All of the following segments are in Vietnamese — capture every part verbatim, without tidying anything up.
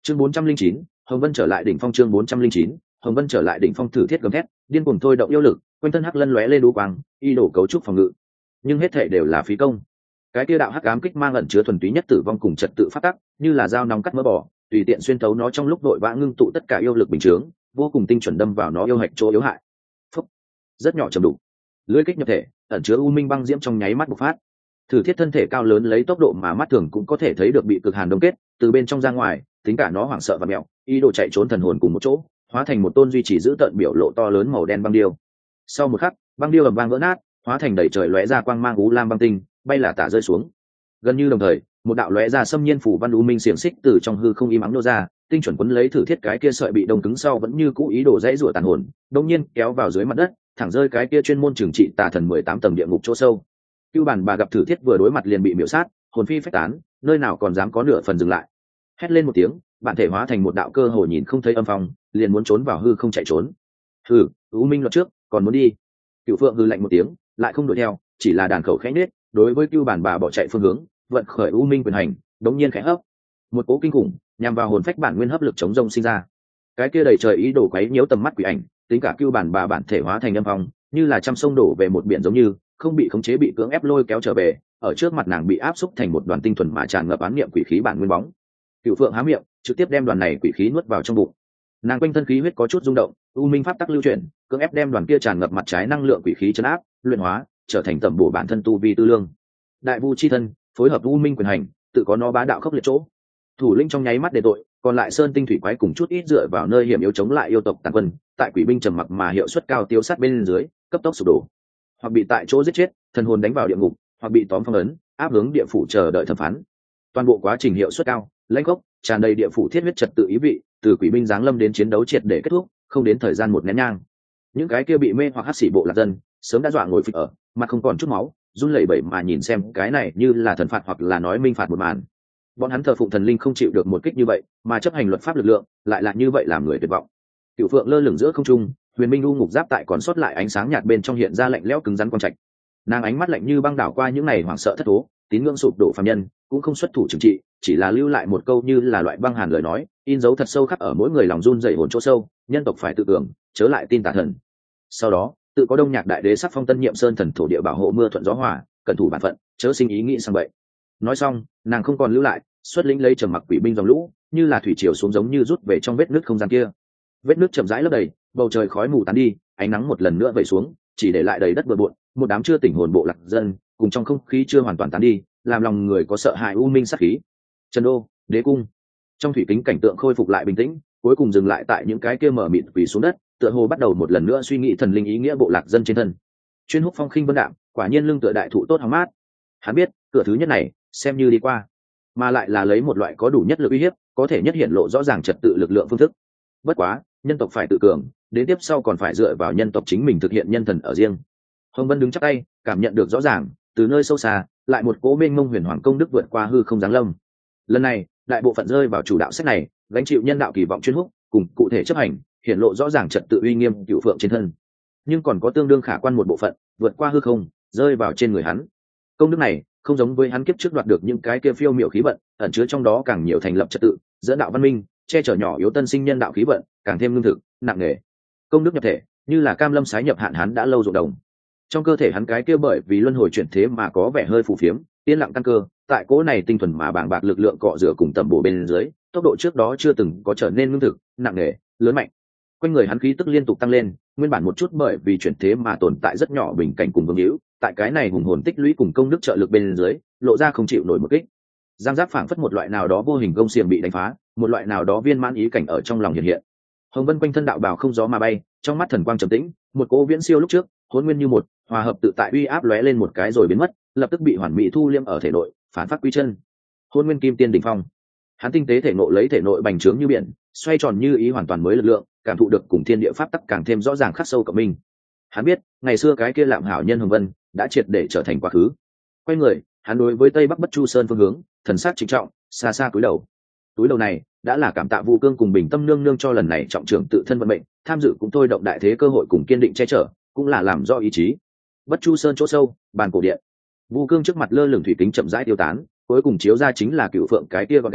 chương bốn trăm linh chín, Hồng Vân trở lại đỉnh phong. Chương bốn trăm linh chín, Hồng Vân trở lại đỉnh phong. Thử thiết gầm thét, điên cuồng thôi động yêu lực, quanh thân hắc lân lóe lên đu quang, y đổ cấu trúc phòng ngự, nhưng hết thể đều là phí công. Cái kia đạo hắc ám kích mang ẩn chứa thuần túy nhất tử vong cùng trật tự phát tắc, như là dao nóng cắt mỡ bò, tùy tiện xuyên thấu nó trong lúc đội vã ngưng tụ tất cả yêu lực bình chướng, vô cùng tinh chuẩn đâm vào nó yêu hạch chỗ yếu hại. Phúc, rất nhỏ trầm đục, lưỡi kích nhập thể, ẩn chứa u minh băng diễm trong nháy mắt bộc phát. Thử thiết thân thể cao lớn lấy tốc độ mà mắt thường cũng có thể thấy được bị cực hàn đông kết, từ bên trong ra ngoài, tính cả nó hoảng sợ và mèo, ý đồ chạy trốn thần hồn cùng một chỗ, hóa thành một tôn duy trì giữ tận biểu lộ to lớn màu đen băng điêu. Sau một khắc, băng điêu ầm vang vỡ nát, hóa thành đầy trời lóe ra quang mang u lam băng tinh, bay là tả rơi xuống. Gần như đồng thời, một đạo lóe ra xâm nhiên phủ văn u minh xiềng xích từ trong hư không im ắng nô ra, tinh chuẩn quấn lấy thử thiết cái kia sợi bị đông cứng sau vẫn như cũ ý đồ dãy rủa tàn hồn, đột nhiên kéo vào dưới mặt đất, thẳng rơi cái kia chuyên môn trừng trị tà thần mười tám tầng địa ngục chỗ sâu. Cưu bản bà gặp thử thiết vừa đối mặt liền bị miểu sát, hồn phi phách tán, nơi nào còn dám có nửa phần dừng lại. Hét lên một tiếng, bản thể hóa thành một đạo cơ hồ nhìn không thấy âm phong, liền muốn trốn vào hư không chạy trốn. Hừ, u minh luật trước, còn muốn đi? Cửu Phượng hừ lạnh một tiếng, lại không đuổi theo, chỉ là đàn khẩu khẽ nết, đối với Cưu bản bà bỏ chạy phương hướng, vận khởi u minh quyền hành, đống nhiên khẽ hấp, một cỗ kinh khủng nhằm vào hồn phách bản nguyên hấp lực chống rông sinh ra. Cái kia đầy trời ý đồ quấy nhiễu tầm mắt quỷ ảnh, tính cả Cưu bản bà bản thể hóa thành âm phong, như là trăm sông đổ về một biển giống như không bị khống chế bị cưỡng ép lôi kéo trở về, ở trước mặt nàng bị áp xúc thành một đoàn tinh thuần mà tràn ngập án niệm quỷ khí bản nguyên bóng. Cửu Phượng há miệng, trực tiếp đem đoàn này quỷ khí nuốt vào trong bụng. Nàng quanh thân khí huyết có chút rung động, u minh pháp tắc lưu chuyển, cưỡng ép đem đoàn kia tràn ngập mặt trái năng lượng quỷ khí chấn áp, luyện hóa, trở thành tẩm bổ bản thân tu vi tư lương. Đại vu chi thân, phối hợp u minh quyền hành, tự có nó bá đạo khốc liệt chỗ. Thủ lĩnh trong nháy mắt để tội, còn lại sơn tinh thủy quái cùng chút ít dựa vào nơi hiểm yếu chống lại yêu tộc tàn quân, tại quỷ binh trầm mặc mà hiệu suất cao tiêu sát bên dưới, cấp tốc sụp đổ, hoặc bị tại chỗ giết chết, thần hồn đánh vào địa ngục, hoặc bị tóm phong ấn, áp hướng địa phủ chờ đợi thẩm phán. Toàn bộ quá trình hiệu suất cao, lãnh gốc, tràn đầy địa phủ thiết huyết trật tự ý vị, từ quỷ binh giáng lâm đến chiến đấu triệt để kết thúc, không đến thời gian một nén nhang. Những cái kia bị mê hoặc hắc sĩ bộ lạc dân, sớm đã dọa ngồi phịch ở, mặt không còn chút máu, run lẩy bẩy mà nhìn xem cái này như là thần phạt hoặc là nói minh phạt một màn. Bọn hắn thờ phụng thần linh không chịu được một kích như vậy, mà chấp hành luật pháp lực lượng, lại là như vậy làm người tuyệt vọng. Cửu Phượng lơ lửng giữa không trung, huyền minh u ngục giáp tại còn sót lại ánh sáng nhạt bên trong hiện ra lạnh lẽo cứng rắn quang trạch. Nàng ánh mắt lạnh như băng đảo qua những này hoảng sợ thất thố, tín ngưỡng sụp đổ phàm nhân, cũng không xuất thủ trừng trị, chỉ là lưu lại một câu như là loại băng hàn lời nói, in dấu thật sâu khắc ở mỗi người lòng run rẩy hồn chỗ sâu, nhân tộc phải tự cường, chớ lại tin tà thần. Sau đó, tự có Đông Nhạc đại đế sắc phong tân nhiệm sơn thần thổ địa bảo hộ mưa thuận gió hòa, cẩn thủ bản phận, chớ sinh ý nghĩ sang vậy. Nói xong, nàng không còn lưu lại, xuất lĩnh lấy trầm mặc quỷ binh dòng lũ, như là thủy triều xuống giống như rút về trong vết nước không gian kia. Vết nước chậm rãi lấp đầy, bầu trời khói mù tán đi, ánh nắng một lần nữa vẩy xuống, chỉ để lại đầy đất bừa bộn, một đám chưa tỉnh hồn bộ lạc dân, cùng trong không khí chưa hoàn toàn tán đi, làm lòng người có sợ hãi u minh sát khí. Trần Đô, Đế cung, trong thủy kính cảnh tượng khôi phục lại bình tĩnh, cuối cùng dừng lại tại những cái kia mở mịt quỳ xuống đất, tựa hồ bắt đầu một lần nữa suy nghĩ thần linh ý nghĩa bộ lạc dân trên thân. Chuyên húc phong khinh vân đạm, quả nhiên lưng tựa đại thụ tốt hóng mát. Hắn biết, cửa thứ nhất này xem như đi qua, mà lại là lấy một loại có đủ nhất lực uy hiếp, có thể nhất hiện lộ rõ ràng trật tự lực lượng phương thức. Bất quá, nhân tộc phải tự cường, đến tiếp sau còn phải dựa vào nhân tộc chính mình thực hiện nhân thần ở riêng. Hồng Vân đứng chắp tay, cảm nhận được rõ ràng, từ nơi sâu xa, lại một cố mênh mông huyền hoàng công đức vượt qua hư không giáng lâm. Lần này, đại bộ phận rơi vào chủ đạo sách này, gánh chịu nhân đạo kỳ vọng chuyên húc, cùng cụ thể chấp hành, hiện lộ rõ ràng trật tự uy nghiêm Cửu Phượng trên thân. Nhưng còn có tương đương khả quan một bộ phận, vượt qua hư không, rơi vào trên người hắn. Công đức này, không giống với hắn kiếp trước đoạt được những cái kia phiêu miểu khí vận, ẩn chứa trong đó càng nhiều thành lập trật tự, dẫn đạo văn minh, che chở nhỏ yếu tân sinh nhân đạo khí vận, càng thêm lương thực, nặng nề. Công đức nhập thể, như là cam lâm sái nhập hạn hắn đã lâu ruộng đồng. Trong cơ thể hắn cái kia bởi vì luân hồi chuyển thế mà có vẻ hơi phù phiếm, yên lặng căn cơ, tại cỗ này tinh thuần mà bàng bạc lực lượng cọ rửa cùng tầm bổ bên dưới, tốc độ trước đó chưa từng có trở nên lương thực, nặng nề, lớn mạnh. Quanh người hắn khí tức liên tục tăng lên, nguyên bản một chút bởi vì chuyển thế mà tồn tại rất nhỏ bình cảnh cùng vương hữu, tại cái này hùng hồn tích lũy cùng công đức trợ lực bên dưới, lộ ra không chịu nổi một kích. Giang giáp phảng phất một loại nào đó vô hình công xiềng bị đánh phá, một loại nào đó viên mãn ý cảnh ở trong lòng hiện hiện. Hồng Vân quanh thân đạo bào không gió mà bay, trong mắt thần quang trầm tĩnh, một cỗ viễn siêu lúc trước, hỗn nguyên như một, hòa hợp tự tại uy áp lóe lên một cái rồi biến mất, lập tức bị hoàn mỹ thu liêm ở thể nội, phản phát quy chân. Hỗn nguyên kim tiên đỉnh phong. Hắn tinh tế thể nội lấy thể nội bành trướng như biển, xoay tròn như ý hoàn toàn mới lực lượng, cảm thụ được cùng thiên địa pháp tắc càng thêm rõ ràng khắc sâu cộng mình. Hắn biết, ngày xưa cái kia lạm hảo nhân Hồng Vân đã triệt để trở thành quá khứ. Quay người, hắn đối với tây bắc Bất Chu Sơn phương hướng, thần sắc trịnh trọng, xa xa cúi đầu. Túi đầu này đã là cảm tạ Vu Cương cùng Bình Tâm nương nương cho lần này trọng trưởng tự thân vận mệnh, tham dự cũng thôi động đại thế cơ hội cùng kiên định che chở, cũng là làm do ý chí. Bất Chu Sơn chỗ sâu, bàn cổ điện. Vu Cương trước mặt lơ lửng thủy kính chậm rãi tiêu tán, cuối cùng chiếu ra chính là Cửu Phượng cái kia gọn gàng,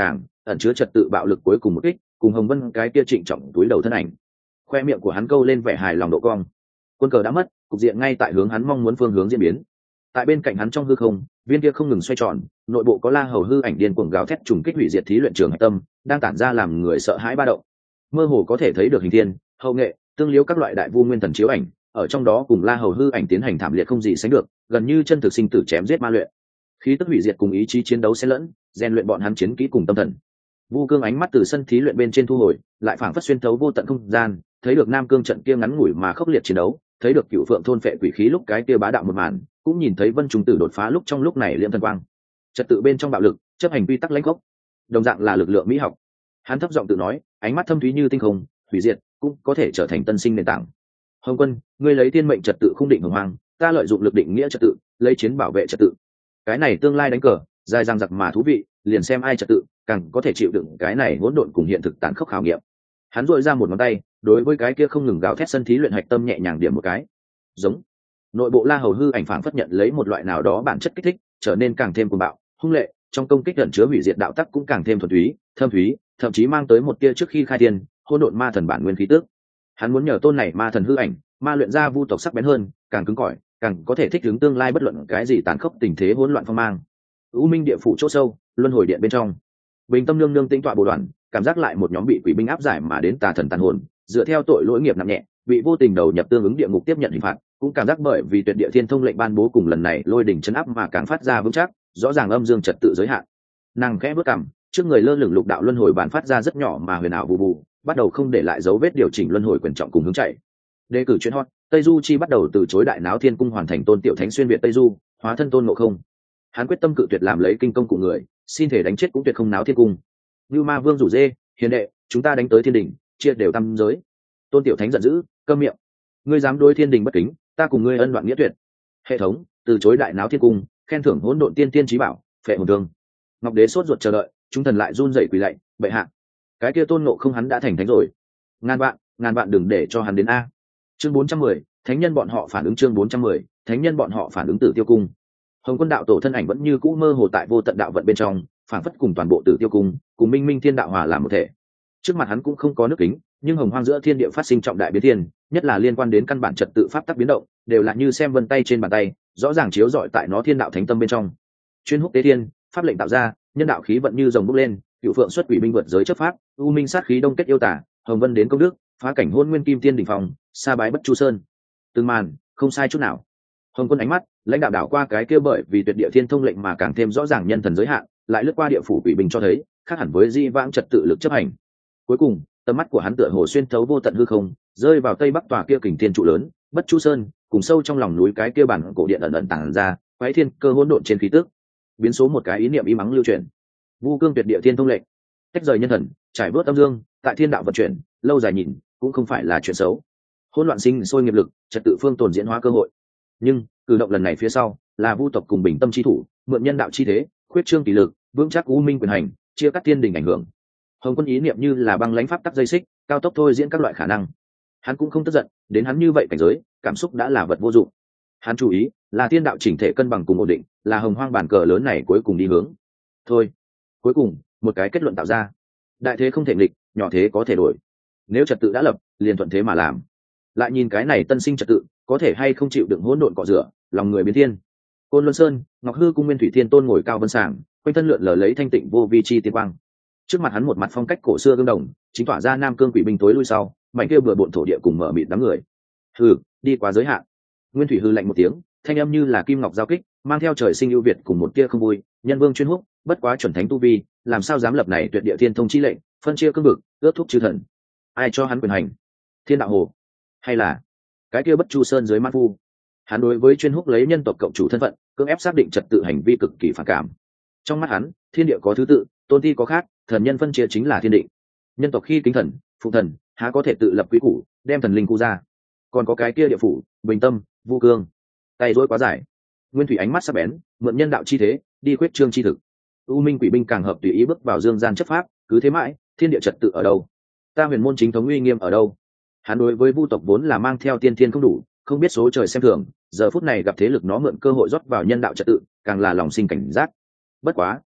ẩn chứa trật tự bạo lực cuối cùng một kích, cùng Hồng Vân cái kia trịnh trọng túi đầu thân ảnh. Khoe miệng của hắn câu lên vẻ hài lòng độ cong. Quân cờ đã mất, cục diện ngay tại hướng hắn mong muốn phương hướng diễn biến. Tại bên cạnh hắn trong hư không, viên kia không ngừng xoay tròn, nội bộ có La Hầu hư ảnh điên cuồng gào thét trùng kích hủy diệt thí luyện trường hạch tâm, đang tản ra làm người sợ hãi ba động. Mơ hồ có thể thấy được hình thiên, hậu nghệ, tương liếu các loại đại vu nguyên thần chiếu ảnh, ở trong đó cùng La Hầu hư ảnh tiến hành thảm liệt không gì sánh được, gần như chân thực sinh tử chém giết ma luyện. Khí tức hủy diệt cùng ý chí chiến đấu xen lẫn, rèn luyện bọn hắn chiến kỹ cùng tâm thần. Vu Cương ánh mắt từ sân thí luyện bên trên thu hồi, lại phảng phất xuyên thấu vô tận không gian, thấy được Nam Cương trận kia ngắn ngủi mà khốc liệt chiến đấu, thấy được Cửu Phượng thôn phệ quỷ khí lúc cái kia bá đạo một màn, cũng nhìn thấy Vân Trung Tử đột phá lúc trong lúc này liễm thần quang. Trật tự bên trong bạo lực, chấp hành quy tắc lãnh gốc, đồng dạng là lực lượng mỹ học. Hắn thấp giọng tự nói, ánh mắt thâm thúy như tinh không, hủy diệt cũng có thể trở thành tân sinh nền tảng. Hồng Quân, ngươi lấy thiên mệnh trật tự khung định hồng hoàng, ta lợi dụng lực định nghĩa trật tự, lấy chiến bảo vệ trật tự. Cái này tương lai đánh cờ, dài dằng dặc mà thú vị, liền xem ai trật tự càng có thể chịu đựng cái này hỗn độn cùng hiện thực tàn khốc khảo nghiệm. Hắn duỗi ra một ngón tay, đối với cái kia không ngừng gào thét sân thí luyện hạch tâm nhẹ nhàng điểm một cái. Giống. Nội bộ La Hầu hư ảnh phảng phất nhận lấy một loại nào đó bản chất kích thích, trở nên càng thêm cuồng bạo, hung lệ, trong công kích ẩn chứa hủy diệt đạo tắc cũng càng thêm thuần túy, thâm thúy, thậm chí mang tới một tia trước khi khai thiên, hỗn độn ma thần bản nguyên khí tức. Hắn muốn nhờ tôn này ma thần hư ảnh, ma luyện ra vu tộc sắc bén hơn, càng cứng cỏi, càng có thể thích ứng tương lai bất luận cái gì tàn khốc tình thế hỗn loạn phong mang. U Minh địa phủ chỗ sâu, luân hồi điện bên trong, Bình Tâm nương nương tĩnh tọa bồ đoàn, cảm giác lại một nhóm bị quỷ binh áp giải mà đến tà thần tàn hồn, dựa theo tội lỗi nghiệp nặng nhẹ, bị vô tình đầu nhập tương ứng địa ngục tiếp nhận hình phạt, cũng cảm giác bởi vì tuyệt địa thiên thông lệnh ban bố cùng lần này lôi đỉnh chấn áp mà càng phát ra vững chắc, rõ ràng âm dương trật tự giới hạn. Nàng khẽ bước cằm, trước người lơ lửng lục đạo luân hồi bản phát ra rất nhỏ mà huyền ảo bù bù, bắt đầu không để lại dấu vết điều chỉnh luân hồi quyền trọng cùng hướng chạy. Đề cử chuyên hot, Tây Du Chi bắt đầu từ chối đại náo thiên cung hoàn thành tôn tiểu thánh xuyên việt Tây Du, hóa thân tôn ngộ không. Hắn quyết tâm cự tuyệt làm lấy kinh công của người, xin thể đánh chết cũng tuyệt không náo thiên cung. Như Ma Vương rủ dê, hiền đệ, chúng ta đánh tới thiên đình, chia đều tam giới. Tôn tiểu thánh giận dữ, câm miệng. Ngươi dám đối thiên đình bất kính, ta cùng ngươi ân đoạn nghĩa tuyệt. Hệ thống, từ chối đại náo thiên cung, khen thưởng hỗn độn tiên tiên trí bảo, phệ hồn thương. Ngọc đế sốt ruột chờ đợi, chúng thần lại run rẩy quỳ lạy, bệ hạ. Cái kia tôn ngộ không hắn đã thành thánh rồi. Ngàn vạn, ngàn vạn đừng để cho hắn đến a. Chương bốn trăm mười, thánh nhân bọn họ phản ứng chương bốn trăm mười, thánh nhân bọn họ phản ứng Tử Tiêu cung. Hồng Quân đạo tổ thân ảnh vẫn như cũ mơ hồ tại vô tận đạo vận bên trong, phản phất cùng toàn bộ Tử Tiêu cung, cùng Minh Minh Thiên đạo hòa làm một thể. Trước mặt hắn cũng không có nước kính, nhưng hồng hoang giữa thiên địa phát sinh trọng đại biến thiên, nhất là liên quan đến căn bản trật tự pháp tắc biến động, đều là như xem vân tay trên bàn tay, rõ ràng chiếu rọi tại nó thiên đạo thánh tâm bên trong. Chuyên húc tế thiên, pháp lệnh tạo ra, nhân đạo khí vận như rồng bốc lên, cựu phượng xuất quỷ binh vượt giới chấp pháp, u minh sát khí đông kết yêu tả, hồng vân đến công đức, phá cảnh hôn nguyên kim tiên đỉnh phòng, sa bái bất chu sơn. Từng màn, không sai chút nào. Hồng Quân ánh mắt lãnh đạo đảo qua cái kia bởi vì tuyệt địa thiên thông lệnh mà càng thêm rõ ràng nhân thần giới hạn, lại lướt qua địa phủ quỷ bình cho thấy khác hẳn với di vãng trật tự lực chấp hành. Cuối cùng, tầm mắt của hắn tựa hồ xuyên thấu vô tận hư không, rơi vào tây bắc tòa kia kình thiên trụ lớn, bất chu sơn, cùng sâu trong lòng núi cái kia bản cổ điện ẩn ẩn tàng ra, quái thiên cơ hỗn độn trên khí tức. Biến số một cái ý niệm im mắng lưu truyền. Vu cương tuyệt địa thiên thông lệnh, tách rời nhân thần, trải bớt âm dương, tại thiên đạo vận chuyển, lâu dài nhìn cũng không phải là chuyện xấu. Hỗn loạn sinh sôi nghiệp lực, trật tự phương tồn diễn hóa cơ hội. Nhưng cử động lần này phía sau là vu tộc cùng bình tâm chi thủ, mượn nhân đạo chi thế, khuyết trương kỷ lực, vững chắc u minh quyền hành, chia cắt thiên đình ảnh hưởng. Hồng Quân ý niệm như là băng lãnh pháp tắc dây xích, cao tốc thôi diễn các loại khả năng. Hắn cũng không tức giận, đến hắn như vậy cảnh giới, cảm xúc đã là vật vô dụng. Hắn chú ý là thiên đạo chỉnh thể cân bằng cùng ổn định, là hồng hoang bản cờ lớn này cuối cùng đi hướng. Thôi, cuối cùng một cái kết luận tạo ra: đại thế không thể nghịch, nhỏ thế có thể đổi. Nếu trật tự đã lập, liền thuận thế mà làm. Lại nhìn cái này tân sinh trật tự, có thể hay không chịu đựng hỗn độn cọ rửa, lòng người biến thiên. Côn Luân Sơn, Ngọc Hư cung Nguyên Thủy Thiên Tôn ngồi cao vân sàng, quanh thân lượn lờ lấy thanh tịnh vô vi chi tiên quang. Trước mặt hắn một mặt phong cách cổ xưa gương đồng, chính tỏa ra nam cương quỷ binh tối lui sau, mảnh kia vừa bộn thổ địa cùng mở mịt đám người. Hừ, đi quá giới hạn. Nguyên Thủy hư lạnh một tiếng, thanh âm như là kim ngọc giao kích, mang theo trời sinh ưu việt cùng một tia không vui. Nhân vương chuyên húc, bất quá chuẩn thánh tu vi, làm sao dám lập này tuyệt địa thiên thông chi lệnh, phân chia cương vực, ước thúc chư thần. Ai cho hắn quyền hành? Thiên đạo hồ, hay là cái kia bất chu sơn dưới mãn phu? Hắn đối với chuyên húc lấy nhân tộc cộng chủ thân phận, cưỡng ép xác định trật tự hành vi cực kỳ phản cảm. Trong mắt hắn, thiên địa có thứ tự, tôn ti có khác, thần nhân phân chia chính là thiên định. Nhân tộc khi kính thần, phụ thần, há có thể tự lập quý củ, đem thần linh cu ra? Còn có cái kia địa phủ, bình tâm, vu cương, tay dối quá dài. Nguyên Thủy ánh mắt sắc bén, mượn nhân đạo chi thế, đi khuyết trương chi thực. U minh quỷ binh càng hợp tùy ý bước vào dương gian chấp pháp, cứ thế mãi, thiên địa trật tự ở đâu? Ta huyền môn chính thống uy nghiêm ở đâu? Hắn đối với vu tộc vốn là mang theo tiên thiên không đủ, không biết số trời xem thường, giờ phút này gặp thế lực nó mượn cơ hội rót vào nhân đạo trật tự, càng là lòng sinh cảnh giác. Bất quá,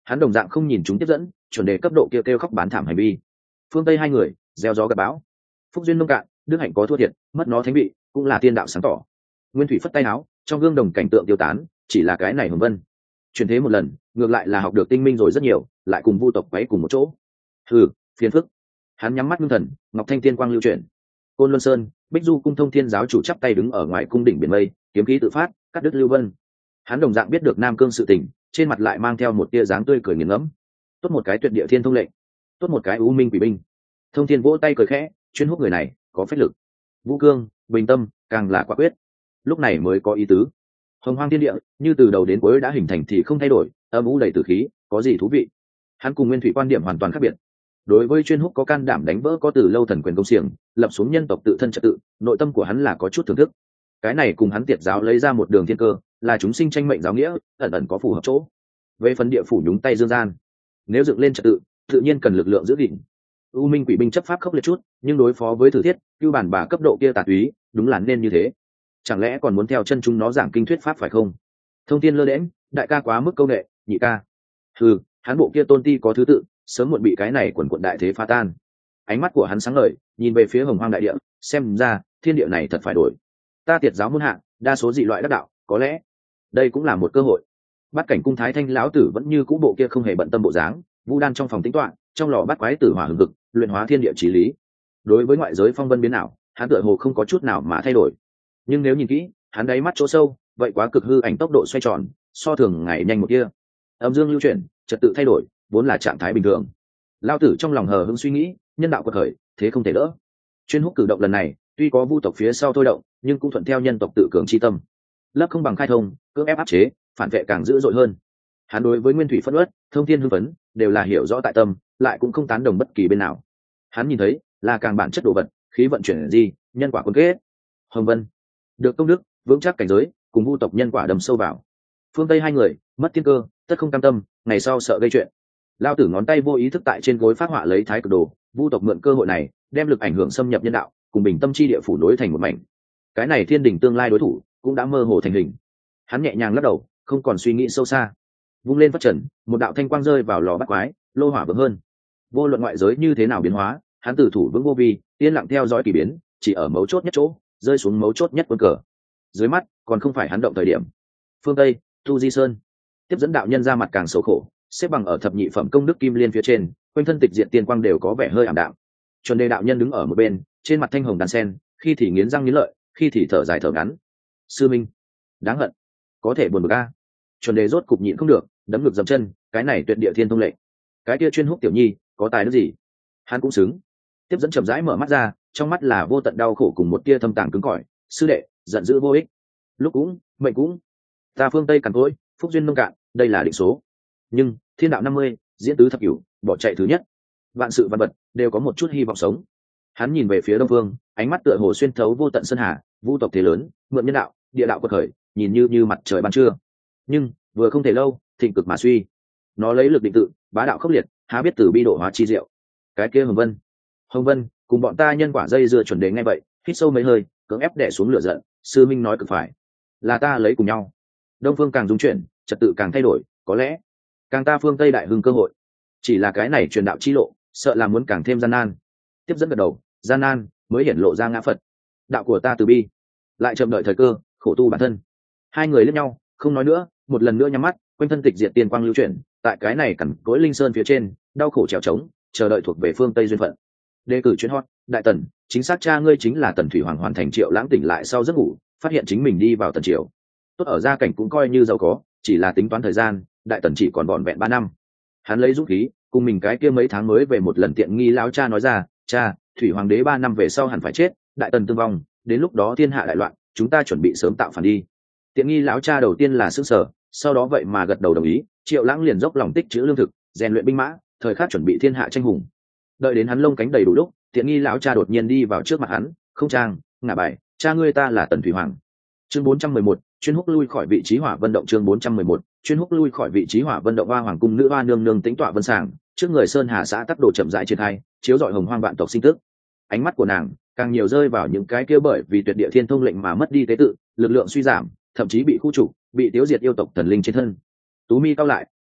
hắn đồng dạng không nhìn chúng tiếp dẫn chuẩn đề cấp độ kia kêu, kêu khóc bán thảm hành vi. Phương Tây hai người gieo gió gặp bão, phúc duyên nông cạn, đức hạnh có thua thiệt, mất nó thánh vị cũng là tiên đạo sáng tỏ. Nguyên Thủy phất tay áo, trong gương đồng cảnh tượng tiêu tán, chỉ là cái này hồng vân chuyển thế một lần, ngược lại là học được tinh minh rồi rất nhiều, lại cùng vu tộc quấy cùng một chỗ. Hừ, phiền phức. Hắn nhắm mắt ngưng thần, ngọc thanh tiên quang lưu chuyển. Côn Luân Sơn, Bích Du cung thông thiên giáo chủ chắp tay đứng ở ngoài cung đỉnh biển mây, kiếm khí tự phát, cắt đứt lưu vân. Hắn đồng dạng biết được Nam Cương sự tình, trên mặt lại mang theo một tia dáng tươi cười nghiền ngẫm. Tốt một cái tuyệt địa thiên thông lệnh, tốt một cái u minh quỷ binh. Thông thiên vỗ tay cười khẽ, chuyên hút người này có phách lực. Vũ cương, bình tâm, càng là quả quyết. Lúc này mới có ý tứ. Hồng hoang thiên địa như từ đầu đến cuối đã hình thành thì không thay đổi, âm u đầy tử khí, có gì thú vị? Hắn cùng Nguyên Thủy quan điểm hoàn toàn khác biệt. Đối với chuyên hút có can đảm đánh vỡ có từ lâu thần quyền công xiềng, lập xuống nhân tộc tự thân trật tự, nội tâm của hắn là có chút thưởng thức. Cái này cùng hắn tiệt giáo lấy ra một đường thiên cơ, là chúng sinh tranh mệnh giáo nghĩa, ẩn ẩn có phù hợp chỗ. Về phần địa phủ nhúng tay dương gian, nếu dựng lên trật tự, tự nhiên cần lực lượng giữ gìn. U minh quỷ binh chấp pháp khốc liệt chút, nhưng đối phó với thử thiết, cưu bản bà cấp độ kia tà túy, đúng là nên như thế. Chẳng lẽ còn muốn theo chân chúng nó giảng kinh thuyết pháp phải không? Thông thiên lơ đễnh, đại ca quá mức câu nệ, nhị ca. Ừ, hắn bộ kia tôn ti có thứ tự, sớm muộn bị cái này quần quận đại thế phá tan. Ánh mắt của hắn sáng ngời, nhìn về phía hồng hoang đại địa, xem ra thiên địa này thật phải đổi. Ta tiệt giáo muôn hạng, đa số dị loại đắc đạo, có lẽ đây cũng là một cơ hội. Bát cảnh cung thái thanh lão tử vẫn như cũ bộ kia không hề bận tâm bộ dáng, vu đan trong phòng tính toán, trong lò bát quái tử hỏa hừng hực, luyện hóa thiên địa chí lý. Đối với ngoại giới phong vân biến nào, hắn tựa hồ không có chút nào mà thay đổi. Nhưng nếu nhìn kỹ, hắn đáy mắt chỗ sâu, vậy quá cực hư ảnh tốc độ xoay tròn, so thường ngày nhanh một kia. Âm dương lưu chuyển, trật tự thay đổi, vốn là trạng thái bình thường. Lão tử trong lòng hờ hững suy nghĩ, nhân đạo quật khởi, thế không thể đỡ. Chuyên hút cử động lần này, tuy có vu tộc phía sau thôi động, nhưng cũng thuận theo nhân tộc tự cường chi tâm. Lấp không bằng khai thông, cưỡng ép áp chế, phản vệ càng dữ dội hơn. Hắn đối với Nguyên Thủy phất uất, thông thiên hưng phấn, đều là hiểu rõ tại tâm, lại cũng không tán đồng bất kỳ bên nào. Hắn nhìn thấy, là càng bản chất đồ vật, khí vận chuyển gì, nhân quả quân kết. Hồng Vân được công đức, vững chắc cảnh giới, cùng vu tộc nhân quả đầm sâu vào. Phương Tây hai người mất thiên cơ, tất không cam tâm, ngày sau sợ gây chuyện. Lao tử ngón tay vô ý thức tại trên gối phát họa lấy thái cực đồ, vu tộc mượn cơ hội này, đem lực ảnh hưởng xâm nhập nhân đạo, cùng bình tâm chi địa phủ nối thành một mảnh. Cái này thiên đình tương lai đối thủ cũng đã mơ hồ thành hình. Hắn nhẹ nhàng lắc đầu, không còn suy nghĩ sâu xa, vung lên phát trần, một đạo thanh quang rơi vào lò bắt quái, lô hỏa vững hơn. Vô luận ngoại giới như thế nào biến hóa, hắn tử thủ vững vô vi, yên lặng theo dõi kỳ biến, chỉ ở mấu chốt nhất chỗ, rơi xuống mấu chốt nhất quân cờ. Dưới mắt còn không phải hắn động thời điểm. Phương Tây, Tu Di Sơn, tiếp dẫn đạo nhân ra mặt càng xấu khổ, xếp bằng ở thập nhị phẩm công đức kim liên phía trên, quanh thân tịch diện tiên quang đều có vẻ hơi ảm đạm. Chuẩn Đề đạo nhân đứng ở một bên, trên mặt thanh hồng đan sen, khi thì nghiến răng nghiến lợi, khi thì thở dài thở ngắn. Sư minh, đáng hận, có thể buồn bực a. Chuẩn Đề rốt cục nhịn không được, đấm ngực dậm chân, cái này tuyệt địa thiên thông lệ, cái kia chuyên hút tiểu nhi, có tài đức gì? Hắn cũng xứng. Tiếp dẫn chậm rãi mở mắt ra, trong mắt là vô tận đau khổ cùng một tia thâm tàng cứng cỏi. Sư đệ, giận dữ vô ích, lúc cũng mệnh cũng, ta phương Tây cằn cỗi, phúc duyên nông cạn, đây là định số. Nhưng thiên đạo năm mươi, diễn tứ thập cửu, bỏ chạy thứ nhất, vạn sự văn vật đều có một chút hy vọng sống. Hắn nhìn về phía đông phương, ánh mắt tựa hồ xuyên thấu vô tận sơn hà, vu tộc thế lớn, mượn nhân đạo, địa đạo quật khởi, nhìn như như mặt trời ban trưa. Nhưng vừa không thể lâu, thịnh cực mà suy. Nó lấy lực định tự, bá đạo khốc liệt, há biết từ bi độ hóa chi diệu. Cái kia Hồng Vân, Hồng Vân cùng bọn ta nhân quả dây dưa chuẩn đề ngay vậy, hít sâu mấy hơi, cưỡng ép đè xuống lửa giận. Sư minh nói cực phải, là ta lấy cùng nhau. Đông phương càng dung chuyển, trật tự càng thay đổi, có lẽ càng ta phương Tây đại hưng cơ hội. Chỉ là cái này truyền đạo chi lộ, sợ là muốn càng thêm gian nan. Tiếp dẫn gật đầu, gian nan mới hiển lộ ra ngã Phật. Đạo của ta từ bi, lại chậm đợi thời cơ, khổ tu bản thân. Hai người liếc nhau, không nói nữa, một lần nữa nhắm mắt, quanh thân tịch diệt tiên quang lưu chuyển, tại cái này cẩn cối linh sơn phía trên, đau khổ trèo trống, chờ đợi thuộc về phương Tây duyên phận. Đề cử chuyến hot, đại tần, chính xác cha ngươi chính là Tần Thủy Hoàng. Hoàn thành Triệu Lãng tỉnh lại sau giấc ngủ, phát hiện chính mình đi vào tần triều. Tốt ở gia cảnh cũng coi như giàu có, chỉ là tính toán thời gian, đại tần chỉ còn vỏn vẹn ba năm. Hắn lấy dũng khí, cùng mình cái kia mấy tháng mới về một lần tiện nghi lão cha nói ra, cha, Thủy Hoàng đế ba năm về sau hẳn phải chết, đại tần tương vong, đến lúc đó thiên hạ đại loạn, chúng ta chuẩn bị sớm tạo phản đi. Tiện nghi lão cha đầu tiên là sững sờ, sau đó vậy mà gật đầu đồng ý. Triệu Lãng liền dốc lòng tích trữ lương thực, rèn luyện binh mã, thời khắc chuẩn bị thiên hạ tranh hùng. Đợi đến hắn lông cánh đầy đủ lúc, tiện nghi lão cha đột nhiên đi vào trước mặt hắn, không trang, ngả bài, cha ngươi ta là Tần Thủy Hoàng. Chương bốn trăm mười một, chuyên húc lui khỏi vị trí hỏa vân động. Chương bốn trăm mười một, chuyên húc lui khỏi vị trí hỏa vân động. Hoa hoàng cung nữ hoa nương nương tĩnh tọa vân sàng, trước người sơn hà xã tắc đồ chậm rãi triển khai, chiếu rọi hồng hoang vạn tộc sinh tức. Ánh mắt của nàng càng nhiều rơi vào những cái kia bởi vì tuyệt địa thiên thông lệnh mà mất đi tế tự, lực lượng suy giảm, thậm chí bị khu trục, bị tiêu diệt yêu tộc thần linh trên thân. Tú mi cao lại,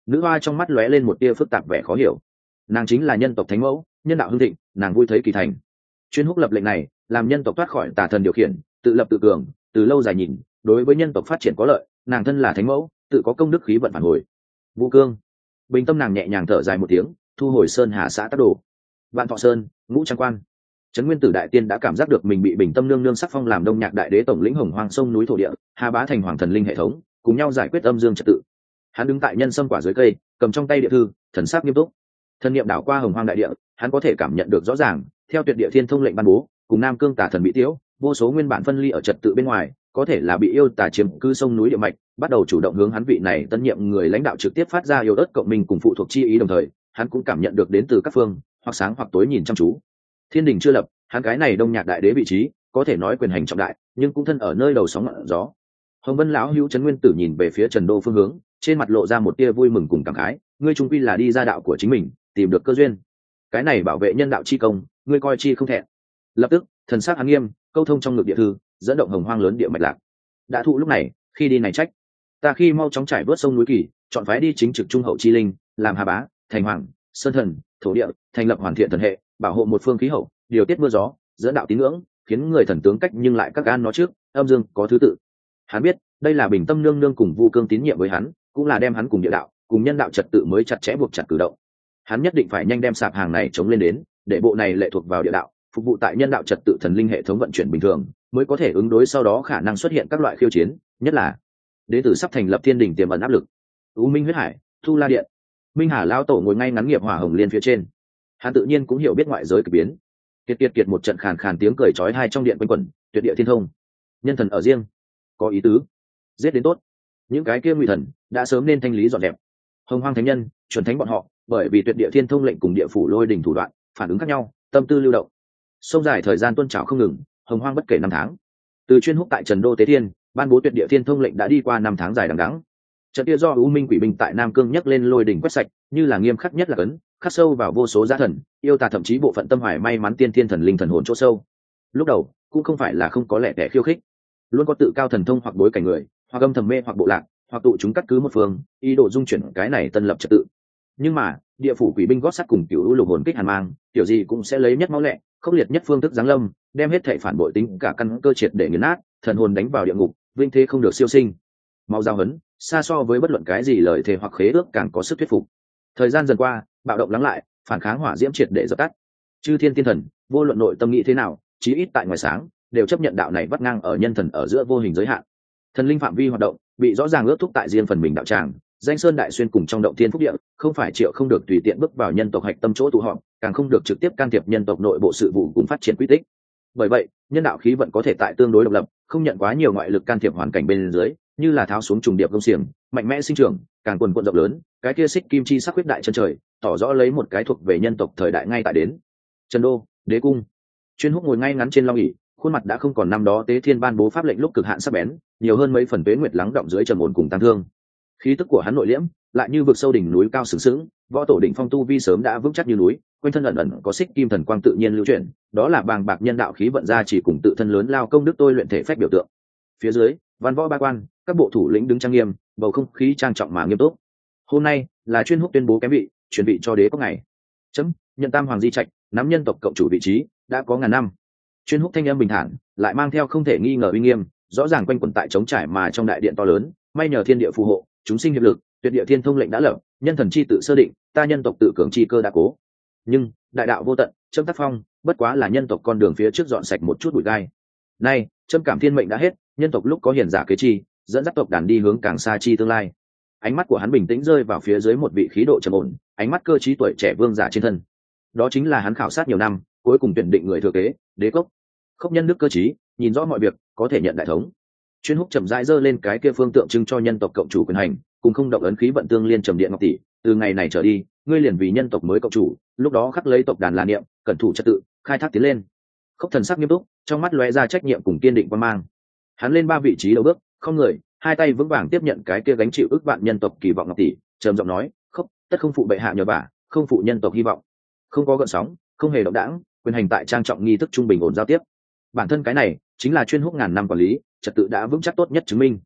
Nữ hoa trong mắt lóe lên một tia phức tạp vẻ khó hiểu. Nàng chính là nhân tộc thánh mẫu, nhân đạo hưng thịnh, nàng vui thấy kỳ thành. Chuyên húc lập lệnh này làm nhân tộc thoát khỏi tà thần điều khiển, tự lập tự cường, từ lâu dài nhìn đối với nhân tộc phát triển có lợi. Nàng thân là thánh mẫu, tự có công đức khí vận phản hồi. Vũ cương bình tâm, nàng nhẹ nhàng thở dài một tiếng, thu hồi sơn hà xã tác đồ. Vạn thọ sơn, ngũ trang quan, trấn nguyên tử đại tiên đã cảm giác được mình bị bình tâm nương nương sắc phong làm đông nhạc đại đế tổng lĩnh hồng hoang sông núi thổ địa, hà bá thành hoàng thần linh hệ thống, cùng nhau giải quyết âm dương trật tự. Hắn đứng tại nhân sâm quả dưới cây, cầm trong tay địa thư, thần sắc nghiêm túc. Thần niệm đảo qua hồng hoang đại địa, hắn có thể cảm nhận được rõ ràng, theo tuyệt địa thiên thông lệnh ban bố, cùng nam cương tả thần bị tiếu, vô số nguyên bản phân ly ở trật tự bên ngoài, có thể là bị yêu tà chiếm cư sông núi địa mạch, bắt đầu chủ động hướng hắn vị này tân nhiệm người lãnh đạo trực tiếp phát ra yêu ớt cộng mình cùng phụ thuộc chi ý, đồng thời hắn cũng cảm nhận được đến từ các phương, hoặc sáng hoặc tối nhìn chăm chú. Thiên đình chưa lập, hắn cái này đông nhạc đại đế vị trí có thể nói quyền hành trọng đại, nhưng cũng thân ở nơi đầu sóng ngọn gió. Hồng Vân lão hữu trấn nguyên tử nhìn về phía Trần Đô phương hướng, trên mặt lộ ra một tia vui mừng cùng cảm khái. Ngươi trung quy là đi ra đạo của chính mình, tìm được cơ duyên, cái này bảo vệ nhân đạo chi công, ngươi coi chi không thẹn. Lập tức thần sắc hắn nghiêm, câu thông trong ngực địa thư, dẫn động hồng hoang lớn địa mạch lạc. Đã thụ lúc này, khi đi này trách ta khi mau chóng trải vớt sông núi kỳ, chọn phái đi chính trực trung hậu chi linh, làm hà bá thành hoàng sơn thần thổ địa, thành lập hoàn thiện thần hệ, bảo hộ một phương khí hậu, điều tiết mưa gió, dẫn đạo tín ngưỡng, khiến người thần tướng cách nhưng lại các gan nó trước, âm dương có thứ tự. Hắn biết đây là bình tâm nương nương cùng vu cương tín nhiệm với hắn, cũng là đem hắn cùng địa đạo cùng nhân đạo trật tự mới chặt chẽ buộc chặt cử động. Hắn nhất định phải nhanh đem sạp hàng này chống lên đến, để bộ này lệ thuộc vào địa đạo, phục vụ tại nhân đạo trật tự thần linh hệ thống vận chuyển bình thường, mới có thể ứng đối sau đó khả năng xuất hiện các loại khiêu chiến, nhất là đến từ sắp thành lập thiên đình tiềm ẩn áp lực. U Minh huyết hải, Thu La điện, Minh Hà lao tổ ngồi ngay ngắn nghiệp hỏa hồng liên phía trên, hắn tự nhiên cũng hiểu biết ngoại giới kỳ biến. Kiệt kiệt kiệt một trận khàn khàn tiếng cười chói tai trong điện quanh quẩn, tuyệt địa thiên thông, nhân thần ở riêng, có ý tứ, giết đến tốt. Những cái kia ngụy thần đã sớm nên thanh lý dọn dẹp. Hồng hoang thánh nhân, chuẩn thánh bọn họ, bởi vì tuyệt địa thiên thông lệnh cùng địa phủ lôi đỉnh thủ đoạn, phản ứng khác nhau, tâm tư lưu động. Sông dài thời gian tuôn trào không ngừng, hồng hoang bất kể năm tháng. Từ chuyên húc tại Trần Đô Tế Thiên, ban bố tuyệt địa thiên thông lệnh đã đi qua năm tháng dài đằng đẵng. Trận kia do U Minh quỷ binh tại Nam Cương nhấc lên lôi đỉnh quét sạch, như là nghiêm khắc nhất là cấn, khắc sâu vào vô số giá thần, yêu tà thậm chí bộ phận tâm hoài may mắn tiên thiên thần linh thần hồn chỗ sâu. Lúc đầu cũng không phải là không có lẽ kẻ khiêu khích, luôn có tự cao thần thông hoặc bối cảnh người, hoặc âm thầm mê hoặc bộ lạc, hoặc tụ chúng cắt cứ một phương, ý đồ dung chuyển cái này tân lập trật tự. Nhưng mà địa phủ quỷ binh gót sắt cùng cửu lục hồn kích hàn mang, kiểu gì cũng sẽ lấy nhất máu lẹ, khốc liệt nhất phương thức giáng lâm, đem hết thảy phản bội tính cả căn cơ triệt để nghiền nát, thần hồn đánh vào địa ngục, vinh thế không được siêu sinh. Mau giao hấn, xa so với bất luận cái gì lời thề hoặc khế ước càng có sức thuyết phục. Thời gian dần qua, bạo động lắng lại, phản kháng hỏa diễm triệt để dập tắt. Chư thiên tiên thần, vô luận nội tâm nghĩ thế nào, chí ít tại ngoài sáng, đều chấp nhận đạo này vắt ngang ở nhân thần ở giữa vô hình giới hạn. Thần linh phạm vi hoạt động bị rõ ràng ước thúc tại riêng phần mình đạo tràng, danh sơn đại xuyên cùng trong động thiên phúc địa, không phải triệu không được tùy tiện bước vào nhân tộc hạch tâm chỗ tụ họp, càng không được trực tiếp can thiệp nhân tộc nội bộ sự vụ cùng phát triển quy tích. Bởi vậy, nhân đạo khí vận có thể tại tương đối độc lập, không nhận quá nhiều ngoại lực can thiệp hoàn cảnh bên dưới, như là tháo xuống trùng điệp công xiềng, mạnh mẽ sinh trưởng, càng quần quận rộng lớn, cái kia xích kim chi sắc huyết đại chân trời, tỏ rõ lấy một cái thuộc về nhân tộc thời đại ngay tại đến. Trần Đô, Đế cung. Chuyên húc ngồi ngay ngắn trên long ỷ, khuôn mặt đã không còn năm đó Tế Thiên ban bố pháp lệnh lúc cực hạn sắc bén, nhiều hơn mấy phần tuế nguyệt lắng động dưới trầm ổn cùng tăng thương. Khí tức của hắn nội liễm, lại như vực sâu đỉnh núi cao sừng sững, võ tổ đỉnh phong tu vi sớm đã vững chắc như núi, quanh thân ẩn ẩn có xích kim thần quang tự nhiên lưu chuyển, đó là bàng bạc nhân đạo khí vận ra chỉ cùng tự thân lớn lao công đức tôi luyện thể phách biểu tượng. Phía dưới, văn võ ba quan, các bộ thủ lĩnh đứng trang nghiêm, bầu không khí trang trọng mà nghiêm túc. Hôm nay là chuyên húc tuyên bố kém vị, chuẩn bị cho đế có ngày. Chấm, nhận tam hoàng di trạch, nắm nhân tộc cộng chủ vị trí, đã có ngàn năm. Chuyên húc thanh âm bình thản, lại mang theo không thể nghi ngờ uy nghiêm, rõ ràng quanh quẩn tại trống trải mà trong đại điện to lớn, may nhờ thiên địa phù hộ, chúng sinh hiệp lực, tuyệt địa thiên thông lệnh đã lập, nhân thần chi tự sơ định, ta nhân tộc tự cường chi cơ đã cố. Nhưng đại đạo vô tận, chấm tác phong, bất quá là nhân tộc con đường phía trước dọn sạch một chút bụi gai. Nay, chấm cảm thiên mệnh đã hết, nhân tộc lúc có hiền giả kế chi, dẫn dắt tộc đàn đi hướng càng xa chi tương lai. Ánh mắt của hắn bình tĩnh rơi vào phía dưới một vị khí độ trầm ổn, ánh mắt cơ trí tuổi trẻ vương giả trên thân. Đó chính là hắn khảo sát nhiều năm, cuối cùng tuyển định người thừa kế, Đế Cốc. Khốc nhân đức cơ trí, nhìn rõ mọi việc, có thể nhận đại thống. Chuyên húc chậm rãi giơ lên cái kia phương tượng trưng cho nhân tộc cộng chủ quyền hành, cùng không động ấn khí vận tương liên trầm điện ngọc tỷ, từ ngày này trở đi, ngươi liền vì nhân tộc mới cộng chủ, lúc đó khắc lấy tộc đàn là niệm, cẩn thủ trật tự, khai thác tiến lên. Khốc thần sắc nghiêm túc, trong mắt lóe ra trách nhiệm cùng kiên định quan mang. Hắn lên ba vị trí đầu bước, không người, hai tay vững vàng tiếp nhận cái kia gánh chịu ước vạn nhân tộc kỳ vọng ngọc tỷ, trầm giọng nói, khốc, tất không phụ bệ hạ nhờ vả, không phụ nhân tộc hy vọng. Không có gợn sóng, không hề động đãng, quyền hành tại trang trọng nghi thức trung bình ổn giao tiếp. Bản thân cái này chính là chuyên húc ngàn năm quản lý, trật tự đã vững chắc tốt nhất chứng minh.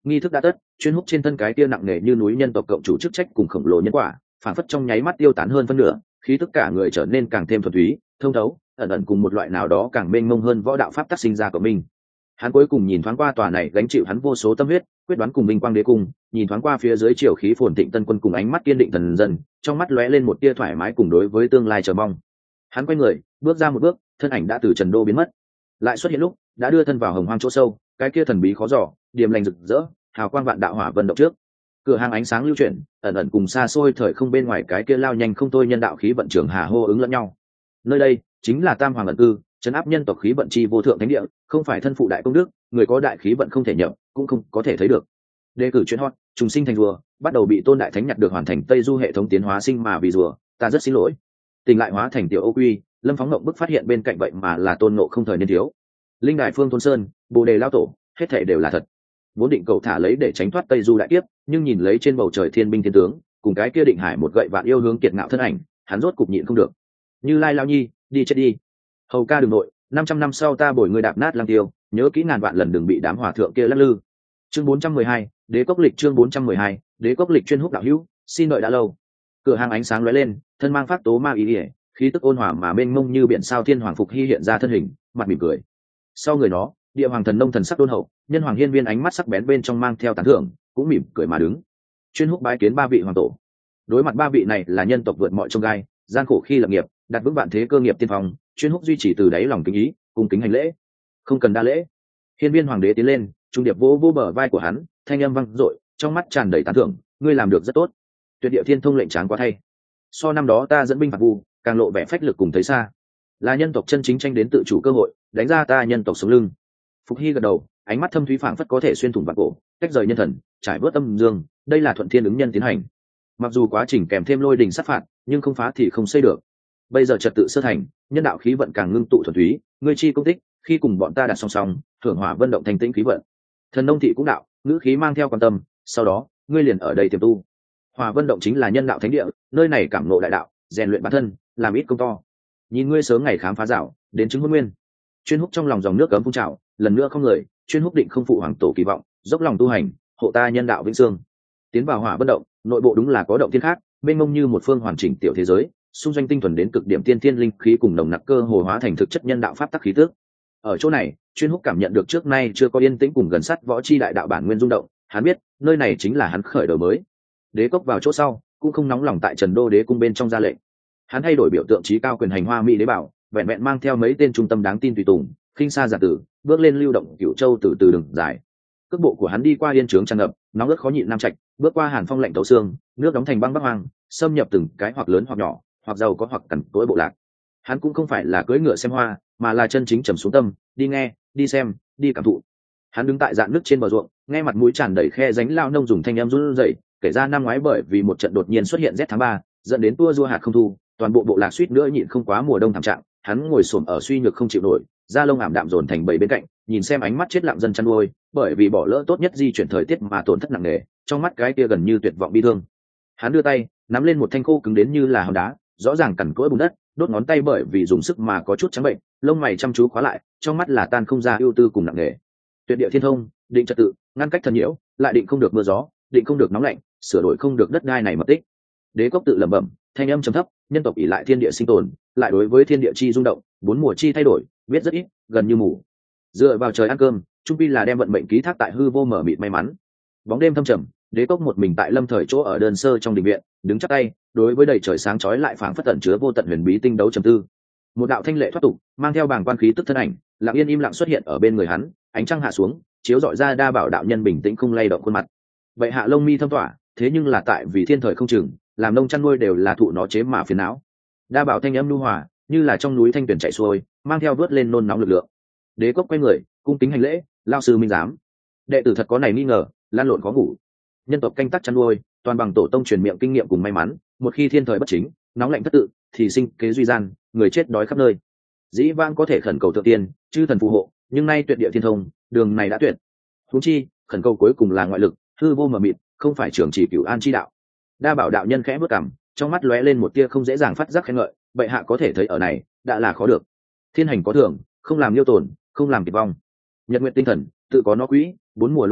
nghi thức đã tất, chuyên húc trên thân cái tia nặng nề như núi nhân tộc cộng chủ chức trách cùng khổng lồ nhân quả phản phất trong nháy mắt tiêu tán hơn phân nửa, khí tất cả người trở nên càng thêm thuần túy thông thấu, ẩn ẩn cùng một loại nào đó càng mênh mông hơn võ đạo pháp tác sinh ra của mình. Hắn cuối cùng nhìn thoáng qua tòa này gánh chịu hắn vô số tâm huyết quyết đoán cùng minh quang đế cung, nhìn thoáng qua phía dưới triều khí phồn thịnh tân quân cùng ánh mắt kiên định thần dân, trong mắt lóe lên một tia thoải mái cùng đối với tương lai chờ mong. Hắn quay người bước ra một bước, thân ảnh đã từ trần đô biến mất, lại xuất hiện lúc đã đưa thân vào hồng hoang chỗ sâu, cái kia thần bí khó dò điềm lành rực rỡ hào quang vạn đạo hỏa vận động trước cửa hàng ánh sáng lưu chuyển, ẩn ẩn cùng xa xôi thời không bên ngoài cái kia lao nhanh không thôi nhân đạo khí vận trường hà hô ứng lẫn nhau. Nơi đây chính là tam hoàng ẩn cư, trấn áp nhân tộc khí vận chi vô thượng thánh địa, không phải thân phụ đại công đức, người có đại khí vận không thể nhập, cũng không có thể thấy được. Đề cử chuyên hot, trùng sinh thành rùa, bắt đầu bị tôn đại thánh nhặt được hoàn thành tây du hệ thống tiến hóa sinh mà vì rùa, ta rất xin lỗi. Tình lại hóa thành tiểu ô quy, lâm phóng ngộng bức phát hiện bên cạnh vậy mà là tôn ngộ không thời niên thiếu. Linh đài phương thôn sơn, bồ đề lao tổ, hết thảy đều là thật. Vốn định cầu thả lấy để tránh thoát tây du đại kiếp, nhưng nhìn lấy trên bầu trời thiên binh thiên tướng, cùng cái kia định hải một gậy vạn yêu hướng kiệt ngạo thân ảnh, hắn rốt cục nhịn không được. Như Lai lao nhi, đi chết đi. Hầu ca đường nội, năm trăm năm sau ta bồi người đạp nát lăng tiêu, nhớ kỹ ngàn vạn lần đừng bị đám hòa thượng kia lắc lư. Chương bốn trăm mười hai, đế cốc lịch chương bốn trăm mười hai, đế cốc lịch chuyên húc đạo hữu, xin đợi đã lâu. Cửa hàng ánh sáng lóe lên, thân mang pháp tố ma ý ỉa, khí tức ôn hòa mà mênh mông như biển sao thiên hoàng phục hy hiện ra thân hình, mặt mỉm cười. Sau người nó, địa hoàng thần nông thần sắc đôn hậu, nhân hoàng hiên viên ánh mắt sắc bén bên trong mang theo tán thưởng, cũng mỉm cười mà đứng. Chuyên húc bái kiến ba vị hoàng tổ. Đối mặt ba vị này là nhân tộc vượt mọi chông gai, gian khổ khi lập nghiệp, đặt vững vạn thế cơ nghiệp tiên phong, chuyên húc duy trì từ đáy lòng kính ý, cùng kính hành lễ. Không cần đa lễ. Hiên viên hoàng đế tiến lên, trung điệp vỗ vỗ bờ vai của hắn, thanh âm vang dội, trong mắt tràn đầy tán thưởng, ngươi làm được rất tốt. Tuyệt địa thiên thông lệnh tráng quá thay. So năm đó ta dẫn binh phạt vu, càng lộ vẻ phách lực cùng thấy xa. Là nhân tộc chân chính tranh đến tự chủ cơ hội, đánh ra ta nhân tộc sống lưng. Phục hy gật đầu, ánh mắt thâm thúy phảng phất có thể xuyên thủng vạn cổ, cách rời nhân thần, trải bớt âm dương, đây là thuận thiên ứng nhân tiến hành. Mặc dù quá trình kèm thêm lôi đình sát phạt, nhưng không phá thì không xây được. Bây giờ trật tự sơ thành, nhân đạo khí vận càng ngưng tụ thuần túy, ngươi chi công tích, khi cùng bọn ta đặt song song, thưởng hỏa vận động thành tĩnh khí vận. Thần nông thị cũng đạo, ngữ khí mang theo quan tâm, sau đó, ngươi liền ở đây tiềm tu. Hỏa vận động chính là nhân đạo thánh địa, nơi này cảm ngộ đại đạo, rèn luyện bản thân, làm ít công to. Nhìn ngươi sớm ngày khám phá rào, đến chứng huân nguyên. Chuyên húc trong lòng dòng nước cấm phun trào, lần nữa không lời, chuyên húc định không phụ hoàng tổ kỳ vọng, dốc lòng tu hành, hộ ta nhân đạo vĩnh dương. Tiến vào hỏa vận động, nội bộ đúng là có động thiên khác, mênh mông như một phương hoàn chỉnh tiểu thế giới, xung doanh tinh thuần đến cực điểm tiên thiên linh khí cùng nồng nặc cơ hồ hóa thành thực chất nhân đạo pháp tắc khí tước. Ở chỗ này, chuyên húc cảm nhận được trước nay chưa có yên tĩnh cùng gần sát võ chi đại đạo bản nguyên rung động, hắn biết, nơi này chính là hắn khởi đầu mới. Đế cốc vào chỗ sau, cũng không nóng lòng tại Trần Đô đế cung bên trong ra lệnh. Hắn thay đổi biểu tượng trí cao quyền hành hoa mỹ đế bảo, vẹn vẹn mang theo mấy tên trung tâm đáng tin tùy tùng, khinh xa giả tử, bước lên lưu động cửu châu từ từ đường dài. Cước bộ của hắn đi qua yên trướng tràn ngập, nóng ướt khó nhịn nam trạch, bước qua hàn phong lạnh tấu xương, nước đóng thành băng bắc hoang, xâm nhập từng cái hoặc lớn hoặc nhỏ, hoặc giàu có hoặc cằn cỗi bộ lạc. Hắn cũng không phải là cưỡi ngựa xem hoa, mà là chân chính trầm xuống tâm, đi nghe, đi xem, đi cảm thụ. Hắn đứng tại dạn nước trên bờ ruộng, nghe mặt mũi tràn đầy khe ránh lao nông dùng thanh em run rẩy, kể ra năm ngoái bởi vì một trận đột nhiên xuất hiện rét tháng ba, dẫn đến tua rua hạt không thu, toàn bộ bộ lạc suýt nữa nhịn không quá mùa đông thảm trạng. Hắn ngồi xổm ở suy nhược không chịu nổi, da lông ảm đạm dồn thành bầy bên cạnh, nhìn xem ánh mắt chết lặng dân chăn nuôi, bởi vì bỏ lỡ tốt nhất di chuyển thời tiết mà tổn thất nặng nề, trong mắt cái kia gần như tuyệt vọng bi thương. Hắn đưa tay nắm lên một thanh khô cứng đến như là hòn đá, rõ ràng cằn cỗi bùn đất, đốt ngón tay bởi vì dùng sức mà có chút trắng bệnh, lông mày chăm chú khóa lại, trong mắt là tan không ra ưu tư cùng nặng nề. Tuyệt địa thiên thông, định trật tự, ngăn cách thần nhiễu, lại định không được mưa gió, định không được nóng lạnh, sửa đổi không được đất đai này mật tích. Đế cốc tự lẩm bẩm, thanh âm trầm thấp, nhân tộc ỷ lại thiên địa sinh tồn, lại đối với thiên địa chi rung động, bốn mùa chi thay đổi, biết rất ít, gần như mù. Dựa vào trời ăn cơm, trung pi là đem vận mệnh ký thác tại hư vô mở mịt may mắn. Bóng đêm thâm trầm, đế cốc một mình tại lâm thời chỗ ở đơn sơ trong đình viện, đứng chắp tay, đối với đầy trời sáng chói lại phảng phất tẩn chứa vô tận huyền bí tinh đấu trầm tư. Một đạo thanh lệ thoát tục, mang theo bảng quan khí tức thân ảnh, lặng yên im lặng xuất hiện ở bên người hắn, ánh trăng hạ xuống, chiếu rọi ra đa bảo đạo nhân bình tĩnh không lay động khuôn mặt. Vậy hạ lông mi thâm tỏa, thế nhưng là tại vì thiên thời không chừng, làm nông chăn nuôi đều là thụ nó chế mà phiền não. Đa bảo thanh âm nhu hòa, như là trong núi thanh tuyển chảy xuôi, mang theo vớt lên nôn nóng lực lượng. Đế cốc quay người, cung kính hành lễ, lao sư minh giám. Đệ tử thật có này nghi ngờ, lan lộn khó ngủ. Nhân tộc canh tác chăn nuôi, toàn bằng tổ tông truyền miệng kinh nghiệm cùng may mắn, một khi thiên thời bất chính, nóng lạnh thất tự, thì sinh kế duy gian, người chết đói khắp nơi. Dĩ vãng có thể khẩn cầu thượng tiên, chư thần phù hộ, nhưng nay tuyệt địa thiên thông, đường này đã tuyệt. Huống chi, khẩn cầu cuối cùng là ngoại lực, hư vô mờ mịt, không phải trưởng chỉ cửu an chi đạo. Đa bảo đạo nhân khẽ bước cằm, trong mắt lóe lên một tia không dễ dàng phát giác khen ngợi, bệ hạ có thể thấy ở này, đã là khó được. Thiên hành có thường, không làm liêu tổn, không làm kiệt vong. Nhật nguyện tinh thần, tự có nó quỹ, bốn mùa luân hồi,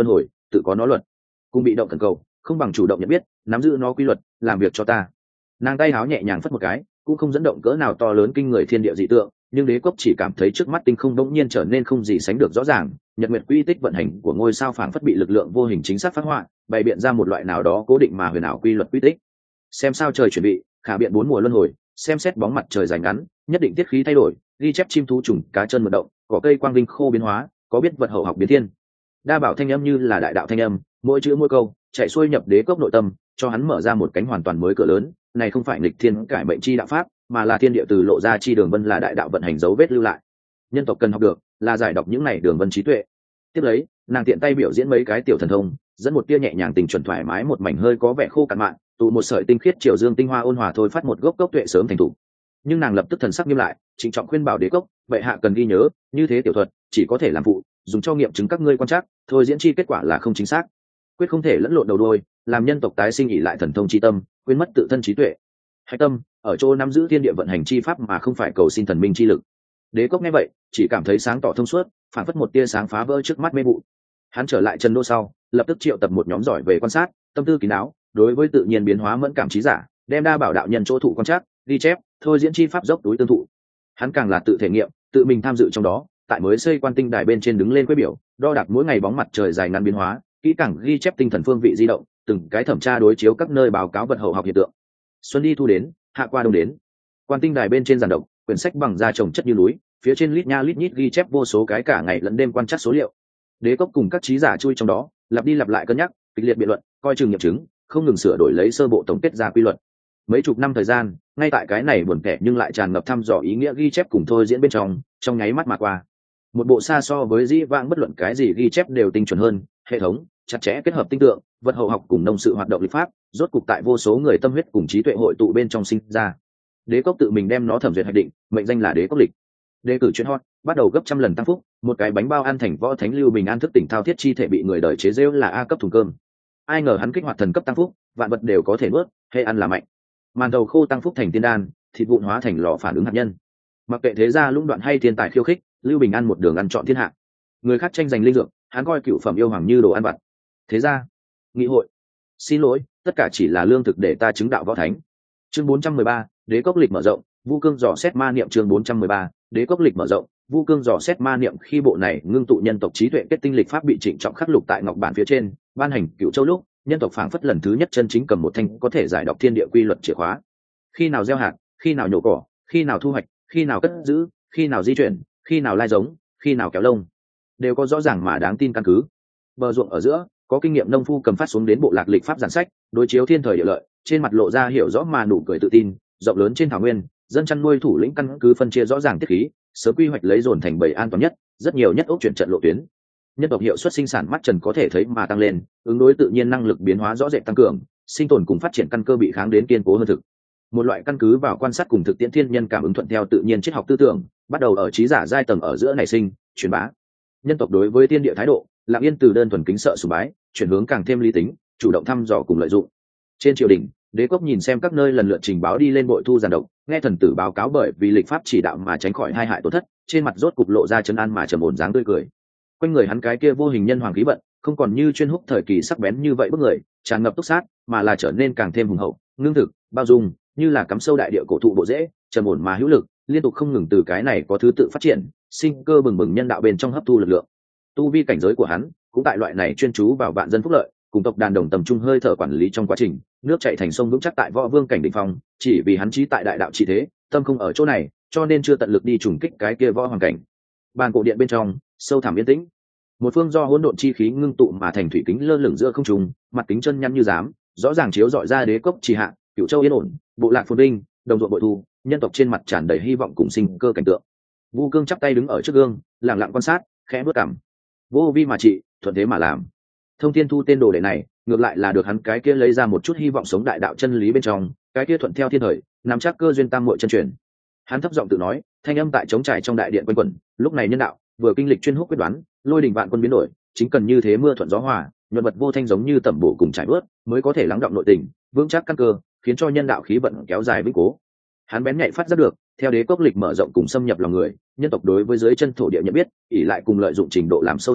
tự có nó luật. Cùng bị động thần cầu không bằng chủ động nhận biết, nắm giữ nó quy luật, làm việc cho ta. Nàng tay háo nhẹ nhàng phất một cái, cũng không dẫn động cỡ nào to lớn kinh người thiên địa dị tượng, nhưng đế quốc chỉ cảm thấy trước mắt tinh không đống nhiên trở nên không gì sánh được rõ ràng, nhật nguyệt quy tích vận hành của ngôi sao phảng phất bị lực lượng vô hình chính xác phát họa, bày biện ra một loại nào đó cố định mà huyền ảo quy luật quy tích. Xem sao trời chuẩn bị, khả biện bốn mùa luân hồi, xem xét bóng mặt trời dài ngắn, nhất định tiết khí thay đổi, ghi chép chim thú trùng cá chân mật động, cỏ cây quang vinh khô biến hóa, có biết vật hậu học biến thiên. Đa bảo thanh âm như là đại đạo thanh âm, mỗi chữ mỗi câu chạy xuôi nhập đế cốc nội tâm, cho hắn mở ra một cánh hoàn toàn mới cửa lớn. Này không phải nghịch thiên cải mệnh chi đạo pháp, mà là thiên địa từ lộ ra chi đường vân, là đại đạo vận hành dấu vết lưu lại. Nhân tộc cần học được là giải đọc những này đường vân trí tuệ. Tiếp lấy, nàng tiện tay biểu diễn mấy cái tiểu thần thông, dẫn một tia nhẹ nhàng tình chuẩn thoải mái, một mảnh hơi có vẻ khô cạn mạn, tụ một sợi tinh khiết triều dương tinh hoa ôn hòa thôi phát một gốc cốc tuệ sớm thành thủ. Nhưng nàng lập tức thần sắc nghiêm lại, trịnh trọng khuyên bảo đế cốc, bệ hạ cần ghi nhớ, như thế tiểu thuật chỉ có thể làm phụ, dùng cho nghiệm chứng các ngươi quan trắc, thôi diễn chi kết quả là không chính xác, quyết không thể lẫn lộn đầu đuôi, làm nhân tộc tái sinh ỷ lại thần thông chi tâm, quên mất tự thân trí tuệ. Hạch tâm ở chỗ nắm giữ thiên địa vận hành chi pháp mà không phải cầu xin thần minh chi lực. Đế cốc nghe vậy chỉ cảm thấy sáng tỏ thông suốt, phản phất một tia sáng phá vỡ trước mắt mê vụ. Hắn trở lại chân đô sau, lập tức triệu tập một nhóm giỏi về quan sát, tâm tư kín đáo, đối với tự nhiên biến hóa mẫn cảm trí giả, đem đa bảo đạo nhân chỗ thụ quan trắc, ghi chép, thôi diễn chi pháp dốc túi tương thụ. Hắn càng là tự thể nghiệm, tự mình tham dự trong đó, tại mới xây quan tinh đài bên trên đứng lên quét biểu, đo đạc mỗi ngày bóng mặt trời dài ngắn biến hóa, kỹ càng ghi chép tinh thần phương vị di động, từng cái thẩm tra đối chiếu các nơi báo cáo vật hậu học hiện tượng. Xuân đi thu đến, hạ qua đông đến, quan tinh đài bên trên giàn độc, quyển sách bằng da trồng chất như núi, phía trên lít nha lít nhít ghi chép vô số cái cả ngày lẫn đêm quan trắc số liệu. Đế cốc cùng các trí giả chui trong đó, lặp đi lặp lại cân nhắc, kịch liệt biện luận, coi chừng nghiệm chứng, không ngừng sửa đổi lấy sơ bộ tổng kết ra quy luật. Mấy chục năm thời gian, ngay tại cái này buồn kẻ nhưng lại tràn ngập thăm dò ý nghĩa ghi chép cùng thôi diễn bên trong, trong nháy mắt mà qua. Một bộ xa so với dĩ vãng bất luận cái gì ghi chép đều tinh chuẩn hơn, hệ thống chặt chẽ kết hợp tinh tượng, vật hậu học cùng nông sự hoạt động lịch pháp, rốt cục tại vô số người tâm huyết cùng trí tuệ hội tụ bên trong sinh ra. Đế cốc tự mình đem nó thẩm duyệt hoạch định, mệnh danh là đế cốc lịch. Đề cử chuyên hot, bắt đầu gấp trăm lần tăng phúc, một cái bánh bao ăn thành võ thánh Lưu Bình An thức tỉnh thao thiết chi thể bị người đời chế giễu là A cấp thùng cơm. Ai ngờ hắn kích hoạt thần cấp tăng phúc, vạn vật đều có thể nuốt, hay ăn là mạnh. Màn đầu khô tăng phúc thành tiên đan, thịt vụn hóa thành lò phản ứng hạt nhân. Mặc kệ thế gia lũng đoạn hay thiên tài khiêu khích, Lưu Bình An một đường ăn trọn thiên hạ. Người khác tranh giành linh dược, hắn coi cựu phẩm yêu hoàng như đồ ăn vặt. Thế gia, nghị hội, xin lỗi, tất cả chỉ là lương thực để ta chứng đạo võ thánh. Chương bốn trăm mười ba, đế cốc lịch mở rộng, Vu Cương dò xét ma niệm. Chương bốn trăm mười ba, đế cốc lịch mở rộng, Vu Cương dò xét ma niệm. Khi bộ này ngưng tụ nhân tộc trí tuệ kết tinh lịch pháp bị trịnh trọng khắc lục tại ngọc bản phía trên, ban hành cựu châu lúc, nhân tộc phảng phất lần thứ nhất chân chính cầm một thanh có thể giải đọc thiên địa quy luật chìa khóa. Khi nào gieo hạt, khi nào nhổ cỏ, khi nào thu hoạch, khi nào cất giữ, khi nào di chuyển, khi nào lai giống, khi nào kéo lông, đều có rõ ràng mà đáng tin căn cứ. Bờ ruộng ở giữa, có kinh nghiệm nông phu cầm phát xuống đến bộ lạc lịch pháp giản sách, đối chiếu thiên thời địa lợi, trên mặt lộ ra hiểu rõ mà nụ cười tự tin. Rộng lớn trên thảo nguyên, dân chăn nuôi thủ lĩnh căn cứ phân chia rõ ràng tiết khí, sớm quy hoạch lấy dồn thành bầy an toàn nhất, rất nhiều nhất ốc chuyển trận lộ tuyến. Nhân tộc hiệu suất sinh sản mắt trần có thể thấy mà tăng lên, ứng đối tự nhiên năng lực biến hóa rõ rệt tăng cường, sinh tồn cùng phát triển căn cơ bị kháng đến kiên cố hơn thực. Một loại căn cứ vào quan sát cùng thực tiễn thiên nhân cảm ứng thuận theo tự nhiên triết học tư tưởng, bắt đầu ở trí giả giai tầng ở giữa nảy sinh, truyền bá. Nhân tộc đối với thiên địa thái độ, lặng yên từ đơn thuần kính sợ sùng bái, chuyển hướng càng thêm lý tính, chủ động thăm dò cùng lợi dụng. Trên triều đình, đế quốc nhìn xem các nơi lần lượt trình báo đi lên bội thu giàn độc, nghe thần tử báo cáo bởi vì lịch pháp chỉ đạo mà tránh khỏi hai hại tổn thất, trên mặt rốt cục lộ ra chân an mà trầm ổn dáng tươi cười. Quanh người hắn cái kia vô hình nhân hoàng khí vận, không còn như chuyên húc thời kỳ sắc bén như vậy bức người, tràn ngập túc sát, mà là trở nên càng thêm hùng hậu, ngưng thực, bao dung, như là cắm sâu đại địa cổ thụ bộ rễ, trầm ổn mà hữu lực, liên tục không ngừng từ cái này có thứ tự phát triển, sinh cơ bừng bừng nhân đạo bên trong hấp thu lực lượng. Tu vi cảnh giới của hắn cũng tại loại này chuyên chú vào vạn dân phúc lợi, cùng tộc đàn đồng tầm trung hơi thở quản lý trong quá trình, nước chảy thành sông vững chắc tại võ vương cảnh đỉnh phong, chỉ vì hắn chí tại đại đạo chỉ thế, tâm không ở chỗ này, cho nên chưa tận lực đi trùng kích cái kia võ hoàng cảnh. Bàn cổ điện bên trong, sâu thẳm yên tĩnh. Một phương do hỗn độn chi khí ngưng tụ mà thành thủy kính lơ lửng giữa không trung, mặt kính chân nhăn như giám, rõ ràng chiếu rọi ra đế cốc trì hạ, cửu châu yên ổn, bộ lạc phồn vinh, đồng ruộng bội thu, nhân tộc trên mặt tràn đầy hy vọng cùng sinh cơ cảnh tượng. Vu Cương chắp tay đứng ở trước gương, lặng lặng quan sát, khẽ bước cằm. Vô vi mà trị, thuận thế mà làm. Thông Thiên Thu tên đồ đệ này, ngược lại là được hắn cái kia lấy ra một chút hy vọng sống đại đạo chân lý bên trong, cái kia thuận theo thiên thời, nắm chắc cơ duyên tam muội chân truyền. Hắn thấp giọng tự nói, thanh âm tại trống trải trong đại điện quanh quẩn, lúc này nhân đạo vừa kinh lịch chuyên húc quyết đoán, lôi đình vạn quân biến đổi, chính cần như thế mưa thuận gió hòa, nhuận vật vô thanh giống như tẩm bổ cùng trải bớt, mới có thể lắng động nội tình, vững chắc căn cơ, khiến cho nhân đạo khí vận kéo dài vĩnh cố. Hắn bén nhạy phát giác được, theo đế cốc lịch mở rộng cùng xâm nhập lòng người, nhân tộc đối với dưới chân thổ địa nhận biết, ỷ lại cùng lợi dụng trình độ làm sâu sắc,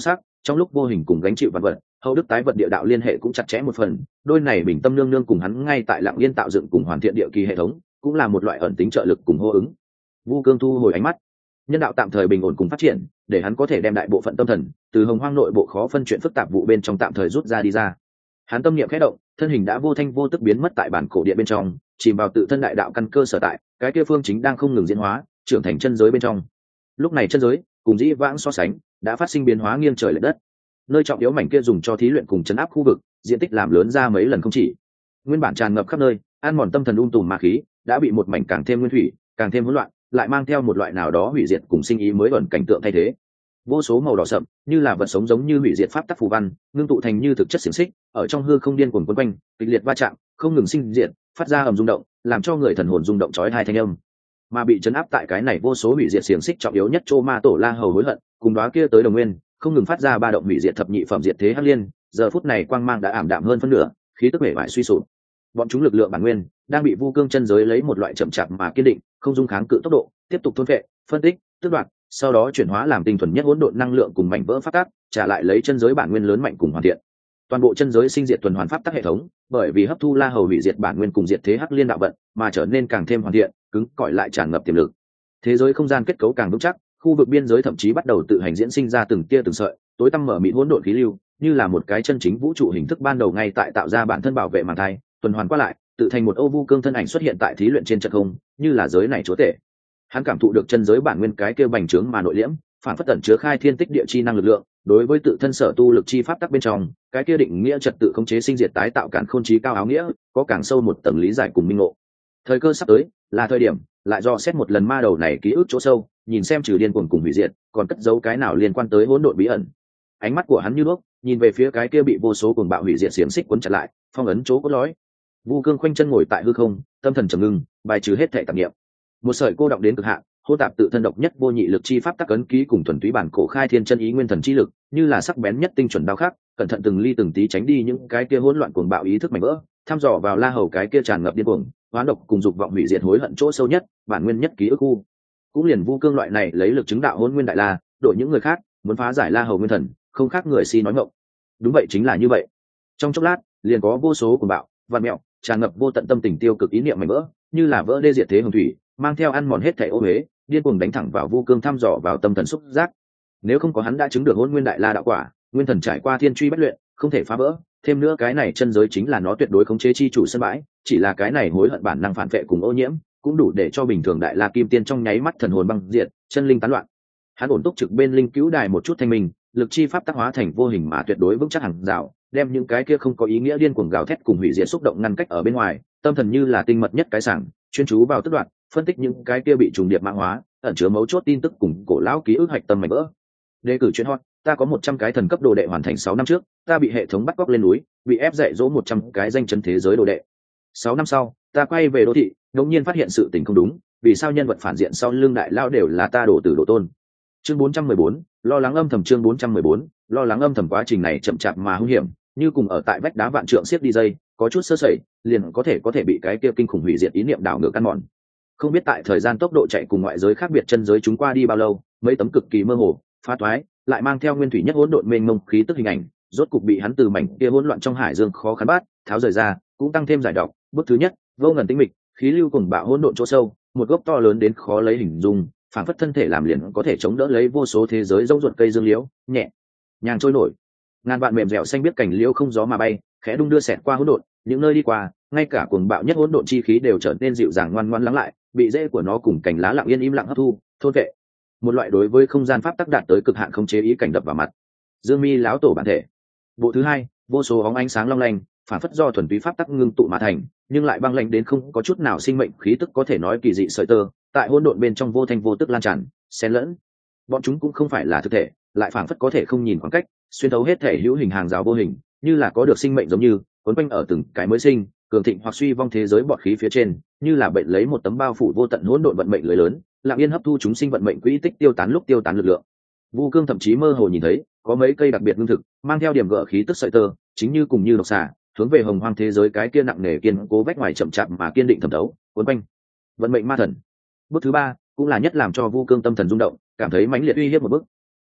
trong lúc vô hình cùng gánh chịu vật vật, hậu đức tái vật địa đạo liên hệ cũng chặt chẽ một phần. Đôi này bình tâm nương nương cùng hắn ngay tại Lặng Yên tạo dựng cùng hoàn thiện địa kỳ hệ thống, cũng là một loại ẩn tính trợ lực cùng hô ứng. Vu Cương thu hồi ánh mắt, nhân đạo tạm thời bình ổn cùng phát triển, để hắn có thể đem đại bộ phận tâm thần từ hồng hoang nội bộ khó phân chuyện phức tạp vụ bên trong tạm thời rút ra đi ra. Hắn tâm niệm khẽ động, thân hình đã vô thanh vô tức biến mất tại bản cổ địa bên trong, chìm vào tự thân đại đạo căn cơ sở tại, cái kia phương chính đang không ngừng diễn hóa, trưởng thành chân giới bên trong. Lúc này chân giới cùng dĩ vãng so sánh đã phát sinh biến hóa nghiêng trời lệch đất. Nơi trọng yếu mảnh kia dùng cho thí luyện cùng chấn áp khu vực, diện tích làm lớn ra mấy lần không chỉ. Nguyên bản tràn ngập khắp nơi, ăn mòn tâm thần ung tùm ma khí, đã bị một mảnh càng thêm nguyên thủy, càng thêm hỗn loạn, lại mang theo một loại nào đó hủy diệt cùng sinh ý mới ẩn cảnh tượng thay thế. Vô số màu đỏ sậm, như là vật sống giống như hủy diệt pháp tắc phù văn, ngưng tụ thành như thực chất xiển xích, ở trong hư không điên cuồng quấn quanh, kịch liệt va chạm, không ngừng sinh diệt, phát ra ầm rung động, làm cho người thần hồn rung động chói tai thanh âm. Mà bị chấn áp tại cái này vô số hủy diệt xiển xích trọng yếu nhất Chô Ma Tổ La Hầu hối hận, cùng đóa kia tới đồng nguyên, không ngừng phát ra ba động hủy diệt thập nhị phẩm diệt thế hắc liên, giờ phút này quang mang đã ảm đạm hơn phân nửa, khí tức bể bại suy sụp. Bọn chúng lực lượng bản nguyên đang bị Vu Cương chân giới lấy một loại chậm chạp mà kiên định, không dung kháng cự tốc độ, tiếp tục thôn phệ, phân tích, tước đoạt, sau đó chuyển hóa làm tinh thuần nhất hỗn độn năng lượng cùng mảnh vỡ pháp tắc, trả lại lấy chân giới bản nguyên lớn mạnh cùng hoàn thiện. Toàn bộ chân giới sinh diệt tuần hoàn pháp tắc hệ thống, bởi vì hấp thu La Hầu hủy diệt bản nguyên cùng diệt thế hắc liên đạo vận, mà trở nên càng thêm hoàn thiện, cứng cỏi lại tràn ngập tiềm lực. Thế giới không gian kết cấu càng vững chắc, khu vực biên giới thậm chí bắt đầu tự hành diễn sinh ra từng tia từng sợi, tối tăm mở mịt hỗn độn khí lưu, như là một cái chân chính vũ trụ hình thức ban đầu ngay tại tạo ra bản thân bảo vệ màng thai, tuần hoàn qua lại, tự thành một Ô Vu Cương thân ảnh xuất hiện tại thí luyện trên trận không, như là giới này chúa tể. Hắn cảm thụ được chân giới bản nguyên cái kia bành trướng mà nội liễm, phản phất tẩn chứa khai thiên tích địa chi năng lực lượng, đối với tự thân sở tu lực chi pháp tắc bên trong, cái kia định nghĩa trật tự khống chế sinh diệt tái tạo cản khôn trí cao áo nghĩa, có càng sâu một tầng lý giải cùng minh ngộ. Thời cơ sắp tới, là thời điểm, lại do xét một lần ma đầu này ký ức chỗ sâu, nhìn xem trừ điên cuồng cùng hủy diệt, còn cất giấu cái nào liên quan tới hỗn độn bí ẩn. Ánh mắt của hắn như đuốc, nhìn về phía cái kia bị vô số cuồng bạo hủy diệt xiềng xích cuốn chặt lại, phong ấn chỗ cốt lõi. Vu Cương khoanh chân ngồi tại hư không, tâm thần trầm ngưng, bài trừ hết thảy tạp niệm. Một sợi cô động đến cực hạn, hô tạp tự thân độc nhất vô nhị lực chi pháp tắc ấn ký cùng thuần túy bản cổ khai thiên chân ý nguyên thần chi lực, như là sắc bén nhất tinh chuẩn đao khắc, cẩn thận từng ly từng tí tránh đi những cái kia hỗn loạn cuồng bạo ý thức mảnh vỡ, thăm dò vào La Hầu cái kia tràn ngập điên cuồng, hoán độc cùng dục vọng hủy diệt hối hận chỗ sâu nhất, bản nguyên nhất ký ức khu. Cũng liền Vu Cương loại này lấy lực chứng đạo hỗn nguyên đại la, đội những người khác muốn phá giải La Hầu nguyên thần, không khác người si nói ngọng. Đúng vậy, chính là như vậy. Trong chốc lát, liền có vô số cuồng bạo, vạn mẹo, tràn ngập vô tận tâm tình tiêu cực ý niệm mảnh vỡ, như là vỡ đê diệt thế hồng thủy, mang theo ăn mòn hết thảy ô uế, điên cuồng đánh thẳng vào Vu Cương thăm dò vào tâm thần xúc giác. Nếu không có hắn đã chứng được hỗn nguyên đại la đạo quả, nguyên thần trải qua thiên truy bất luyện, không thể phá vỡ, thêm nữa cái này chân giới chính là nó tuyệt đối khống chế chi chủ sân bãi, chỉ là cái này hối hận bản năng phản vệ cùng ô nhiễm, cũng đủ để cho bình thường đại la kim tiên trong nháy mắt thần hồn băng diệt, chân linh tán loạn. Hắn ổn túc trực bên linh cứu đài một chút thanh minh, lực chi pháp tác hóa thành vô hình mà tuyệt đối vững chắc hàng rào, đem những cái kia không có ý nghĩa điên cuồng gào thét cùng hủy diệt xúc động ngăn cách ở bên ngoài, tâm thần như là tinh mật nhất cái sảng, chuyên chú vào tức đoạn, phân tích những cái kia bị trùng điệp mã hóa, ẩn chứa mấu chốt tin tức cùng cổ lão ký ức hạch tâm mảnh vỡ. Đề cử chuyên hot, ta có một trăm cái thần cấp đồ đệ hoàn thành sáu năm trước, ta bị hệ thống bắt cóc lên núi, bị ép dạy dỗ một trăm cái danh chân thế giới đồ đệ. sáu năm sau, ta quay về đô thị, đột nhiên phát hiện sự tình không đúng, vì sao nhân vật phản diện sau lưng đại lao đều là ta đổ tử độ tôn. Chương bốn trăm mười bốn, lo lắng âm thầm chương bốn trăm mười bốn, lo lắng âm thầm quá trình này chậm chạp mà hung hiểm, như cùng ở tại vách đá vạn trượng xiết đi dây, có chút sơ sẩy, liền có thể có thể bị cái kia kinh khủng hủy diệt ý niệm đảo ngược căn mòn. Không biết tại thời gian tốc độ chạy cùng ngoại giới khác biệt chân giới chúng qua đi bao lâu, mấy tấm cực kỳ mơ hồ, phá toái, lại mang theo nguyên thủy nhất hỗn độn mênh mông khí tức hình ảnh, rốt cục bị hắn từ mảnh kia hỗn loạn trong hải dương khó khăn bắt, tháo rời ra, cũng tăng thêm giải độc. Bước thứ nhất, vô ngần tĩnh mịch, khí lưu cùng bạo hỗn độn chỗ sâu, một gốc to lớn đến khó lấy hình dung, phản phất thân thể làm liền có thể chống đỡ lấy vô số thế giới rỗng ruột cây dương liễu, nhẹ nhàng trôi nổi. Ngàn vạn mềm dẻo xanh biết cành liễu không gió mà bay, khẽ đung đưa xẹt qua hỗn độn, những nơi đi qua, ngay cả cuồng bạo nhất hỗn độn chi khí đều trở nên dịu dàng ngoan ngoãn lắng lại, bị rễ của nó cùng cành lá lặng yên im lặng hấp thu, thôn vệ. Một loại đối với không gian pháp tắc đạt tới cực hạn không chế ý cảnh đập vào mặt. Dương Mi lão tổ bản thể. Bộ thứ hai, vô số bóng ánh sáng long lanh, phản phất do thuần túy pháp tắc ngưng tụ mà thành, nhưng lại băng lạnh đến không có chút nào sinh mệnh khí tức có thể nói kỳ dị sợi tơ, tại hỗn độn bên trong vô thanh vô tức lan tràn, xen lẫn. Bọn chúng cũng không phải là thực thể, lại phản phất có thể không nhìn khoảng cách, xuyên thấu hết thể hữu hình hàng rào vô hình, như là có được sinh mệnh giống như cuốn quanh ở từng cái mới sinh, cường thịnh hoặc suy vong thế giới bọt khí phía trên, như là bệnh lấy một tấm bao phủ vô tận hỗn độn vận mệnh lưới lớn, lặng yên hấp thu chúng sinh vận mệnh quỹ tích tiêu tán lúc tiêu tán lực lượng. Vu Cương thậm chí mơ hồ nhìn thấy, có mấy cây đặc biệt lương thực, mang theo điểm gở khí tức sợi tơ, chính như cùng như độc xà, hướng về hồng hoang thế giới cái kia nặng nề kiên cố vách ngoài chậm chạp mà kiên định thẩm thấu, cuốn quanh. Vận mệnh ma thần. Bước thứ ba, cũng là nhất làm cho Vu Cương tâm thần rung động, cảm thấy mãnh liệt uy hiếp một bước.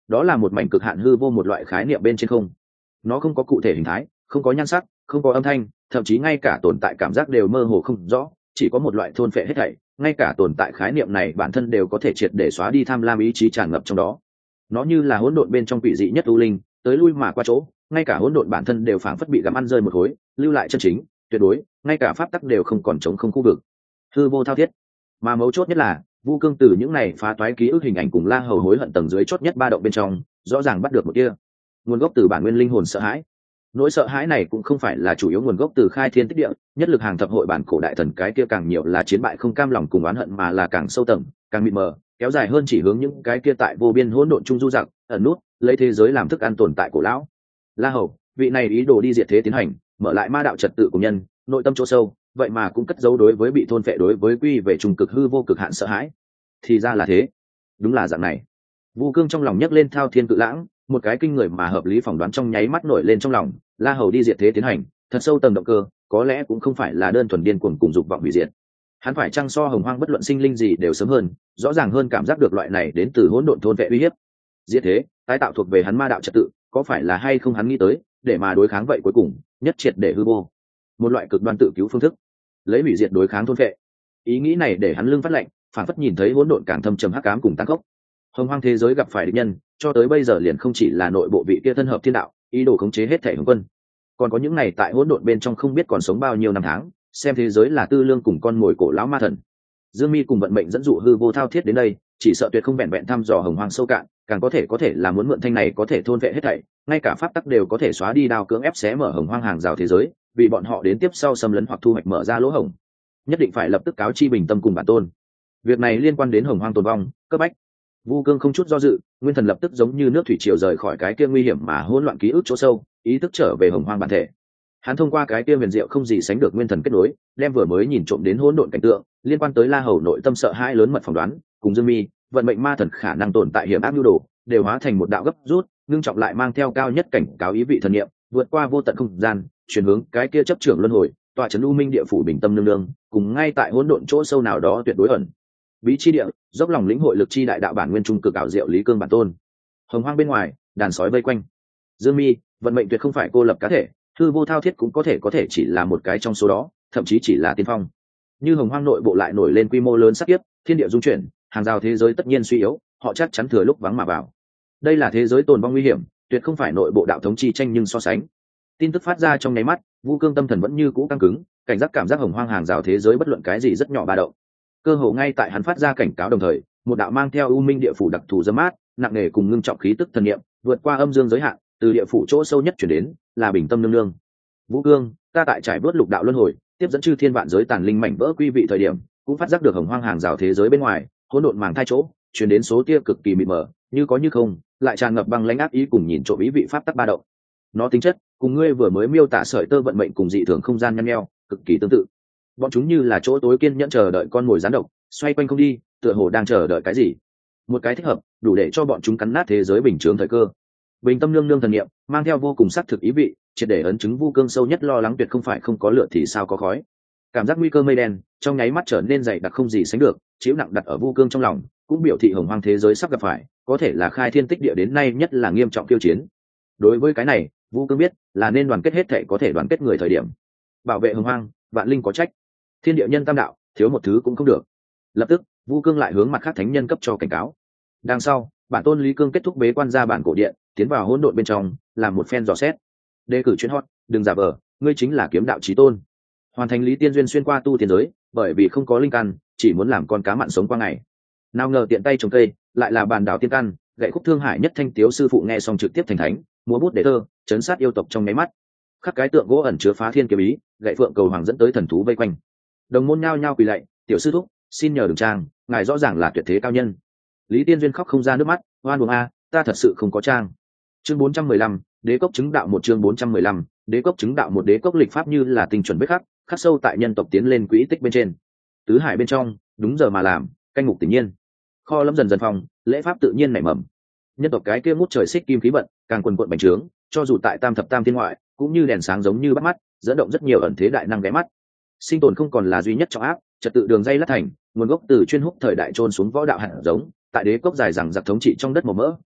đó là một mảnh cực hạn hư vô, một loại khái niệm bên trên không. Nó không có cụ thể hình thái, không có nhan sắc, không có âm thanh, thậm chí ngay cả tồn tại cảm giác đều mơ hồ không rõ, chỉ có một loại thôn phệ hết thảy, ngay cả tồn tại khái niệm này bản thân đều có thể triệt để xóa đi tham lam ý chí tràn ngập trong đó. Nó như là hỗn độn bên trong quỷ dị nhất u linh, tới lui mà qua chỗ, ngay cả hỗn độn bản thân đều phảng phất bị gặm ăn rơi một khối, lưu lại chân chính, tuyệt đối, ngay cả pháp tắc đều không còn trống không khu vực. Hư vô thao thiết. Mà mấu chốt nhất là, Vu Cương từ những này phá toái ký ức hình ảnh cùng La Hầu hối hận tầng dưới chốt nhất ba động bên trong, rõ ràng bắt được một kia. Nguồn gốc từ bản nguyên linh hồn sợ hãi. Nỗi sợ hãi này cũng không phải là chủ yếu nguồn gốc từ khai thiên tích địa, nhất lực hàng thập hội bản cổ đại thần cái kia càng nhiều là chiến bại không cam lòng cùng oán hận, mà là càng sâu tầng, càng mịt mờ, kéo dài hơn chỉ hướng những cái kia tại vô biên hỗn độn trung du giặc, ẩn nút, lấy thế giới làm thức ăn tồn tại cổ lão. La Hầu, vị này ý đồ đi diệt thế tiến hành, mở lại ma đạo trật tự của nhân, nội tâm chỗ sâu, vậy mà cũng cất giấu đối với bị thôn phệ, đối với quy về trùng cực hư vô cực hạn sợ hãi. Thì ra là thế, đúng là dạng này. Vu Cương trong lòng nhấc lên thao thiên cự lãng, một cái kinh người mà hợp lý phỏng đoán trong nháy mắt nổi lên trong lòng. La Hầu đi diệt thế tiến hành, thật sâu tầng động cơ, có lẽ cũng không phải là đơn thuần điên cuồng cùng dục vọng hủy diệt. Hắn phải chăng so Hồng Hoang bất luận sinh linh gì đều sớm hơn, rõ ràng hơn cảm giác được loại này đến từ hỗn độn thôn vệ uy hiếp. Diệt thế, tái tạo thuộc về hắn ma đạo trật tự, có phải là hay không hắn nghĩ tới, để mà đối kháng vậy cuối cùng, nhất triệt để hư vô. Một loại cực đoan tự cứu phương thức, lấy hủy diệt đối kháng thôn vệ. Ý nghĩ này để hắn lưng phát lạnh, phản phất nhìn thấy hỗn độn càng thâm trầm hắc ám cùng tàn khốc. Hồng Hoang thế giới gặp phải địch nhân, cho tới bây giờ liền không chỉ là nội bộ vị kia thân hợp thiên đạo, ý đồ khống chế hết thể Hồng Quân, còn có những này tại hỗn độn bên trong không biết còn sống bao nhiêu năm tháng, xem thế giới là tư lương cùng con mồi cổ lão ma thần. Dương Mi cùng vận mệnh dẫn dụ hư vô thao thiết đến đây, chỉ sợ tuyệt không vẹn vẹn thăm dò Hồng Hoang sâu cạn, càng có thể có thể là muốn mượn thanh này có thể thôn vệ hết thảy, ngay cả pháp tắc đều có thể xóa đi, đao cưỡng ép xé mở Hồng Hoang hàng rào thế giới, vì bọn họ đến tiếp sau xâm lấn hoặc thu hoạch mở ra lỗ hổng. Nhất định phải lập tức cáo chi Bình Tâm cùng bản tôn. Việc này liên quan đến Hồng Hoang tồn vong, cấp bách. Vu Cương không chút do dự, nguyên thần lập tức giống như nước thủy triều rời khỏi cái kia nguy hiểm mà hỗn loạn ký ức chỗ sâu, ý thức trở về Hồng Hoang bản thể. Hắn thông qua cái kia huyền diệu không gì sánh được nguyên thần kết nối, đem vừa mới nhìn trộm đến hỗn độn cảnh tượng, liên quan tới La Hầu nội tâm sợ hãi lớn mật phỏng đoán, cùng Dương Mi, vận mệnh ma thần khả năng tồn tại hiểm ác nhu đồ, đều hóa thành một đạo gấp rút, ngưng trọng lại mang theo cao nhất cảnh cáo ý vị thần niệm, vượt qua vô tận không gian, chuyển hướng cái kia chấp trưởng luân hồi, tọa trấn u minh địa phủ Bình Tâm nương nương, cùng ngay tại hỗn độn chỗ sâu nào đó tuyệt đối ẩn bí chi địa, dốc lòng lĩnh hội lực chi đại đạo bản nguyên trung cực ảo diệu lý cương bản tôn. Hồng Hoang bên ngoài, đàn sói vây quanh. Dương Mi, vận mệnh tuyệt không phải cô lập cá thể, hư vô thao thiết cũng có thể có thể chỉ là một cái trong số đó, thậm chí chỉ là tiên phong. Như Hồng Hoang nội bộ lại nổi lên quy mô lớn sát kiếp, thiên địa dung chuyển, hàng rào thế giới tất nhiên suy yếu, họ chắc chắn thừa lúc vắng mà vào. Đây là thế giới tồn vong nguy hiểm, tuyệt không phải nội bộ đạo thống chi tranh nhưng so sánh. Tin tức phát ra trong nháy mắt, Vu Cương tâm thần vẫn như cũ căng cứng, cảnh giác cảm giác Hồng Hoang hàng rào thế giới bất luận cái gì rất nhỏ ba động. Cơ hồ ngay tại hắn phát ra cảnh cáo đồng thời, một đạo mang theo u minh địa phủ đặc thù dâm mát, nặng nề cùng ngưng trọng khí tức thần niệm, vượt qua âm dương giới hạn, từ địa phủ chỗ sâu nhất chuyển đến, là Bình Tâm nương nương. Vũ Cương, ta tại trải vớt lục đạo luân hồi, tiếp dẫn chư thiên vạn giới tàn linh mảnh vỡ quy vị thời điểm, cũng phát giác được Hồng Hoang hàng rào thế giới bên ngoài, hỗn độn màng thai chỗ, chuyển đến số tia cực kỳ mịt mờ, như có như không, lại tràn ngập băng lãnh ác ý cùng nhìn trộm ý vị pháp tắc ba động. Nó tính chất, cùng ngươi vừa mới miêu tả sợi tơ vận mệnh cùng dị thường không gian nhăn nheo, cực kỳ tương tự. Bọn chúng như là chỗ tối kiên nhẫn chờ đợi con mồi gián độc, xoay quanh không đi, tựa hồ đang chờ đợi cái gì. Một cái thích hợp, đủ để cho bọn chúng cắn nát thế giới bình thường thời cơ. Bình Tâm nương nương thần niệm, mang theo vô cùng xác thực ý vị, triệt để ấn chứng Vu Cương sâu nhất lo lắng tuyệt không phải không có lửa thì sao có khói. Cảm giác nguy cơ mây đen, trong nháy mắt trở nên dày đặc không gì sánh được, chiếu nặng đặt ở Vu Cương trong lòng, cũng biểu thị Hồng Hoang thế giới sắp gặp phải, có thể là khai thiên tích địa đến nay nhất là nghiêm trọng tiêu chiến. Đối với cái này, Vu Cương biết, là nên đoàn kết hết thảy có thể đoàn kết người thời điểm. Bảo vệ Hồng Hoang, vạn linh có trách. Thiên địa nhân tam đạo, thiếu một thứ cũng không được. Lập tức, Vu Cương lại hướng mặt khác thánh nhân cấp cho cảnh cáo. Đằng sau, bản tôn Lý Cương kết thúc bế quan ra bản cổ điện, tiến vào hỗn độn bên trong, làm một phen dò xét. Đề cử chuyên hot, đừng giả vờ, ngươi chính là kiếm đạo chí tôn. Hoàn thành Lý Tiên duyên xuyên qua tu tiên giới, bởi vì không có linh căn, chỉ muốn làm con cá mặn sống qua ngày. Nào ngờ tiện tay trồng cây, lại là bàn đảo tiên căn, gậy khúc thương hải nhất thanh tiếu sư phụ nghe xong trực tiếp thành thánh, múa bút để thơ, chấn sát yêu tộc trong nháy mắt. Khắc cái tượng gỗ ẩn chứa phá thiên kiếm ý, gậy phượng cầu hoàng dẫn tới thần thú vây quanh. Đồng môn nhao nhao quỳ lạy, tiểu sư thúc, xin nhờ đường trang, ngài rõ ràng là tuyệt thế cao nhân. Lý Tiên duyên khóc không ra nước mắt, oan uổng a, ta thật sự không có trang. Chương bốn trăm mười lăm, đế cốc chứng đạo một chương bốn trăm mười lăm, đế cốc chứng đạo một đế cốc lịch pháp như là tinh chuẩn vết khắc, khắc sâu tại nhân tộc tiến lên quỹ tích bên trên. Tứ hải bên trong, đúng giờ mà làm, canh ngục tự nhiên. Kho lẫm dần dần phòng, lễ pháp tự nhiên nảy mầm. Nhân tộc cái kia ngút trời xích kim khí vận, càng quần quận bành trướng, cho dù tại tam thập tam thiên ngoại, cũng như đèn sáng giống như bắt mắt, dẫn động rất nhiều ẩn thế đại năng ghé mắt. Sinh tồn không còn là duy nhất trọng áp, trật tự đường dây lát thành, nguồn gốc từ chuyên húc thời đại trôn xuống võ đạo hạt giống, tại đế cốc dài rằng giặc thống trị trong đất màu mỡ,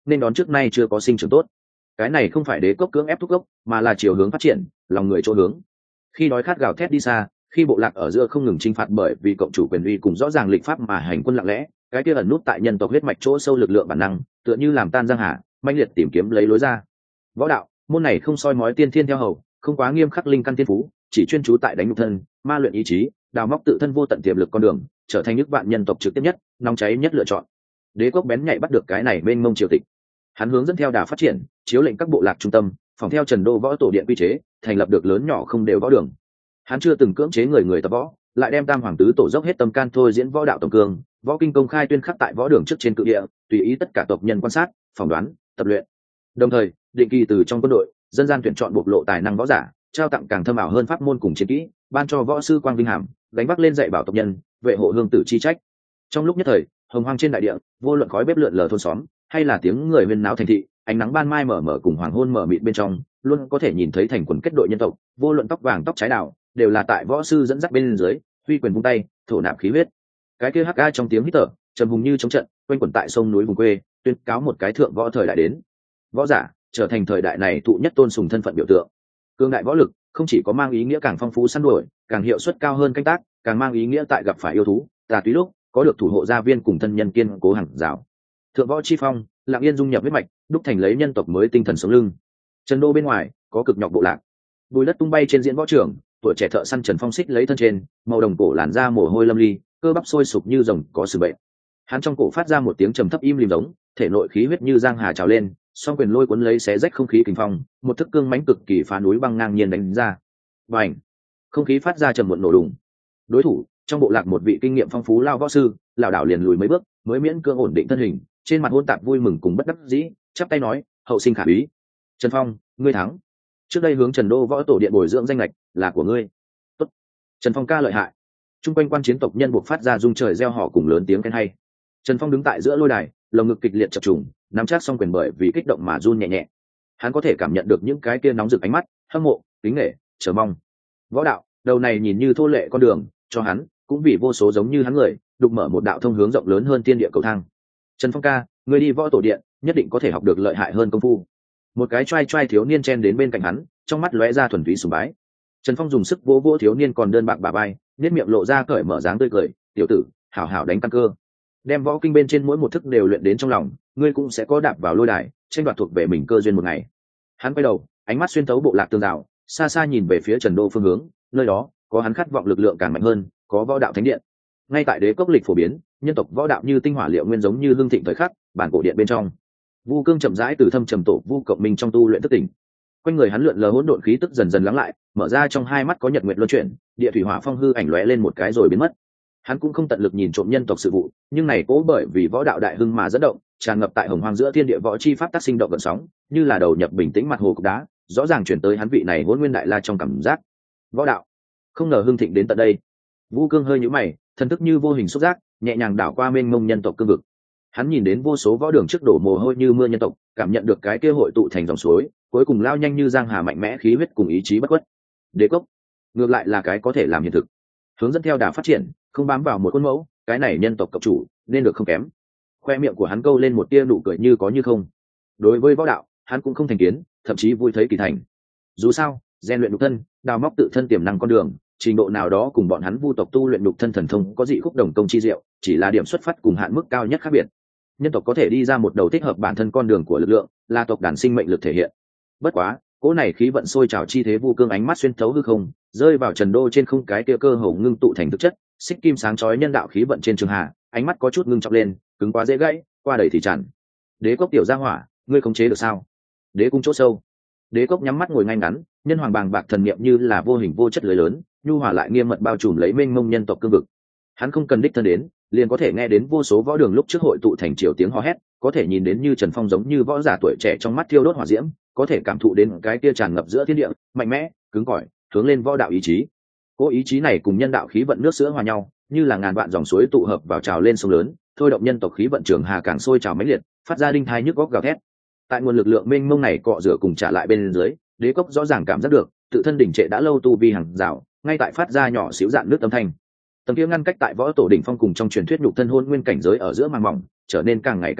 nên đón trước nay chưa có sinh trưởng tốt. Cái này không phải đế cốc cưỡng ép thúc gốc, mà là chiều hướng phát triển, lòng người chỗ hướng. Khi đói khát gào thét đi xa, khi bộ lạc ở giữa không ngừng chinh phạt bởi vì cộng chủ quyền uy cùng rõ ràng lịch pháp mà hành quân lặng lẽ, cái kia ẩn nút tại nhân tộc huyết mạch chỗ sâu lực lượng bản năng, tựa như làm tan giang hà, manh liệt tìm kiếm lấy lối ra. Võ đạo, môn này không soi mói tiên thiên theo hầu, không quá nghiêm khắc linh căn tiên phú, chỉ chuyên chú tại đánh nhục thân, ma luyện ý chí, đào móc tự thân vô tận tiềm lực con đường, trở thành nước vạn nhân tộc trực tiếp nhất, nóng cháy nhất lựa chọn. Đế quốc bén nhạy bắt được cái này bên mông triều tịch. Hắn hướng dẫn theo đà phát triển, chiếu lệnh các bộ lạc trung tâm, phòng theo Trần Đô võ tổ điện quy chế, thành lập được lớn nhỏ không đều võ đường. Hắn chưa từng cưỡng chế người người tập võ, lại đem tam hoàng tứ tổ dốc hết tâm can thôi diễn võ đạo tổng cương, võ kinh công khai tuyên khắc tại võ đường trước trên cự địa, tùy ý tất cả tộc nhân quan sát, phỏng đoán, tập luyện. Đồng thời, định kỳ từ trong quân đội, dân gian tuyển chọn bộc lộ tài năng võ giả, trao tặng càng thâm ảo hơn pháp môn cùng chiến kỹ, ban cho võ sư quang vinh hàm, đánh vác lên dạy bảo tộc nhân, vệ hộ hương tử chi trách. Trong lúc nhất thời, hồng hoang trên đại địa, vô luận khói bếp lượn lờ thôn xóm, hay là tiếng người huyên náo thành thị, ánh nắng ban mai mở mở cùng hoàng hôn mở mịt bên trong, luôn có thể nhìn thấy thành quần kết đội nhân tộc, vô luận tóc vàng tóc trái đào, đều là tại võ sư dẫn dắt bên dưới, huy quyền vung tay, thổ nạp khí huyết. Cái kia hắc a trong tiếng hít thở, trầm hùng như chống trận, quanh quẩn tại sông núi vùng quê, tuyên cáo một cái thượng võ thời đại đến. Võ giả trở thành thời đại này thụ nhất tôn sùng thân phận biểu tượng. Cương đại võ lực không chỉ có mang ý nghĩa càng phong phú săn đuổi, càng hiệu suất cao hơn canh tác, càng mang ý nghĩa tại gặp phải yêu thú, tà túy lúc có được thủ hộ gia viên cùng thân nhân kiên cố hàng rào. Thượng võ chi phong, lặng yên dung nhập huyết mạch, đúc thành lấy nhân tộc mới tinh thần sống lưng. Trần Đô bên ngoài có cực nhọc bộ lạc, bùi đất tung bay trên diễn võ trường, tuổi trẻ thợ săn Trần Phong xích lấy thân trên, màu đồng cổ làn da mồ hôi lâm ly, cơ bắp sôi sục như rồng có sự bệnh. Hắn trong cổ phát ra một tiếng trầm thấp im lìm giống, thể nội khí huyết như giang hà trào lên, song quyền lôi cuốn lấy xé rách không khí kình phong, một thức cương mãnh cực kỳ phá núi băng ngang nhiên đánh ra. Bành! Không khí phát ra trầm muộn nổ đùng. Đối thủ trong bộ lạc một vị kinh nghiệm phong phú lao võ sư, lảo đảo liền lùi mấy bước, mới miễn cưỡng ổn định thân hình, trên mặt hỗn tạp vui mừng cùng bất đắc dĩ, chắp tay nói, hậu sinh khả úy. Trần Phong, ngươi thắng. Trước đây hướng Trần Đô võ tổ điện bồi dưỡng danh lệch là của ngươi. Tốt. Trần Phong ca lợi hại. Trung quanh quan chiến tộc nhân buộc phát ra rung trời reo hò cùng lớn tiếng khen hay. Trần Phong đứng tại giữa lôi đài, lồng ngực kịch liệt chập trùng, nắm chắc song quyền bởi vì kích động mà run nhẹ nhẹ. Hắn có thể cảm nhận được những cái kia nóng rực ánh mắt, hâm mộ, kính nể, chờ mong. Võ đạo, đầu này nhìn như thô lệ con đường, cho hắn, cũng vì vô số giống như hắn người, đục mở một đạo thông hướng rộng lớn hơn tiên địa cầu thang. Trần Phong ca, người đi võ tổ điện, nhất định có thể học được lợi hại hơn công phu. Một cái trai trai thiếu niên chen đến bên cạnh hắn, trong mắt lóe ra thuần túy sùng bái. Trần Phong dùng sức vỗ vỗ thiếu niên còn đơn bạc bà bay, nét miệng lộ ra cởi mở dáng tươi cười, tiểu tử, hảo hảo đánh căn cơ, đem võ kinh bên trên mỗi một thức đều luyện đến trong lòng, ngươi cũng sẽ có đạp vào lôi đài, tranh đoạt thuộc về mình cơ duyên một ngày. Hắn quay đầu, ánh mắt xuyên thấu bộ lạc tường rào, xa xa nhìn về phía Trần Đô phương hướng, nơi đó có hắn khát vọng lực lượng càng mạnh hơn, có võ đạo thánh điện. Ngay tại đế cốc lịch phổ biến, nhân tộc võ đạo như tinh hỏa liệu nguyên giống như hương thịnh thời khắc, bản cổ điện bên trong, Vu Cương chậm rãi từ thâm trầm tổ Vu cộng minh trong tu luyện thức tỉnh. Quanh người hắn lượn lờ hỗn độn khí tức dần dần lắng lại, mở ra trong hai mắt có nhật nguyệt luân chuyển, địa thủy hỏa phong hư ảnh lóe lên một cái rồi biến mất. Hắn cũng không tận lực nhìn trộm nhân tộc sự vụ, nhưng này cố bởi vì võ đạo đại hưng mà dẫn động, tràn ngập tại hồng hoang giữa thiên địa võ chi pháp tác sinh động gợn sóng, như là đầu nhập bình tĩnh mặt hồ cục đá, rõ ràng chuyển tới hắn vị này hỗn nguyên đại la trong cảm giác. Võ đạo, không ngờ hưng thịnh đến tận đây. Vu Cương hơi nhíu mày, thần thức như vô hình xúc giác, nhẹ nhàng đảo qua mênh mông nhân tộc cương vực. Hắn nhìn đến vô số võ đường trước đổ mồ hôi như mưa nhân tộc, cảm nhận được cái kia hội tụ thành dòng suối, cuối cùng lao nhanh như giang hà mạnh mẽ khí huyết cùng ý chí bất khuất. Đế cốc, ngược lại là cái có thể làm hiện thực. Hướng dẫn theo đà phát triển, không bám vào một khuôn mẫu, cái này nhân tộc cộng chủ nên được không kém. Khoe miệng của hắn câu lên một tia nụ cười như có như không. Đối với võ đạo, hắn cũng không thành kiến, thậm chí vui thấy kỳ thành. Dù sao, rèn luyện nhục thân, đào móc tự thân tiềm năng con đường, trình độ nào đó cùng bọn hắn vu tộc tu luyện nhục thân thần thông có dị khúc đồng công chi diệu, chỉ là điểm xuất phát cùng hạn mức cao nhất khác biệt. Nhân tộc có thể đi ra một đầu thích hợp bản thân con đường của lực lượng, là tộc đàn sinh mệnh lực thể hiện. Bất quá, cỗ này khí vận sôi trào chi thế Vu Cương ánh mắt xuyên thấu hư không, rơi vào Trần Đô trên không cái kia cơ hồ ngưng tụ thành thực chất, xích kim sáng chói nhân đạo khí vận trên trường hà, ánh mắt có chút ngưng trọng lên, cứng quá dễ gãy, qua đầy thì chặn. Đế cốc tiểu gia hỏa, ngươi khống chế được sao? Đế cung chỗ sâu, Đế cốc nhắm mắt ngồi ngay ngắn, nhân hoàng bàng bạc thần niệm như là vô hình vô chất lưới lớn, nhu hòa lại nghiêm mật bao trùm lấy mênh mông nhân tộc cương vực. Hắn không cần đích thân đến, liền có thể nghe đến vô số võ đường lúc trước hội tụ thành triều tiếng hò hét, có thể nhìn đến như Trần Phong giống như võ giả tuổi trẻ trong mắt thiêu đốt hỏa diễm, có thể cảm thụ đến cái kia tràn ngập giữa thiên địa, mạnh mẽ, cứng cỏi, hướng lên võ đạo ý chí. Cố ý chí này cùng nhân đạo khí vận nước sữa hòa nhau, như là ngàn vạn dòng suối tụ hợp vào trào lên sông lớn, thôi động nhân tộc khí vận trường hà càng sôi trào mãnh liệt, phát ra đinh thai nhức góc gào thét. Tại nguồn lực lượng mênh mông này cọ rửa cùng trả lại bên dưới, Đế cốc rõ ràng cảm giác được, tự thân đỉnh trệ đã lâu tu vi hàng rào, ngay tại phát ra nhỏ xíu dạn nước âm thanh. Tầng kia ngăn cách tại võ tổ đỉnh phong cùng trong truyền thuyết nhục thân hôn nguyên cảnh giới ở giữa màng mỏng, trở nên càng ngày càng mỏng,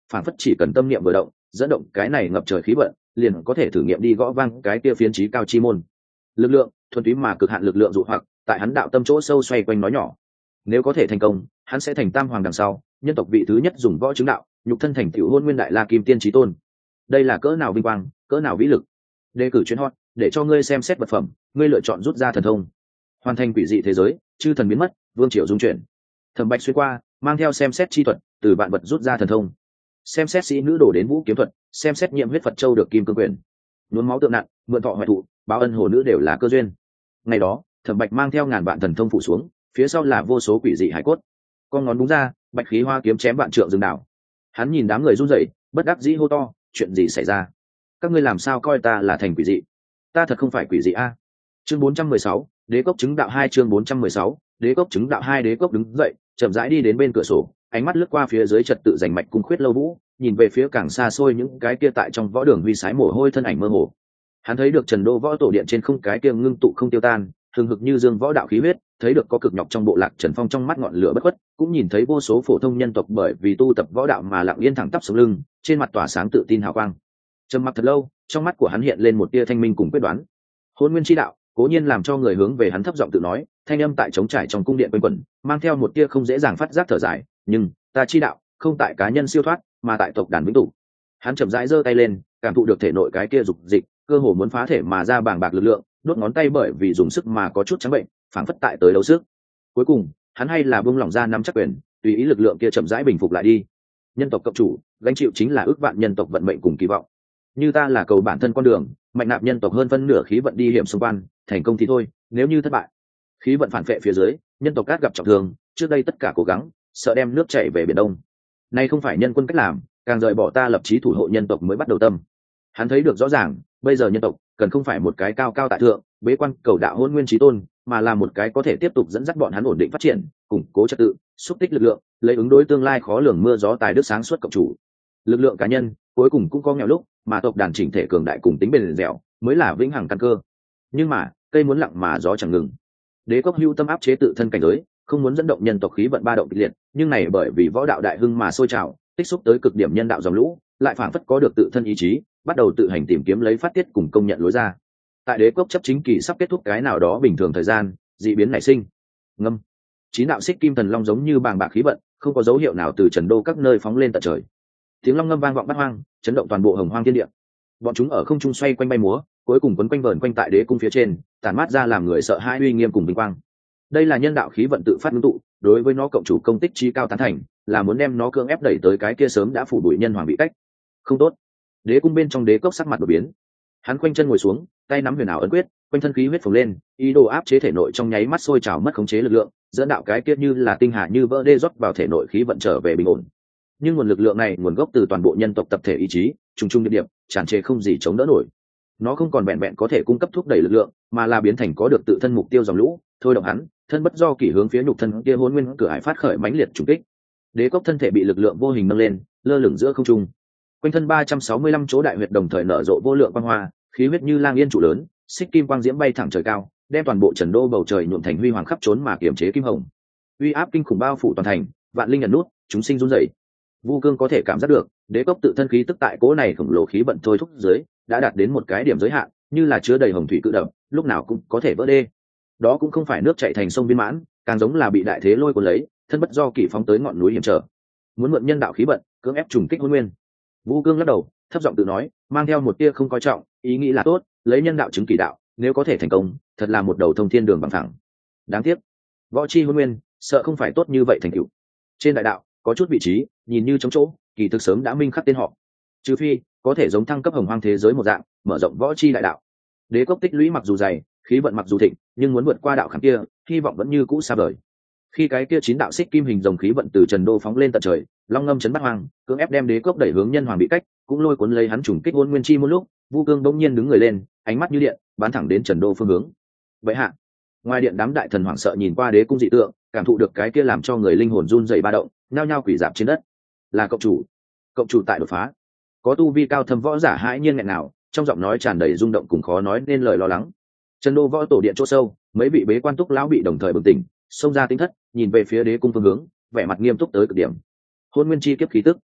phản phất chỉ cần tâm niệm vừa động, dẫn động cái này ngập trời khí vận, liền có thể thử nghiệm đi gõ vang cái kia phiến trí cao chi môn. Lực lượng thuần túy mà cực hạn lực lượng dụ hoặc tại hắn đạo tâm chỗ sâu xoay quanh nói nhỏ. Nếu có thể thành công, hắn sẽ thành tam hoàng đằng sau nhân tộc vị thứ nhất dùng võ chứng đạo, nhục thân thành tiểu hôn nguyên đại la kim tiên chí tôn. Đây là cỡ nào vinh quang, cỡ nào vĩ lực. Đề cử chuyến hot để cho ngươi xem xét vật phẩm, ngươi lựa chọn rút ra thần thông, hoàn thành quỷ dị thế giới, chư thần biến mất, vương triều dung chuyển. Thẩm Bạch xuyên qua, mang theo xem xét chi thuật, từ vạn vật rút ra thần thông. Xem xét sĩ nữ đổ đến vũ kiếm thuật, xem xét nhiệm huyết Phật châu được kim cương quyền. Nhuốm máu tượng nặng, mượn thọ hoại thụ, báo ân hồ nữ đều là cơ duyên. Ngày đó, Thẩm Bạch mang theo ngàn vạn thần thông phủ xuống, phía sau là vô số quỷ dị hải cốt. Con ngón búng ra, bạch khí hoa kiếm chém vạn trượng rừng đảo. Hắn nhìn đám người run rẩy, bất đắc dĩ hô to, chuyện gì xảy ra? Các ngươi làm sao coi ta là thành quỷ dị? Ta thật không phải quỷ dị a. Chương bốn trăm mười sáu, Đế cốc chứng đạo hai chương bốn trăm mười sáu, Đế cốc chứng đạo hai Đế cốc đứng dậy, chậm rãi đi đến bên cửa sổ, ánh mắt lướt qua phía dưới trật tự rành mạch cung khuyết lâu vũ, nhìn về phía càng xa xôi những cái kia tại trong võ đường huy sái mồ hôi thân ảnh mơ hồ. Hắn thấy được Trần Đô võ tổ điện trên không cái kia ngưng tụ không tiêu tan, thường hực như dương võ đạo khí huyết, thấy được có cực nhọc trong bộ lạc Trần Phong trong mắt ngọn lửa bất khuất, cũng nhìn thấy vô số phổ thông nhân tộc bởi vì tu tập võ đạo mà lặng yên thẳng tắp sống lưng, trên mặt tỏa sáng tự tin hào quang. Trầm mặc thật lâu, trong mắt của hắn hiện lên một tia thanh minh cùng quyết đoán. Hôn nguyên chi đạo, cố nhiên làm cho người hướng về hắn thấp giọng tự nói, thanh âm tại trống trải trong cung điện quanh quẩn, mang theo một tia không dễ dàng phát giác thở dài, nhưng ta chi đạo, không tại cá nhân siêu thoát, mà tại tộc đàn vĩnh tụ. Hắn chậm rãi giơ tay lên, cảm thụ được thể nội cái kia dục dịch, cơ hồ muốn phá thể mà ra bàng bạc lực lượng, đốt ngón tay bởi vì dùng sức mà có chút trắng bệnh, phảng phất tại tới đấu sức. Cuối cùng, hắn hay là buông lỏng ra nắm chắc quyền, tùy ý lực lượng kia chậm rãi bình phục lại đi. Nhân tộc cộng chủ, gánh chịu chính là ước vạn nhân tộc vận mệnh cùng kỳ vọng. Như ta là cầu bản thân con đường, mạnh nạp nhân tộc hơn phân nửa khí vận đi hiểm xung quanh, thành công thì thôi, nếu như thất bại, khí vận phản vệ phía dưới, nhân tộc cát gặp trọng thương, trước đây tất cả cố gắng, sợ đem nước chảy về biển đông. Nay không phải nhân quân cách làm, càng rời bỏ ta lập chí thủ hộ nhân tộc mới bắt đầu tâm. Hắn thấy được rõ ràng, bây giờ nhân tộc cần không phải một cái cao cao tại thượng, bế quan cầu đạo hôn nguyên chí tôn, mà là một cái có thể tiếp tục dẫn dắt bọn hắn ổn định phát triển, củng cố trật tự, xúc tích lực lượng, lấy ứng đối tương lai khó lường mưa gió tài đức sáng suốt cộng chủ. Lực lượng cá nhân cuối cùng cũng có nghèo lúc, mà tộc đàn chỉnh thể cường đại cùng tính bền dẻo mới là vĩnh hằng căn cơ. Nhưng mà cây muốn lặng mà gió chẳng ngừng. Đế cốc hưu tâm áp chế tự thân cảnh giới, không muốn dẫn động nhân tộc khí vận ba động kịch liệt, nhưng này bởi vì võ đạo đại hưng mà sôi trào, tích xúc tới cực điểm nhân đạo dòng lũ, lại phảng phất có được tự thân ý chí, bắt đầu tự hành tìm kiếm lấy phát tiết cùng công nhận lối ra. Tại đế cốc chấp chính kỳ sắp kết thúc cái nào đó bình thường thời gian, dị biến nảy sinh. Ngâm. Chín đạo xích kim thần long giống như bàng bạc khí vận, không có dấu hiệu nào từ Trần Đô các nơi phóng lên tận trời. Tiếng long ngâm vang vọng bát hoang, chấn động toàn bộ hồng hoang thiên địa. Bọn chúng ở không trung xoay quanh bay múa, cuối cùng quấn quanh vờn quanh tại đế cung phía trên, tản mát ra làm người sợ hãi uy nghiêm cùng vinh quang. Đây là nhân đạo khí vận tự phát ngưng tụ, đối với nó cộng chủ công tích chi cao tán thành, là muốn đem nó cưỡng ép đẩy tới cái kia sớm đã phủ bụi nhân hoàng bị cách. Không tốt. Đế cung bên trong đế cốc sắc mặt đổi biến. Hắn khoanh chân ngồi xuống, tay nắm huyền ảo ấn quyết, quanh thân khí huyết phồng lên, ý đồ áp chế thể nội trong nháy mắt sôi trào mất khống chế lực lượng, dẫn đạo cái kia như là tinh hà như vỡ đê rót vào thể nội khí vận trở về bình ổn. Nhưng nguồn lực lượng này nguồn gốc từ toàn bộ nhân tộc tập thể ý chí, trùng trùng điệp điệp, tràn trề không gì chống đỡ nổi. Nó không còn vẹn vẹn có thể cung cấp thúc đẩy lực lượng, mà là biến thành có được tự thân mục tiêu dòng lũ, thôi động hắn, thân bất do kỷ hướng phía nhục thân kia hôn nguyên cửa hải phát khởi mãnh liệt trùng kích. Đế cốc thân thể bị lực lượng vô hình nâng lên, lơ lửng giữa không trung. Quanh thân ba trăm sáu mươi lăm chỗ đại huyệt đồng thời nở rộ vô lượng quang hoa, khí huyết như lang yên trụ lớn, xích kim quang diễm bay thẳng trời cao, đem toàn bộ Trần Đô bầu trời nhuộm thành huy hoàng khắp trốn mà kiềm chế kim hồng. Uy áp kinh khủng bao phủ toàn thành, vạn linh ẩn nút, chúng sinh run rẩy. Vu Cương có thể cảm giác được, đế cốc tự thân khí tức tại cố này khổng lồ khí vận thôi thúc dưới, đã đạt đến một cái điểm giới hạn, như là chứa đầy hồng thủy cự đập, lúc nào cũng có thể vỡ đê. Đó cũng không phải nước chảy thành sông viên mãn, càng giống là bị đại thế lôi cuốn lấy, thân bất do kỷ phóng tới ngọn núi hiểm trở. Muốn mượn nhân đạo khí vận, cưỡng ép trùng kích hôn nguyên. Vu Cương lắc đầu, thấp giọng tự nói, mang theo một tia không coi trọng, ý nghĩ là tốt, lấy nhân đạo chứng kỳ đạo, nếu có thể thành công, thật là một đầu thông thiên đường bằng thẳng. Đáng tiếc, võ chi hôn nguyên, sợ không phải tốt như vậy thành tựu. Trên đại đạo, có chút vị trí, nhìn như trống chỗ, kỳ thực sớm đã minh khắc tên họ. Trừ phi, có thể giống thăng cấp hồng hoang thế giới một dạng, mở rộng võ chi đại đạo. Đế cốc tích lũy mặc dù dày, khí vận mặc dù thịnh, nhưng muốn vượt qua đạo khảm kia, hy vọng vẫn như cũ xa vời. Khi cái kia chín đạo xích kim hình rồng khí vận từ Trần Đô phóng lên tận trời, long ngâm chấn bát hoang, cưỡng ép đem đế cốc đẩy hướng nhân hoàng bị cách, cũng lôi cuốn lấy hắn trùng kích hôn nguyên chi một lúc, Vu Cương bỗng nhiên đứng người lên, ánh mắt như điện, bắn thẳng đến Trần Đô phương hướng. Vậy hạ, ngoài điện đám đại thần hoảng sợ nhìn qua đế cung dị tượng, cảm thụ được cái kia làm cho người linh hồn run rẩy ba động, nhao nhao quỷ dạp trên đất. Là cộng chủ, cộng chủ tại đột phá. Có tu vi cao thâm võ giả hãi nhiên nghẹn nào, trong giọng nói tràn đầy rung động cùng khó nói nên lời lo lắng. Trần Đô võ tổ điện chỗ sâu, mấy vị bế quan túc lão bị đồng thời bừng tỉnh, xông ra tính thất, nhìn về phía đế cung phương hướng, vẻ mặt nghiêm túc tới cực điểm. Hôn nguyên chi kiếp khí tức,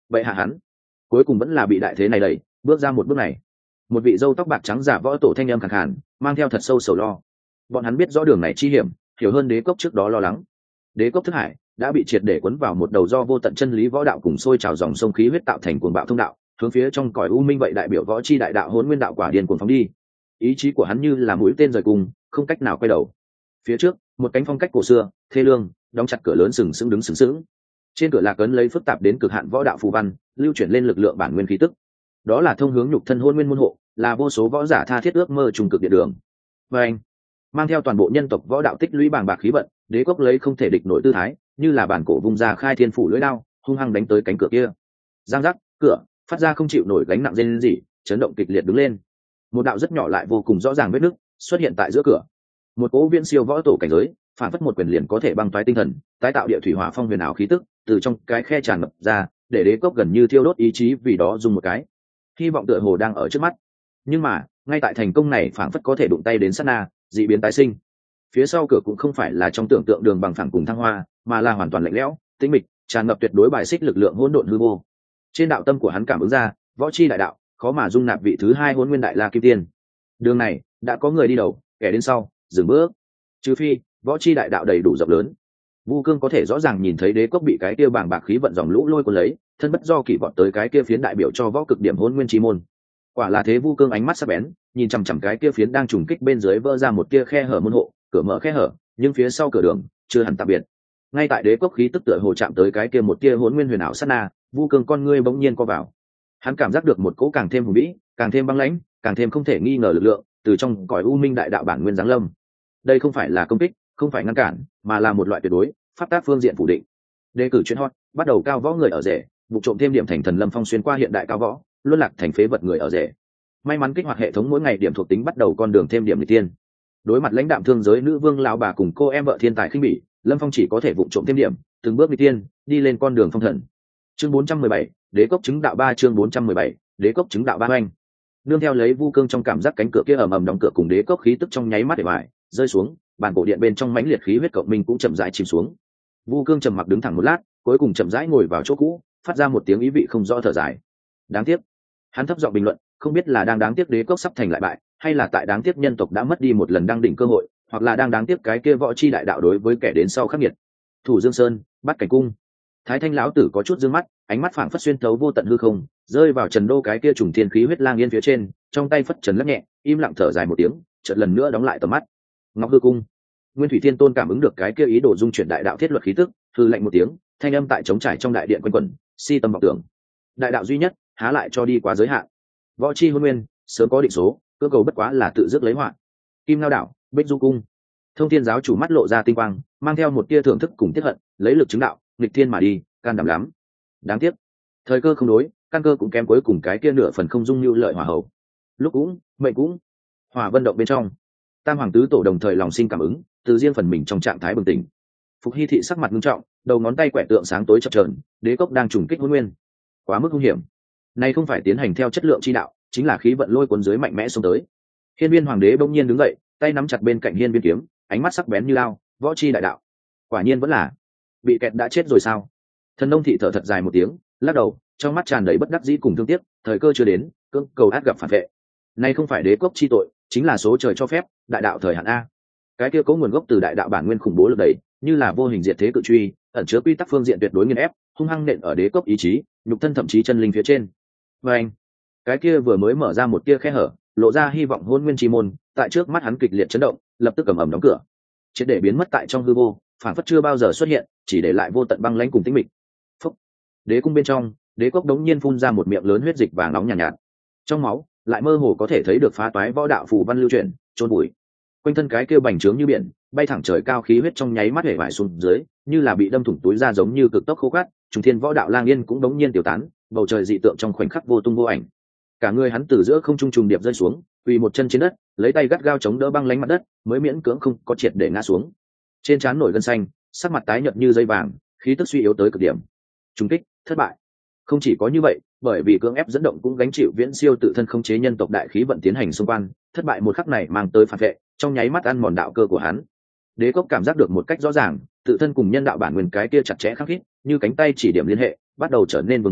vậy hạ hắn cuối cùng vẫn là bị đại thế này đẩy bước ra một bước này. Một vị râu tóc bạc trắng giả võ tổ thanh âm khàn khàn mang theo thật sâu sầu lo. Bọn hắn biết rõ đường này chi hiểm, hiểu hơn đế cốc trước đó lo lắng. Đế cốc thức hải đã bị triệt để cuốn vào một đầu do vô tận chân lý võ đạo cùng sôi trào dòng sông khí huyết tạo thành cuồng bạo thông đạo, hướng phía trong cõi u minh vậy đại biểu võ chi đại đạo hỗn nguyên đạo quả điên cuồng phóng đi. Ý chí của hắn như là mũi tên rời cùng, không cách nào quay đầu. Phía trước, một cánh phong cách cổ xưa, thê lương, đóng chặt cửa lớn sừng sững đứng sừng sững. Trên cửa lạc ấn lấy phức tạp đến cực hạn võ đạo phù văn, lưu chuyển lên lực lượng bản nguyên khí tức. Đó là thông hướng nhục thân hôn nguyên môn hộ, là vô số võ giả tha thiết ước mơ trùng cực địa đường. Và anh mang theo toàn bộ nhân tộc võ đạo tích lũy bàng bạc khí vận, đế quốc lấy không thể địch nổi tư thái, như là bản cổ vung ra khai thiên phủ lưỡi đao, hung hăng đánh tới cánh cửa kia. Giang giác, cửa phát ra không chịu nổi gánh nặng rên rỉ, chấn động kịch liệt đứng lên. Một đạo rất nhỏ lại vô cùng rõ ràng vết nứt xuất hiện tại giữa cửa. Một cỗ viễn siêu võ tổ cảnh giới, phản phất một quyền liền có thể băng toái tinh thần, tái tạo địa thủy hỏa phong huyền ảo khí tức, từ trong cái khe tràn ngập ra, để đế cốc gần như thiêu đốt ý chí vì đó dùng một cái. Hy vọng tựa hồ đang ở trước mắt. Nhưng mà, ngay tại thành công này phản phất có thể đụng tay đến sát na, dị biến tái sinh. Phía sau cửa cũng không phải là trong tưởng tượng đường bằng phẳng cùng thăng hoa, mà là hoàn toàn lạnh lẽo, tĩnh mịch, tràn ngập tuyệt đối bài xích lực lượng hỗn độn hư vô. Trên đạo tâm của hắn cảm ứng ra, võ chi đại đạo, khó mà dung nạp vị thứ hai hỗn nguyên đại la kim tiên. Đường này đã có người đi đầu, kẻ đến sau dừng bước. Trừ phi võ chi đại đạo đầy đủ rộng lớn. Vu Cương có thể rõ ràng nhìn thấy đế cốc bị cái kia bàng bạc khí vận dòng lũ lôi cuốn lấy, thân bất do kỳ vọt tới cái kia phiến đại biểu cho võ cực điểm hỗn nguyên chi môn. Quả là thế, Vu Cương ánh mắt sắc bén, nhìn chằm chằm cái kia phiến đang trùng kích bên dưới vỡ ra một tia khe hở môn hộ, cửa mở khe hở, nhưng phía sau cửa đường chưa hẳn tạm biệt. Ngay tại đế cốc khí tức tựa hồ chạm tới cái kia một tia hỗn nguyên huyền ảo sát na, Vu Cương con ngươi bỗng nhiên co vào. Hắn cảm giác được một cỗ càng thêm hùng vĩ, càng thêm băng lãnh, càng thêm không thể nghi ngờ lực lượng từ trong cõi u minh đại đạo bản nguyên giáng lâm. Đây không phải là công kích, không phải ngăn cản, mà là một loại tuyệt đối pháp tác phương diện phủ định. Đề cử chuyên hot bắt đầu cao võ người ở rể, vụ trộm thêm điểm thành thần lâm phong xuyên qua hiện đại cao võ, luân lạc thành phế vật người ở rể. May mắn kích hoạt hệ thống mỗi ngày điểm thuộc tính bắt đầu con đường thêm điểm lịch tiên. Đối mặt lãnh đạm thương giới nữ vương lão bà cùng cô em vợ thiên tài khinh bỉ, lâm phong chỉ có thể vụ trộm thêm điểm, từng bước lịch tiên đi lên con đường phong thần. Chương bốn trăm mười bảy, đế cốc chứng đạo ba. Chương bốn trăm mười bảy, đế cốc chứng đạo ba oanh. Nương theo lấy Vu Cương trong cảm giác cánh cửa kia ầm ầm đóng cửa cùng đế cốc khí tức trong nháy mắt để bại rơi xuống, bàn cổ điện bên trong mãnh liệt khí huyết cộng minh cũng chậm rãi chìm xuống. Vu Cương trầm mặc đứng thẳng một lát, cuối cùng chậm rãi ngồi vào chỗ cũ, phát ra một tiếng ý vị không rõ thở dài. Đáng tiếc. Hắn thấp giọng bình luận, không biết là đang đáng tiếc đế cốc sắp thành lại bại, hay là tại đáng tiếc nhân tộc đã mất đi một lần đăng đỉnh cơ hội, hoặc là đang đáng tiếc cái kia võ chi đại đạo đối với kẻ đến sau khắc nghiệt. Thủ Dương Sơn, Bát Cảnh Cung. Thái Thanh lão tử có chút dương mắt, ánh mắt phảng phất xuyên thấu vô tận hư không, rơi vào Trần Đô cái kia trùng thiên khí huyết lang yên phía trên, trong tay phất trần lắc nhẹ, im lặng thở dài một tiếng, chợt lần nữa đóng lại tầm mắt. Ngọc Hư Cung. Nguyên Thủy Thiên Tôn cảm ứng được cái kia ý đồ dung chuyển đại đạo thiết luật khí tức, hư lạnh một tiếng, thanh âm tại trống trải trong đại điện quanh quẩn, si tâm vọng tưởng. Đại đạo duy nhất, há lại cho đi quá giới hạn. Võ chi hôn nguyên, sớm có định số, cơ cầu bất quá là tự dứt lấy họa. Kim Ngao đảo, Bích Du Cung. Thông Thiên giáo chủ mắt lộ ra tinh quang, mang theo một tia thưởng thức cùng tiết hận, lấy lực chứng đạo, nghịch thiên mà đi, can đảm lắm. Đáng tiếc, thời cơ không đối, căn cơ cũng kém cuối cùng cái kia nửa phần không dung như lợi hỏa hậu. Lúc cũng, mệnh cũng. Hỏa vân động bên trong, Tam hoàng tứ tổ đồng thời lòng sinh cảm ứng, từ riêng phần mình trong trạng thái bừng tỉnh. Phục Hy thị sắc mặt nghiêm trọng, đầu ngón tay quẻ tượng sáng tối chập chờn, đế cốc đang trùng kích hôn nguyên, quá mức hung hiểm. Này không phải tiến hành theo chất lượng chi đạo, chính là khí vận lôi cuốn dưới mạnh mẽ xông tới. Hiên Viên hoàng đế bỗng nhiên đứng dậy, tay nắm chặt bên cạnh hiên viên kiếm, ánh mắt sắc bén như lao, võ chi đại đạo, quả nhiên vẫn là bị kẹt đã chết rồi sao? Thần Nông thị thở thật dài một tiếng, lắc đầu, trong mắt tràn đầy bất đắc dĩ cùng thương tiếc, thời cơ chưa đến, cưỡng cầu át gặp phản vệ. Này không phải đế cốc chi tội, chính là số trời cho phép, đại đạo thời hạn a. Cái kia có nguồn gốc từ đại đạo bản nguyên khủng bố lực đẩy, như là vô hình diệt thế cự truy, ẩn chứa quy tắc phương diện tuyệt đối nghiền ép, hung hăng nện ở đế cốc ý chí, nhục thân thậm chí chân linh phía trên. Và anh, cái kia vừa mới mở ra một tia khe hở, lộ ra hy vọng hôn nguyên chi môn, tại trước mắt hắn kịch liệt chấn động, lập tức ầm ầm đóng cửa, triệt để biến mất tại trong hư vô, phản phất chưa bao giờ xuất hiện, chỉ để lại vô tận băng lãnh cùng tĩnh mịch. Phúc. Đế cung bên trong, đế cốc đống nhiên phun ra một miệng lớn huyết dịch vàng nóng nhàn nhạt, nhạt. Trong máu, lại mơ hồ có thể thấy được phá toái võ đạo phù văn lưu chuyển, trôn bụi. Quanh thân cái kia bành trướng như biển, bay thẳng trời cao khí huyết trong nháy mắt hể vải xuống dưới, như là bị đâm thủng túi da giống như cực tốc khô cát, trùng thiên võ đạo lang yên cũng đống nhiên tiêu tán, bầu trời dị tượng trong khoảnh khắc vô tung vô ảnh. Cả người hắn từ giữa không trung trùng điệp rơi xuống, quỳ một chân trên đất, lấy tay gắt gao chống đỡ băng lánh mặt đất, mới miễn cưỡng không có triệt để ngã xuống. Trên trán nổi gân xanh, sắc mặt tái nhợt như dây vàng, khí tức suy yếu tới cực điểm. Trùng kích, thất bại. Không chỉ có như vậy, bởi vì cưỡng ép dẫn động cũng gánh chịu viễn siêu tự thân không chế nhân tộc đại khí vận tiến hành xung quanh, thất bại một khắc này mang tới phản vệ, trong nháy mắt ăn mòn đạo cơ của hắn. Đế cốc cảm giác được một cách rõ ràng, tự thân cùng nhân đạo bản nguyên cái kia chặt chẽ khắc khít, như cánh tay chỉ điểm liên hệ, bắt đầu trở nên vương hữu,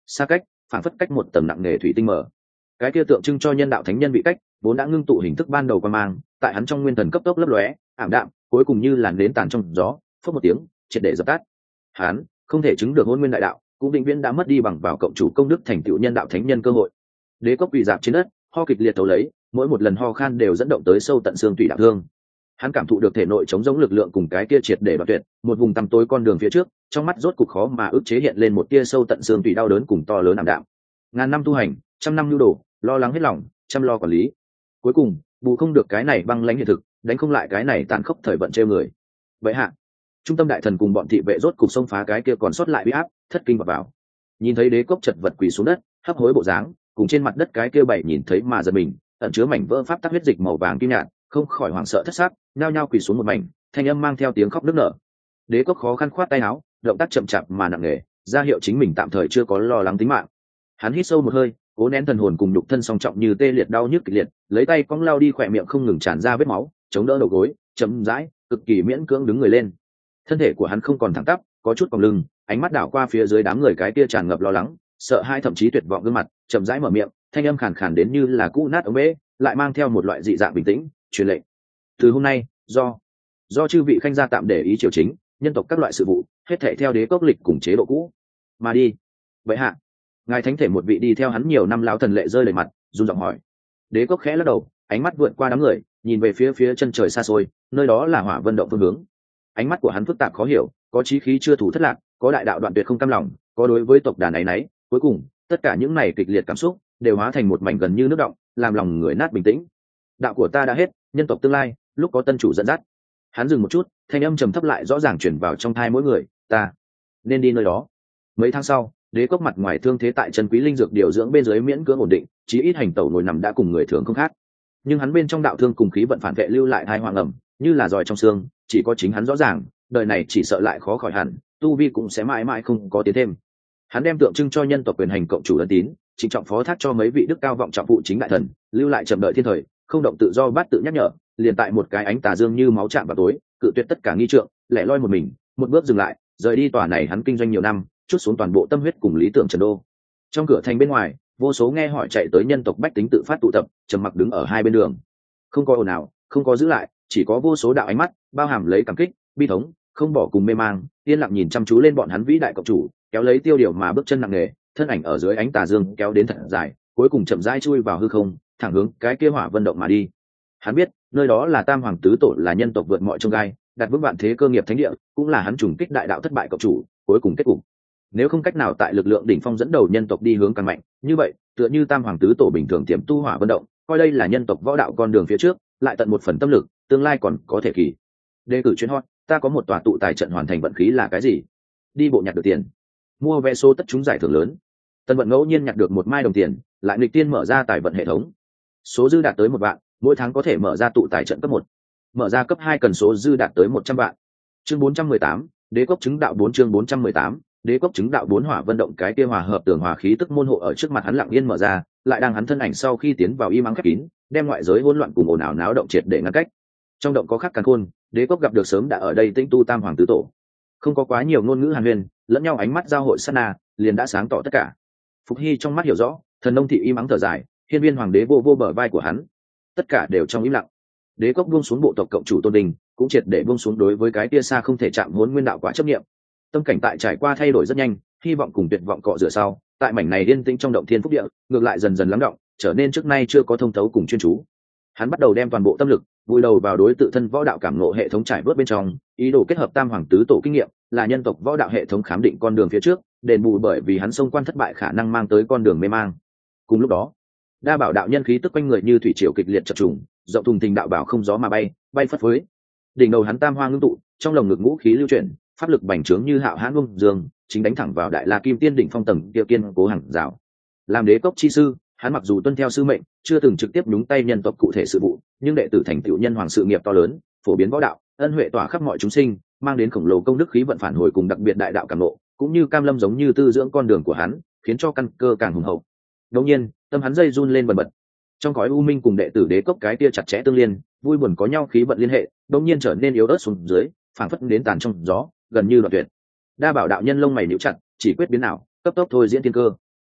xa cách phản phất cách một tầng nặng nề thủy tinh mở. Cái kia tượng trưng cho nhân đạo thánh nhân vị cách vốn đã ngưng tụ hình thức ban đầu qua mang tại hắn trong nguyên thần cấp tốc lấp lóe ảm đạm, cuối cùng như làn nến tàn trong gió, phất một tiếng triệt để dập tắt. Hắn không thể chứng được hôn nguyên đại đạo, cũng định viễn đã mất đi bằng vào cộng chủ công đức thành tựu nhân đạo thánh nhân cơ hội. Đế cốc quỳ dạp trên đất, ho kịch liệt thấu lấy, mỗi một lần ho khan đều dẫn động tới sâu tận xương tủy đạo thương. Hắn cảm thụ được thể nội chống giống lực lượng cùng cái kia triệt để đoạt tuyệt, một vùng tăm tối con đường phía trước, trong mắt rốt cục khó mà ức chế hiện lên một tia sâu tận xương tủy đau đớn cùng to lớn ảm đạm. Ngàn năm tu hành, trăm năm nhu đồ, lo lắng hết lòng, chăm lo quản lý. Cuối cùng, bù không được cái này băng lãnh hiện thực, đánh không lại cái này tàn khốc thời vận trêu người. Vậy hạ, trung tâm đại thần cùng bọn thị vệ rốt cục xông phá cái kia còn sót lại uy áp, thất kinh vào vào. Nhìn thấy đế cốc chật vật quỳ xuống đất, hấp hối bộ dáng, cùng trên mặt đất cái kia bảy nhìn thấy mà giật mình, ẩn chứa mảnh vỡ pháp tắc huyết dịch màu vàng kim nhạt, không khỏi hoảng sợ thất xác, nhao nhao quỳ xuống một mảnh, thanh âm mang theo tiếng khóc nức nở. Đế cốc khó khăn khoát tay áo, động tác chậm chạp mà nặng nề, ra hiệu chính mình tạm thời chưa có lo lắng tính mạng. Hắn hít sâu một hơi, cố nén thần hồn cùng nhục thân song trọng như tê liệt đau nhức kịch liệt, lấy tay cong lao đi khỏe miệng không ngừng tràn ra vết máu, chống đỡ đầu gối, chậm rãi, cực kỳ miễn cưỡng đứng người lên. Thân thể của hắn không còn thẳng tắp, có chút cong lưng, ánh mắt đảo qua phía dưới đám người cái kia tràn ngập lo lắng, sợ hãi thậm chí tuyệt vọng gương mặt, chậm rãi mở miệng, thanh âm khàn khàn đến như là cũ nát ống bể, lại mang theo một loại dị dạng bình tĩnh, truyền lệnh. Từ hôm nay, do do chư vị khanh gia tạm để ý triều chính, nhân tộc các loại sự vụ, hết thảy theo đế cốc lịch cùng chế độ cũ mà đi. Vậy hạ, ngài thánh thể một vị đi theo hắn nhiều năm lão thần lệ rơi đầy mặt, run giọng hỏi. Đế cốc khẽ lắc đầu, ánh mắt vượt qua đám người, nhìn về phía phía chân trời xa xôi, nơi đó là Hỏa Vân động phương hướng. Ánh mắt của hắn phức tạp khó hiểu, có chí khí chưa thủ thất lạc, có đại đạo đoạn tuyệt không cam lòng, có đối với tộc đàn này nấy, cuối cùng tất cả những này kịch liệt cảm xúc đều hóa thành một mảnh gần như nước động, làm lòng người nát bình tĩnh. Đạo của ta đã hết, nhân tộc tương lai lúc có tân chủ dẫn dắt. Hắn dừng một chút, thanh âm trầm thấp lại rõ ràng truyền vào trong tai mỗi người, ta nên đi nơi đó. Mấy tháng sau, đế cốc mặt ngoài thương thế tại chân quý linh dược điều dưỡng bên dưới miễn cưỡng ổn định, chí ít hành tẩu ngồi nằm đã cùng người thường không khác. Nhưng hắn bên trong đạo thương cùng khí vận phản vệ lưu lại hai hoàng ẩm, như là giỏi trong xương, chỉ có chính hắn rõ ràng, đời này chỉ sợ lại khó khỏi hẳn, tu vi cũng sẽ mãi mãi không có tiến thêm. Hắn đem tượng trưng cho nhân tộc quyền hành cộng chủ ân tín, trịnh trọng phó thác cho mấy vị đức cao vọng trọng phụ chính đại thần, lưu lại chậm đợi thiên thời, không động tự do bát tự nhắc nhở, liền tại một cái ánh tà dương như máu chạm vào tối, cự tuyệt tất cả nghi trượng, lẻ loi một mình, một bước dừng lại, rời đi tòa này hắn kinh doanh nhiều năm, chút xuống toàn bộ tâm huyết cùng lý tưởng Trần Đô. Trong cửa thành bên ngoài, vô số nghe hỏi chạy tới nhân tộc bách tính tự phát tụ tập, trầm mặc đứng ở hai bên đường. Không có ồn nào, không có giữ lại, chỉ có vô số đạo ánh mắt, bao hàm lấy cảm kích, bi thống, không bỏ cùng mê mang, yên lặng nhìn chăm chú lên bọn hắn vĩ đại cộng chủ, kéo lấy tiêu điều mà bước chân nặng nề, thân ảnh ở dưới ánh tà dương kéo đến thật dài, cuối cùng chậm rãi chui vào hư không, thẳng hướng cái kia Hỏa Vân động mà đi. Hắn biết, nơi đó là Tam Hoàng tứ tổ, là nhân tộc vượt mọi chông gai, đặt vững vạn thế cơ nghiệp thánh địa, cũng là hắn trùng kích đại đạo thất bại cộng chủ, cuối cùng kết cục. Nếu không cách nào tại lực lượng đỉnh phong dẫn đầu nhân tộc đi hướng càng mạnh, như vậy, tựa như Tam Hoàng tứ tổ bình thường tiềm tu Hỏa Vân động, coi đây là nhân tộc võ đạo con đường phía trước, lại tận một phần tâm lực, tương lai còn có thể kỳ. Đề cử chuyến hot, ta có một tòa tụ tài trận hoàn thành vận khí là cái gì? Đi bộ nhặt được tiền, mua vé số tất trúng giải thưởng lớn. Tân Vận ngẫu nhiên nhặt được một mai đồng tiền, lại nghịch tiên mở ra tài vận hệ thống. Số dư đạt tới một vạn, mỗi tháng có thể mở ra tụ tài trận cấp một. Mở ra cấp hai cần số dư đạt tới một trăm vạn. Chương bốn trăm mười tám, Đế cốc chứng đạo bốn chương bốn trăm mười tám, Đế cốc chứng đạo bốn Hỏa Vân động cái kia hòa hợp tường hòa khí tức môn hộ ở trước mặt hắn lặng yên mở ra, lại đang hắn thân ảnh sau khi tiến vào im ắng khép kín, đem ngoại giới hỗn loạn cùng ồn ào náo động triệt để ngăn cách. Trong động có khắc càn khôn, Đế cốc gặp được sớm đã ở đây tĩnh tu Tam Hoàng tứ tổ. Không có quá nhiều ngôn ngữ hàn huyền, lẫn nhau ánh mắt giao hội sát na, liền đã sáng tỏ tất cả. Phục Hy trong mắt hiểu rõ, thần nông thị im ắng thở dài, hiên viên hoàng đế vô vô bờ vai của hắn, tất cả đều trong im lặng. Đế cốc buông xuống bộ tộc cộng chủ tôn đình, cũng triệt để buông xuống đối với cái tia xa không thể chạm hồn nguyên đạo quả chấp niệm. Tâm cảnh tại trải qua thay đổi rất nhanh, hy vọng cùng tuyệt vọng cọ rửa sau, tại mảnh này yên tĩnh trong động thiên phúc địa, ngược lại dần dần lắng động, trở nên trước nay chưa có thông thấu cùng chuyên chú. Hắn bắt đầu đem toàn bộ tâm lực vùi đầu vào đối tự thân võ đạo cảm ngộ hệ thống trải bớt bên trong, ý đồ kết hợp Tam Hoàng tứ tổ kinh nghiệm, là nhân tộc võ đạo hệ thống khám định con đường phía trước, đền bù bởi vì hắn xông quan thất bại khả năng mang tới con đường mê mang. Cùng lúc đó, đa bảo đạo nhân khí tức quanh người như thủy triều kịch liệt chập trùng, rộng thùng thình đạo bảo không gió mà bay, bay phất phới. Đỉnh đầu hắn tam hoa ngưng tụ, trong lồng ngực ngũ khí lưu chuyển, pháp lực bành trướng như hạo hãn vung dương, chính đánh thẳng vào đại la kim tiên đỉnh phong tầng kia kiên cố hàng rào. Làm đế cốc chi sư, hắn mặc dù tuân theo sư mệnh, chưa từng trực tiếp nhúng tay nhân tộc cụ thể sự vụ, nhưng đệ tử thành tựu nhân hoàng sự nghiệp to lớn, phổ biến võ đạo, ân huệ tỏa khắp mọi chúng sinh, mang đến khổng lồ công đức khí vận phản hồi cùng đặc biệt đại đạo cảm ngộ, cũng như cam lâm giống như tư dưỡng con đường của hắn, khiến cho căn cơ càng hùng hậu. Đột nhiên, tâm hắn dây run lên bần bật. Trong cõi u minh cùng đệ tử đế cốc cái tia chặt chẽ tương liên, vui buồn có nhau khí vận liên hệ, đột nhiên trở nên yếu ớt xuống dưới, phảng phất đến tàn trong gió, gần như đoạn tuyệt. Đa bảo đạo nhân lông mày nhíu chặt, chỉ quyết biến nào, cấp tốc thôi diễn thiên cơ.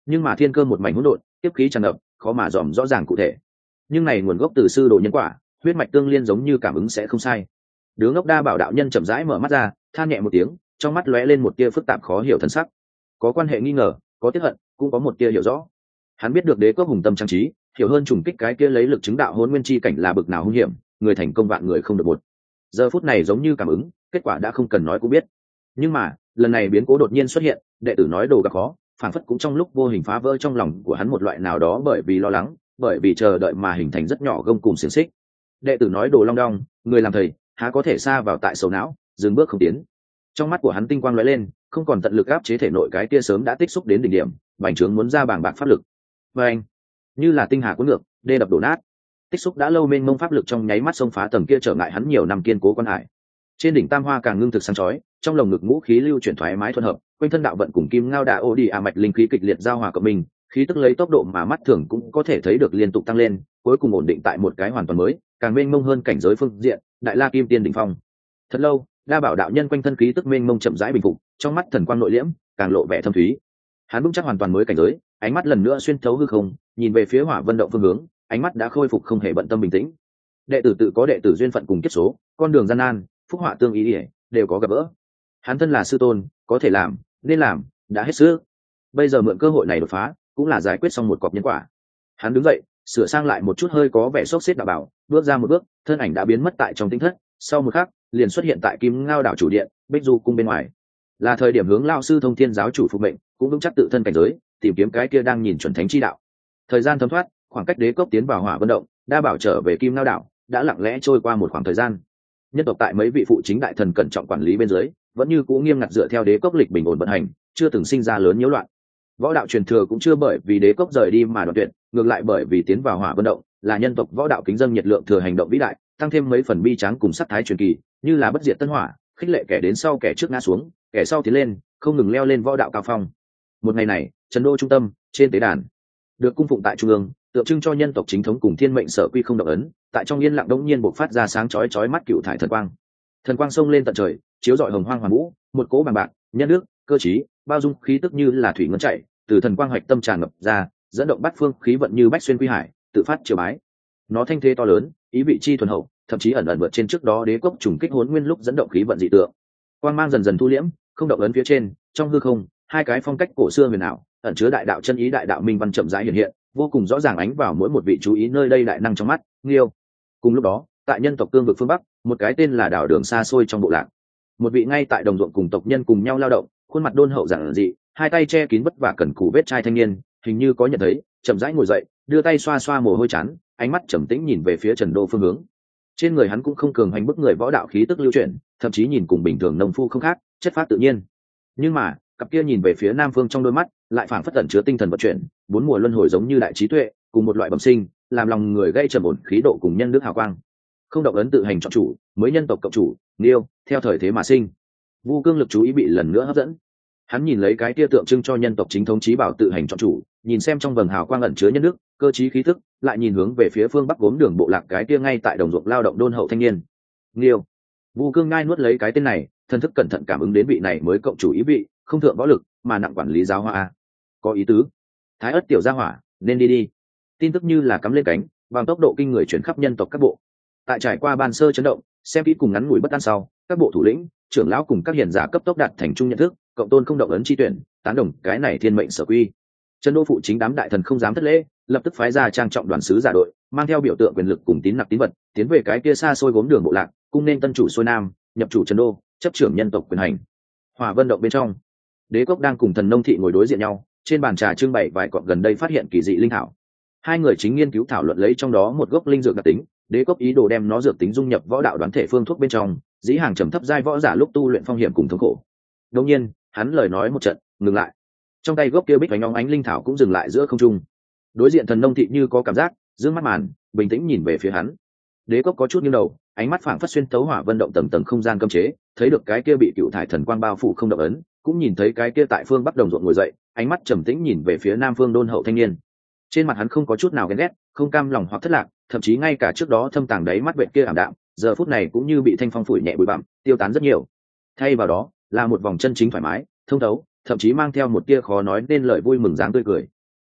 nhưng mà thiên cơ một mảnh hỗn độn, tiếp khí tràn ngập, khó mà dòm rõ ràng cụ thể. Nhưng này nguồn gốc từ sư đồ nhân quả, huyết mạch tương liên giống như cảm ứng sẽ không sai. Đứa ngốc Đa Bảo đạo nhân chậm rãi mở mắt ra, than nhẹ một tiếng, trong mắt lóe lên một tia phức tạp khó hiểu thần sắc. Có quan hệ nghi ngờ, có tiếc hận, cũng có một tia hiểu rõ. Hắn biết được đế quốc hùng tâm trang trí, hiểu hơn trùng kích cái kia lấy lực chứng đạo hôn nguyên chi cảnh là bực nào hung hiểm, người thành công vạn người không được một. Giờ phút này giống như cảm ứng, kết quả đã không cần nói cũng biết. Nhưng mà lần này biến cố đột nhiên xuất hiện, đệ tử nói đồ gặp khó, phản phất cũng trong lúc vô hình phá vỡ trong lòng của hắn một loại nào đó, bởi vì lo lắng, bởi vì chờ đợi mà hình thành rất nhỏ gông cùng xiềng xích. Đệ tử nói đồ long đong, người làm thầy há có thể xa vào tại sầu não, dừng bước không tiến. Trong mắt của hắn tinh quang lóe lên, không còn tận lực áp chế thể nội cái kia sớm đã tích xúc đến đỉnh điểm, bành trướng muốn ra bàng bạc pháp lực. Và anh, như là tinh hà cuốn ngược, đê đập đổ nát, tích xúc đã lâu mênh mông pháp lực trong nháy mắt xông phá tầng kia trở ngại hắn nhiều năm kiên cố quan hải. Trên đỉnh tam hoa càng ngưng thực sáng chói, trong lồng ngực ngũ khí lưu chuyển thoải mái thuận hợp, quanh thân đạo vận cùng kim ngao đà ô đi a mạch linh khí kịch liệt giao hòa cộng mình, khí tức lấy tốc độ mà mắt thường cũng có thể thấy được liên tục tăng lên, cuối cùng ổn định tại một cái hoàn toàn mới, càng mênh mông hơn cảnh giới phương diện, đại la kim tiên đỉnh phong. Thật lâu, Đa Bảo đạo nhân quanh thân khí tức mênh mông chậm rãi bình phục, trong mắt thần quang nội liễm, càng lộ vẻ thâm thúy. Hắn vững chắc hoàn toàn mới cảnh giới, ánh mắt lần nữa xuyên thấu hư không, nhìn về phía Hỏa Vân động phương hướng, ánh mắt đã khôi phục không hề bận tâm bình tĩnh. Đệ tử tự có đệ tử duyên phận cùng kiếp số, con đường gian nan, phúc họa tương ý, ý đều có gặp gỡ. Hắn thân là sư tôn, có thể làm, nên làm, đã hết sức. Bây giờ mượn cơ hội này đột phá, cũng là giải quyết xong một cọc nhân quả. Hắn đứng dậy, sửa sang lại một chút hơi có vẻ xốc xếp đạo bảo, bước ra một bước, thân ảnh đã biến mất tại trong tinh thất, sau một khắc, liền xuất hiện tại Kim Ngao đảo chủ điện, Bích Du cung bên ngoài. Là thời điểm hướng Lão sư Thông Thiên giáo chủ phục mệnh, cũng vững chắc tự thân cảnh giới, tìm kiếm cái kia đang nhìn chuẩn thánh chi đạo. Thời gian thấm thoát, khoảng cách đế cốc tiến vào Hỏa Vân động, Đa Bảo trở về Kim Ngao đảo, đã lặng lẽ trôi qua một khoảng thời gian. Nhân tộc tại mấy vị phụ chính đại thần cẩn trọng quản lý bên dưới, vẫn như cũ nghiêm ngặt dựa theo đế cốc lịch bình ổn vận hành, chưa từng sinh ra lớn nhiễu loạn. Võ đạo truyền thừa cũng chưa bởi vì đế cốc rời đi mà đoạn tuyệt, ngược lại bởi vì tiến vào Hỏa Vân động, là nhân tộc võ đạo kính dâng nhiệt lượng thừa hành động vĩ đại, tăng thêm mấy phần bi tráng cùng sắc thái truyền kỳ, như là bất diệt tân hỏa, khích lệ kẻ đến sau kẻ trước ngã xuống, kẻ sau tiến lên, không ngừng leo lên võ đạo cao phong. Một ngày này, Trần Đô trung tâm, trên tế đàn, được cung phụng tại trung ương, tượng trưng cho nhân tộc chính thống cùng thiên mệnh sở quy không động ấn, tại trong yên lặng đống nhiên bộc phát ra sáng chói chói mắt cựu thải thần quang. Thần quang xông lên tận trời, chiếu rọi hồng hoang hoàn vũ, một cỗ bằng bạc, nhân đức, cơ trí, bao dung khí tức như là thủy ngân chảy, từ thần quang hoạch tâm tràn ngập ra, dẫn động bát phương khí vận như bách xuyên quy hải, tự phát triều bái. Nó thanh thế to lớn, ý vị chi thuần hậu, thậm chí ẩn ẩn vượt trên trước đó đế cốc trùng kích hỗn nguyên lúc dẫn động khí vận dị tượng. Quang mang dần dần thu liễm, không động ấn phía trên, trong hư không, hai cái phong cách cổ xưa huyền ảo, ẩn chứa đại đạo chân ý đại đạo minh văn chậm rãi hiện hiện, vô cùng rõ ràng ánh vào mỗi một vị chú ý nơi đây đại năng trong mắt. Nghiêu. Cùng lúc đó, tại nhân tộc cương vực phương bắc, một cái tên là đảo đường xa xôi trong bộ lạc, một vị ngay tại đồng ruộng cùng tộc nhân cùng nhau lao động, khuôn mặt đôn hậu giản dị, hai tay che kín vất vả cần cù vết trai thanh niên, hình như có nhận thấy, chậm rãi ngồi dậy, đưa tay xoa xoa mồ hôi chán, ánh mắt trầm tĩnh nhìn về phía Trần Đô phương hướng. Trên người hắn cũng không cường hành bức người võ đạo khí tức lưu chuyển, thậm chí nhìn cùng bình thường nông phu không khác, chất phát tự nhiên. Nhưng mà, cặp kia nhìn về phía nam phương trong đôi mắt, lại phảng phất tẩn chứa tinh thần vận chuyển, bốn mùa luân hồi giống như đại trí tuệ, cùng một loại bẩm sinh, làm lòng người gây trầm ổn khí độ cùng nhân đức hào quang. Không động ấn tự hành chọn chủ, mới nhân tộc cộng chủ, Nghiêu, theo thời thế mà sinh. Vu Cương lực chú ý bị lần nữa hấp dẫn. Hắn nhìn lấy cái tia tượng trưng cho nhân tộc chính thống chí bảo tự hành chọn chủ, nhìn xem trong vầng hào quang ẩn chứa nhân đức, cơ trí khí tức, lại nhìn hướng về phía phương bắc gốm đường bộ lạc cái tia ngay tại đồng ruộng lao động đôn hậu thanh niên. Nghiêu. Vu Cương ngai nuốt lấy cái tên này, thân thức cẩn thận cảm ứng đến vị này mới cộng chủ ý vị, không thượng võ lực, mà nặng quản lý giáo hoa. Có ý tứ. Thái ất tiểu gia hỏa, nên đi đi. Tin tức như là cắm lên cánh, bằng tốc độ kinh người chuyển khắp nhân tộc các bộ. Tại trải qua ban sơ chấn động, xem kỹ cùng ngắn ngủi bất an sau, các bộ thủ lĩnh, trưởng lão cùng các hiền giả cấp tốc đạt thành chung nhận thức, cộng tôn không động ấn chi tuyển, tán đồng cái này thiên mệnh sở quy. Trần Đô phụ chính đám đại thần không dám thất lễ, lập tức phái ra trang trọng đoàn sứ giả đội, mang theo biểu tượng quyền lực cùng tín nặc tín vật, tiến về cái kia xa xôi gốm đường bộ lạc, cung nên tân chủ xuôi nam, nhập chủ Trần Đô, chấp trưởng nhân tộc quyền hành. Hỏa Vân động bên trong, Đế Cốc đang cùng Thần Nông thị ngồi đối diện nhau, trên bàn trà trưng bày vài cọng gần đây phát hiện kỳ dị linh thảo. Hai người chính nghiên cứu thảo luận lấy trong đó một gốc linh dược đặc tính, Đế Cốc ý đồ đem nó dược tính dung nhập võ đạo đoán thể phương thuốc bên trong, dĩ hàng trầm thấp giai võ giả lúc tu luyện phong hiểm cùng thống khổ. Đương nhiên, hắn lời nói một trận, ngừng lại. Trong tay gốc kia bích vành óng ánh linh thảo cũng dừng lại giữa không trung. Đối diện Thần Nông thị như có cảm giác, dương mắt màn, bình tĩnh nhìn về phía hắn. Đế Cốc có chút nghiêng đầu, ánh mắt phảng phất xuyên tấu Hỏa Vân động tầng tầng không gian cấm chế, thấy được cái kia bị cựu thải thần quang bao phủ không động ấn, cũng nhìn thấy cái kia tại phương bắc đồng ruộng ngồi dậy, ánh mắt trầm tĩnh nhìn về phía nam phương đôn hậu thanh niên. Trên mặt hắn không có chút nào ghen ghét, không cam lòng hoặc thất lạc, thậm chí ngay cả trước đó thâm tàng đáy mắt vệt kia ảm đạm, giờ phút này cũng như bị thanh phong phủi nhẹ bụi bặm, tiêu tán rất nhiều. Thay vào đó là một vòng chân chính thoải mái, thông thấu, thậm chí mang theo một tia khó nói nên lời vui mừng dáng tươi cười,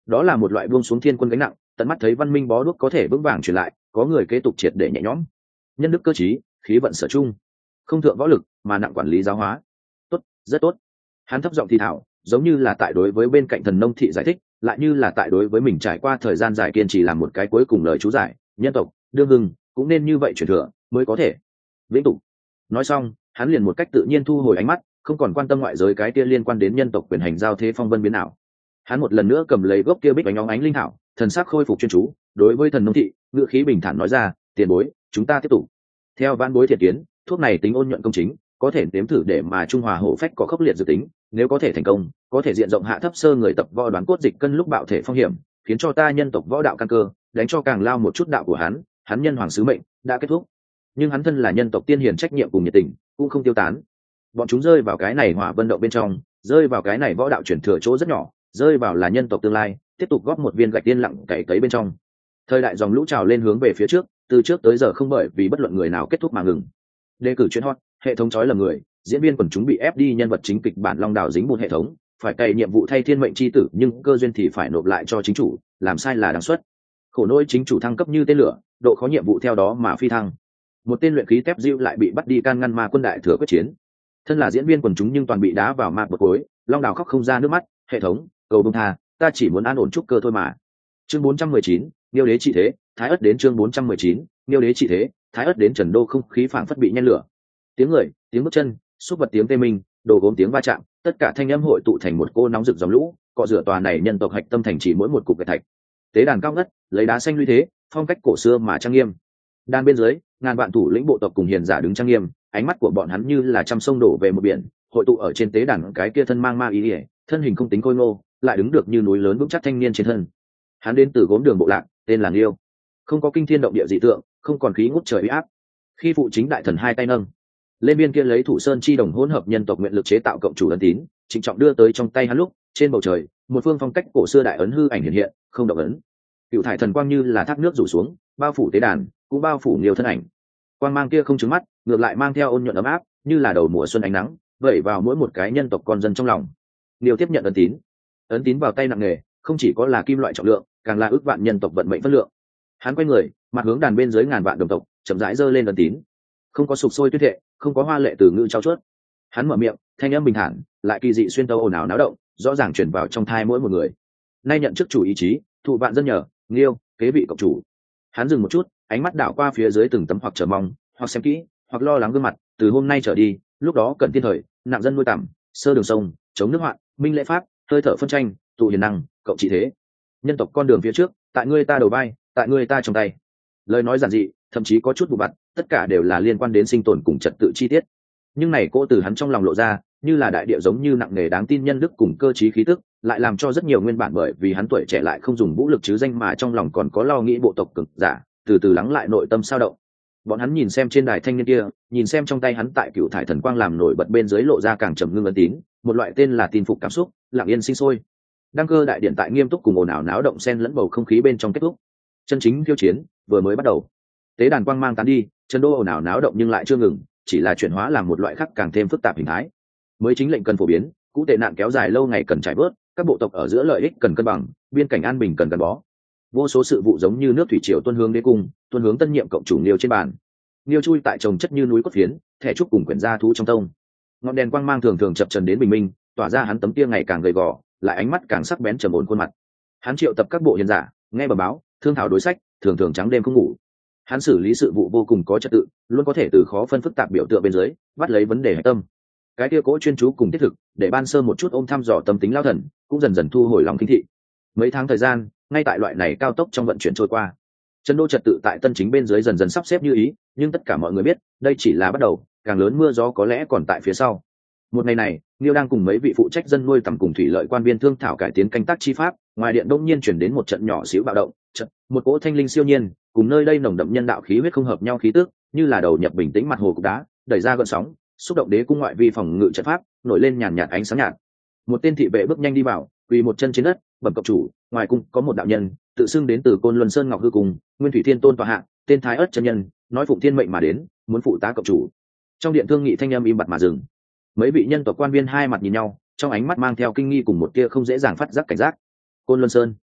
đó là một loại buông xuống thiên quân gánh nặng, tận mắt thấy văn minh bó đuốc có thể vững vàng truyền lại, có người kế tục triệt để nhẹ nhõm. Nhân đức cơ trí, khí vận sở chung, không thượng võ lực mà nặng quản lý giáo hóa. Tốt, rất tốt. Hắn thấp giọng thì thảo, giống như là tại đối với bên cạnh thần nông thị giải thích, lại như là tại đối với mình trải qua thời gian dài kiên trì làm một cái cuối cùng lời chú giải. Nhân tộc đương hưng cũng nên như vậy truyền thừa mới có thể vĩnh tục. Nói xong, hắn liền một cách tự nhiên thu hồi ánh mắt, không còn quan tâm ngoại giới cái kia liên quan đến nhân tộc quyền hành giao thế phong vân biến ảo. Hắn một lần nữa cầm lấy gốc kia bích bánh óng ánh linh thảo, thần sắc khôi phục chuyên chú, đối với thần nông thị ngự khí bình thản nói ra, tiền bối, chúng ta tiếp tục. Theo vãn bối thiện kiến, thuốc này tính ôn nhuận công chính, có thể nếm thử để mà trung hòa hổ phách có khốc liệt dự tính, nếu có thể thành công, có thể diện rộng hạ thấp sơ người tập võ đoán cốt dịch cân lúc bạo thể phong hiểm, khiến cho ta nhân tộc võ đạo căn cơ đánh cho càng lao một chút đạo của hắn, hắn nhân hoàng sứ mệnh đã kết thúc. Nhưng hắn thân là nhân tộc tiên hiền trách nhiệm cùng nhiệt tình cũng không tiêu tán. Bọn chúng rơi vào cái này hỏa vân động bên trong, rơi vào cái này võ đạo chuyển thừa chỗ rất nhỏ, rơi vào là nhân tộc tương lai tiếp tục góp một viên gạch tiên lặng cày cấy bên trong. Thời đại dòng lũ trào lên hướng về phía trước, từ trước tới giờ không bởi vì bất luận người nào kết thúc mà ngừng. Đề cử chuyên hot, hệ thống chói lầm người, diễn viên quần chúng bị ép đi nhân vật chính kịch bản long đào dính một hệ thống, phải cày nhiệm vụ thay thiên mệnh chi tử nhưng cơ duyên thì phải nộp lại cho chính chủ, làm sai là đáng suất. Khổ nỗi chính chủ thăng cấp như tên lửa, độ khó nhiệm vụ theo đó mà phi thăng. Một tên luyện khí tép diêu lại bị bắt đi can ngăn ma quân đại thừa quyết chiến. Thân là diễn viên quần chúng nhưng toàn bị đá vào ma bột cối, long đào khóc không ra nước mắt. Hệ thống cầu bông tha, ta chỉ muốn an ổn trúc cơ thôi mà. Chương bốn trăm mười chín, Niêu đế trị thế, Thái ất đến. Chương bốn trăm mười chín, Niêu đế trị thế, Thái ất đến. Trần đô không khí phảng phất bị nhen lửa. Tiếng người, tiếng bước chân, xúc vật tiếng tê minh, đồ gốm tiếng va chạm, tất cả thanh âm hội tụ thành một cô nóng rực dòng lũ, cọ rửa tòa này nhân tộc hạch tâm thành chỉ mỗi một cục gạch thạch. Tế đàn cao ngất, lấy đá xanh lũy thế, phong cách cổ xưa mà trang nghiêm. Đàn bên dưới, ngàn vạn thủ lĩnh bộ tộc cùng hiền giả đứng trang nghiêm, ánh mắt của bọn hắn như là trăm sông đổ về một biển, hội tụ ở trên tế đàn cái kia thân mang ma ý ỉa, thân hình không tính khôi ngô, lại đứng được như núi lớn vững chắc thanh niên trên thân. Hắn đến từ gốm đường bộ lạc, tên là Liêu, không có kinh thiên động địa dị tượng, không còn khí ngút trời uy áp. Khi phụ chính đại thần hai tay nâng lên biên kia lấy thủ sơn chi đồng hỗn hợp nhân tộc nguyện lực chế tạo cộng chủ ấn tín, trịnh trọng đưa tới trong tay hắn lúc, trên bầu trời một phương phong cách cổ xưa đại ấn hư ảnh hiện hiện, không động ấn. Cựu thải thần quang như là thác nước rủ xuống, bao phủ tế đàn, cũng bao phủ nhiều thân ảnh. Quang mang kia không trứng mắt, ngược lại mang theo ôn nhuận ấm áp, như là đầu mùa xuân ánh nắng, vẩy vào mỗi một cái nhân tộc con dân trong lòng. Liêu tiếp nhận ấn tín, ấn tín vào tay nặng nề, không chỉ có là kim loại trọng lượng, càng là ước vạn nhân tộc vận mệnh phân lượng. Hắn quay người, mặt hướng đàn bên dưới ngàn vạn đồng tộc, chậm rãi giơ lên ấn tín. Không có sục sôi tuyết thệ, không có hoa lệ từ ngữ trao chuốt. Hắn mở miệng, thanh âm bình thản, lại kỳ dị xuyên tấu ồn ào náo động, rõ ràng truyền vào trong thai mỗi một người. Nay nhận chức chủ ý chí, thụ vạn dân nhờ, Liêu kế vị cộng chủ. Hắn dừng một chút, ánh mắt đảo qua phía dưới từng tấm hoặc chờ mong, hoặc xem kỹ, hoặc lo lắng gương mặt. Từ hôm nay trở đi, lúc đó cần thiên thời, nặng dân nuôi tầm, sơ đường sông, chống nước hoạn, minh lễ pháp, hơi thở phân tranh, tụ hiền năng, cộng trị thế. Nhân tộc con đường phía trước, tại ngươi ta đầu vai, tại ngươi ta trong tay. Lời nói giản dị, thậm chí có chút vụ vặt, tất cả đều là liên quan đến sinh tồn cùng trật tự chi tiết. Nhưng này cô từ hắn trong lòng lộ ra, như là đại địa giống như nặng nề đáng tin nhân đức cùng cơ trí khí tức, lại làm cho rất nhiều nguyên bản bởi vì hắn tuổi trẻ lại không dùng vũ lực chứ danh mà trong lòng còn có lo nghĩ bộ tộc cực giả, từ từ lắng lại nội tâm sao động. Bọn hắn nhìn xem trên đài thanh niên kia, nhìn xem trong tay hắn tại cựu thải thần quang làm nổi bật bên dưới lộ ra càng trầm ngưng ấn tín, một loại tên là tin phục cảm xúc, lặng yên sinh sôi. Đăng cơ đại điện tại nghiêm túc cùng ồn ào náo động xen lẫn bầu không khí bên trong kết thúc. Chân chính khiêu chiến vừa mới bắt đầu. Tế đàn quang mang tán đi, chân đô ồn ào náo động nhưng lại chưa ngừng, chỉ là chuyển hóa làm một loại khác càng thêm phức tạp hình thái. Mới chính lệnh cần phổ biến, cũ tệ nạn kéo dài lâu ngày cần trải bớt, các bộ tộc ở giữa lợi ích cần cân bằng, biên cảnh an bình cần gắn bó. Vô số sự vụ giống như nước thủy triều tuôn hướng đế cung, tuôn hướng tân nhiệm cộng chủ Liêu trên bàn. Liêu chui tại trồng chất như núi cốt phiến, thẻ trúc cùng quyển gia thú trong tông. Ngọn đèn quang mang thường thường chập trần đến bình minh, tỏa ra hắn tấm tia ngày càng gầy gò, lại ánh mắt càng sắc bén trầm ổn khuôn mặt. Hắn triệu tập các bộ hiền giả, nghe bẩm báo, thương thảo đối sách, thường thường trắng đêm không ngủ. Hắn xử lý sự vụ vô cùng có trật tự, luôn có thể từ khó phân phức tạp biểu tượng bên dưới, bắt lấy vấn đề核tâm. Cái kia cố chuyên chú cùng thiết thực, để ban sơ một chút ôm thăm dò tâm tính lao thần, cũng dần dần thu hồi lòng kinh thị. Mấy tháng thời gian, ngay tại loại này cao tốc trong vận chuyển trôi qua, chân đô trật tự tại tân chính bên dưới dần dần sắp xếp như ý, nhưng tất cả mọi người biết, đây chỉ là bắt đầu, càng lớn mưa gió có lẽ còn tại phía sau. Một ngày này, Niêu đang cùng mấy vị phụ trách dân nuôi tầm cùng thủy lợi quan viên thương thảo cải tiến canh tác chi pháp, ngoài điện đông nhiên chuyển đến một trận nhỏ xíu bạo động, trận, một cỗ thanh linh siêu nhiên, cùng nơi đây nồng đậm nhân đạo khí huyết không hợp nhau khí tức, như là đầu nhập bình tĩnh mặt hồ cục đá, đẩy ra gợn sóng, xúc động đế cung ngoại vi phòng ngự trận pháp, nổi lên nhàn nhạt ánh sáng nhạt. Một tên thị vệ bước nhanh đi vào, quỳ một chân trên đất, bẩm cộng chủ, ngoài cung có một đạo nhân, tự xưng đến từ Côn Luân Sơn Ngọc Hư Cung, Nguyên Thủy Thiên Tôn tọa hạ, tên Thái Ất chân nhân, nói phụng thiên mệnh mà đến, muốn phụ tá cộng chủ. Trong điện thương nghị thanh âm im bặt mà dừng. Mấy vị nhân tộc quan viên hai mặt nhìn nhau, trong ánh mắt mang theo kinh nghi cùng một tia không dễ dàng phát giác cảnh giác. Côn Luân Sơn,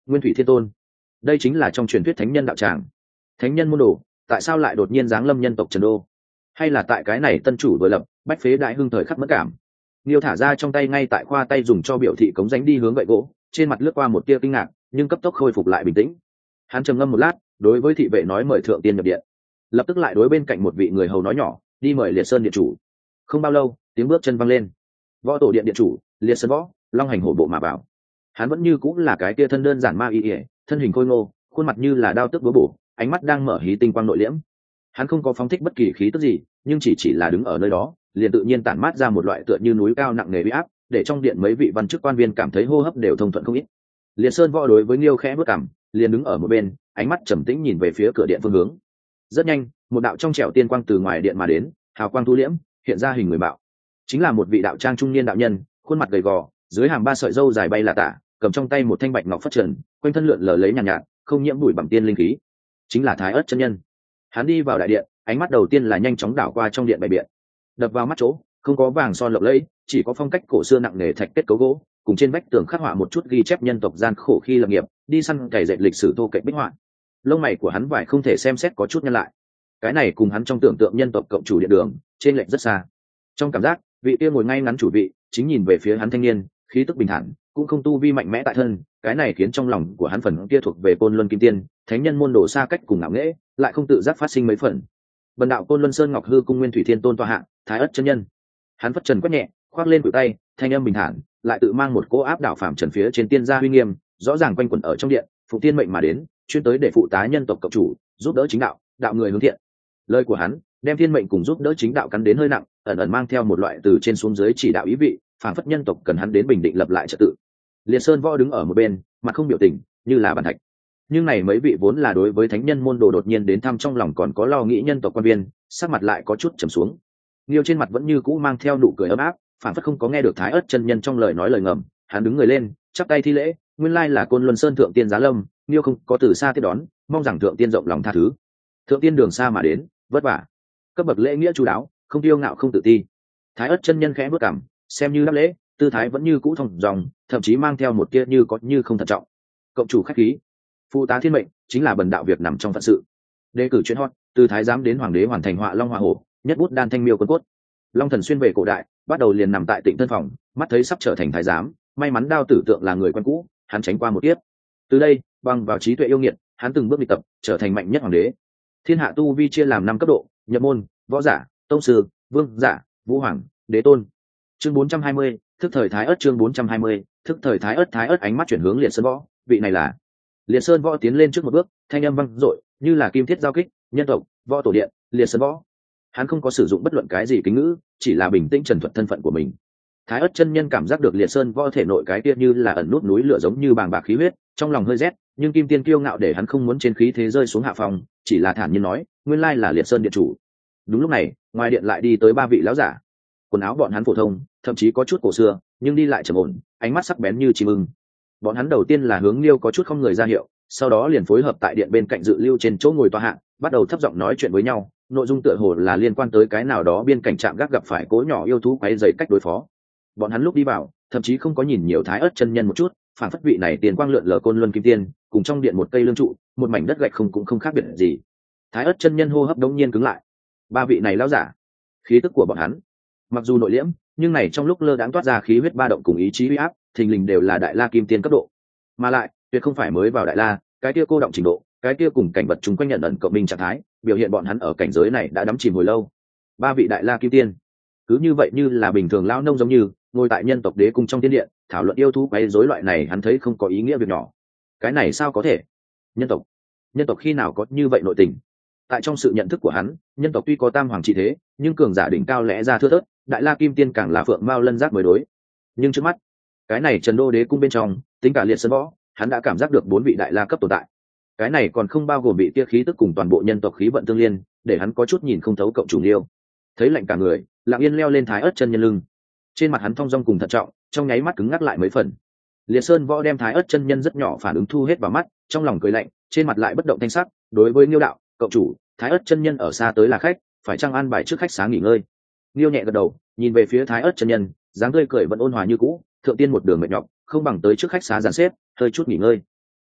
Nguyên Thủy Thiên Tôn, đây chính là trong truyền thuyết thánh nhân đạo tràng. Thánh nhân môn đồ, tại sao lại đột nhiên giáng lâm nhân tộc Trần Đô? Hay là tại cái này tân chủ vừa lập, bách phế đại hưng thời khắc mất cảm? Niêu thả ra trong tay ngay tại khoa tay dùng cho biểu thị cống ránh đi hướng gậy gỗ, trên mặt lướt qua một tia kinh ngạc, nhưng cấp tốc khôi phục lại bình tĩnh. Hắn trầm ngâm một lát, đối với thị vệ nói mời thượng tiên nhập điện. Lập tức lại đối bên cạnh một vị người hầu nói nhỏ, đi mời Liệt Sơn điện chủ. Không bao lâu, tiếng bước chân văng lên. Võ tổ điện điện chủ, Liệt Sơn Võ, long hành hổ bộ mà vào. Hắn vẫn như cũng là cái tia thân đơn giản ma y, thân hình khôi ngô, khuôn mặt như là đao tức búa bổ, ánh mắt đang mở hí tinh quang nội liễm. Hắn không có phóng thích bất kỳ khí tức gì, nhưng chỉ chỉ là đứng ở nơi đó, liền tự nhiên tản mát ra một loại tựa như núi cao nặng nề uy áp, để trong điện mấy vị văn chức quan viên cảm thấy hô hấp đều thông thuận không ít. Liệt Sơn Võ đối với Liêu khẽ bước cằm, liền đứng ở một bên, ánh mắt trầm tĩnh nhìn về phía cửa điện phương hướng. Rất nhanh, một đạo trong trẻo tiên quang từ ngoài điện mà đến, hào quang thu liễm, hiện ra hình người bạo. Chính là một vị đạo trang trung niên đạo nhân, khuôn mặt gầy gò, dưới hàm ba sợi râu dài bay là tả, cầm trong tay một thanh bạch ngọc phất trần, quanh thân lượn lờ lấy nhàn nhạt, nhạt, không nhiễm bụi bặm tiên linh khí. Chính là Thái Ức chân nhân. Hắn đi vào đại điện, ánh mắt đầu tiên là nhanh chóng đảo qua trong điện bày biện. Đập vào mắt chỗ, không có vàng son lộng lẫy, chỉ có phong cách cổ xưa nặng nề thạch kết cấu gỗ, cùng trên vách tường khắc họa một chút ghi chép nhân tộc gian khổ khi lập nghiệp, đi săn cày dệt lịch sử thô kệch bích họa. Lông mày của hắn vải không thể xem xét có chút nhăn lại. Cái này cùng hắn trong tưởng tượng nhân tộc cộng chủ điện đường, trên lệch rất xa. Trong cảm giác, vị kia ngồi ngay ngắn chủ vị, chính nhìn về phía hắn thanh niên, khí tức bình thản, cũng không tu vi mạnh mẽ tại thân, cái này khiến trong lòng của hắn phần kia thuộc về Côn Luân Kim Tiên, thánh nhân môn đồ xa cách cùng ngạo nghễ, lại không tự giác phát sinh mấy phần. Bần đạo Côn Luân Sơn Ngọc Hư cung Nguyên Thủy Thiên Tôn tọa hạng, Thái Ức chân nhân. Hắn phất trần quét nhẹ, khoác lên cự tay, thanh âm bình thản, lại tự mang một cỗ áp đảo phàm trần phía trên tiên gia uy nghiêm, rõ ràng quanh quẩn ở trong điện, phụ tiên mệnh mà đến, chuyên tới để phụ tá nhân tộc cộng chủ, giúp đỡ chính đạo, đạo người hướng thiện. Lời của hắn, đem thiên mệnh cùng giúp đỡ chính đạo cắn đến hơi nặng, ẩn ẩn mang theo một loại từ trên xuống dưới chỉ đạo ý vị, phản phất nhân tộc cần hắn đến bình định lập lại trật tự. Liệt Sơn Võ đứng ở một bên, mặt không biểu tình, như là bàn thạch. Nhưng này mấy vị vốn là đối với thánh nhân môn đồ đột nhiên đến thăm trong lòng còn có lo nghĩ nhân tộc quan viên, sắc mặt lại có chút trầm xuống. Liêu trên mặt vẫn như cũ mang theo nụ cười ấm áp, phản phất không có nghe được Thái Ức chân nhân trong lời nói lời ngầm. Hắn đứng người lên, chắp tay thi lễ, nguyên lai là Côn Luân Sơn thượng tiên giá lâm, Liêu không có từ xa tiếp đón, mong rằng thượng tiên rộng lòng tha thứ. Thượng tiên đường xa mà đến, vất vả. Cấp bậc lễ nghĩa chu đáo, không tiêu ngạo không tự ti. Thái Ức chân nhân khẽ bước cằm, xem như đáp lễ, tư thái vẫn như cũ thong dòng, thậm chí mang theo một tia như có như không thận trọng. Cộng chủ khách khí, phụ tá thiên mệnh chính là bần đạo việc nằm trong phận sự. Đề cử chuyên hot, từ thái giám đến hoàng đế hoàn thành họa long họa hổ, nhất bút đan thanh miêu quân cốt. Long thần xuyên về cổ đại, bắt đầu liền nằm tại Tịnh Thân phòng, mắt thấy sắp trở thành thái giám, may mắn đao tử tượng là người quen cũ, hắn tránh qua một kiếp. Từ đây, bằng vào trí tuệ yêu nghiệt, hắn từng bước đi tập, trở thành mạnh nhất hoàng đế. Thiên hạ tu vi chia làm năm cấp độ: nhập môn, võ giả, tông sư, vương giả, vũ hoàng, đế tôn. Chương bốn trăm hai mươi, thức thời Thái Ức. Chương bốn trăm hai mươi, thức thời Thái Ức. Thái Ức ánh mắt chuyển hướng Liệt Sơn Võ, vị này là. Liệt Sơn Võ tiến lên trước một bước, thanh âm vang dội, như là kim thiết giao kích, nhân tộc, võ tổ điện, Liệt Sơn Võ. Hắn không có sử dụng bất luận cái gì kính ngữ, chỉ là bình tĩnh trần thuật thân phận của mình. Thái Ức chân nhân cảm giác được Liệt Sơn Võ thể nội cái kia như là ẩn nút núi lửa giống như bàng bạc khí huyết, trong lòng hơi rét, nhưng kim tiên kiêu ngạo để hắn không muốn trên khí thế rơi xuống hạ phòng, chỉ là thản nhiên nói, nguyên lai là Liệt Sơn điện chủ. Đúng lúc này, ngoài điện lại đi tới ba vị lão giả. Quần áo bọn hắn phổ thông, thậm chí có chút cổ xưa, nhưng đi lại trầm ổn, ánh mắt sắc bén như chim ưng. Bọn hắn đầu tiên là hướng Liêu có chút không người ra hiệu, sau đó liền phối hợp tại điện bên cạnh dự lưu trên chỗ ngồi tọa hạng, bắt đầu thấp giọng nói chuyện với nhau, nội dung tựa hồ là liên quan tới cái nào đó biên cảnh trạm gác gặp phải cố nhỏ yêu thú quấy rầy cách đối phó. Bọn hắn lúc đi vào, thậm chí không có nhìn nhiều Thái Ức chân nhân một chút, phản phất vị này tiền quang lượn lờ Côn Luân Kim Tiên, cùng trong điện một cây lương trụ, một mảnh đất gạch không cũng không khác biệt gì. Thái Ức chân nhân hô hấp đống nhiên cứng lại. Ba vị này lão giả, khí tức của bọn hắn, mặc dù nội liễm, nhưng này trong lúc lơ đãng toát ra khí huyết ba động cùng ý chí uy áp, thình lình đều là đại la kim tiên cấp độ, mà lại tuyệt không phải mới vào đại la, cái kia cô động trình độ, cái kia cùng cảnh vật chúng quanh nhận ẩn cộng minh trạng thái, biểu hiện bọn hắn ở cảnh giới này đã đắm chìm hồi lâu. Ba vị đại la kim tiên, cứ như vậy như là bình thường lão nông giống như ngồi tại nhân tộc đế cung trong thiên điện, thảo luận yêu thú quấy rối loại này hắn thấy không có ý nghĩa việc nhỏ. Cái này sao có thể? Nhân tộc, nhân tộc khi nào có như vậy nội tình? Tại trong sự nhận thức của hắn, nhân tộc tuy có tam hoàng trị thế, nhưng cường giả đỉnh cao lẽ ra thưa thớt, đại la kim tiên càng là phượng mao lân giác mới đối. Nhưng trước mắt, cái này Trần Đô đế cung bên trong, tính cả Liệt Sơn Võ, hắn đã cảm giác được bốn vị đại la cấp tồn tại. Cái này còn không bao gồm vị kia khí tức cùng toàn bộ nhân tộc khí vận tương liên, để hắn có chút nhìn không thấu cộng chủ Liêu. Thấy lạnh cả người, lặng yên leo lên Thái Ức chân nhân lưng. Trên mặt hắn thong dong cùng thận trọng, trong nháy mắt cứng ngắc lại mấy phần. Liệt Sơn Võ đem Thái Ức chân nhân rất nhỏ phản ứng thu hết vào mắt, trong lòng cười lạnh, trên mặt lại bất động thanh sắc, đối với Liêu đạo, cộng chủ, Thái Ức chân nhân ở xa tới là khách, phải chăng an bài trước khách xá nghỉ ngơi. Liêu nhẹ gật đầu, nhìn về phía Thái Ức chân nhân, dáng tươi cười vẫn ôn hòa như cũ, thượng tiên một đường mệt nhọc, không bằng tới trước khách xá dàn xếp, hơi chút nghỉ ngơi.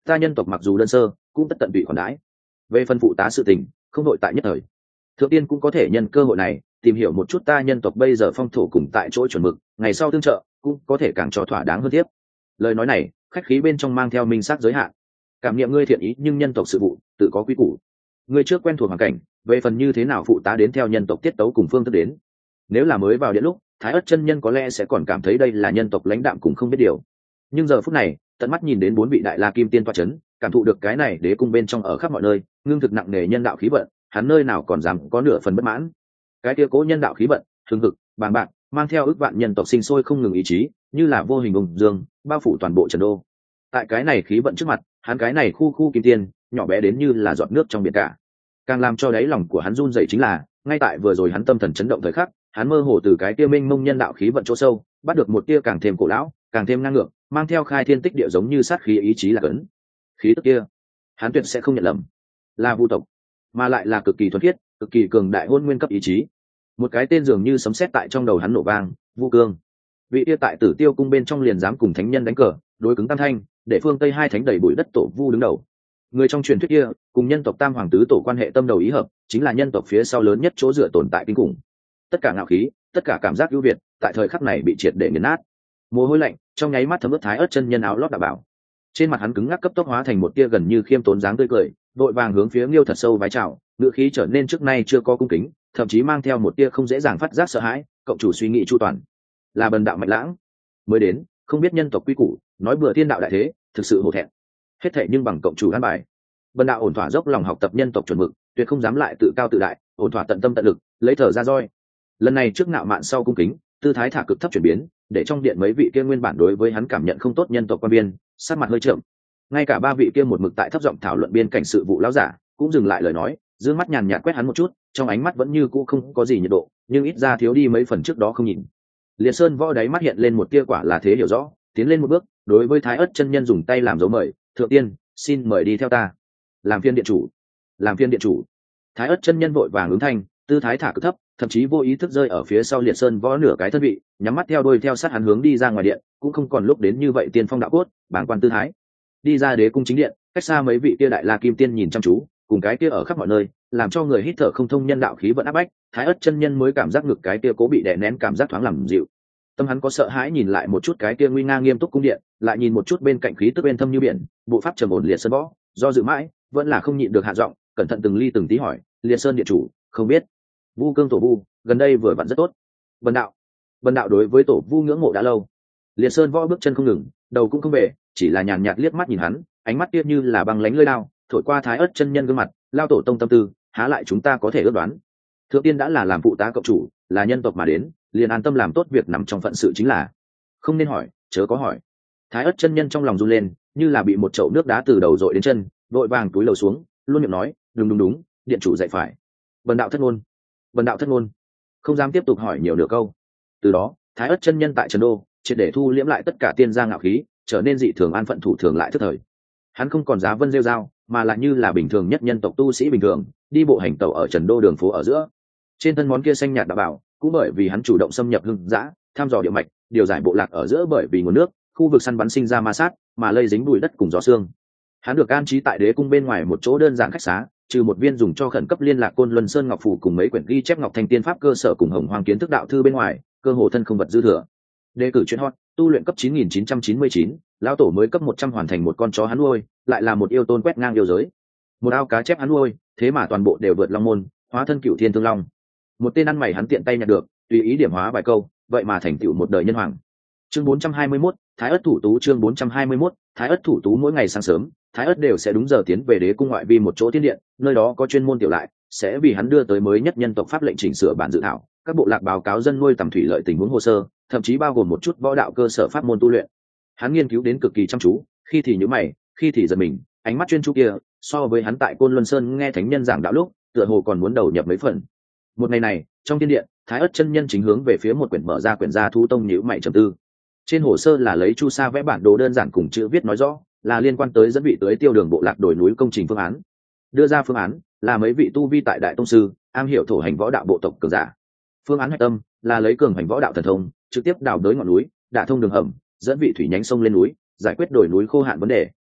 ta nhân tộc mặc dù đơn sơ cũng tất tận tụy khoản đãi. Về phần phụ tá sự tình không đội tại nhất thời, thượng tiên cũng có thể nhân cơ hội này tìm hiểu một chút ta nhân tộc bây giờ phong thổ cùng tại chỗ chuẩn mực, ngày sau tương trợ cũng có thể càng cho thỏa đáng hơn tiếp. Lời nói này khách khí bên trong mang theo minh xác giới hạn. Cảm nghiệm ngươi thiện ý nhưng nhân tộc sự vụ tự có quy củ, ngươi trước quen thuộc hoàn cảnh, về phần như thế nào phụ tá đến theo nhân tộc tiết tấu cùng phương thức đến. Nếu là mới vào điện lúc, Thái Ất chân nhân có lẽ sẽ còn cảm thấy đây là nhân tộc lãnh đạm cùng không biết điều, nhưng giờ phút này tận mắt nhìn đến bốn vị đại la kim tiên toa chấn, cảm thụ được cái này đế cung bên trong ở khắp mọi nơi ngưng thực nặng nề nhân đạo khí vận, hắn nơi nào còn dám có nửa phần bất mãn. Cái kia cố nhân đạo khí vận hừng hực bàng bạc, mang theo ước vạn nhân tộc sinh sôi không ngừng ý chí, như là vô hình ung dương bao phủ toàn bộ Trần Đô. Tại cái này khí vận trước mặt, hắn cái này khu khu kim tiên nhỏ bé đến như là giọt nước trong biển cả. Càng làm cho đáy lòng của hắn run rẩy chính là, ngay tại vừa rồi hắn tâm thần chấn động thời khắc, hắn mơ hồ từ cái kia minh mông nhân đạo khí vận chỗ sâu bắt được một tia càng thêm cổ lão, càng thêm ngang ngược, mang theo khai thiên tích địa giống như sát khí ý chí là cấn. Khí tức kia hắn tuyệt sẽ không nhận lầm, là vu tộc, mà lại là cực kỳ thuần khiết, cực kỳ cường đại hôn nguyên cấp ý chí. Một cái tên dường như sấm sét tại trong đầu hắn nổ vang, Vu Cương. Vị kia tại Tử Tiêu cung bên trong liền dám cùng thánh nhân đánh cờ, đối cứng tam thanh, để phương Tây hai thánh đầy bụi đất tổ Vu đứng đầu. Người trong truyền thuyết kia cùng nhân tộc tam hoàng tứ tổ quan hệ tâm đầu ý hợp, chính là nhân tộc phía sau lớn nhất chỗ dựa tồn tại kinh khủng. Tất cả ngạo khí, tất cả cảm giác ưu việt, tại thời khắc này bị triệt để nghiền nát. Mồ hôi lạnh trong nháy mắt thấm ướt Thái Ất chân nhân áo lót đạo bảo. Trên mặt hắn cứng ngắc cấp tốc hóa thành một tia gần như khiêm tốn dáng tươi cười, vội vàng hướng phía Nghiêu thật sâu vái chào, ngữ khí trở nên trước nay chưa có cung kính, thậm chí mang theo một tia không dễ dàng phát giác sợ hãi. Cộng chủ suy nghĩ chu toàn, là bần đạo mạnh lãng mới đến, không biết nhân tộc quy củ, nói bừa thiên đạo đại thế, thực sự hổ thẹn. Hết thệ nhưng bằng cộng chủ an bài, bần đạo ổn thỏa dốc lòng học tập nhân tộc chuẩn mực, tuyệt không dám lại tự cao tự đại, ổn thỏa tận tâm tận lực, lấy thở ra roi. Lần này trước nạo mạn sau cung kính, tư thái thả cực thấp chuyển biến, để trong điện mấy vị kia nguyên bản đối với hắn cảm nhận không tốt nhân tộc quan biên sát mặt hơi chậm. Ngay cả ba vị kia một mực tại thấp giọng thảo luận biên cảnh sự vụ lão giả cũng dừng lại lời nói, dương mắt nhàn nhạt quét hắn một chút, trong ánh mắt vẫn như cũ không có gì nhiệt độ, nhưng ít ra thiếu đi mấy phần trước đó không nhìn. Liệt Sơn Võ đáy mắt hiện lên một tia quả là thế hiểu rõ, tiến lên một bước, đối với Thái Ất chân nhân dùng tay làm dấu mời, thượng tiên, xin mời đi theo ta, làm phiên điện chủ, làm phiên điện chủ. Thái Ất chân nhân vội vàng ứng thanh, tư thái thả cực thấp, thậm chí vô ý thức rơi ở phía sau Liệt Sơn Võ nửa cái thân vị, nhắm mắt theo đuôi theo sát hắn hướng đi ra ngoài điện, cũng không còn lúc đến như vậy tiên phong đạo cốt, bàng quan tư thái. Đi ra đế cung chính điện, cách xa mấy vị kia đại la kim tiên nhìn chăm chú, cùng cái kia ở khắp mọi nơi, làm cho người hít thở không thông nhân đạo khí vận áp bách, Thái Ất chân nhân mới cảm giác ngực cái kia cố bị đè nén cảm giác thoáng làm dịu. Tâm hắn có sợ hãi nhìn lại một chút cái kia nguy nga nghiêm túc cung điện, lại nhìn một chút bên cạnh khí tức bên thâm như biển, bộ pháp trầm ổn Liệt Sơn Võ, do dự mãi, vẫn là không nhịn được hạ giọng, cẩn thận từng ly từng tí hỏi, Liệt Sơn điện chủ, không biết Vu Cương tổ Vu gần đây vừa vặn rất tốt. Bần đạo, bần đạo đối với tổ Vu ngưỡng mộ đã lâu. Liệt Sơn Võ bước chân không ngừng, đầu cũng không về, chỉ là nhàn nhạt liếc mắt nhìn hắn, ánh mắt kia như là băng lánh lưỡi lao, thổi qua Thái Ất chân nhân gương mặt, lao tổ tông tâm tư, há lại chúng ta có thể ước đoán. Thượng tiên đã là làm phụ tá cộng chủ, là nhân tộc mà đến, liền an tâm làm tốt việc nằm trong phận sự chính là. Không nên hỏi, chớ có hỏi. Thái Ất chân nhân trong lòng run lên, như là bị một chậu nước đá từ đầu dội đến chân, vội vàng túi lầu xuống, luôn miệng nói, đúng đúng đúng, điện chủ dạy phải. Bần đạo thất ngôn, bần đạo thất ngôn, không dám tiếp tục hỏi nhiều nửa câu. Từ đó, Thái Ất chân nhân tại Trần Đô, triệt để thu liễm lại tất cả tiên gia ngạo khí, trở nên dị thường an phận thủ thường lại thức thời. Hắn không còn giá vân rêu rao, mà lại như là bình thường nhất nhân tộc tu sĩ bình thường, đi bộ hành tẩu ở Trần Đô đường phố ở giữa. Trên thân món kia xanh nhạt đạo bảo, cũng bởi vì hắn chủ động xâm nhập hưng dã, thăm dò địa mạch, điều giải bộ lạc ở giữa bởi vì nguồn nước, khu vực săn bắn sinh ra ma sát, mà lây dính bụi đất cùng gió xương. Hắn được an trí tại đế cung bên ngoài một chỗ đơn giản khách xá, trừ một viên dùng cho khẩn cấp liên lạc Côn Luân Sơn Ngọc Phù cùng mấy quyển ghi chép Ngọc Thanh Tiên Pháp cơ sở cùng Hồng Hoàng kiến thức đạo thư bên ngoài, cơ hồ thân không vật dư thừa. Đề cử chuyên hot, tu luyện cấp chín nghìn chín trăm chín mươi chín, lão tổ mới cấp một trăm hoàn thành một con chó hắn nuôi, lại là một yêu tôn quét ngang yêu giới. Một ao cá chép hắn nuôi, thế mà toàn bộ đều vượt long môn, hóa thân cựu thiên thương long. Một tên ăn mày hắn tiện tay nhặt được, tùy ý điểm hóa vài câu, vậy mà thành tựu một đời nhân hoàng. Chương bốn trăm hai mươi mốt, Thái Ất thủ tú chương bốn trăm hai mươi mốt, Thái Ất thủ tú mỗi ngày sáng sớm, Thái Ất đều sẽ đúng giờ tiến về đế cung ngoại vi một chỗ tiên điện, nơi đó có chuyên môn tiểu lại, sẽ vì hắn đưa tới mới nhất nhân tộc pháp lệnh chỉnh sửa bản dự thảo, các bộ lạc báo cáo dân nuôi tầm thủy lợi tình huống hồ sơ, thậm chí bao gồm một chút võ đạo cơ sở pháp môn tu luyện. Hắn nghiên cứu đến cực kỳ chăm chú, khi thì nhíu mày, khi thì giật mình, ánh mắt chuyên chú kia, so với hắn tại Côn Luân Sơn nghe thánh nhân giảng đạo lúc, tựa hồ còn muốn đầu nhập mấy phần. Một ngày này, trong tiên điện, Thái Ất chân nhân chính hướng về phía một quyển mở ra quyển gia thu tông nhíu mày trầm tư. Trên hồ sơ là lấy chu sa vẽ bản đồ đơn giản cùng chữ viết nói rõ, là liên quan tới dẫn vị tới tiêu đường bộ lạc đồi núi công trình phương án. Đưa ra phương án là mấy vị tu vi tại đại tông sư, am hiểu thổ hành võ đạo bộ tộc cường giả. Phương án hạch tâm là lấy cường hành võ đạo thần thông, trực tiếp đào đới ngọn núi, đả thông đường hầm, dẫn vị thủy nhánh sông lên núi, giải quyết đồi núi khô hạn vấn đề.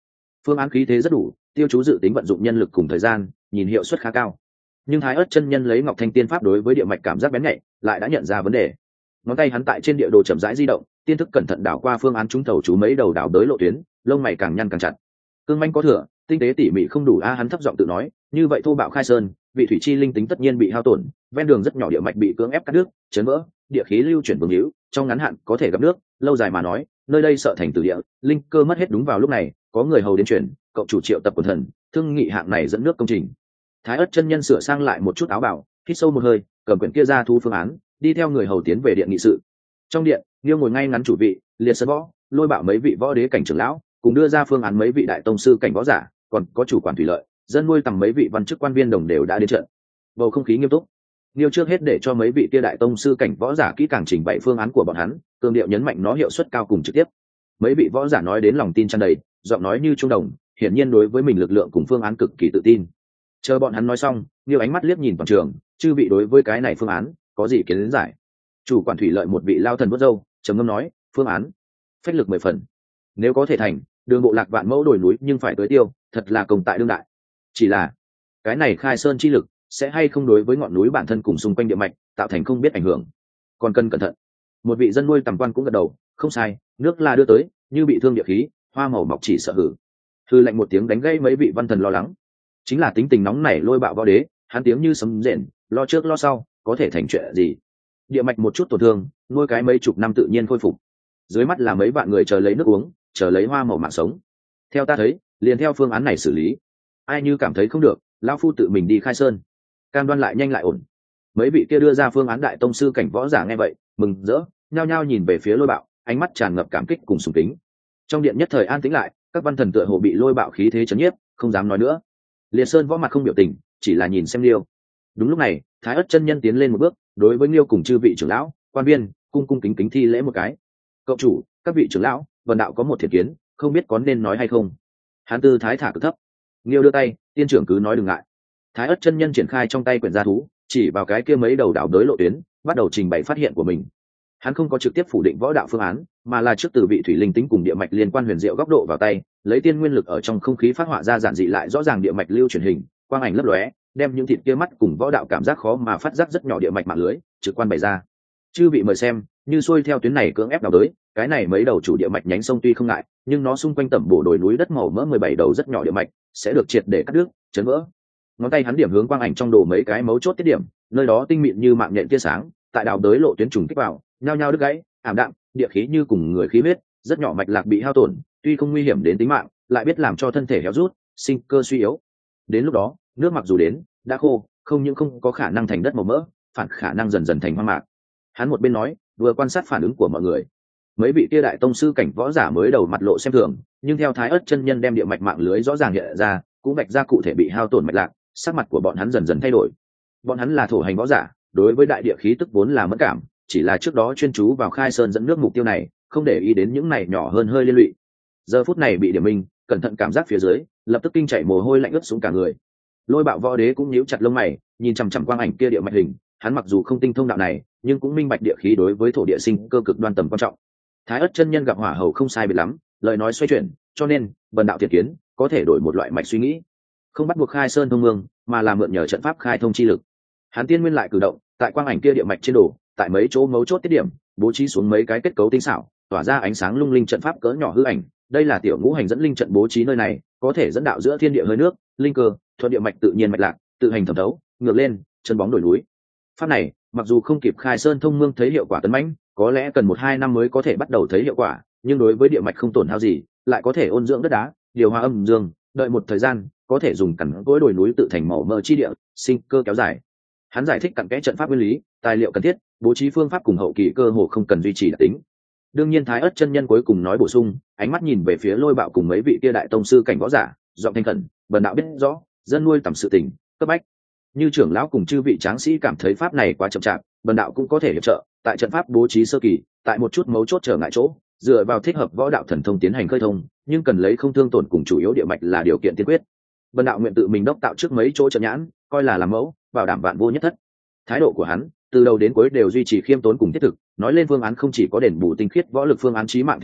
Phương án khí thế rất đủ, tiêu chú dự tính vận dụng nhân lực cùng thời gian, nhìn hiệu suất khá cao. Nhưng Thái Ức chân nhân lấy Ngọc Thanh Tiên pháp đối với địa mạch cảm giác bén nhạy, lại đã nhận ra vấn đề. Ngón tay hắn tại trên địa đồ chậm rãi di động, tiên thức cẩn thận đảo qua phương án trúng thầu chú mấy đầu đảo đới lộ tuyến, lông mày càng nhăn càng chặt. Cương manh có thừa, tinh tế tỉ mỉ không đủ a, hắn thấp giọng tự nói, như vậy thô bạo khai sơn, vị thủy chi linh tính tất nhiên bị hao tổn, ven đường rất nhỏ địa mạch bị cưỡng ép cắt đứt, chấn vỡ, địa khí lưu chuyển vương hữu, trong ngắn hạn có thể gặp nước, lâu dài mà nói, nơi đây sợ thành tử địa, linh cơ mất hết. Đúng vào lúc này, có người hầu đến chuyển, cậu chủ triệu tập quần thần, thương nghị hạng này dẫn nước công trình. Thái Ức chân nhân sửa sang lại một chút áo bào, hít sâu một hơi, cầm quyển kia ra thu phương án, đi theo người hầu tiến về điện nghị sự. Trong điện, Liêu ngồi ngay ngắn chủ vị, Liệt Sơn Võ, Lôi Bạo mấy vị võ đế cảnh trưởng lão, cùng đưa ra phương án mấy vị đại tông sư cảnh võ giả, còn có chủ quản thủy lợi, dân nuôi tầm mấy vị văn chức quan viên đồng đều đã đến trận. Bầu không khí nghiêm túc. Liêu trước hết để cho mấy vị kia đại tông sư cảnh võ giả kỹ càng trình bày phương án của bọn hắn, cường điệu nhấn mạnh nó hiệu suất cao cùng trực tiếp. Mấy vị võ giả nói đến lòng tin tràn đầy, giọng nói như trung đồng, hiển nhiên đối với mình lực lượng cùng phương án cực kỳ tự tin. Chờ bọn hắn nói xong, Liêu ánh mắt liếc nhìn toàn trường, chư vị đối với cái này phương án có gì kiến giải? Chủ quản thủy lợi một vị lao thần vuốt râu, trầm ngâm nói, phương án phách lực mười phần, nếu có thể thành, đường bộ lạc vạn mẫu đồi núi nhưng phải tới tiêu, thật là công tại đương đại. Chỉ là cái này khai sơn chi lực sẽ hay không đối với ngọn núi bản thân cùng xung quanh địa mạch tạo thành không biết ảnh hưởng, còn cần cẩn thận. Một vị dân nuôi tầm quan cũng gật đầu, không sai, nước là đưa tới, như bị thương địa khí, hoa màu mọc chỉ sợ hử. Hư lạnh một tiếng đánh gây mấy vị văn thần lo lắng. Chính là tính tình nóng nảy lôi bạo võ đế, hắn tiếng như sấm rền, lo trước lo sau, có thể thành chuyện gì? Địa mạch một chút tổn thương, nuôi cái mấy chục năm tự nhiên khôi phục. Dưới mắt là mấy vạn người chờ lấy nước uống, chờ lấy hoa màu mạng sống. Theo ta thấy, liền theo phương án này xử lý. Ai như cảm thấy không được, lão phu tự mình đi khai sơn. Cam đoan lại nhanh lại ổn. Mấy vị kia đưa ra phương án đại tông sư cảnh võ giả nghe vậy, mừng rỡ, nhao nhao nhìn về phía lôi bạo, ánh mắt tràn ngập cảm kích cùng sùng kính. Trong điện nhất thời an tĩnh lại, các văn thần tựa hồ bị lôi bạo khí thế chấn nhiếp, không dám nói nữa. Liệt Sơn võ mặt không biểu tình, chỉ là nhìn xem Liêu. Đúng lúc này, Thái Ức chân nhân tiến lên một bước, đối với Liêu cùng chư vị trưởng lão, quan viên, cung cung kính kính thi lễ một cái. Cậu chủ, các vị trưởng lão, vần đạo có một thiện kiến, không biết có nên nói hay không. Hán tư thái thả cực thấp. Liêu đưa tay, tiên trưởng cứ nói đừng ngại. Thái Ức chân nhân triển khai trong tay quyển gia thú, chỉ vào cái kia mấy đầu đảo đới lộ tuyến, bắt đầu trình bày phát hiện của mình. Hắn không có trực tiếp phủ định võ đạo phương án, mà là trước từ vị thủy linh tính cùng địa mạch liên quan huyền diệu góc độ vào tay, lấy tiên nguyên lực ở trong không khí phát họa ra giản dị lại rõ ràng địa mạch lưu truyền hình, quang ảnh lấp lóe, đem những thịt kia mắt cùng võ đạo cảm giác khó mà phát giác rất nhỏ địa mạch mạng lưới trực quan bày ra. Chư vị mời xem, như xuôi theo tuyến này cưỡng ép đào đới, cái này mấy đầu chủ địa mạch nhánh sông tuy không ngại, nhưng nó xung quanh tẩm bổ đồi núi đất màu mỡ mười bảy đầu rất nhỏ địa mạch sẽ được triệt để cắt đứt, chấn vỡ. Ngón tay hắn điểm hướng quang ảnh trong đồ mấy cái mấu chốt tiết điểm, nơi đó tinh mịn như mạng nhện tia sáng, tại đào đới lộ tuyến trùng kích vào, nhao nhao đứt gãy, ảm đạm, địa khí như cùng người khí huyết, rất nhỏ mạch lạc bị hao tổn, tuy không nguy hiểm đến tính mạng, lại biết làm cho thân thể héo rút, sinh cơ suy yếu. Đến lúc đó, nước mặc dù đến, đã khô, không những không có khả năng thành đất màu mỡ, phản khả năng dần dần thành hoang mạc. Hắn một bên nói, vừa quan sát phản ứng của mọi người. Mấy vị kia đại tông sư cảnh võ giả mới đầu mặt lộ xem thường, nhưng theo Thái Ức chân nhân đem địa mạch mạng lưới rõ ràng hiện ra, cũng vạch ra cụ thể bị hao tổn mạch lạc, sắc mặt của bọn hắn dần dần thay đổi. Bọn hắn là thổ hành võ giả, đối với đại địa khí tức vốn là mất cảm, chỉ là trước đó chuyên chú vào khai sơn dẫn nước mục tiêu này, không để ý đến những này nhỏ hơn hơi liên lụy. Giờ phút này bị điểm minh, cẩn thận cảm giác phía dưới, lập tức kinh chảy mồ hôi lạnh ướt xuống cả người. Lôi bạo võ đế cũng nhíu chặt lông mày, nhìn chằm chằm quang ảnh kia địa mạch hình, hắn mặc dù không tinh thông đạo này, nhưng cũng minh bạch địa khí đối với thổ địa sinh cơ cực đoan tầm quan trọng. Thái Ức chân nhân gặp hỏa hầu không sai biệt lắm, lời nói xoay chuyển, cho nên bần đạo thiệt kiến, có thể đổi một loại mạch suy nghĩ, không bắt buộc khai sơn thông mương, mà là mượn nhờ trận pháp khai thông chi lực. Hắn tiên nguyên lại cử động, tại quang ảnh kia địa mạch trên đồ, tại mấy chỗ mấu chốt tiết điểm, bố trí xuống mấy cái kết cấu tinh xảo, tỏa ra ánh sáng lung linh trận pháp cỡ nhỏ hư ảnh. Đây là tiểu ngũ hành dẫn linh trận bố trí nơi này, có thể dẫn đạo giữa thiên địa hơi nước, linh cơ, thuận địa mạch tự nhiên mạch lạc, tự hành thẩm thấu, ngược lên, chân bóng đổi núi. Pháp này, mặc dù không kịp khai sơn thông mương thấy hiệu quả tấn mãnh, có lẽ cần một hai năm mới có thể bắt đầu thấy hiệu quả, nhưng đối với địa mạch không tổn hao gì, lại có thể ôn dưỡng đất đá, điều hòa âm dương, đợi một thời gian, có thể dùng cẩn cối đồi núi tự thành màu mỡ chi địa, sinh cơ kéo dài. Hắn giải thích cặn kẽ trận pháp nguyên lý, tài liệu cần thiết, bố trí phương pháp cùng hậu kỳ cơ hồ không cần duy trì đặc tính. Đương nhiên Thái Ức chân nhân cuối cùng nói bổ sung, ánh mắt nhìn về phía Lôi Bạo cùng mấy vị kia đại tông sư cảnh võ giả, giọng thanh khẩn, bần đạo biết rõ, dân nuôi tầm sự tình, cấp bách. Như trưởng lão cùng chư vị tráng sĩ cảm thấy pháp này quá chậm chạp, bần đạo cũng có thể hiệp trợ, tại trận pháp bố trí sơ kỳ, tại một chút mấu chốt trở ngại chỗ, dựa vào thích hợp võ đạo thần thông tiến hành khơi thông, nhưng cần lấy không thương tổn cùng chủ yếu địa mạch là điều kiện tiên quyết. Bần đạo nguyện tự mình đốc tạo trước mấy chỗ trận nhãn, coi là làm mẫu, bảo đảm vạn vô nhất thất. Thái độ của hắn từ đầu đến cuối đều duy trì khiêm tốn cùng thiết thực, nói lên phương án không chỉ có đền bù tinh khiết võ lực phương án chí mạng thiếu hụt,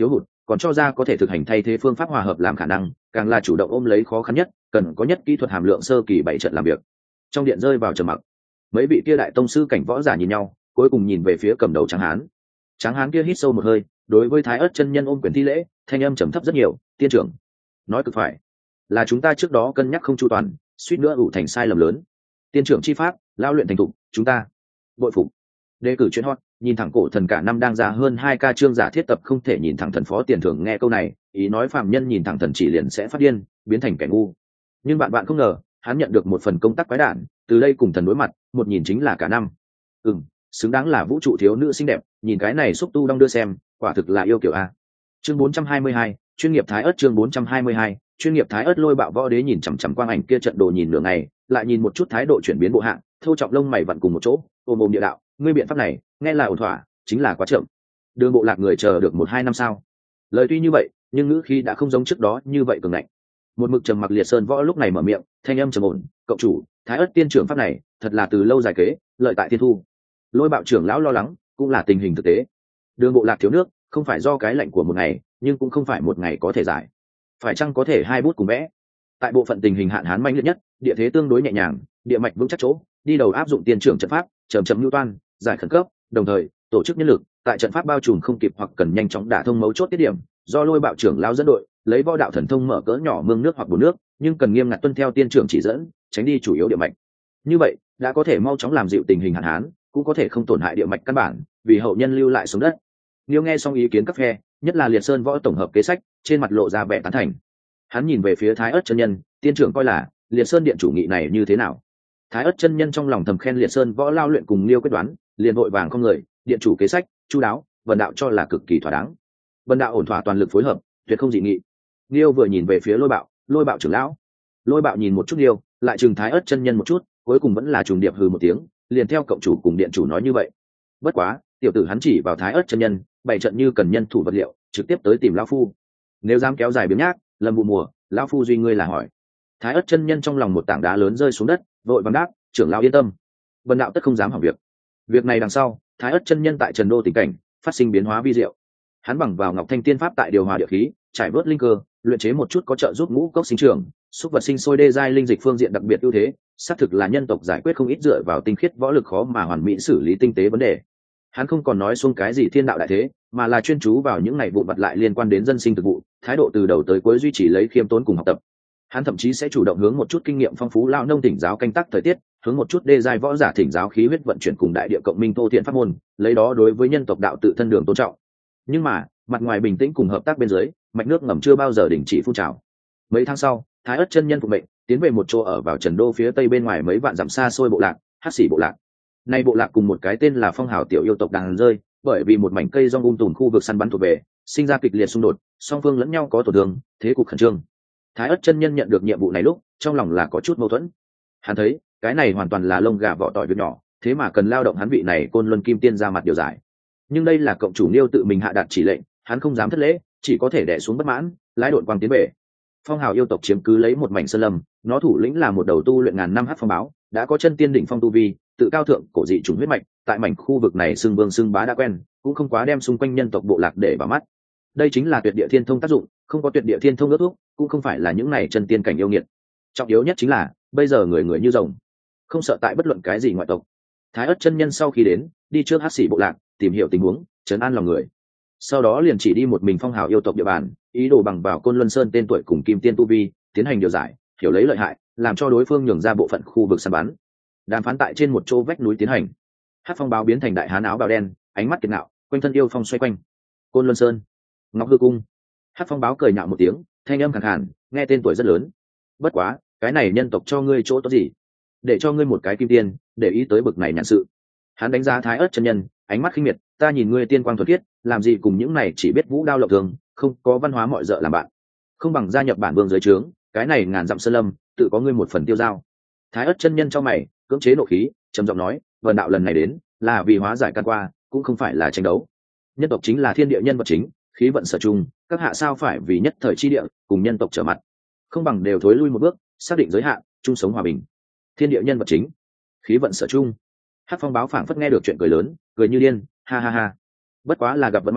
còn cho ra có thể thực hành thay thế phương pháp hòa hợp làm khả năng, càng là chủ động ôm lấy khó khăn nhất, cần có nhất kỹ thuật hàm lượng sơ kỳ bảy trận làm việc. Trong điện rơi vào trầm mặc, mấy vị kia đại tông sư cảnh võ giả nhìn nhau, cuối cùng nhìn về phía cầm đầu Tráng Hán. Tráng Hán kia hít sâu một hơi, đối với Thái Ức chân nhân ôm quyền thi lễ, thanh âm trầm thấp rất nhiều, tiên trưởng, nói cực phải, là chúng ta trước đó cân nhắc không chu toàn, suýt nữa ủ thành sai lầm lớn. Tiên trưởng chi pháp, lao luyện thành thục, chúng ta bội phục. Đề cử chuyên hot, nhìn thẳng cổ thần cả năm đang ra hơn hai ca chương giả thiết tập không thể nhìn thẳng thần phó tiền thưởng, nghe câu này, ý nói phàm nhân nhìn thẳng thần chỉ liền sẽ phát điên, biến thành kẻ ngu. Nhưng bạn bạn không ngờ, hắn nhận được một phần công tác quái đản, từ đây cùng thần đối mặt, một nhìn chính là cả năm. Ừm, xứng đáng là vũ trụ thiếu nữ xinh đẹp, nhìn cái này xúc tu đong đưa xem, quả thực là yêu kiểu a. Chương bốn trăm hai mươi hai, chuyên nghiệp Thái Ức chương bốn trăm hai mươi hai, chuyên nghiệp Thái Ức. Lôi Bạo võ đế nhìn chằm chằm quang ảnh kia trận đồ nhìn nửa ngày, lại nhìn một chút thái độ chuyển biến bộ hạng, thâu trọng lông mày vặn cùng một chỗ, ôm ôm địa đạo, ngươi biện pháp này, nghe là ổn thỏa, chính là quá chậm. Đường bộ lạc người chờ được một hai năm sao? Lời tuy như vậy, nhưng ngữ khí đã không giống trước đó như vậy cường ngạnh. Một mực trầm mặc Liệt Sơn võ lúc này mở miệng, thanh âm trầm ổn, cộng chủ, Thái Ức tiên trưởng pháp này, thật là từ lâu dài kế, lợi tại thiên thu. Lôi Bạo trưởng lão lo lắng, cũng là tình hình thực tế. Đường bộ lạc thiếu nước, không phải do cái lạnh của một ngày, nhưng cũng không phải một ngày có thể giải. Phải chăng có thể hai bút cùng vẽ? Tại bộ phận tình hình hạn hán manh liệt nhất, địa thế tương đối nhẹ nhàng, địa mạch vững chắc chỗ, đi đầu áp dụng tiên trưởng trận pháp, chậm chậm lưu toan, giải khẩn cấp, đồng thời tổ chức nhân lực, tại trận pháp bao trùm không kịp hoặc cần nhanh chóng đả thông mấu chốt tiết điểm, do Lôi Bạo trưởng lão dẫn đội, lấy võ đạo thần thông mở cỡ nhỏ mương nước hoặc bồn nước, nhưng cần nghiêm ngặt tuân theo tiên trưởng chỉ dẫn, tránh đi chủ yếu địa mạch. Như vậy, đã có thể mau chóng làm dịu tình hình hạn hán, cũng có thể không tổn hại địa mạch căn bản, vì hậu nhân lưu lại xuống đất. Nếu nghe xong ý kiến các phe, nhất là Liệt Sơn võ tổng hợp kế sách, trên mặt lộ ra vẻ tán thành. Hắn nhìn về phía Thái Ức chân nhân, tiên trưởng coi là Liệt Sơn điện chủ nghị này như thế nào? Thái Ức chân nhân trong lòng thầm khen Liệt Sơn võ lao luyện cùng liêu quyết đoán, liền vội vàng không người, điện chủ kế sách chu đáo, vần đạo cho là cực kỳ thỏa đáng. Vần đạo ổn thỏa toàn lực phối hợp, tuyệt không dị nghị. Liêu vừa nhìn về phía Lôi Bạo, Lôi Bạo trưởng lão. Lôi Bạo nhìn một chút Liêu, lại chừng Thái Ức chân nhân một chút, cuối cùng vẫn là trùng điệp hừ một tiếng, liền theo cộng chủ cùng điện chủ nói như vậy. Bất quá, tiểu tử hắn chỉ vào Thái Ức chân nhân, bày trận như cần nhân thủ vật liệu, trực tiếp tới tìm lão phu. Nếu dám kéo dài biếng nhác, lâm vụ mùa, lão phu duy ngươi là hỏi. Thái Ức chân nhân trong lòng một tảng đá lớn rơi xuống đất, vội vàng đáp, trưởng lão yên tâm, vân đạo tất không dám hỏng việc. Việc này đằng sau, Thái Ức chân nhân tại Trần Đô tình cảnh phát sinh biến hóa vi diệu. Hắn bằng vào Ngọc Thanh Tiên pháp tại điều hòa địa khí, trải vớt linh cơ, luyện chế một chút có trợ giúp ngũ cốc sinh trưởng, xúc vật sinh sôi đê giai linh dịch phương diện đặc biệt ưu thế, xác thực là nhân tộc giải quyết không ít dựa vào tinh khiết võ lực khó mà hoàn mỹ xử lý tinh tế vấn đề. Hắn không còn nói xuống cái gì thiên đạo đại thế, mà là chuyên chú vào những ngày vụ vặt lại liên quan đến dân sinh thực vụ, thái độ từ đầu tới cuối duy trì lấy khiêm tốn cùng học tập. Hắn thậm chí sẽ chủ động hướng một chút kinh nghiệm phong phú lão nông thỉnh giáo canh tác thời tiết, hướng một chút đê giai võ giả thỉnh giáo khí huyết vận chuyển cùng đại địa cộng minh thô thiện pháp môn, lấy đó đối với nhân tộc đạo tự thân đường tôn trọng. Nhưng mà, mặt ngoài bình tĩnh cùng hợp tác bên dưới, mạch nước ngầm chưa bao giờ đình chỉ phun trào. Mấy tháng sau, Thái Ức chân nhân phục mệnh, tiến về một chỗ ở vào Trần Đô phía tây bên ngoài mấy vạn dặm xa xôi bộ lạc, Hắc Sĩ bộ lạc. Nay bộ lạc cùng một cái tên là Phong Hào tiểu yêu tộc đang rơi, bởi vì một mảnh cây rong ung tùm khu vực săn bắn thuộc về, sinh ra kịch liệt xung đột, song phương lẫn nhau có tổn thương, thế cục khẩn trương. Thái Ức chân nhân nhận được nhiệm vụ này lúc, trong lòng là có chút mâu thuẫn. Hắn thấy, cái này hoàn toàn là lông gà vỏ tỏi việc nhỏ, thế mà cần lao động hắn vị này Côn Luân Kim Tiên ra mặt điều giải. Nhưng đây là cộng chủ Liêu tự mình hạ đạt chỉ lệnh, hắn không dám thất lễ, chỉ có thể đè xuống bất mãn, lái đội quang tiến về. Phong Hào yêu tộc chiếm cứ lấy một mảnh sơn lâm, nó thủ lĩnh là một đầu tu luyện ngàn năm hắc phong báo, đã có chân tiên đỉnh phong tu vi, tự cao thượng cổ dị trùng huyết mạch, tại mảnh khu vực này xưng vương xưng bá đã quen, cũng không quá đem xung quanh nhân tộc bộ lạc để vào mắt. Đây chính là tuyệt địa thiên thông tác dụng, không có tuyệt địa thiên thông ước thuốc, cũng không phải là những này chân tiên cảnh yêu nghiệt. Trọng yếu nhất chính là, bây giờ người người như rồng, không sợ tại bất luận cái gì ngoại tộc. Thái Ức chân nhân sau khi đến, đi trước Hắc Sĩ bộ lạc, tìm hiểu tình huống, trấn an lòng người. Sau đó liền chỉ đi một mình Phong Hào yêu tộc địa bàn, ý đồ bằng vào Côn Luân Sơn tên tuổi cùng Kim Tiên tu vi, tiến hành điều giải, hiểu lấy lợi hại, làm cho đối phương nhường ra bộ phận khu vực săn bắn. Đàm phán tại trên một chỗ vách núi tiến hành. Hắc Phong báo biến thành đại hán áo bào đen, ánh mắt kiệt ngạo, quanh thân yêu phong xoay quanh. Côn Luân Sơn, Ngọc Hư cung. Hắc Phong báo cười nhạo một tiếng, thanh âm khàn khàn, nghe tên tuổi rất lớn. Bất quá, cái này nhân tộc cho ngươi chỗ tốt gì? Để cho ngươi một cái kim tiên, để ý tới bực này nhàn sự. Hắn đánh giá Thái Ức chân nhân, ánh mắt khinh miệt, ta nhìn ngươi tiên quang thuần khiết, làm gì cùng những này chỉ biết vũ đao lộng thường, không có văn hóa mọi dợ làm bạn. Không bằng gia nhập bản vương dưới trướng, cái này ngàn dặm sơn lâm, tự có ngươi một phần tiêu dao. Thái Ức chân nhân trong mày, cưỡng chế nộ khí, trầm giọng nói, vần đạo lần này đến, là vì hóa giải căn qua, cũng không phải là tranh đấu. Nhân tộc chính là thiên địa nhân vật chính, khí vận sở chung, các hạ sao phải vì nhất thời chi địa, cùng nhân tộc trở mặt. Không bằng đều thối lui một bước, xác định giới hạn, chung sống hòa bình. Thiên địa nhân vật chính, khí vận sở chung. Hắc Phong báo phảng phất nghe được chuyện cười lớn, cười như điên, ha ha ha. Bất quá là gặp vận may,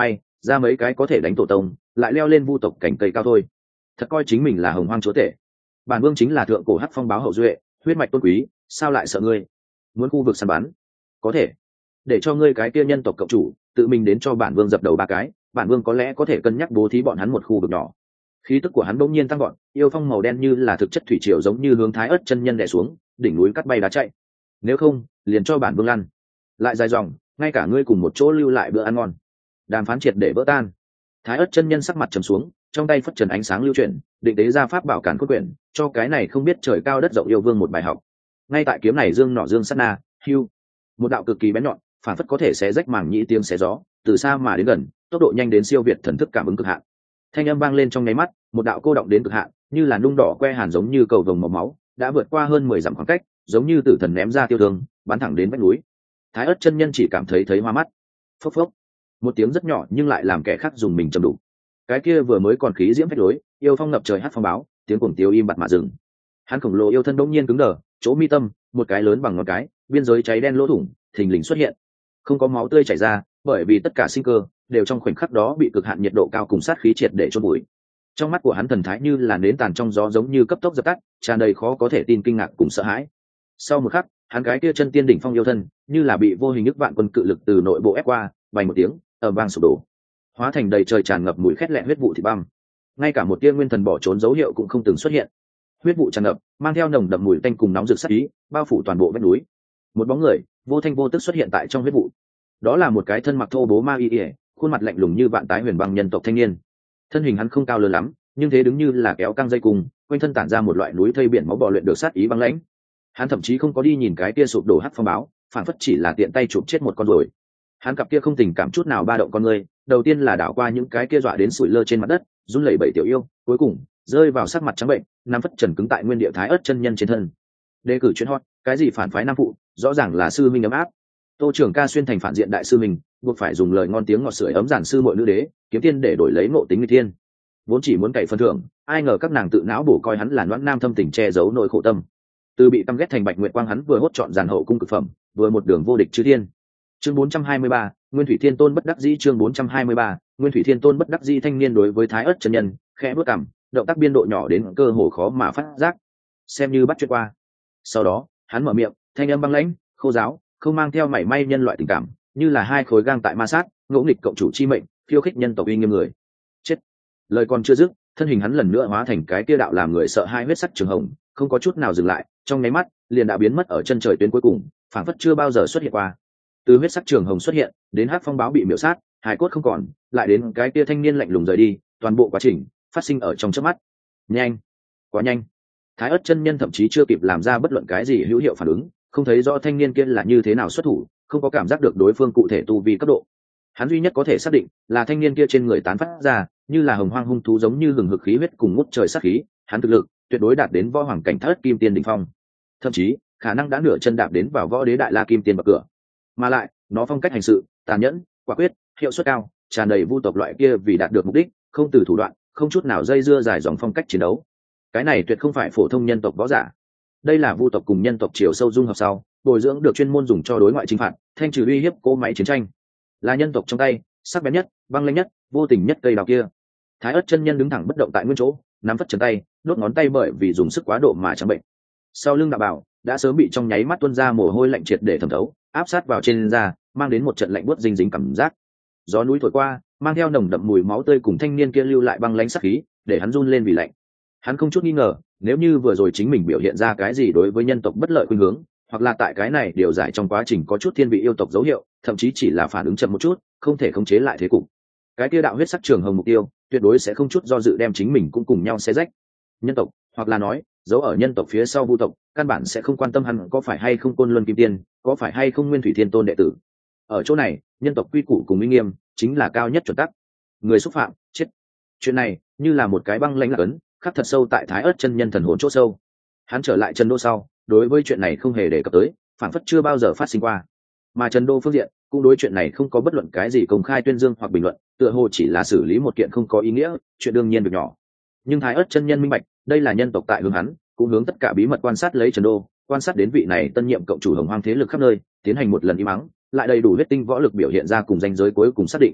ra mấy cái có thể đánh tổ tông lại leo lên vu tộc cảnh cây cao thôi. Thật coi chính mình là hồng hoang chúa tể. Bản vương chính là thượng cổ hắc phong báo hậu duệ, huyết mạch tôn quý, sao lại sợ ngươi? Muốn khu vực săn bắn có thể, để cho ngươi cái kia nhân tộc cộng chủ tự mình đến cho bản vương dập đầu ba cái, bản vương có lẽ có thể cân nhắc bố thí bọn hắn một khu vực nhỏ. Khí tức của hắn bỗng nhiên tăng gọn, yêu phong màu đen như là thực chất thủy triều giống như hướng Thái Ức chân nhân đè xuống, đỉnh núi cắt bay đá chạy. Nếu không liền cho bản vương lăn. Lại dài dòng, ngay cả ngươi cùng một chỗ lưu lại bữa ăn ngon. Đàm phán triệt để vỡ tan. Thái Ức chân nhân sắc mặt trầm xuống, trong tay phất trần ánh sáng lưu chuyển, định tế ra pháp bảo cản cốt quyển, cho cái này không biết trời cao đất rộng yêu vương một bài học. Ngay tại kiếm này dương nọ dương sát na, hưu, một đạo cực kỳ bén nhọn, phản phất có thể xé rách màng nhĩ tiếng xé gió, từ xa mà đến gần, tốc độ nhanh đến siêu việt thần thức cảm ứng cực hạn. Thanh âm vang lên trong nháy mắt, một đạo cô động đến cực hạn, như là nung đỏ que hàn giống như cầu vồng màu máu, đã vượt qua hơn mười dặm khoảng cách, giống như tử thần ném ra tiêu thương, bắn thẳng đến vách núi. Thái Ức chân nhân chỉ cảm thấy thấy hoa mắt. Phốc phốc, một tiếng rất nhỏ nhưng lại làm kẻ khác dùng mình trầm đủ. Cái kia vừa mới còn khí diễm phách lối, yêu phong ngập trời hát phong báo, tiếng cuồng tiêu im bặt mà dừng. Hắn khổng lồ yêu thân đột nhiên cứng đờ, chỗ mi tâm, một cái lớn bằng ngón cái, biên giới cháy đen lỗ thủng, thình lình xuất hiện. Không có máu tươi chảy ra, bởi vì tất cả sinh cơ đều trong khoảnh khắc đó bị cực hạn nhiệt độ cao cùng sát khí triệt để chôn bụi. Trong mắt của hắn thần thái như là nến tàn trong gió giống như cấp tốc dập tắt, tràn đầy khó có thể tin kinh ngạc cùng sợ hãi. Sau một khắc, hắn cái kia chân tiên đỉnh phong yêu thân, như là bị vô hình ức vạn quân cự lực từ nội bộ ép qua, vang một tiếng, ầm vang sụp đổ, hóa thành đầy trời tràn ngập mùi khét lẹn huyết vụ thịt băm. Ngay cả một tia nguyên thần bỏ trốn dấu hiệu cũng không từng xuất hiện. Huyết vụ tràn ngập, mang theo nồng đậm mùi tanh cùng nóng rực sát ý, bao phủ toàn bộ vách núi. Một bóng người vô thanh vô tức xuất hiện tại trong huyết vụ. Đó là một cái thân mặc thô bố ma y ỉa, khuôn mặt lạnh lùng như vạn tái huyền băng nhân tộc thanh niên. Thân hình hắn không cao lớn lắm, nhưng thế đứng như là kéo căng dây cùng, quanh thân tản ra một loại núi thây biển máu bò luyện được sát ý băng lãnh. Hắn thậm chí không có đi nhìn cái kia sụp đổ hắc phong báo, phản phất chỉ là tiện tay chụp chết một con rồi. Hắn cặp kia không tình cảm chút nào ba động con người, đầu tiên là đảo qua những cái kia dọa đến sủi lơ trên mặt đất, run lẩy bẩy tiểu yêu, cuối cùng rơi vào sắc mặt trắng bệnh, nằm phất trần cứng tại nguyên địa Thái Ức chân nhân trên thân. Đề cử chuyên hot, cái gì phản phái nam phụ, rõ ràng là sư minh ấm áp. Tô trưởng ca xuyên thành phản diện đại sư mình, buộc phải dùng lời ngon tiếng ngọt sưởi ấm giản sư muội nữ đế, kiếm tiên để đổi lấy ngộ tính người thiên. Vốn chỉ muốn cày phần thưởng, ai ngờ các nàng tự não bổ coi hắn là noãn nam thâm tình che giấu nỗi khổ tâm. Từ bị căm ghét thành bạch nguyệt quang hắn vừa hốt chọn giàn hậu cung cực phẩm, vừa một đường vô địch chư thiên. Chương bốn trăm hai mươi ba, Nguyên Thủy Thiên Tôn bất đắc dĩ. Chương bốn trăm hai mươi ba, Nguyên Thủy Thiên Tôn bất đắc dĩ. Thanh niên đối với Thái Ức chân nhân khẽ bước cằm, động tác biên độ nhỏ đến cơ hồ khó mà phát giác, xem như bắt chuyện qua. Sau đó hắn mở miệng, thanh âm băng lãnh, khô giáo, không mang theo mảy may nhân loại tình cảm, như là hai khối gang tại ma sát, ngỗ nghịch cộng chủ chi mệnh, khiêu khích nhân tộc uy nghiêm người. Chết. Lời còn chưa dứt, thân hình hắn lần nữa hóa thành cái kia đạo làm người sợ hai huyết sắc trường hồng, không có chút nào dừng lại, trong nháy mắt liền đã biến mất ở chân trời tuyến cuối cùng, phảng phất chưa bao giờ xuất hiện qua. Từ huyết sắc trường hồng xuất hiện đến hắc phong báo bị miểu sát, hải cốt không còn, lại đến cái kia thanh niên lạnh lùng rời đi, toàn bộ quá trình phát sinh ở trong chớp mắt. Nhanh, quá nhanh. Thái Ức chân nhân thậm chí chưa kịp làm ra bất luận cái gì hữu hiệu phản ứng, không thấy rõ thanh niên kia là như thế nào xuất thủ, không có cảm giác được đối phương cụ thể tu vi cấp độ. Hắn duy nhất có thể xác định là thanh niên kia trên người tán phát ra như là hồng hoang hung thú giống như hừng hực khí huyết cùng ngút trời sát khí, hắn thực lực tuyệt đối đạt đến võ hoàng cảnh thất kim tiên đỉnh phong, thậm chí khả năng đã nửa chân đạp đến vào võ đế đại la kim tiên bậc cửa. Mà lại nó phong cách hành sự tàn nhẫn, quả quyết, hiệu suất cao, tràn đầy vu tộc loại kia vì đạt được mục đích không từ thủ đoạn, không chút nào dây dưa dài dòng phong cách chiến đấu. Cái này tuyệt không phải phổ thông nhân tộc võ giả, đây là vu tộc cùng nhân tộc chiều sâu dung hợp sau bồi dưỡng được chuyên môn dùng cho đối ngoại chinh phạt, thanh trừ uy hiếp cỗ máy chiến tranh, là nhân tộc trong tay sắc bén nhất, băng lãnh nhất, vô tình nhất cây đào kia. Thái Ức chân nhân đứng thẳng bất động tại nguyên chỗ, nắm phất trần tay, đốt ngón tay bởi vì dùng sức quá độ mà trắng bệnh. Sau lưng đạo bảo đã sớm bị trong nháy mắt tuôn ra mồ hôi lạnh triệt để thẩm thấu, áp sát vào trên da, mang đến một trận lạnh buốt dinh dính cảm giác. Gió núi thổi qua, mang theo nồng đậm mùi máu tươi cùng thanh niên kia lưu lại băng lãnh sát khí, để hắn run lên vì lạnh. Hắn không chút nghi ngờ, nếu như vừa rồi chính mình biểu hiện ra cái gì đối với nhân tộc bất lợi khuynh hướng, hoặc là tại cái này điều giải trong quá trình có chút thiên vị yêu tộc dấu hiệu, thậm chí chỉ là phản ứng chậm một chút, không thể khống chế lại thế cục, cái kia đạo huyết sắc trường hồng mục tiêu tuyệt đối sẽ không chút do dự đem chính mình cũng cùng nhau xé rách. Nhân tộc, hoặc là nói giấu ở nhân tộc phía sau vu tộc, căn bản sẽ không quan tâm hắn có phải hay không Côn Luân Kim Tiên, có phải hay không Nguyên Thủy Thiên Tôn đệ tử. Ở chỗ này, nhân tộc quy củ cùng uy nghiêm chính là cao nhất chuẩn tắc. Người xúc phạm chết. Chuyện này như là một cái băng lãnh lạc ấn, khắc thật sâu tại Thái Ức chân nhân thần hồn chỗ sâu. Hắn trở lại Trần Đô sau, đối với chuyện này không hề đề cập tới, phản phất chưa bao giờ phát sinh qua. Mà Trần Đô phương diện cũng đối chuyện này không có bất luận cái gì công khai tuyên dương hoặc bình luận, tựa hồ chỉ là xử lý một kiện không có ý nghĩa, chuyện đương nhiên việc nhỏ. Nhưng Thái Ức chân nhân minh bạch, đây là nhân tộc tại hướng hắn, cũng hướng tất cả bí mật quan sát lấy Trần Đô, quan sát đến vị này tân nhiệm cộng chủ hồng hoang thế lực khắp nơi, tiến hành một lần im mắng, lại đầy đủ huyết tinh võ lực biểu hiện ra cùng danh giới cuối cùng xác định.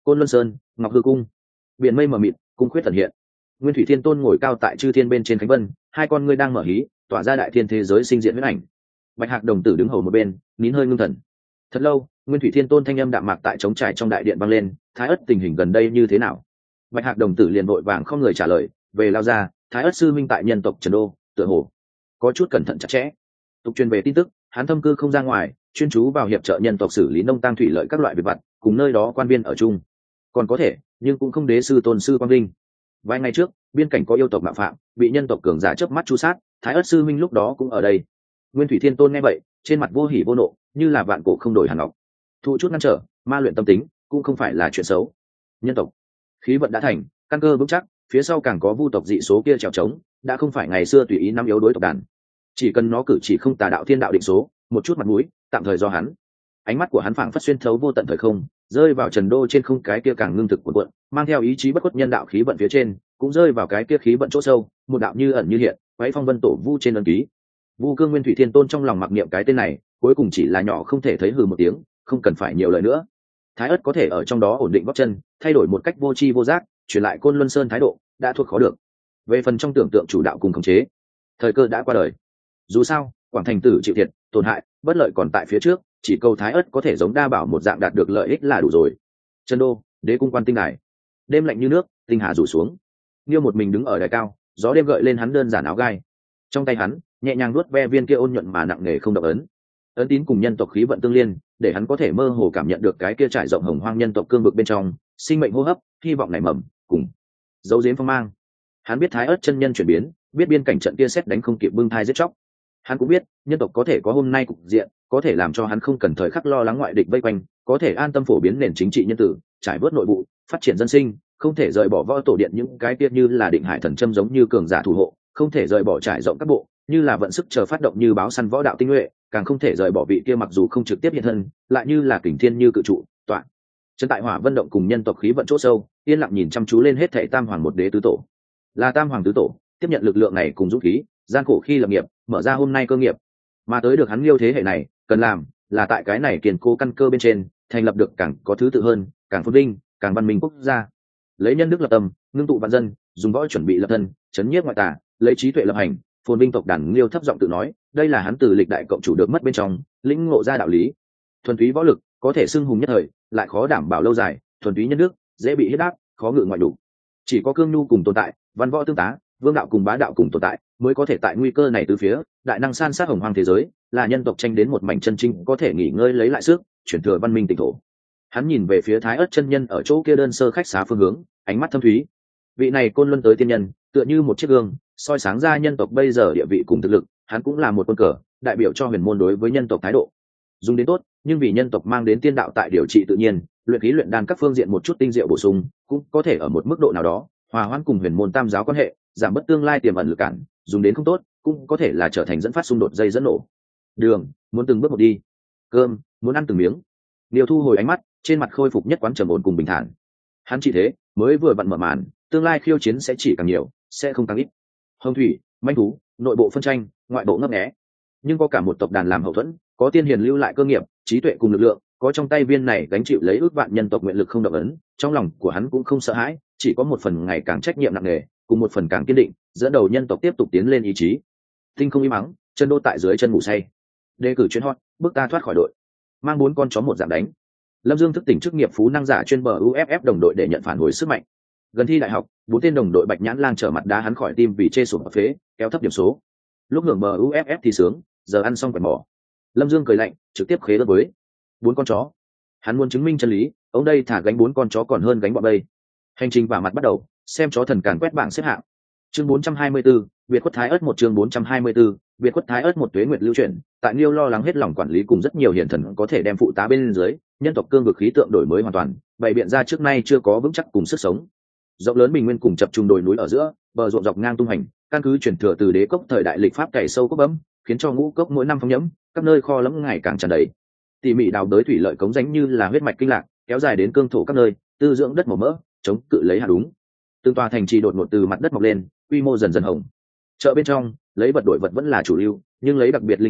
Côn Luân Sơn, Ngọc Hư Cung. Biển mây mờ mịt, cung khuyết tận hiện. Nguyên Thủy Thiên Tôn ngồi cao tại chư thiên bên trên khánh vân, hai con ngươi đang mở hí, tỏa ra đại thiên thế giới sinh diện huyết ảnh. Bạch Hạc đồng tử đứng hầu một bên, nín hơi ngưng thần. Thật lâu, Nguyên Thủy Thiên Tôn thanh âm đạm mạc tại trống trải trong đại điện vang lên, Thái Ất tình hình gần đây như thế nào? Bạch Hạc đồng tử liền vội vàng không người trả lời, về lao ra, Thái Ất sư minh tại nhân tộc Trần Đô, tựa hồ có chút cẩn thận chặt chẽ. Tục truyền về tin tức, hắn thâm cư không ra ngoài, chuyên chú vào hiệp trợ nhân tộc xử lý nông tang thủy lợi các loại việc vặt, cùng nơi đó quan viên ở chung. Còn có thể, nhưng cũng không đế sư tôn sư quang linh. Vài ngày trước, biên cảnh có yêu tộc mạo phạm, bị nhân tộc cường giả chớp mắt chu sát, Thái Ất sư minh lúc đó cũng ở đây. Nguyên Thủy Thiên Tôn nghe vậy, trên mặt vô hỉ vô nộ, như là vạn cổ không đổi hàn ngọc. Thụ chút ngăn trở, ma luyện tâm tính, cũng không phải là chuyện xấu. Nhân tộc khí vận đã thành, căn cơ vững chắc, phía sau càng có vu tộc dị số kia trèo trống, đã không phải ngày xưa tùy ý nắm yếu đối tộc đàn. Chỉ cần nó cử chỉ không tà đạo thiên đạo định số, một chút mặt mũi, tạm thời do hắn. Ánh mắt của hắn phảng phất xuyên thấu vô tận thời không, rơi vào Trần Đô trên không cái kia càng ngưng thực cuộn cuộn, mang theo ý chí bất khuất nhân đạo khí vận phía trên, cũng rơi vào cái kia khí vận chỗ sâu, một đạo như ẩn như hiện, quấy phong vân tổ vu trên ấn ký. Vu Cương Nguyên Thủy Thiên Tôn trong lòng mặc niệm cái tên này, cuối cùng chỉ là nhỏ không thể thấy hừ một tiếng, không cần phải nhiều lời nữa. Thái Ất có thể ở trong đó ổn định gót chân, thay đổi một cách vô tri vô giác, truyền lại Côn Luân Sơn thái độ, đã thuộc khó được. Về phần trong tưởng tượng chủ đạo cùng khống chế, thời cơ đã qua đời. Dù sao, Quảng Thành tử chịu thiệt, tổn hại, bất lợi còn tại phía trước, chỉ câu Thái Ất có thể giống đa bảo một dạng đạt được lợi ích là đủ rồi. Trần Đô, Đế cung quan tinh đài. Đêm lạnh như nước, tinh hà rủ xuống. Niêu một mình đứng ở đài cao, gió đêm gợi lên hắn đơn giản áo gai. Trong tay hắn, nhẹ nhàng nuốt ve viên kia ôn nhuận mà nặng nề không động ấn. Ấn tín cùng nhân tộc khí vận tương liên, để hắn có thể mơ hồ cảm nhận được cái kia trải rộng hồng hoang nhân tộc cương vực bên trong, sinh mệnh hô hấp, hy vọng nảy mầm, cùng dấu giếm phong mang. Hắn biết Thái Ất chân nhân chuyển biến, biết biên cảnh trận kia xét đánh không kịp bưng thai giết chóc. Hắn cũng biết, nhân tộc có thể có hôm nay cục diện, có thể làm cho hắn không cần thời khắc lo lắng ngoại địch vây quanh, có thể an tâm phổ biến nền chính trị nhân tử, trải vớt nội vụ, phát triển dân sinh, không thể rời bỏ võ tổ điện những cái kia như là định hải thần châm giống như cường giả thủ hộ, không thể rời bỏ trải rộng các bộ, như là vận sức chờ phát động như báo săn võ đạo tinh nhuệ, càng không thể rời bỏ vị kia mặc dù không trực tiếp hiện thân, lại như là kình thiên như cự trụ, tọa chân tại hỏa vân động cùng nhân tộc khí vận chỗ sâu, yên lặng nhìn chăm chú lên hết thảy tam hoàng một đế tứ tổ. Là tam hoàng tứ tổ, tiếp nhận lực lượng này cùng dũng khí, gian khổ khi lập nghiệp, mở ra hôm nay cơ nghiệp. Mà tới được hắn liêu thế hệ này, cần làm là tại cái này kiên cố căn cơ bên trên, thành lập được càng có thứ tự hơn, càng phồn vinh, càng văn minh quốc gia. Lấy nhân đức lập tâm, ngưng tụ vạn dân, dùng võ chuẩn bị lập thân, chấn nhiếp ngoại tà, lấy trí tuệ lập hành, phồn vinh tộc đàn. Liêu thấp giọng tự nói, đây là hắn từ lịch đại cộng chủ được mất bên trong, lĩnh ngộ ra đạo lý. Thuần túy võ lực, có thể xưng hùng nhất thời, lại khó đảm bảo lâu dài, thuần túy nhân đức, dễ bị hiếp đáp, khó ngự ngoại đủ. Chỉ có cương nhu cùng tồn tại, văn võ tương tá, vương đạo cùng bá đạo cùng tồn tại, mới có thể tại nguy cơ này từ phía, đại năng san sát hồng hoang thế giới, là nhân tộc tranh đến một mảnh chân chính có thể nghỉ ngơi lấy lại sức, chuyển thừa văn minh tịnh thổ. Hắn nhìn về phía Thái Ất chân nhân ở chỗ kia đơn sơ khách xá phương hướng, ánh mắt thâm thúy. Vị này côn luân tới tiên nhân, tựa như một chiếc gương, soi sáng ra nhân tộc bây giờ địa vị cùng thực lực. Hắn cũng là một quân cờ, đại biểu cho huyền môn đối với nhân tộc thái độ. Dùng đến tốt, nhưng vì nhân tộc mang đến tiên đạo tại điều trị tự nhiên, luyện khí luyện đan các phương diện một chút tinh diệu bổ sung, cũng có thể ở một mức độ nào đó hòa hoãn cùng huyền môn tam giáo quan hệ, giảm bớt tương lai tiềm ẩn lực cản. Dùng đến không tốt, cũng có thể là trở thành dẫn phát xung đột dây dẫn nổ. Đường muốn từng bước một đi, cơm muốn ăn từng miếng. Liêu thu hồi ánh mắt, trên mặt khôi phục nhất quán trầm ổn cùng bình thản. Hắn chỉ thế, mới vừa vặn mở màn, tương lai khiêu chiến sẽ chỉ càng nhiều, sẽ không càng ít. Hồng thủy, manh thú, nội bộ phân tranh, ngoại bộ ngấp nghé, nhưng có cả một tộc đàn làm hậu thuẫn, có tiên hiền lưu lại cơ nghiệp, trí tuệ cùng lực lượng, có trong tay viên này gánh chịu lấy ước vạn nhân tộc nguyện lực không động ấn. Trong lòng của hắn cũng không sợ hãi, chỉ có một phần ngày càng trách nhiệm nặng nề, cùng một phần càng kiên định, dẫn đầu nhân tộc tiếp tục tiến lên ý chí. Tinh không im mắng, chân đô tại dưới chân ngủ say. Đề cử chuyến hot, bước ta thoát khỏi đội, mang bốn con chó một dạng đánh. Lâm Dương thức tỉnh chức nghiệp phú năng giả chuyên bờ u ép ép đồng đội để nhận phản hồi sức mạnh. Gần thi đại học, bốn tên đồng đội bạch nhãn lang trở mặt đá hắn khỏi tim vì chê sụp phế, kéo thấp điểm số. Lúc hưởng bờ u ép ép thì sướng, giờ ăn xong quẹt mỏ. Lâm Dương cười lạnh, trực tiếp khế đất với bốn con chó. Hắn muốn chứng minh chân lý, ông đây thả gánh bốn con chó còn hơn gánh bọn bây. Hành trình vào mặt bắt đầu, xem chó thần càn quét bảng xếp hạng. Chương bốn trăm hai mươi 4, Biệt Khuất Thái Ất một chương bốn trăm hai mươi 4, Biệt Khuất Thái Ất một tuế nguyệt lưu chuyển, tại Liêu lo lắng hết lòng quản lý cùng rất nhiều hiển thần có thể đem phụ tá bên dưới, nhân tộc cương vực khí tượng đổi mới hoàn toàn, bày biện ra trước nay chưa có vững chắc cùng sức sống. Rộng lớn bình nguyên cùng chập trùng đồi núi ở giữa, bờ ruộng dọc ngang tung hành, căn cứ truyền thừa từ đế cốc thời đại lịch pháp cày sâu cốc bấm, khiến cho ngũ cốc mỗi năm phong nhẫm, các nơi kho lẫm ngày càng tràn đầy. Tỉ mỉ đào đới thủy lợi cống rãnh như là huyết mạch kinh lạc, kéo dài đến cương thổ các nơi, tư dưỡng đất màu mỡ, chống cự lấy hạt đúng. Từng tòa thành trì đột ngột từ mặt đất mọc lên, quy mô dần dần hồng. Chợ bên trong, lấy vật đổi vật vẫn là chủ lưu, nhưng lấy đặc biệt linh cốc,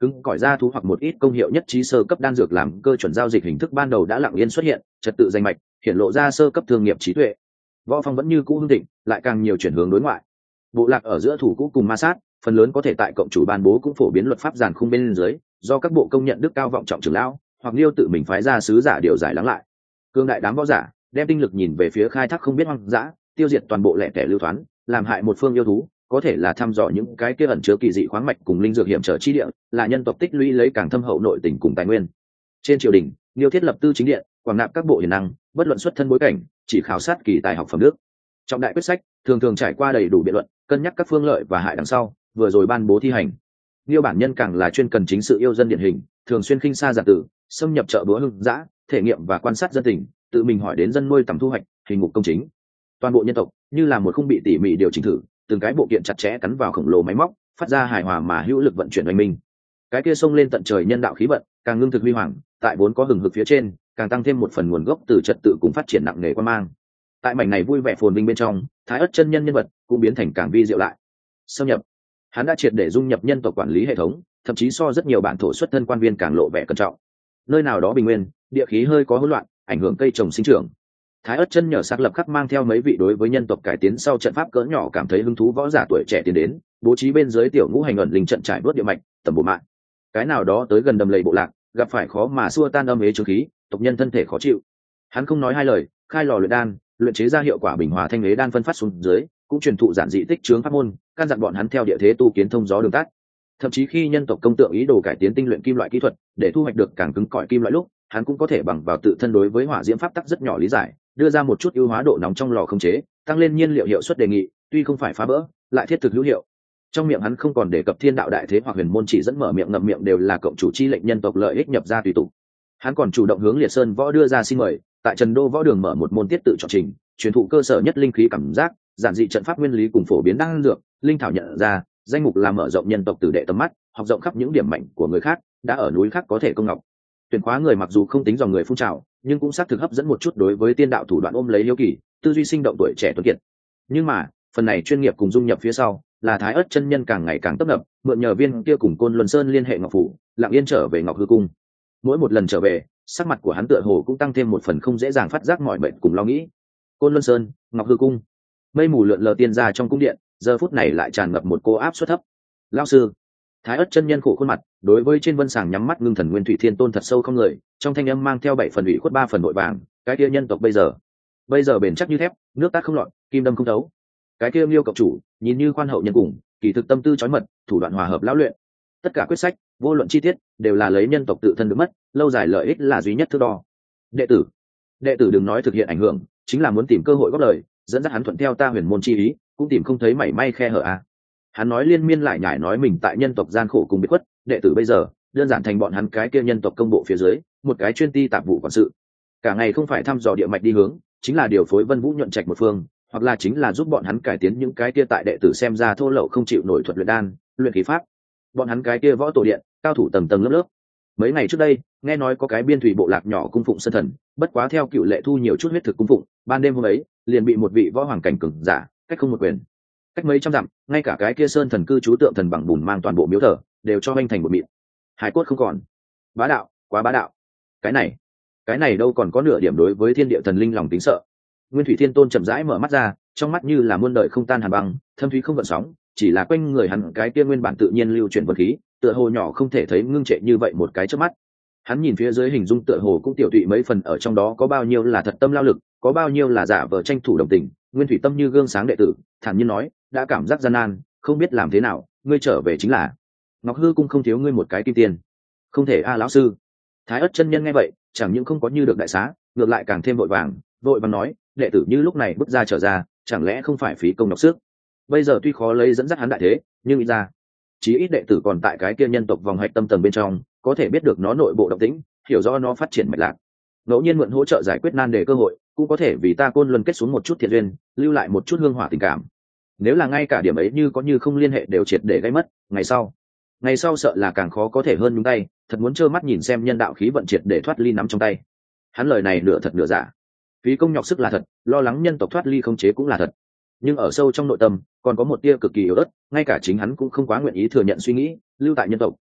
cứng cỏi ra thú hoặc một ít công hiệu nhất trí sơ cấp đan dược làm cơ chuẩn giao dịch hình thức ban đầu đã lặng yên xuất hiện, trật tự danh mạch hiện lộ ra sơ cấp thương nghiệp trí tuệ. Võ phong vẫn như cũ hưng thịnh, lại càng nhiều chuyển hướng đối ngoại. Bộ lạc ở giữa thủ cũ cùng ma sát, phần lớn có thể tại cộng chủ ban bố cũng phổ biến luật pháp giàn khung bên dưới, do các bộ công nhận đức cao vọng trọng trưởng lão, hoặc liêu tự mình phái ra sứ giả điều giải lắng lại. Cương đại đám võ giả đem tinh lực nhìn về phía khai thác không biết hoang dã, tiêu diệt toàn bộ lẻ tẻ lưu thoán, làm hại một phương yêu thú, có thể là thăm dò những cái kia ẩn chứa kỳ dị khoáng mạch cùng linh dược hiểm trở chi địa, là nhân tộc tích lũy lấy càng thâm hậu nội tình cùng tài nguyên. Trên triều đình, liêu thiết lập tư chính điện, quảng nạp các bộ hiền năng, bất luận xuất thân bối cảnh, chỉ khảo sát kỳ tài học phẩm nước. Trọng đại quyết sách thường thường trải qua đầy đủ biện luận, cân nhắc các phương lợi và hại đằng sau, vừa rồi ban bố thi hành. Liêu bản nhân càng là chuyên cần chính sự yêu dân điển hình, thường xuyên khinh xa giản tử, xâm nhập chợ búa hưng dã, thể nghiệm và quan sát dân tình, tự mình hỏi đến dân nuôi tầm thu hoạch, hình ngục công chính. Toàn bộ nhân tộc như là một khung bị tỉ mỉ điều chỉnh thử, từng cái bộ kiện chặt chẽ cắn vào khổng lồ máy móc, phát ra hài hòa mà hữu lực vận chuyển oanh minh. Cái kia xông lên tận trời nhân đạo khí vận, càng ngưng thực huy hoàng, tại vốn có hừng hực phía trên, càng tăng thêm một phần nguồn gốc từ trật tự cùng phát triển nặng nề quan mang. Tại mảnh này vui vẻ phồn vinh bên trong, Thái Ức chân nhân nhân vật cũng biến thành càng vi diệu lại. Xâm nhập, hắn đã triệt để dung nhập nhân tộc quản lý hệ thống, thậm chí so rất nhiều bản thổ xuất thân quan viên càng lộ vẻ cẩn trọng. Nơi nào đó bình nguyên, địa khí hơi có hỗn loạn, ảnh hưởng cây trồng sinh trưởng. Thái Ức chân nhờ xác lập khắc mang theo mấy vị đối với nhân tộc cải tiến sau trận pháp cỡ nhỏ cảm thấy hứng thú võ giả tuổi trẻ tiến đến, bố trí bên dưới tiểu ngũ hành ẩn linh trận trải vớt địa mạch, tầm bộ mạng. Cái nào đó tới gần đầm lầy bộ lạc, gặp phải khó mà xua tan âm ế chứng khí, tộc nhân thân thể khó chịu. Hắn không nói hai lời, khai lò luyện đan, luyện chế ra hiệu quả bình hòa thanh ế đan phân phát xuống dưới, cũng truyền thụ giản dị tích chướng pháp môn, căn dặn bọn hắn theo địa thế tu kiến thông gió đường tắt. Thậm chí khi nhân tộc công tượng ý đồ cải tiến tinh luyện kim loại kỹ thuật, để thu hoạch được càng cứng cỏi kim loại lúc, hắn cũng có thể bằng vào tự thân đối với hỏa diễm pháp tắc rất nhỏ lý giải, đưa ra một chút ưu hóa độ nóng trong lò không chế, tăng lên nhiên liệu hiệu suất đề nghị, tuy không phải phá vỡ, lại thiết thực hữu hiệu. Trong miệng hắn không còn đề cập thiên đạo đại thế hoặc huyền môn chỉ dẫn, mở miệng ngậm miệng đều là cộng chủ chi lệnh nhân tộc lợi ích nhập ra tùy tục. Hắn còn chủ động hướng Liệt Sơn võ đưa ra xin mời, tại Trần Đô võ đường mở một môn tiết tự chọn trình, truyền thụ cơ sở nhất linh khí cảm giác, giản dị trận pháp nguyên lý cùng phổ biến đan dược, linh thảo nhận ra, danh mục là mở rộng nhân tộc tử đệ tầm mắt, học rộng khắp những điểm mạnh của người khác, đã ở núi khác có thể công ngọc. Tuyển khóa người mặc dù không tính dòng người phun trào, nhưng cũng xác thực hấp dẫn một chút đối với tiên đạo thủ đoạn ôm lấy hiếu kỳ, tư duy sinh động tuổi trẻ tuấn kiệt. Nhưng mà, phần này chuyên nghiệp cùng dung nhập phía sau, là Thái Ức chân nhân càng ngày càng tấp nập, mượn nhờ viên kia cùng Côn Luân Sơn liên hệ Ngọc phủ, lặng yên trở về Ngọc Hư cung. Mỗi một lần trở về, sắc mặt của hắn tựa hồ cũng tăng thêm một phần không dễ dàng phát giác mỏi mệt cùng lo nghĩ. Côn Luân Sơn, Ngọc Hư cung, mây mù lượn lờ tiên ra trong cung điện, giờ phút này lại tràn ngập một cô áp suất thấp. Lão sư, Thái Ức chân nhân khổ khuôn mặt, đối với trên vân sàng nhắm mắt ngưng thần Nguyên Thủy Thiên Tôn thật sâu không người, trong thanh âm mang theo bảy phần ủy khuất ba phần nội vàng. Cái kia nhân tộc bây giờ, bây giờ bền chắc như thép, nước tát không lọt, kim đâm không thấu. Cái kia Liêu cộng chủ, nhìn như khoan hậu nhân cùng, kỳ thực tâm tư chói mật, thủ đoạn hòa hợp lão luyện. Tất cả quyết sách, vô luận chi tiết, đều là lấy nhân tộc tự thân được mất, lâu dài lợi ích là duy nhất thước đo. Đệ tử, đệ tử đừng nói thực hiện ảnh hưởng, chính là muốn tìm cơ hội góp lời, dẫn dắt hắn thuận theo ta huyền môn chi ý, cũng tìm không thấy mảy may khe hở à. Hắn nói liên miên lại nhải nói mình tại nhân tộc gian khổ cùng bị khuất, đệ tử bây giờ đơn giản thành bọn hắn cái kia nhân tộc công bộ phía dưới một cái chuyên ti tạp vụ quản sự, cả ngày không phải thăm dò địa mạch đi hướng, chính là điều phối Vân Vũ nhuận trạch một phương, hoặc là chính là giúp bọn hắn cải tiến những cái kia tại đệ tử xem ra thô lậu không chịu nổi thuật luyện đan, luyện khí pháp. Bọn hắn cái kia võ tổ điện, cao thủ tầng tầng lớp lớp. Mấy ngày trước đây, nghe nói có cái biên thủy bộ lạc nhỏ cung phụng sơn thần, bất quá theo cựu lệ thu nhiều chút huyết thực cung phụng, ban đêm hôm ấy liền bị một vị võ hoàng cảnh cường giả cách không một quyền, cách mấy trăm dặm, ngay cả cái kia sơn thần cư trú tượng thần bằng bùn mang toàn bộ miếu thờ đều cho anh thành một mịn, hải cốt không còn. Bá đạo, quá bá đạo. Cái này, cái này đâu còn có nửa điểm đối với thiên địa thần linh lòng tính sợ. Nguyên Thủy Thiên Tôn chậm rãi mở mắt ra, trong mắt như là muôn đời không tan hàn băng, thâm thúy không gợn sóng, chỉ là quanh người hắn cái kia nguyên bản tự nhiên lưu chuyển vật khí, tựa hồ nhỏ không thể thấy ngưng trệ như vậy một cái chớp mắt. Hắn nhìn phía dưới hình dung tựa hồ cũng tiểu tụy mấy phần, ở trong đó có bao nhiêu là thật tâm lao lực, có bao nhiêu là giả vờ tranh thủ đồng tình. Nguyên Thủy tâm như gương sáng đệ tử, thản nhiên nói, đã cảm giác gian nan, không biết làm thế nào, ngươi trở về chính là. Ngọc Hư cung không thiếu ngươi một cái kim tiền. Không thể a lão sư. Thái Ức chân nhân nghe vậy, chẳng những không có như được đại xá, ngược lại càng thêm vội vàng, vội vàng nói, đệ tử như lúc này bước ra trở ra, chẳng lẽ không phải phí công nhọc sức? Bây giờ tuy khó lấy dẫn dắt hắn đại thế, nhưng ít ra, chí ít đệ tử còn tại cái kia nhân tộc vòng hạch tâm tầng bên trong, có thể biết được nó nội bộ động tĩnh, hiểu rõ nó phát triển mạch lạc. Ngẫu nhiên mượn hỗ trợ giải quyết nan đề cơ hội, cũng có thể vì ta Côn Luân kết xuống một chút thiện duyên, lưu lại một chút hương hỏa tình cảm. Nếu là ngay cả điểm ấy như có như không liên hệ đều triệt để gây mất, ngày sau, ngày sau sợ là càng khó có thể hơn nhúng tay, thật muốn trơ mắt nhìn xem nhân đạo khí vận triệt để thoát ly nắm trong tay. Hắn lời này nửa thật nửa giả. Phí công nhọc sức là thật, lo lắng nhân tộc thoát ly không chế cũng là thật, nhưng ở sâu trong nội tâm còn có một tia cực kỳ yếu ớt, ngay cả chính hắn cũng không quá nguyện ý thừa nhận suy nghĩ lưu tại nhân tộc,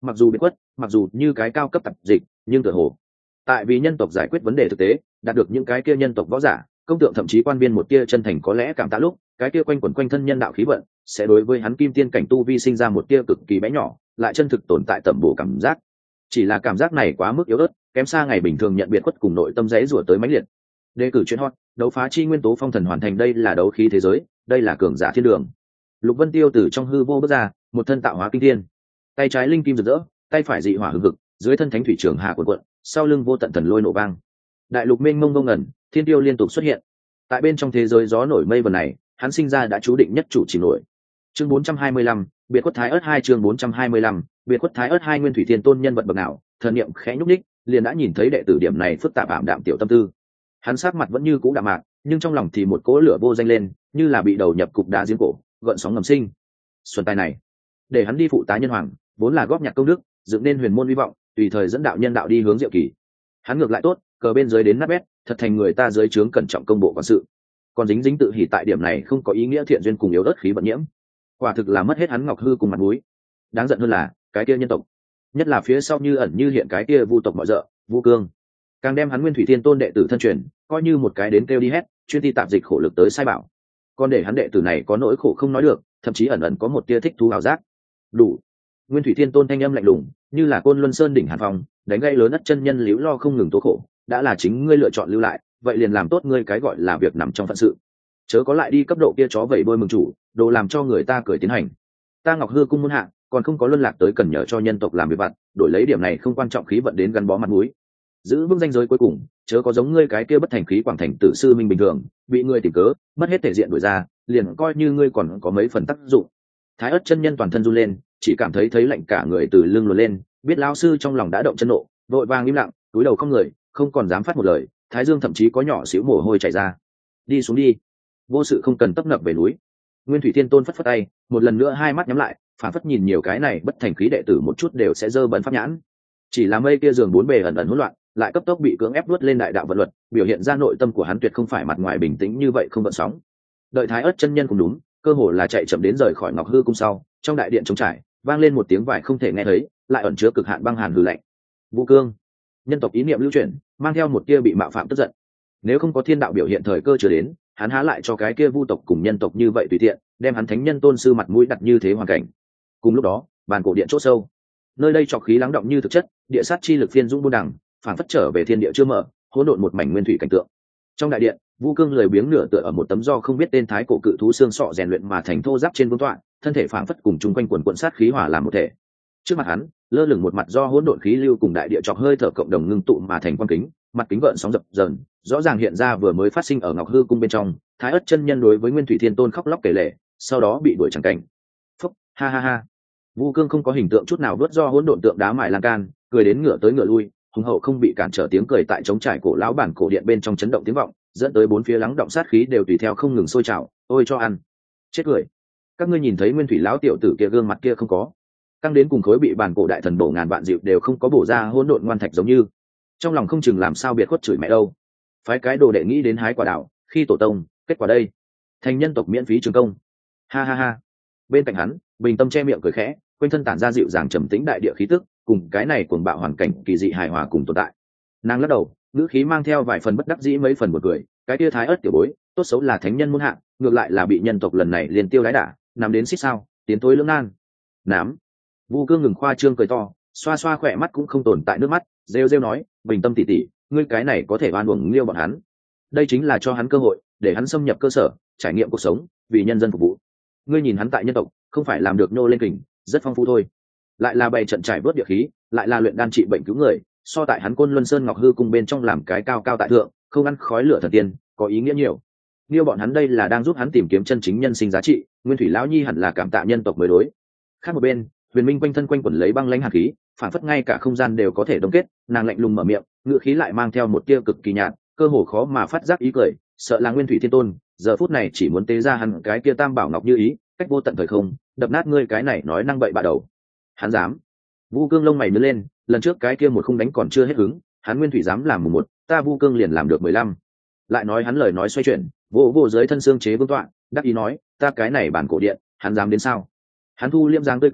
mặc dù bị quất, mặc dù như cái cao cấp tập dịch, nhưng tựa hồ tại vì nhân tộc giải quyết vấn đề thực tế, đạt được những cái kia nhân tộc võ giả, công tượng thậm chí quan viên một tia chân thành có lẽ cảm tạ lúc, cái kia quanh quẩn quanh thân nhân đạo khí vận sẽ đối với hắn kim tiên cảnh tu vi sinh ra một tia cực kỳ bé nhỏ, lại chân thực tồn tại tẩm bổ cảm giác. Chỉ là cảm giác này quá mức yếu ớt, kém xa ngày bình thường nhận biệt quất cùng nội tâm giấy rủa tới mãnh liệt. Đề cử chuyện hot, đấu phá chi nguyên tố phong thần hoàn thành, đây là đấu khí thế giới, đây là cường giả thiên đường. Lục Vân Tiêu từ trong hư vô bước ra, một thân tạo hóa kinh thiên, tay trái linh kim rực rỡ, tay phải dị hỏa hừng hực, dưới thân thánh thủy trường hà cuộn cuộn, sau lưng vô tận thần lôi nổ vang. Đại lục mênh mông mông ngẩn, thiên tiêu liên tục xuất hiện. Tại bên trong thế giới gió nổi mây vần này, hắn sinh ra đã chú định nhất chủ chỉ nổi. Chương bốn trăm hai mươi lăm, biệt quất thái ớt hai chương bốn trăm hai mươi lăm, biệt quất thái ớt hai nguyên thủy thiên tôn nhân vật bậc nào, thần niệm khẽ nhúc nhích, liền đã nhìn thấy đệ tử điểm này phức tạp ảm đạm tiểu tâm tư. Hắn sát mặt vẫn như cũ đạm mạc, nhưng trong lòng thì một cỗ lửa vô danh lên, như là bị đầu nhập cục đá giếng cổ, gợn sóng ngầm sinh. Xuân tài này, để hắn đi phụ tá nhân hoàng, vốn là góp nhặt công đức, dựng nên huyền môn hy vọng, tùy thời dẫn đạo nhân đạo đi hướng diệu kỳ. Hắn ngược lại tốt, cờ bên dưới đến nát bét, thật thành người ta dưới trướng cẩn trọng công bộ quản sự. Còn dính dính tự hỉ tại điểm này không có ý nghĩa thiện duyên cùng yếu ớt khí vận nhiễm. Quả thực là mất hết hắn ngọc hư cùng mặt mũi. Đáng giận hơn là cái kia nhân tộc, nhất là phía sau như ẩn như hiện cái kia vu tộc mọi dợ, Vu Cương, càng đem hắn nguyên thủy thiên tôn đệ tử thân truyền coi như một cái đến kêu đi hét, chuyên ti tạp dịch khổ lực tới sai bảo. Còn để hắn đệ tử này có nỗi khổ không nói được, thậm chí ẩn ẩn có một tia thích thú ảo giác. Đủ. Nguyên thủy thiên tôn thanh âm lạnh lùng, như là côn luân sơn đỉnh hàn phong, đánh gây lớn ất chân nhân liễu lo không ngừng tố khổ. Đã là chính ngươi lựa chọn lưu lại, vậy liền làm tốt ngươi cái gọi là việc nằm trong phận sự, chớ có lại đi cấp độ kia chó vẩy đôi mừng chủ, đồ làm cho người ta cười tiến hành. Ta Ngọc Hư cung muôn hạ, còn không có luân lạc tới cần nhờ cho nhân tộc làm việc vặt, đổi lấy điểm này không quan trọng khí vận đến gắn bó mặt mũi. Giữ vững danh giới cuối cùng, chớ có giống ngươi cái kia bất thành khí quảng thành tử sư minh bình thường, bị ngươi tìm cớ, mất hết thể diện đuổi ra, liền coi như ngươi còn có mấy phần tác dụng. Thái ất chân nhân toàn thân run lên, chỉ cảm thấy thấy lạnh cả người từ lưng luồn lên, biết lão sư trong lòng đã động chân nộ, vội vàng im lặng, túi đầu không người, không còn dám phát một lời. Thái dương thậm chí có nhỏ xíu mồ hôi chảy ra. Đi xuống đi, vô sự không cần tấp nập về núi. Nguyên thủy thiên tôn phất phất tay, một lần nữa hai mắt nhắm lại, phản phất nhìn nhiều cái này bất thành khí đệ tử một chút đều sẽ dơ bẩn pháp nhãn. Chỉ là mây kia giường bốn bề ẩn ẩn hỗn loạn, lại cấp tốc bị cưỡng ép nuốt lên đại đạo vận luật, biểu hiện ra nội tâm của hắn tuyệt không phải mặt ngoài bình tĩnh như vậy không gợn sóng. Đợi Thái ất chân nhân cũng đúng, cơ hồ là chạy chậm đến rời khỏi Ngọc Hư cung sau, trong đại điện trống trải, vang lên một tiếng vải không thể nghe thấy, lại ẩn chứa cực hạn băng hàn hừ lạnh. Vu Cương, nhân tộc ý niệm lưu chuyển, mang theo một tia bị mạo phạm tức giận. Nếu không có thiên đạo biểu hiện thời cơ chưa đến, hắn há lại cho cái kia vu tộc cùng nhân tộc như vậy tùy tiện đem hắn thánh nhân tôn sư mặt mũi đặt như thế hoàn cảnh. Cùng lúc đó, bàn cổ điện chỗ sâu, nơi đây trọc khí lắng động như thực chất, địa sát chi lực phiên dũng buôn đằng, phản phất trở về thiên địa chưa mở, hỗn độn một mảnh nguyên thủy cảnh tượng. Trong đại điện, Vu Cương lười biếng nửa tựa ở một tấm do không biết tên thái cổ cự thú xương sọ rèn luyện mà thành thô giáp trên vương tọa, thân thể phản phất cùng chung quanh quần quần sát khí hòa làm một thể. Trước mặt hắn, lơ lửng một mặt do hỗn độn khí lưu cùng đại địa chọc hơi thở cộng đồng ngưng tụ mà thành quan kính, mặt kính gợn sóng dập dờn, rõ ràng hiện ra vừa mới phát sinh ở Ngọc Hư cung bên trong, Thái ất chân nhân đối với Nguyên Thủy Thiên Tôn khóc lóc kể lể, sau đó bị đuổi chẳng cảnh. Phúc, ha ha ha. Vu Cương không có hình tượng chút nào vớt do hỗn độn tượng đá mài lan can, cười đến ngửa tới ngửa lui, hùng hậu không bị cản trở tiếng cười tại trống trải cổ lão bản cổ điện bên trong chấn động tiếng vọng, dẫn tới bốn phía lắng động sát khí đều tùy theo không ngừng sôi trào, ôi cho ăn. Chết cười. Các ngươi nhìn thấy Nguyên Thủy lão tiểu tử kia gương mặt kia không có? Căng đến cùng khối bị bản cổ đại thần bổ ngàn vạn dịu đều không có bổ ra hỗn độn ngoan thạch giống như. Trong lòng không chừng làm sao biệt khuất chửi mẹ đâu. Phái cái đồ đệ nghĩ đến hái quả đảo, khi tổ tông, kết quả đây, thành nhân tộc miễn phí trường công. Ha ha ha. Bên cạnh hắn, Bình Tâm che miệng cười khẽ, quanh thân tản ra dịu dàng trầm tĩnh đại địa khí tức, cùng cái này cuồng bạo hoàn cảnh kỳ dị hài hòa cùng tồn tại. Nàng lắc đầu, ngữ khí mang theo vài phần bất đắc dĩ mấy phần buồn cười, cái kia Thái ớt tiểu bối, tốt xấu là thánh nhân muôn hạng, ngược lại là bị nhân tộc lần này liền tiêu đái đả, nằm đến xích sao, tiến tối lưỡng nan. Nám. Vu Cương ngừng khoa trương cười to, xoa xoa khỏe mắt cũng không tồn tại nước mắt, rêu rêu nói, Bình Tâm tỷ tỷ, ngươi cái này có thể oan uổng liêu bọn hắn. Đây chính là cho hắn cơ hội, để hắn xâm nhập cơ sở, trải nghiệm cuộc sống, vì nhân dân phục vụ. Ngươi nhìn hắn tại nhân tộc, không phải làm được nô lên kình, rất phong phú thôi. Lại là bày trận trải bớt địa khí, lại là luyện đan trị bệnh cứu người, so tại hắn Côn Luân Sơn Ngọc Hư cung bên trong làm cái cao cao tại thượng, không ăn khói lửa thần tiên, có ý nghĩa nhiều. Liêu bọn hắn đây là đang giúp hắn tìm kiếm chân chính nhân sinh giá trị, Nguyên Thủy lão nhi hẳn là cảm tạ nhân tộc mới đối. Khác một bên, Huyền Minh quanh thân quanh quẩn lấy băng lãnh hàn khí, phản phất ngay cả không gian đều có thể đông kết, nàng lạnh lùng mở miệng, ngữ khí lại mang theo một tia cực kỳ nhạt, cơ hồ khó mà phát giác ý cười, sợ là Nguyên Thủy Thiên Tôn, giờ phút này chỉ muốn tế ra hắn cái kia Tam Bảo Ngọc như ý, cách vô tận thời không, đập nát ngươi cái này nói năng bậy bạ đầu. Hắn dám? Vu Cương lông mày nhướng lên, lần trước cái kia một khung đánh còn chưa hết hứng, hắn Nguyên Thủy dám làm mười một, ta Vu Cương liền làm được mười lăm. Lại nói hắn lời nói xoay chuyển, vô vô dưới thân xương chế vương tọa, đắc ý nói, ta cái này bản cổ điện, hắn dám đến sao? Hắn thu liêm dáng tươi cười,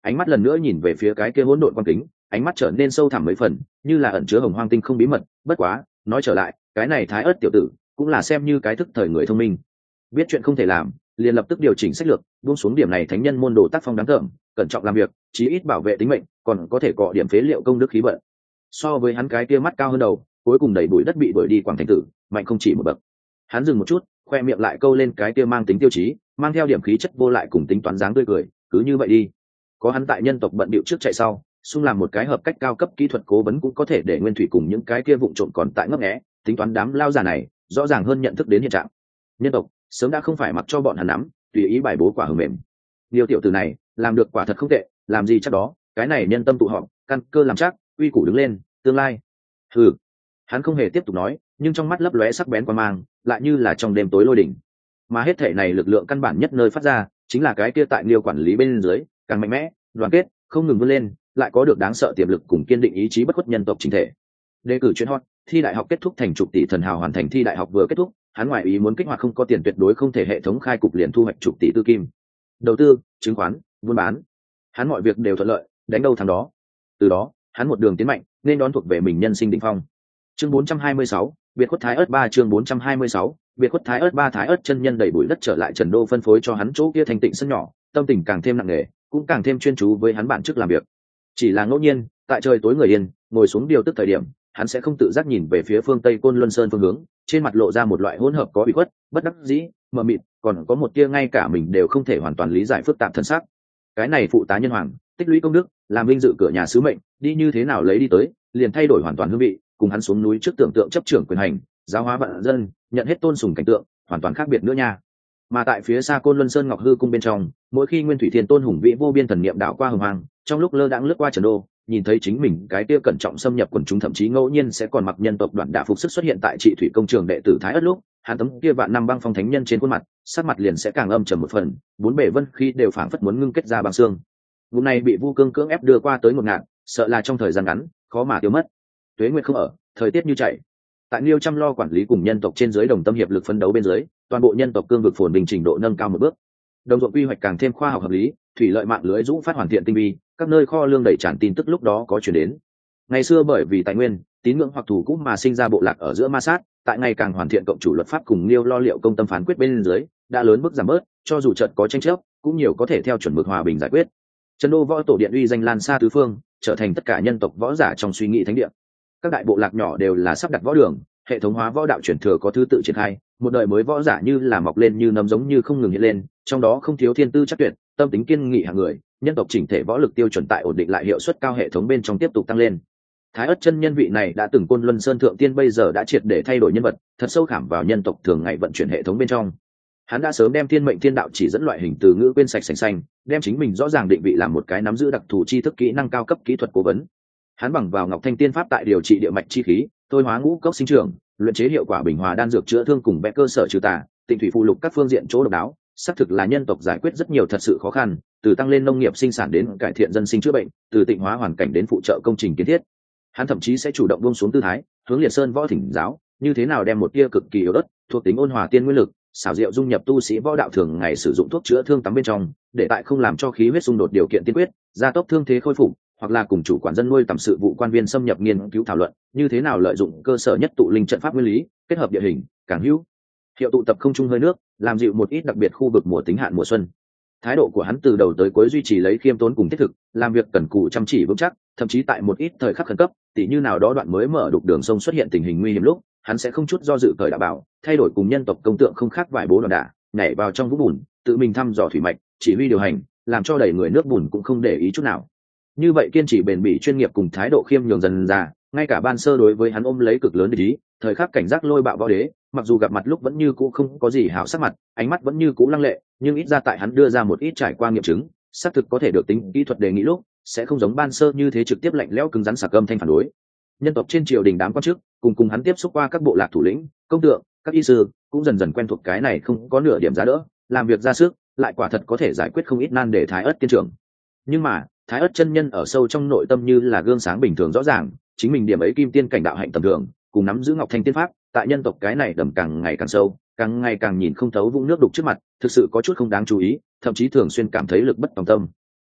ánh mắt lần nữa nhìn về phía cái kia hỗn độn quan kính, ánh mắt trở nên sâu thẳm mấy phần, như là ẩn chứa hồng hoang tinh không bí mật. Bất quá nói trở lại, cái này Thái Ức tiểu tử cũng là xem như cái thức thời người thông minh, biết chuyện không thể làm liền lập tức điều chỉnh sách lược, buông xuống điểm này thánh nhân môn đồ tác phong đáng tởm, cẩn trọng làm việc, chí ít bảo vệ tính mệnh, còn có thể cọ điểm phế liệu công đức khí vận. So với hắn cái kia mắt cao hơn đầu, cuối cùng đầy bụi đất bị đuổi đi quảng thành tử, mạnh không chỉ một bậc. Hắn dừng một chút, khoe miệng lại câu lên cái kia mang tính tiêu chí, mang theo điểm khí chất vô lại cùng tính toán dáng tươi cười. Cứ như vậy đi, có hắn tại nhân tộc bận bịu trước chạy sau, xung làm một cái hợp cách cao cấp kỹ thuật cố vấn cũng có thể để nguyên thủy cùng những cái kia vụng trộm còn tại ngấp nghé tính toán đám lao già này rõ ràng hơn nhận thức đến hiện trạng. Nhân tộc sớm đã không phải mặc cho bọn hắn nắm tùy ý bài bố quả hờ mềm. Nhiều tiểu tử này làm được quả thật không tệ, làm gì chắc đó, cái này nhân tâm tụ họp, căn cơ làm chắc, uy củ đứng lên, tương lai. Hừ. Hắn không hề tiếp tục nói, nhưng trong mắt lấp lóe sắc bén quan mang, lại như là trong đêm tối lôi đỉnh. Mà hết thể này lực lượng căn bản nhất nơi phát ra, chính là cái kia tại Liêu quản lý bên dưới, càng mạnh mẽ, đoàn kết, không ngừng vươn lên, lại có được đáng sợ tiềm lực cùng kiên định ý chí bất khuất nhân tộc chính thể. Đề cử chuyên hot, thi đại học kết thúc thành chục tỷ thần hào hoàn thành thi đại học vừa kết thúc, hắn ngoại ý muốn kích hoạt không có tiền tuyệt đối không thể hệ thống khai cục liền thu hoạch chục tỷ tư kim. Đầu tư, chứng khoán, buôn bán, hắn mọi việc đều thuận lợi, đánh đâu thắng đó. Từ đó, hắn một đường tiến mạnh, nên đón thuộc về mình nhân sinh đỉnh phong. Chương bốn trăm hai mươi sáu, Biệt khuất Thái Ức ba chương bốn trăm hai mươi sáu, Biệt khuất Thái Ức ba Thái Ức chân nhân đẩy bụi đất trở lại Trần Đô phân phối cho hắn chỗ kia thành tịnh sân nhỏ, tâm tình càng thêm nặng nề, cũng càng thêm chuyên chú với hắn bản chức làm việc. Chỉ là ngẫu nhiên, tại trời tối người yên, ngồi xuống điều tức thời điểm, hắn sẽ không tự giác nhìn về phía phương Tây Côn Luân Sơn phương hướng, trên mặt lộ ra một loại hỗn hợp có ủy khuất, bất đắc dĩ, mờ mịt, còn có một tia ngay cả mình đều không thể hoàn toàn lý giải phức tạp thân xác. Cái này phụ tá nhân hoàng, tích lũy công đức, làm vinh dự cửa nhà sứ mệnh, đi như thế nào lấy đi tới, liền thay đổi hoàn toàn hương vị, cùng hắn xuống núi trước tưởng tượng chấp trưởng quyền hành, giáo hóa vạn dân, nhận hết tôn sùng cảnh tượng, hoàn toàn khác biệt nữa nha. Mà tại phía xa Côn Luân Sơn Ngọc Hư cung bên trong, mỗi khi Nguyên Thủy Thiên Tôn hùng vĩ vô biên thần niệm đảo qua hồng hoang, trong lúc lơ đãng lướt qua Trần Đô, nhìn thấy chính mình cái kia cẩn trọng xâm nhập quần chúng, thậm chí ngẫu nhiên sẽ còn mặc nhân tộc đoạn đả phục sức xuất hiện tại trị thủy công trường đệ tử Thái Ất lúc, hắn tấm kia vạn năm băng phong thánh nhân trên khuôn mặt, sắc mặt liền sẽ càng âm trầm một phần, bốn bể vân khi đều phảng phất muốn ngưng kết ra băng xương. Vụ này bị Vu Cương cưỡng ép đưa qua tới một ngạn, sợ là trong thời gian ngắn khó mà tiêu mất. Tuế nguyệt không ở, thời tiết như chảy. Tại Liêu chăm lo quản lý cùng nhân tộc trên dưới đồng tâm hiệp lực phấn đấu bên dưới, toàn bộ nhân tộc cương vực phồn bình trình độ nâng cao một bước. Đồng ruộng quy hoạch càng thêm khoa học hợp lý, thủy lợi mạng lưới rũ phát hoàn thiện tinh vi, các nơi kho lương đầy tràn tin tức lúc đó có chuyển đến. Ngày xưa bởi vì tài nguyên, tín ngưỡng hoặc thủ cũ mà sinh ra bộ lạc ở giữa ma sát, tại ngày càng hoàn thiện cộng chủ luật pháp cùng Liêu lo liệu công tâm phán quyết bên dưới, đã lớn bước giảm bớt, cho dù chợt có tranh chấp, cũng nhiều có thể theo chuẩn mực hòa bình giải quyết. Trần Đô võ tổ điện uy danh lan xa tứ phương, trở thành tất cả nhân tộc võ giả trong suy nghĩ thánh địa. Các đại bộ lạc nhỏ đều là sắp đặt võ đường, hệ thống hóa võ đạo truyền thừa có thứ tự triển khai, một đời mới võ giả như là mọc lên như nấm giống như không ngừng hiện lên, trong đó không thiếu thiên tư chắc tuyệt, tâm tính kiên nghị hạng người, nhân tộc chỉnh thể võ lực tiêu chuẩn tại ổn định lại hiệu suất cao hệ thống bên trong tiếp tục tăng lên. Thái Ất chân nhân vị này đã từng Côn Luân Sơn thượng tiên bây giờ đã triệt để thay đổi nhân vật, thật sâu khảm vào nhân tộc thường ngày vận chuyển hệ thống bên trong. Hắn đã sớm đem thiên mệnh thiên đạo chỉ dẫn loại hình từ ngữ quên sạch sành xanh, đem chính mình rõ ràng định vị làm một cái nắm giữ đặc thù tri thức kỹ năng cao cấp kỹ thuật cố vấn. Hắn bằng vào Ngọc Thanh Tiên pháp tại điều trị địa mạch chi khí, thôi hóa ngũ cốc sinh trưởng, luyện chế hiệu quả bình hòa đan dược chữa thương cùng vẽ cơ sở trừ tà, tịnh thủy phụ lục các phương diện chỗ độc đáo, xác thực là nhân tộc giải quyết rất nhiều thật sự khó khăn, từ tăng lên nông nghiệp sinh sản đến cải thiện dân sinh chữa bệnh, từ tịnh hóa hoàn cảnh đến phụ trợ công trình kiến thiết. Hắn thậm chí sẽ chủ động buông xuống tư thái, hướng Liệt Sơn võ thỉnh giáo, như thế nào đem một tia cực kỳ yếu ớt, thuộc tính ôn hòa tiên nguyên lực, xảo diệu dung nhập tu sĩ võ đạo thường ngày sử dụng thuốc chữa thương tắm bên trong, để tại không làm cho khí huyết xung đột điều kiện tiên quyết, gia tốc thương thế khôi phục, hoặc là cùng chủ quản dân nuôi tầm sự vụ quan viên xâm nhập nghiên cứu thảo luận, như thế nào lợi dụng cơ sở nhất tụ linh trận pháp nguyên lý, kết hợp địa hình, càng hữu hiệu tụ tập không trung hơi nước, làm dịu một ít đặc biệt khu vực mùa tính hạn mùa xuân. Thái độ của hắn từ đầu tới cuối duy trì lấy khiêm tốn cùng thiết thực, làm việc cẩn cù chăm chỉ vững chắc, thậm chí tại một ít thời khắc khẩn cấp, tỉ như nào đó đoạn mới mở đục đường sông xuất hiện tình hình nguy hiểm lúc, hắn sẽ không chút do dự cởi đạo bảo, thay đổi cùng nhân tộc công tượng không khác vài bố đoàn đả, nhảy vào trong vũng bùn, tự mình thăm dò thủy mạch, chỉ huy điều hành, làm cho đầy người nước bùn cũng không để ý chút nào. Như vậy kiên trì bền bỉ chuyên nghiệp cùng thái độ khiêm nhường dần ra, ngay cả ban sơ đối với hắn ôm lấy cực lớn để ý, thời khắc cảnh giác lôi bạo võ đế, mặc dù gặp mặt lúc vẫn như cũ không có gì hảo sắc mặt, ánh mắt vẫn như cũ lăng lệ, nhưng ít ra tại hắn đưa ra một ít trải qua nghiệm chứng, xác thực có thể được tính kỹ thuật đề nghị lúc, sẽ không giống ban sơ như thế trực tiếp lạnh lẽo cứng rắn sạc âm thanh phản đối. Nhân tộc trên triều đình đám quan chức, cùng cùng hắn tiếp xúc qua các bộ lạc thủ lĩnh, công tượng, các y sư, cũng dần dần quen thuộc cái này không có nửa điểm giá đỡ, làm việc ra sức, lại quả thật có thể giải quyết không ít nan để Thái Ất tiên trưởng. Nhưng mà, Thái Ất chân nhân ở sâu trong nội tâm như là gương sáng bình thường rõ ràng, chính mình điểm ấy kim tiên cảnh đạo hạnh tầm thường, cùng nắm giữ Ngọc Thanh tiên pháp, tại nhân tộc cái này đầm càng ngày càng sâu, càng ngày càng nhìn không thấu vũng nước đục trước mặt, thực sự có chút không đáng chú ý, thậm chí thường xuyên cảm thấy lực bất tòng tâm.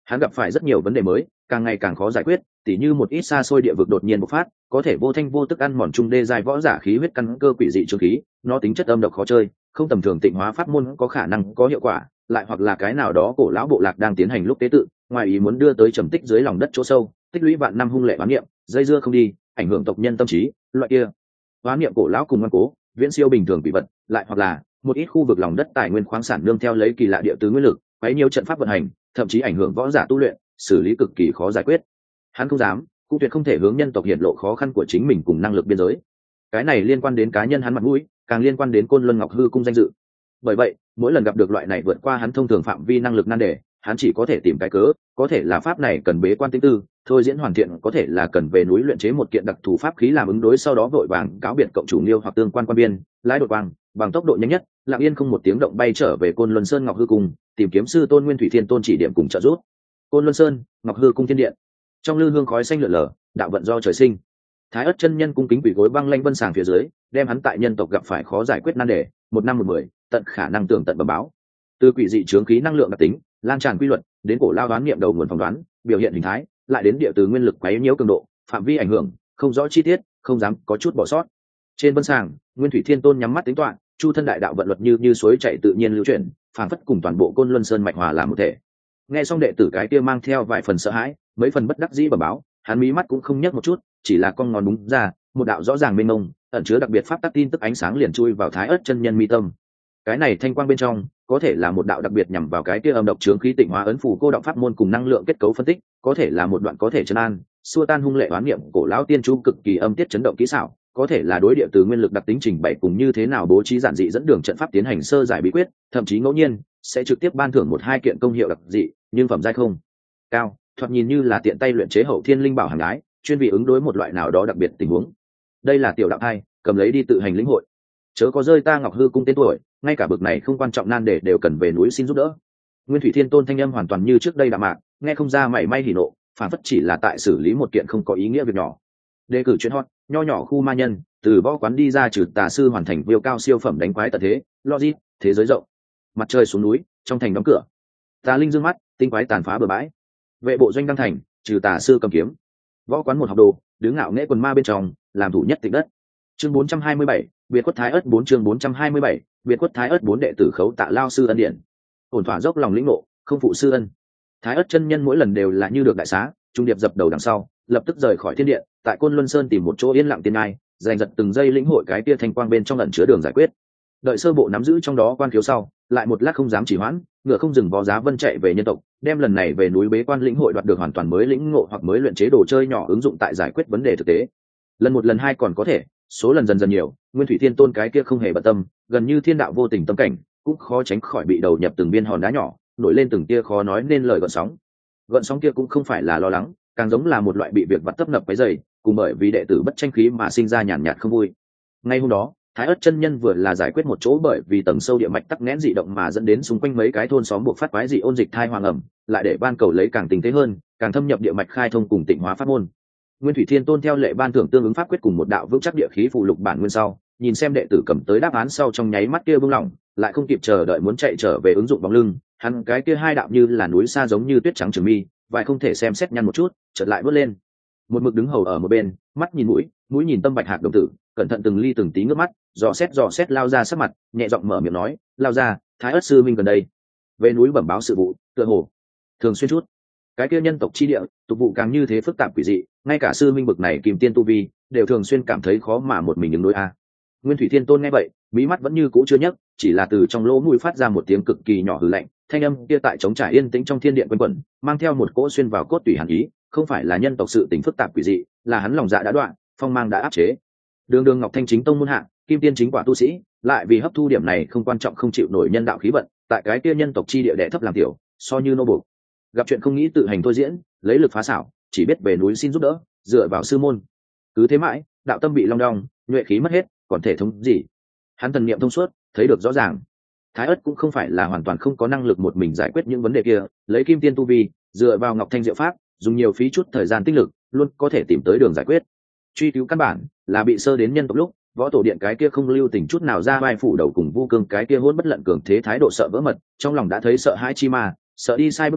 Hắn gặp phải rất nhiều vấn đề mới, càng ngày càng khó giải quyết, tỉ như một ít xa xôi địa vực đột nhiên bộc phát, có thể vô thanh vô tức ăn mòn trung đê giai võ giả khí huyết căn cơ quỷ dị trường khí, nó tính chất âm độc khó chơi, không tầm thường tịnh hóa pháp môn có khả năng có hiệu quả, lại hoặc là cái nào đó cổ lão bộ lạc đang tiến hành lúc tế tự, ngoài ý muốn đưa tới trầm tích dưới lòng đất chỗ sâu, tích lũy vạn năm hung lệ oán niệm, dây dưa không đi, ảnh hưởng tộc nhân tâm trí, loại kia. Oán niệm cổ lão cùng ngoan cố, viễn siêu bình thường bị vật, lại hoặc là một ít khu vực lòng đất tài nguyên khoáng sản nương theo lấy kỳ lạ địa tứ nguyên lực, quấy nhiều trận pháp vận hành, thậm chí ảnh hưởng võ giả tu luyện, xử lý cực kỳ khó giải quyết. Hắn không dám, cũng tuyệt không thể hướng nhân tộc hiện lộ khó khăn của chính mình cùng năng lực biên giới. Cái này liên quan đến cá nhân hắn mặt mũi, càng liên quan đến Côn Luân Ngọc Hư cung danh dự. Bởi vậy, mỗi lần gặp được loại này vượt qua hắn thông thường phạm vi năng lực nan đề, hắn chỉ có thể tìm cái cớ, có thể là pháp này cần bế quan tinh tư, thôi diễn hoàn thiện, có thể là cần về núi luyện chế một kiện đặc thù pháp khí làm ứng đối, sau đó vội vàng cáo biệt cộng chủ Liêu hoặc tương quan quan biên, lái đột quang, bằng tốc độ nhanh nhất, lặng yên không một tiếng động bay trở về Côn Luân Sơn Ngọc Hư cung, tìm kiếm sư tôn Nguyên Thủy Thiên Tôn chỉ điểm cùng trợ giúp. Côn Luân Sơn, Ngọc Hư cung thiên điện. Trong lư hương khói xanh lượn lờ, đạo vận do trời sinh. Thái Ức chân nhân cung kính quỳ gối băng lanh vân sàng phía dưới, đem hắn tại nhân tộc gặp phải khó giải quyết nan đề, một năm một mười, tận khả năng tưởng tận bẩm báo. Từ quỷ dị chướng khí năng lượng đặc tính, lan tràn quy luật, đến cổ lao đoán niệm đầu nguồn phỏng đoán, biểu hiện hình thái, lại đến địa từ nguyên lực quấy nhiễu cường độ, phạm vi ảnh hưởng, không rõ chi tiết, không dám có chút bỏ sót. Trên vân sàng, Nguyên Thủy Thiên Tôn nhắm mắt tính toán, chu thân đại đạo vận luật như như suối chảy tự nhiên lưu chuyển, phảng phất cùng toàn bộ Côn Luân Sơn mạch hòa làm một thể. Nghe xong đệ tử cái kia mang theo vài phần sợ hãi, mấy phần bất đắc dĩ bẩm báo, hắn mí mắt cũng không nhấc một chút, chỉ là con ngón đúng ra, một đạo rõ ràng mênh mông, ẩn chứa đặc biệt pháp tắc tin tức ánh sáng liền chui vào Thái Ức chân nhân mi tâm. Cái này thanh quang bên trong, có thể là một đạo đặc biệt nhằm vào cái kia âm độc chướng khí tịnh hóa ấn phù cô động pháp môn cùng năng lượng kết cấu phân tích, có thể là một đoạn có thể trấn an, xua tan hung lệ oán niệm cổ lão tiên chú cực kỳ âm tiết chấn động kỹ xảo, có thể là đối địa từ nguyên lực đặc tính trình bày cùng như thế nào bố trí giản dị dẫn đường trận pháp tiến hành sơ giải bí quyết, thậm chí ngẫu nhiên sẽ trực tiếp ban thưởng một hai kiện công hiệu đặc dị, nhưng phẩm giai không cao, thoạt nhìn như là tiện tay luyện chế hậu thiên linh bảo hàng gái, chuyên vị ứng đối một loại nào đó đặc biệt tình huống. Đây là tiểu đạo hai, cầm lấy đi tự hành lĩnh hội. Chớ có rơi ta Ngọc Hư cung tên tuổi, ngay cả bực này không quan trọng nan đề đều cần về núi xin giúp đỡ. Nguyên Thủy Thiên Tôn thanh âm hoàn toàn như trước đây đạm mạc, nghe không ra mảy may hỉ nộ, phản phất chỉ là tại xử lý một kiện không có ý nghĩa việc nhỏ. Đề cử chuyện hot, nho nhỏ khu ma nhân, từ võ quán đi ra trừ tà sư hoàn thành viêu cao siêu phẩm đánh quái tận thế, logic, thế giới rộng. Mặt trời xuống núi, trong thành đóng cửa. Tà linh dương mắt, tinh quái tàn phá bừa bãi. Vệ bộ doanh đăng thành, trừ tà sư cầm kiếm. Võ quán một học đồ, đứng ngạo nghễ quần ma bên trong, làm thủ nhất tịch đất. Chương bốn trăm hai mươi bảy, biệt quất Thái Ức bốn chương bốn trăm hai mươi bảy, biệt quất Thái Ức bốn đệ tử khấu tạ lao sư ân điển. Ổn thỏa dốc lòng lĩnh ngộ, không phụ sư ân. Thái Ức chân nhân mỗi lần đều là như được đại xá, trung điệp dập đầu đằng sau, lập tức rời khỏi thiên điện, tại Côn Luân Sơn tìm một chỗ yên lặng tiên ai, giành giật từng giây lĩnh hội cái kia thanh quang bên trong ẩn chứa đường giải quyết. Đợi sơ bộ nắm giữ trong đó quan khiếu sau, lại một lát không dám chỉ hoãn, ngựa không dừng vó giá vân chạy về nhân tộc, đem lần này về núi bế quan lĩnh hội đoạt được hoàn toàn mới lĩnh ngộ hoặc mới luyện chế đồ chơi nhỏ ứng dụng tại giải quyết vấn đề thực tế. Lần một lần hai còn có thể, số lần dần dần nhiều, Nguyên Thủy Thiên Tôn cái kia không hề bận tâm, gần như thiên đạo vô tình tâm cảnh, cũng khó tránh khỏi bị đầu nhập từng viên hòn đá nhỏ, nổi lên từng tia khó nói nên lời gợn sóng. Gợn sóng kia cũng không phải là lo lắng, càng giống là một loại bị việc vặt tấp nập cái dày, cùng bởi vì đệ tử bất tranh khí mà sinh ra nhàn nhạt không vui. Ngay hôm đó, Thái Ức chân nhân vừa là giải quyết một chỗ bởi vì tầng sâu địa mạch tắc nghẽn dị động mà dẫn đến xung quanh mấy cái thôn xóm buộc phát quái dị ôn dịch thai hoàng ẩm, lại để ban cầu lấy càng tình thế hơn, càng thâm nhập địa mạch khai thông cùng tịnh hóa pháp môn. Nguyên Thủy Thiên Tôn theo lệ ban thưởng tương ứng pháp quyết cùng một đạo vững chắc địa khí phụ lục bản nguyên sau, nhìn xem đệ tử cầm tới đáp án sau trong nháy mắt kia buông lỏng, lại không kịp chờ đợi muốn chạy trở về ứng dụng bóng lưng, hắn cái kia hai đạo như là núi xa giống như tuyết trắng trường mi, vài không thể xem xét nhăn một chút, chợt lại bước lên. Một mực đứng hầu ở một bên, mắt nhìn mũi, mũi nhìn tâm bạch hạc đồng tử, cẩn thận từng ly từng tí ngước mắt, dò xét dò xét lao ra sắc mặt, nhẹ giọng mở miệng nói, lao ra, Thái Ức sư minh gần đây về núi bẩm báo sự vụ, tựa hồ thường xuyên chút. Cái kia nhân tộc chi địa, tục vụ càng như thế phức tạp quỷ dị, ngay cả sư minh bực này kìm tiên tu vi, đều thường xuyên cảm thấy khó mà một mình đứng đối a. Nguyên Thủy Thiên Tôn nghe vậy, mí mắt vẫn như cũ chưa nhấc, chỉ là từ trong lỗ mũi phát ra một tiếng cực kỳ nhỏ hừ lạnh, thanh âm kia tại trống trải yên tĩnh trong thiên điện quanh quẩn, mang theo một cỗ xuyên vào cốt tủy hàn ý, không phải là nhân tộc sự tình phức tạp quỷ dị, là hắn lòng dạ đã đoạn, phong mang đã áp chế. Đường Đường Ngọc Thanh chính tông môn hạ, kim tiên chính quả tu sĩ, lại vì hấp thu điểm này không quan trọng không chịu nổi nhân đạo khí vận, tại cái kia nhân tộc chi địa đệ thấp làm tiểu, so như nô buộc. Gặp chuyện không nghĩ tự hành thôi diễn, lấy lực phá xảo, chỉ biết về núi xin giúp đỡ, dựa vào sư môn. Cứ thế mãi, đạo tâm bị long đong, nhuệ khí mất hết, còn thể thống gì? Hắn thần niệm thông suốt, thấy được rõ ràng. Thái Ức cũng không phải là hoàn toàn không có năng lực một mình giải quyết những vấn đề kia, lấy kim tiên tu vi, dựa vào Ngọc Thanh diệu pháp, dùng nhiều phí chút thời gian tinh lực, luôn có thể tìm tới đường giải quyết. Truy cứu căn bản là bị sơ đến nhân tộc lúc, võ tổ điện cái kia không lưu tình chút nào ra vai phủ đầu cùng Vu Cương cái kia hôn bất lận cường thế thái độ sợ vỡ mật, trong lòng đã thấy sợ hãi chi mà, sợ đi sai bước nhầm,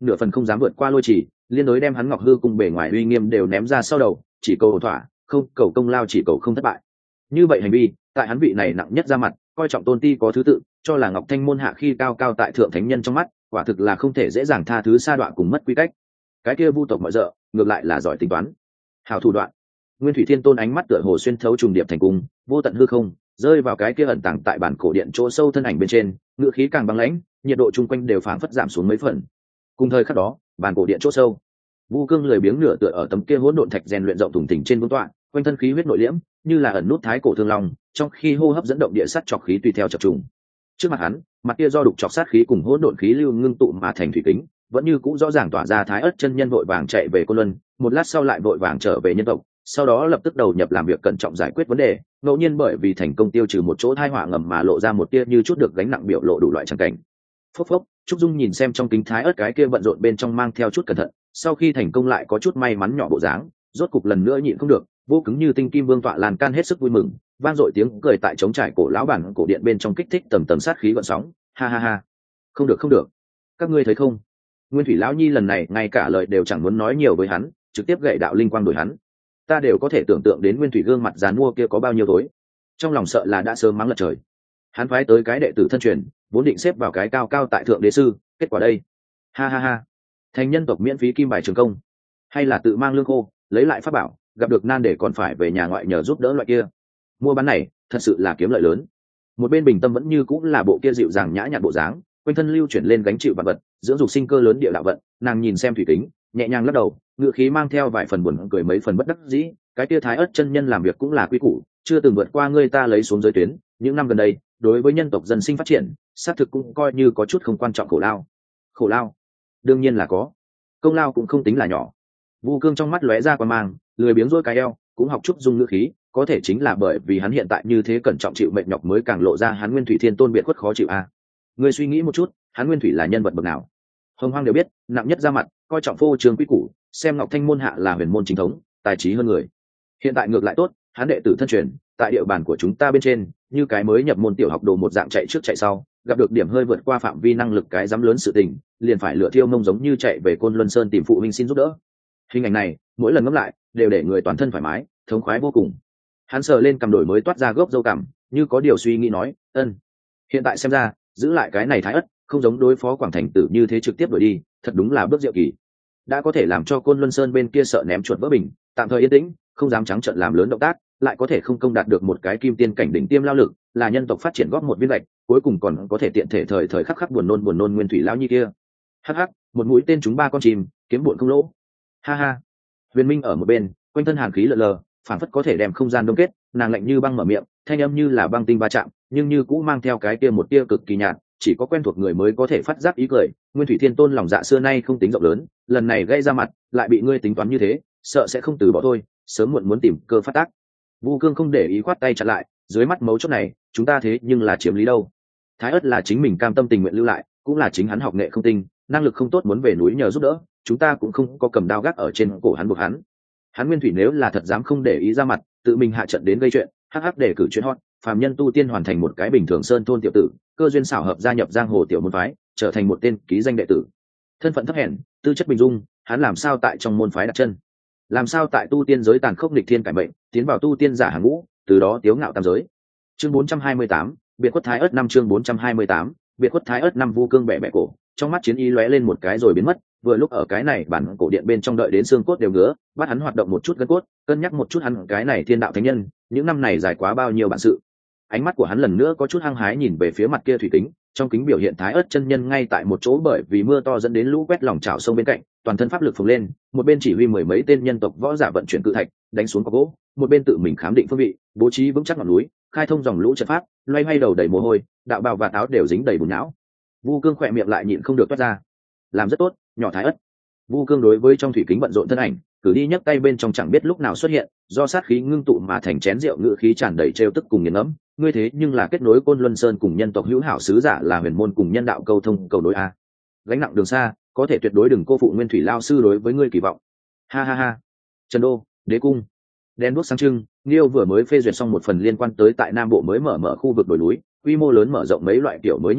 nửa phần không dám vượt qua lôi chỉ, liên đối đem hắn Ngọc Hư cung bề ngoài uy nghiêm đều ném ra sau đầu, chỉ cầu thỏa, không cầu công lao, chỉ cầu không thất bại. Như vậy hành vi, tại hắn vị này nặng nhất ra mặt, coi trọng tôn ti có thứ tự, cho là Ngọc Thanh môn hạ khi cao cao tại thượng thánh nhân trong mắt, quả thực là không thể dễ dàng tha thứ sa đọa cùng mất quy cách. Cái kia vu tộc mọi dợ, ngược lại là giỏi tính toán, hào thủ đoạn. Nguyên Thủy Thiên Tôn ánh mắt tựa hồ xuyên thấu trùng điệp thành cung, vô tận hư không, rơi vào cái kia ẩn tàng tại bản cổ điện chỗ sâu thân ảnh bên trên, ngự khí càng băng lãnh, nhiệt độ chung quanh đều phảng phất giảm xuống mấy phần. Cùng thời khắc đó, bản cổ điện chỗ sâu, Vu Cương lười biếng nửa tựa ở tấm kia hỗn độn thạch rèn luyện rộng thùng thình trên vương tọa, quanh thân khí huyết nội liễm, như là ẩn nút thái cổ thương long, trong khi hô hấp dẫn động địa sắt chọc khí tùy theo chập trùng. Trước mặt hắn, mặt kia do đục chọc sát khí cùng hỗn độn khí lưu ngưng tụ mà thành thủy kính, vẫn như cũ rõ ràng tỏa ra thái ớt chân nhân vội vàng chạy về Côn Luân, một lát sau lại vội vàng trở về nhân tộc, sau đó lập tức đầu nhập làm việc cẩn trọng giải quyết vấn đề, ngẫu nhiên bởi vì thành công tiêu trừ một chỗ thai họa ngầm mà lộ ra một tia như chút được gánh nặng biểu lộ đủ loại tràng cảnh. Phốc phốc, Trúc Dung nhìn xem trong kính thái ớt cái kia bận rộn bên trong mang theo chút cẩn thận, sau khi thành công lại có chút may mắn nhỏ bộ dáng, rốt cục lần nữa nhịn không được, vô cứng như tinh kim vương tọa lan can hết sức vui mừng, vang dội tiếng cười tại trống trải cổ lão bản cổ điện bên trong kích thích tầm tầm sát khí gợn sóng, ha ha ha. Không được không được, các ngươi thấy không? Nguyên Thủy lão nhi lần này ngay cả lời đều chẳng muốn nói nhiều với hắn, trực tiếp gậy đạo linh quang đuổi hắn. Ta đều có thể tưởng tượng đến Nguyên Thủy gương mặt giàn mua kia có bao nhiêu tối, trong lòng sợ là đã sớm mắng lật trời. Hắn phái tới cái đệ tử thân truyền, vốn định xếp vào cái cao cao tại thượng đế sư, kết quả đây, ha ha ha, thành nhân tộc miễn phí kim bài trường công, hay là tự mang lương khô, lấy lại pháp bảo, gặp được nan để còn phải về nhà ngoại nhờ giúp đỡ loại kia. Mua bán này thật sự là kiếm lợi lớn. Một bên Bình Tâm vẫn như cũng là bộ kia dịu dàng nhã nhặn bộ dáng, quanh thân lưu chuyển lên gánh chịu vật vật, dưỡng dục sinh cơ lớn địa đạo vận, nàng nhìn xem thủy kính, nhẹ nhàng lắc đầu, ngựa khí mang theo vài phần buồn cười mấy phần bất đắc dĩ, cái kia thái ớt chân nhân làm việc cũng là quy củ, chưa từng vượt qua ngươi ta lấy xuống giới tuyến, những năm gần đây, đối với nhân tộc dân sinh phát triển, xác thực cũng coi như có chút không quan trọng khổ lao. Khổ lao, đương nhiên là có, công lao cũng không tính là nhỏ. Vu Cương trong mắt lóe ra quan mang, lười biếng rối cái eo, cũng học chút dung ngữ khí, có thể chính là bởi vì hắn hiện tại như thế cẩn trọng chịu mệt nhọc mới càng lộ ra hắn Nguyên Thủy Thiên Tôn biệt khuất khó chịu a. À. Ngươi suy nghĩ một chút, hắn Nguyên Thủy là nhân vật bậc nào? Hồng Hoang đều biết, nặng nhất ra mặt, coi trọng phô trường quy củ, xem Ngọc Thanh môn hạ là huyền môn chính thống, tài trí hơn người. Hiện tại ngược lại tốt, hắn đệ tử thân truyền, tại địa bàn của chúng ta bên trên, như cái mới nhập môn tiểu học đồ một dạng chạy trước chạy sau, gặp được điểm hơi vượt qua phạm vi năng lực cái dám lớn sự tình, liền phải lựa thiêu mông giống như chạy về Côn Luân Sơn tìm phụ huynh xin giúp đỡ. Hình ảnh này, mỗi lần ngẫm lại, đều để người toàn thân thoải mái, thống khoái vô cùng. Hắn sờ lên cầm đổi mới toát ra gốc dâu cằm, như có điều suy nghĩ nói, ân. Hiện tại xem ra, giữ lại cái này thái ất, không giống đối phó Quảng Thành Tử như thế trực tiếp đuổi đi, thật đúng là bước diệu kỳ. Đã có thể làm cho Côn Luân Sơn bên kia sợ ném chuột vỡ bình, tạm thời yên tĩnh, không dám trắng trợn làm lớn động tác, lại có thể không công đạt được một cái kim tiên cảnh đỉnh tiêm lao lực, là nhân tộc phát triển góp một viên gạch, cuối cùng còn có thể tiện thể thời thời khắc khắc buồn nôn buồn nôn Nguyên Thủy lão nhi kia. Hắc hắc, một mũi tên trúng ba con chim, kiếm buồn không lỗ. Ha ha. Huyền Minh ở một bên, quanh thân hàn khí lờ lờ, phản phất có thể đem không gian đông kết, nàng lạnh như băng mở miệng, thanh âm như là băng tinh va chạm, nhưng như cũng mang theo cái kia một tia cực kỳ nhạt, chỉ có quen thuộc người mới có thể phát giác ý cười. Nguyên Thủy Thiên Tôn lòng dạ xưa nay không tính rộng lớn, lần này gây ra mặt, lại bị ngươi tính toán như thế, sợ sẽ không từ bỏ thôi, sớm muộn muốn tìm cơ phát tác. Vu Cương không để ý khoát tay chặn lại, dưới mắt mấu chốt này, chúng ta thế nhưng là chiếm lý đâu. Thái ất là chính mình cam tâm tình nguyện lưu lại, cũng là chính hắn học nghệ không tinh, năng lực không tốt muốn về núi nhờ giúp đỡ, chúng ta cũng không có cầm đao gác ở trên cổ hắn buộc hắn. Hắn Nguyên Thủy nếu là thật dám không để ý ra mặt, tự mình hạ trận đến gây chuyện, hắc hắc để cử chuyện hot, phàm nhân tu tiên hoàn thành một cái bình thường sơn thôn tiểu tử, cơ duyên xảo hợp gia nhập giang hồ tiểu môn phái, trở thành một tên ký danh đệ tử. Thân phận thấp hèn, tư chất bình dung, hắn làm sao tại trong môn phái đặt chân? Làm sao tại tu tiên giới tàn khốc nghịch thiên cải mệnh, tiến vào tu tiên giả hàng ngũ, từ đó tiếu ngạo tam giới. Chương bốn trăm hai mươi tám, biệt khuất thái ớt năm chương bốn trăm hai mươi tám, biệt khuất thái ớt năm. Vu Cương bẻ bẻ cổ, trong mắt chiến ý lóe lên một cái rồi biến mất, vừa lúc ở cái này bản cổ điện bên trong đợi đến xương cốt đều ngứa, bắt hắn hoạt động một chút gân cốt, cân nhắc một chút hắn cái này thiên đạo thánh nhân, những năm này dài quá bao nhiêu bản sự. Ánh mắt của hắn lần nữa có chút hăng hái nhìn về phía mặt kia thủy kính, trong kính biểu hiện thái ớt chân nhân ngay tại một chỗ bởi vì mưa to dẫn đến lũ quét lòng trào sông bên cạnh, toàn thân pháp lực phồng lên, một bên chỉ huy mười mấy tên nhân tộc võ giả vận chuyển cự thạch, đánh xuống có gỗ, một bên tự mình khám định phương vị, bố trí vững chắc ngọn núi, khai thông dòng lũ trận pháp, loay hoay đầu đầy mồ hôi, đạo bào và áo đều dính đầy bùn não. Vu Cương khỏe miệng lại nhịn không được toát ra. Làm rất tốt, nhỏ thái ất. Vu Cương đối với trong thủy kính bận rộn thân ảnh, cử đi nhấc tay bên trong chẳng biết lúc nào xuất hiện, do sát khí ngưng tụ mà thành chén rượu ngự khí tràn đầy trêu tức cùng nghiền ngẫm. Ngươi thế nhưng là kết nối Côn Luân Sơn cùng nhân tộc hữu hảo sứ giả là huyền môn cùng nhân đạo câu thông cầu nối a. Gánh nặng đường xa, có thể tuyệt đối đừng cô phụ Nguyên Thủy lao sư đối với ngươi kỳ vọng. Ha ha ha. Trần Đô, Đế Cung, đen đuốc sáng trưng, Liêu vừa mới phê duyệt xong một phần liên quan tới tại Nam Bộ mới mở mở khu vực đồi núi, quy mô lớn mở rộng mấy loại kiểu mới nhìn hạ,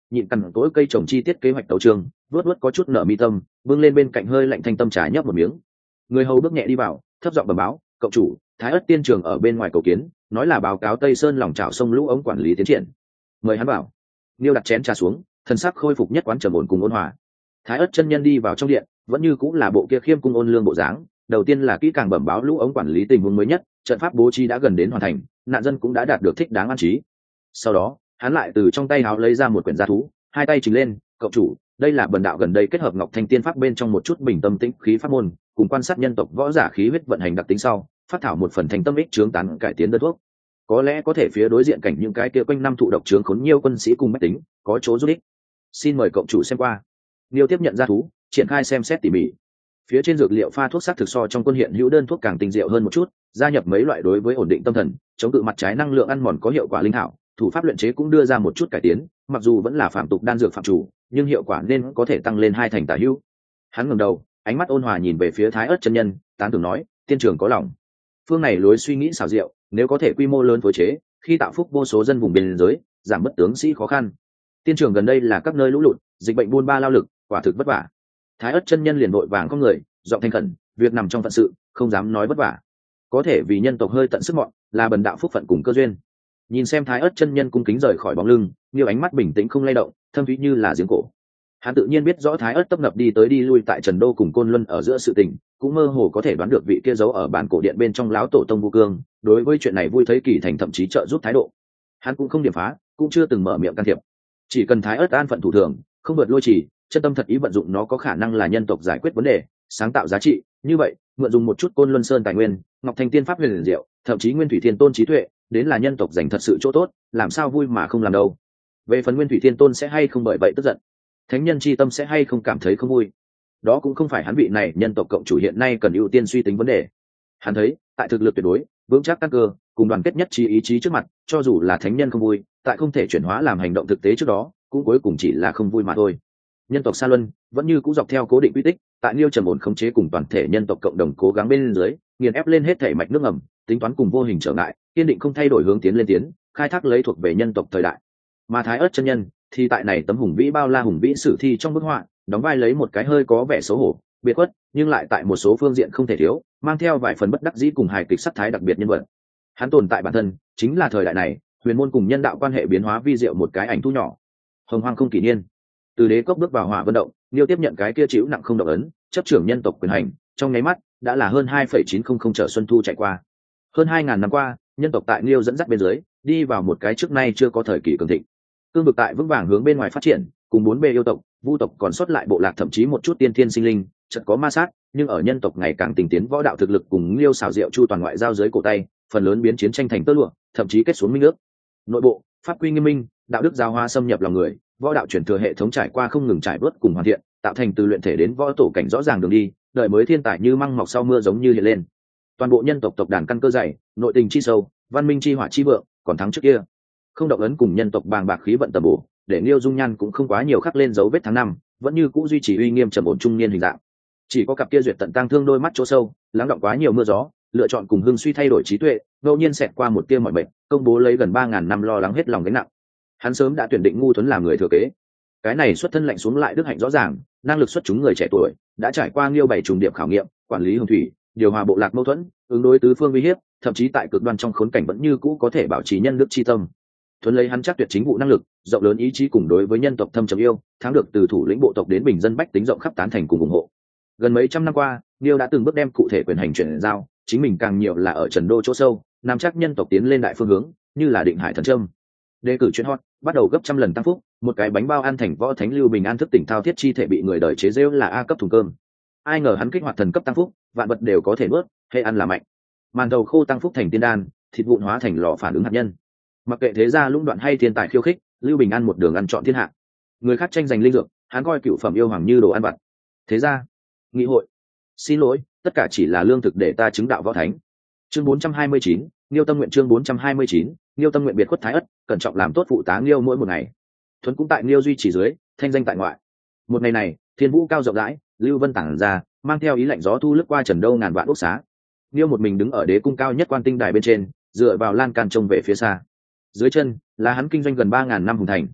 nhịn cằn tối cây trồng chi tiết kế hoạch tấu trường, vớt vớt có chút nở mi tâm, vương lên bên cạnh hơi lạnh thanh tâm trà nhấp một miếng. Người hầu bước nhẹ đi vào, thấp giọng bẩm báo, cậu chủ, Thái Ất tiên trường ở bên ngoài cầu kiến, nói là báo cáo Tây Sơn lòng trào sông lũ ống quản lý tiến triển. Mời hắn vào. Niêu đặt chén trà xuống, thần sắc khôi phục nhất quán trầm ổn cùng ôn hòa. Thái Ất chân nhân đi vào trong điện, vẫn như cũng là bộ kia khiêm cung ôn lương bộ dáng. Đầu tiên là kỹ càng bẩm báo lũ ống quản lý tình huống mới nhất, trận pháp bố trí đã gần đến hoàn thành, nạn dân cũng đã đạt được thích đáng an trí. Sau đó, hắn lại từ trong tay áo lấy ra một quyển gia thú, hai tay chỉnh lên, cậu chủ, đây là bần đạo gần đây kết hợp Ngọc Thanh Tiên pháp bên trong một chút bình tâm tĩnh khí pháp môn, cùng quan sát nhân tộc võ giả khí huyết vận hành đặc tính sau, phát thảo một phần thành tâm ích chướng tán cải tiến đơn thuốc. Có lẽ có thể phía đối diện cảnh những cái kia quanh năm thụ độc chướng khốn nhiều quân sĩ cùng mách tính, có chỗ giúp ích. Xin mời cậu chủ xem qua. Niêu tiếp nhận gia thú, triển khai xem xét tỉ mỉ. Phía trên dược liệu pha thuốc sắc thực so trong quân hiện hữu đơn thuốc càng tinh diệu hơn một chút, gia nhập mấy loại đối với ổn định tâm thần, chống cự mặt trái năng lượng ăn mòn có hiệu quả linh hảo, thủ pháp luyện chế cũng đưa ra một chút cải tiến, mặc dù vẫn là phạm tục đan dược phạm chủ, nhưng hiệu quả nên có thể tăng lên hai thành tả hữu. Hắn ngẩng đầu, ánh mắt ôn hòa nhìn về phía Thái Ức chân nhân, tán thưởng nói, tiên trưởng có lòng. Phương này lối suy nghĩ xảo diệu, nếu có thể quy mô lớn phối chế, khi tạo phúc vô số dân vùng biên giới, giảm bớt tướng sĩ khó khăn. Tiên trưởng gần đây là các nơi lũ lụt, dịch bệnh buôn ba lao lực, quả thực vất vả. Thái Ức chân nhân liền vội vàng có người, giọng thành khẩn, việc nằm trong phận sự, không dám nói vất vả. Có thể vì nhân tộc hơi tận sức mọn, là bần đạo phúc phận cùng cơ duyên. Nhìn xem Thái Ức chân nhân cung kính rời khỏi bóng lưng, nhiều ánh mắt bình tĩnh không lay động, thâm thúy như là giếng cổ. Hắn tự nhiên biết rõ Thái Ức tấp nập đi tới đi lui tại Trần Đô cùng Côn Luân ở giữa sự tình, cũng mơ hồ có thể đoán được vị kia giấu ở bản cổ điện bên trong láo tổ tông Vu Cương, đối với chuyện này vui thấy kỳ thành, thậm chí trợ giúp thái độ. Hắn cũng không điểm phá, cũng chưa từng mở miệng can thiệp. Chỉ cần Thái Ức an phận thủ thường, không vượt lôi trì, chân tâm thật ý vận dụng nó có khả năng là nhân tộc giải quyết vấn đề, sáng tạo giá trị, như vậy, mượn dùng một chút Côn Luân Sơn tài nguyên, Ngọc Thanh Tiên pháp huyền diệu, thậm chí Nguyên Thủy Thiên Tôn trí tuệ, đến là nhân tộc dành thật sự chỗ tốt, làm sao vui mà không làm đâu. Về phần Nguyên Thủy Thiên Tôn sẽ hay không bởi vậy tức giận, thánh nhân chi tâm sẽ hay không cảm thấy không vui, đó cũng không phải hắn vị này nhân tộc cộng chủ hiện nay cần ưu tiên suy tính vấn đề. Hắn thấy, tại thực lực tuyệt đối, vững chắc căn cơ, cùng đoàn kết nhất trí ý chí trước mặt, cho dù là thánh nhân không vui, tại không thể chuyển hóa làm hành động thực tế trước đó, cũng cuối cùng chỉ là không vui mà thôi. Nhân tộc Sa Luân vẫn như cũ dọc theo cố định quy tích, tại Liêu trầm ổn khống chế cùng toàn thể nhân tộc cộng đồng cố gắng bên dưới, nghiền ép lên hết thể mạch nước ngầm, tính toán cùng vô hình trở ngại, kiên định không thay đổi hướng tiến lên tiến, khai thác lấy thuộc về nhân tộc thời đại. Mà Thái Ức chân nhân thì tại này tấm hùng vĩ bao la hùng vĩ sử thi trong bức họa, đóng vai lấy một cái hơi có vẻ xấu hổ, biệt khuất, nhưng lại tại một số phương diện không thể thiếu, mang theo vài phần bất đắc dĩ cùng hài kịch sắc thái đặc biệt nhân vật. Hắn tồn tại bản thân, chính là thời đại này, huyền môn cùng nhân đạo quan hệ biến hóa vi diệu một cái ảnh thu nhỏ. Hồng Hoang không kỷ niên. Từ đế cốc bước vào Hỏa Vân động, Liêu tiếp nhận cái kia chịu nặng không động ấn, chấp trưởng nhân tộc quyền hành, trong nháy mắt đã là hơn hai phẩy chín không không trở xuân thu chạy qua. Hơn hai ngàn năm qua, nhân tộc tại Liêu dẫn dắt bên dưới, đi vào một cái trước nay chưa có thời kỳ cường thịnh. Cương vực tại vững vàng hướng bên ngoài phát triển, cùng bốn bề yêu tộc, vu tộc còn sót lại bộ lạc thậm chí một chút tiên thiên sinh linh, chợt có ma sát, nhưng ở nhân tộc ngày càng tinh tiến võ đạo thực lực cùng Liêu xảo diệu chu toàn ngoại giao dưới cổ tay, phần lớn biến chiến tranh thành tơ lụa, thậm chí kết xuống minh nước. Nội bộ, pháp quy nghiêm minh, đạo đức giáo hóa xâm nhập lòng người, võ đạo truyền thừa hệ thống trải qua không ngừng trải bớt cùng hoàn thiện, tạo thành từ luyện thể đến võ tổ cảnh rõ ràng đường đi, đợi mới thiên tài như măng mọc sau mưa giống như hiện lên. Toàn bộ nhân tộc tộc đàn căn cơ dày, nội tình chi sâu, văn minh chi hỏa chi vượng, còn thắng trước kia. Không động ấn cùng nhân tộc bàng bạc khí vận tầm bổ, để Liêu dung nhan cũng không quá nhiều khắc lên dấu vết tháng năm, vẫn như cũ duy trì uy nghiêm trầm ổn trung niên hình dạng. Chỉ có cặp kia duyệt tận tang thương đôi mắt chỗ sâu, lắng động quá nhiều mưa gió, lựa chọn cùng hưng suy thay đổi trí tuệ, ngẫu nhiên xẹt qua một tia mọi mệnh, công bố lấy gần ba ngàn năm lo lắng hết lòng gánh nặng. Hắn sớm đã tuyển định ngu tuấn làm người thừa kế. Cái này xuất thân lạnh xuống lại đức hạnh rõ ràng, năng lực xuất chúng người trẻ tuổi, đã trải qua Liêu bảy trùng điệp khảo nghiệm, quản lý hồng thủy, điều hòa bộ lạc mâu thuẫn, ứng đối tứ phương uy hiếp, thậm chí tại cực đoan trong khốn cảnh vẫn như cũ có thể bảo trì nhân đức chi tâm. Thuấn lấy hắn chắc tuyệt chính vụ năng lực, rộng lớn ý chí cùng đối với nhân tộc thâm trầm yêu, thắng được từ thủ lĩnh bộ tộc đến bình dân bách tính rộng khắp tán thành cùng ủng hộ. Gần mấy trăm năm qua, Liêu đã từng bước đem cụ thể quyền hành chuyển giao, chính mình càng nhiều là ở Trần Đô chỗ sâu, nắm chắc nhân tộc tiến lên đại phương hướng, như là định hải thần trâm. Đề cử chuyên hot, bắt đầu gấp trăm lần tăng phúc, một cái bánh bao ăn thành võ thánh Lưu Bình An thức tỉnh thao thiết chi thể bị người đời chế giễu là A cấp thùng cơm. Ai ngờ hắn kích hoạt thần cấp tăng phúc, vạn vật đều có thể nuốt, hay ăn là mạnh. Màn đầu khô tăng phúc thành tiên đan, thịt vụn hóa thành lò phản ứng hạt nhân. Mặc kệ thế gia lũng đoạn hay thiên tài khiêu khích, Lưu Bình An một đường ăn trọn thiên hạ. Người khác tranh giành linh dược, hắn coi cựu phẩm yêu hoàng như đồ ăn vặt. Thế gia, nghị hội, xin lỗi, tất cả chỉ là lương thực để ta chứng đạo võ thánh. Chương bốn trăm hai mươi chín, Liêu tâm nguyện chương bốn trăm hai mươi chín, Liêu tâm nguyện biệt khuất Thái Ất, cẩn trọng làm tốt phụ tá Liêu mỗi một ngày. Thuấn cũng tại Liêu duy trì dưới, thanh danh tại ngoại. Một ngày này, thiên vũ cao rộng rãi, Lưu Vân tản ra, mang theo ý lạnh gió thu lướt qua Trần Đâu ngàn vạn ốc xá. Liêu một mình đứng ở đế cung cao nhất quan tinh đài bên trên, dựa vào lan can trông về phía xa. Dưới chân là hắn kinh doanh gần ba ngàn năm hùng thành.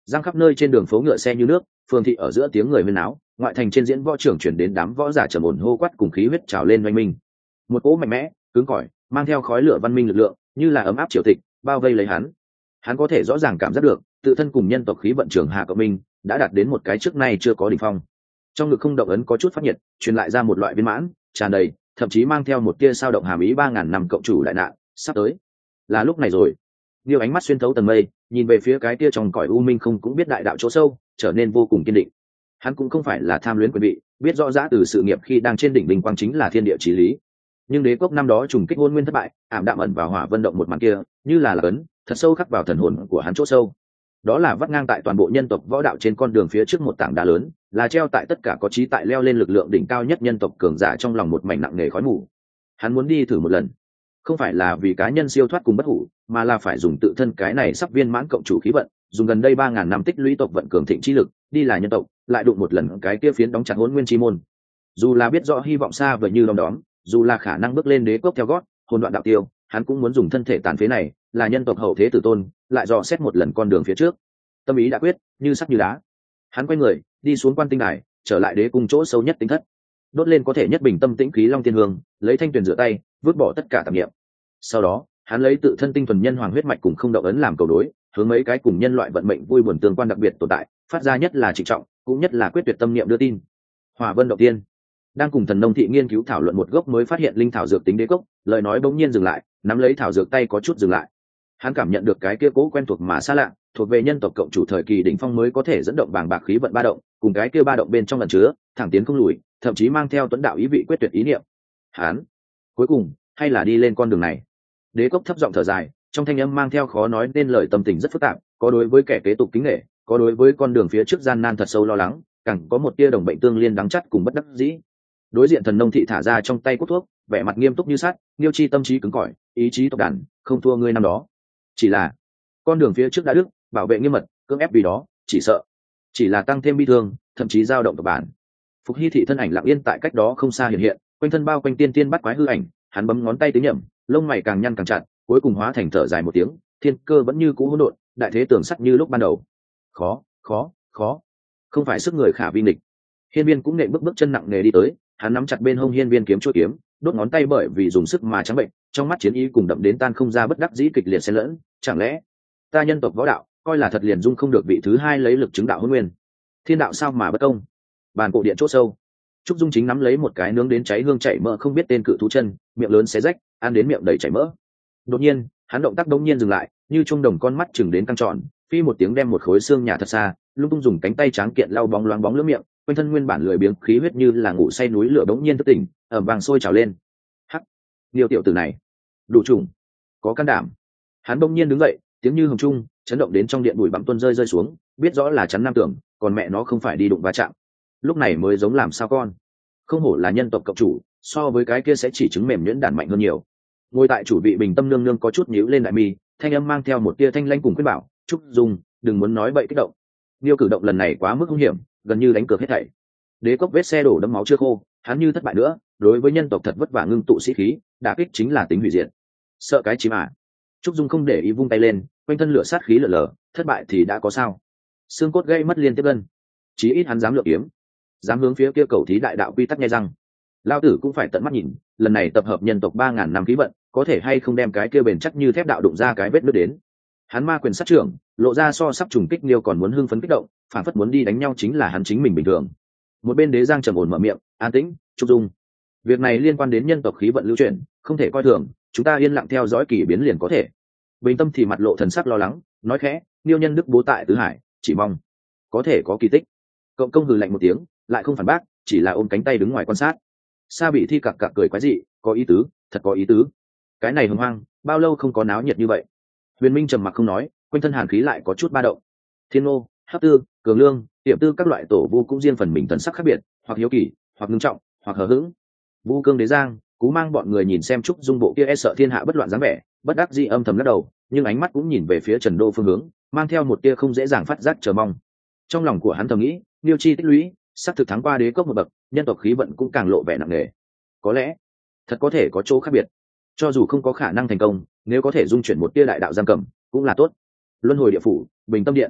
giang khắp nơi trên đường phố ngựa xe như nước, phường thị ở giữa tiếng người huyên náo, ngoại thành trên diễn võ trưởng chuyển đến đám võ giả trầm ổn hô quát cùng khí huyết trào lên oanh minh. Một cỗ mạnh mẽ cứng cỏi mang theo khói lửa văn minh lực lượng như là ấm áp triều tịch bao vây lấy hắn. Hắn có thể rõ ràng cảm giác được tự thân cùng nhân tộc khí vận trường hạ cộng minh đã đạt đến một cái trước nay chưa có đỉnh phong. Trong ngực không động ấn có chút phát nhiệt, truyền lại ra một loại viên mãn tràn đầy, thậm chí mang theo một tia sao động hàm ý ba ngàn năm cộng chủ đại nạn sắp tới. Là lúc này rồi. Liêu ánh mắt xuyên thấu tầng mây, nhìn về phía cái tia trong cõi u minh không cũng biết đại đạo chỗ sâu, trở nên vô cùng kiên định. Hắn cũng không phải là tham luyến quyền vị, biết rõ rã từ sự nghiệp khi đang trên đỉnh bình quang chính là thiên địa chí lý. Nhưng đế quốc năm đó trùng kích hôn nguyên thất bại, ảm đạm ẩn vào hỏa vân động một màn kia, như là là ấn, thật sâu khắc vào thần hồn của hắn chỗ sâu. Đó là vắt ngang tại toàn bộ nhân tộc võ đạo trên con đường phía trước một tảng đá lớn, là treo tại tất cả có trí tại leo lên lực lượng đỉnh cao nhất nhân tộc cường giả trong lòng một mảnh nặng nề khói mù. Hắn muốn đi thử một lần, không phải là vì cá nhân siêu thoát cùng bất hủ, mà là phải dùng tự thân cái này sắp viên mãn cộng chủ khí vận, dùng gần đây ba ngàn năm tích lũy tộc vận cường thịnh chi lực, đi là nhân tộc, lại đụng một lần cái kia phiến đóng chặt hỗn nguyên chi môn. Dù là biết rõ hy vọng xa vời như đom đóm, dù là khả năng bước lên đế quốc theo gót, hồn đoạn đạo tiêu, hắn cũng muốn dùng thân thể tàn phế này, là nhân tộc hậu thế tử tôn, lại dò xét một lần con đường phía trước. Tâm ý đã quyết, như sắt như đá. Hắn quay người, đi xuống quan tinh đài, trở lại đế cung chỗ sâu nhất tính thất, đốt lên có thể nhất bình tâm tĩnh khí long tiên hương, lấy thanh tuyền rửa tay, vứt bỏ tất cả tạp niệm. Sau đó, hắn lấy tự thân tinh thuần nhân hoàng huyết mạch cùng không động ấn làm cầu đối, hướng mấy cái cùng nhân loại vận mệnh vui buồn tương quan đặc biệt tồn tại, phát ra nhất là trịnh trọng, cũng nhất là quyết tuyệt tâm niệm đưa tin. Hỏa Vân Động Tiên đang cùng Thần Nông thị nghiên cứu thảo luận một gốc mới phát hiện linh thảo dược tính đế cốc, lời nói bỗng nhiên dừng lại, nắm lấy thảo dược tay có chút dừng lại. Hắn cảm nhận được cái kia cố quen thuộc mà xa lạ, thuộc về nhân tộc cộng chủ thời kỳ đỉnh phong mới có thể dẫn động bàng bạc khí vận ba động, cùng cái kia ba động bên trong ẩn chứa, thẳng tiến không lùi, thậm chí mang theo tuấn đạo ý vị quyết tuyệt ý niệm. Hắn, cuối cùng, hay là đi lên con đường này. Đế cốc thấp giọng thở dài, trong thanh âm mang theo khó nói nên lời tâm tình rất phức tạp, có đối với kẻ kế tục kính nể, có đối với con đường phía trước gian nan thật sâu lo lắng, càng có một tia đồng bệnh tương liên đắng chắt cùng bất đắc dĩ. Đối diện Thần Nông thị thả ra trong tay cốc thuốc, vẻ mặt nghiêm túc như sắt, Niêu chi tâm trí cứng cỏi, ý chí tộc đàn, không thua ngươi năm đó. Chỉ là con đường phía trước đã đức, bảo vệ nghiêm mật, cưỡng ép vì đó, chỉ sợ chỉ là tăng thêm bi thương, thậm chí dao động tộc bản. Phục Hy thị thân ảnh lặng yên tại cách đó không xa hiện hiện, quanh thân bao quanh tiên tiên bắt quái hư ảnh, hắn bấm ngón tay tính nhẩm, lông mày càng nhăn càng chặt, cuối cùng hóa thành thở dài một tiếng, thiên cơ vẫn như cũ hỗn độn, đại thế tường sắt như lúc ban đầu. Khó, khó, khó, không phải sức người khả vi nghịch. Hiên Viên cũng nện bước bước chân nặng nề đi tới, hắn nắm chặt bên hông hiên viên kiếm chuôi kiếm, đốt ngón tay bởi vì dùng sức mà trắng bệnh, trong mắt chiến ý cùng đậm đến tan không ra bất đắc dĩ kịch liệt xen lẫn, chẳng lẽ ta nhân tộc võ đạo coi là thật liền dung không được vị thứ hai lấy lực chứng đạo hôn nguyên? Thiên đạo sao mà bất công? Bàn cổ điện chỗ sâu, Trúc Dung chính nắm lấy một cái nướng đến cháy hương chảy mỡ không biết tên cự thú chân, miệng lớn xé rách, ăn đến miệng đầy chảy mỡ. Đột nhiên, hắn động tác đống nhiên dừng lại, như trung đồng con mắt chừng đến căng tròn, phi một tiếng đem một khối xương nhà thật xa, lung tung dùng cánh tay trắng kiện lau bóng loáng bóng lưỡi miệng, quanh thân nguyên bản lười biếng khí huyết như là ngủ say núi lửa đống nhiên thức tỉnh, ẩm vàng sôi trào lên. Hắc, nhiều tiểu tử này, đủ trùng, có can đảm. Hắn đống nhiên đứng dậy, tiếng như hồng trung, chấn động đến trong điện bụi bặm tuôn rơi rơi xuống, biết rõ là chắn nam tưởng, còn mẹ nó không phải đi đụng va chạm. Lúc này mới giống làm sao con. Không hổ là nhân tộc cộng chủ, so với cái kia sẽ chỉ chứng mềm nhuyễn đản mạnh hơn nhiều. Ngồi tại chủ vị bình tâm nương nương có chút nhíu lên đại mi, thanh âm mang theo một tia thanh lãnh cùng khuyên bảo, Trúc Dung, đừng muốn nói bậy kích động. Niêu cử động lần này quá mức hung hiểm, gần như đánh cược hết thảy. Đế cốc vết xe đổ đẫm máu chưa khô, hắn như thất bại nữa, đối với nhân tộc thật vất vả ngưng tụ sĩ khí, đả kích chính là tính hủy diệt. Sợ cái chí mà. Trúc Dung không để ý vung tay lên, quanh thân lửa sát khí lở lở, thất bại thì đã có sao? Xương cốt gây mất liên tiếp gân. Chí ít hắn dám lựa kiếm, dám hướng phía kia cầu thí đại đạo quy tắc nghe răng. Lao tử cũng phải tận mắt nhìn, lần này tập hợp nhân tộc ba ngàn năm khí vận, có thể hay không đem cái kia bền chắc như thép đạo đụng ra cái vết nứt đến. Hắn ma quyền sát trưởng, lộ ra so sắp trùng kích Niêu còn muốn hưng phấn kích động, phản phất muốn đi đánh nhau chính là hắn chính mình bình thường. Một bên Đế Giang trầm ổn mở miệng, an tĩnh, Trúc Dung, việc này liên quan đến nhân tộc khí vận lưu chuyển, không thể coi thường, chúng ta yên lặng theo dõi kỳ biến liền có thể. Bình tâm thì mặt lộ thần sắc lo lắng, nói khẽ, Niêu nhân đức bố tại tứ hải, chỉ mong có thể có kỳ tích. Cộng công hừ lạnh một tiếng, lại không phản bác, chỉ là ôm cánh tay đứng ngoài quan sát. Sa Bị Thi cặc cặc cười quái dị, có ý tứ, thật có ý tứ. Cái này hưng hoang, bao lâu không có náo nhiệt như vậy. Huyền Minh trầm mặc không nói, quanh thân hàn khí lại có chút ba động. Thiên Ngô, Hắc Tư, Cường Lương, Tiệm Tư các loại tổ vu cũng riêng phần mình thần sắc khác biệt, hoặc hiếu kỳ, hoặc ngưng trọng, hoặc hờ hững. Vu Cương Đế Giang, Cú Mang bọn người nhìn xem Trúc Dung bộ kia e sợ thiên hạ bất loạn dáng vẻ, bất đắc dĩ âm thầm lắc đầu, nhưng ánh mắt cũng nhìn về phía Trần Đô phương hướng, mang theo một tia không dễ dàng phát giác chờ mong. Trong lòng của hắn thầm nghĩ, Niêu chi tích lũy, sắp thực thắng qua đế cốc một bậc, nhân tộc khí vận cũng càng lộ vẻ nặng nề. Có lẽ, thật có thể có chỗ khác biệt. Cho dù không có khả năng thành công, nếu có thể dung chuyển một tia đại đạo giam cầm, cũng là tốt. Luân hồi địa phủ, Bình Tâm điện.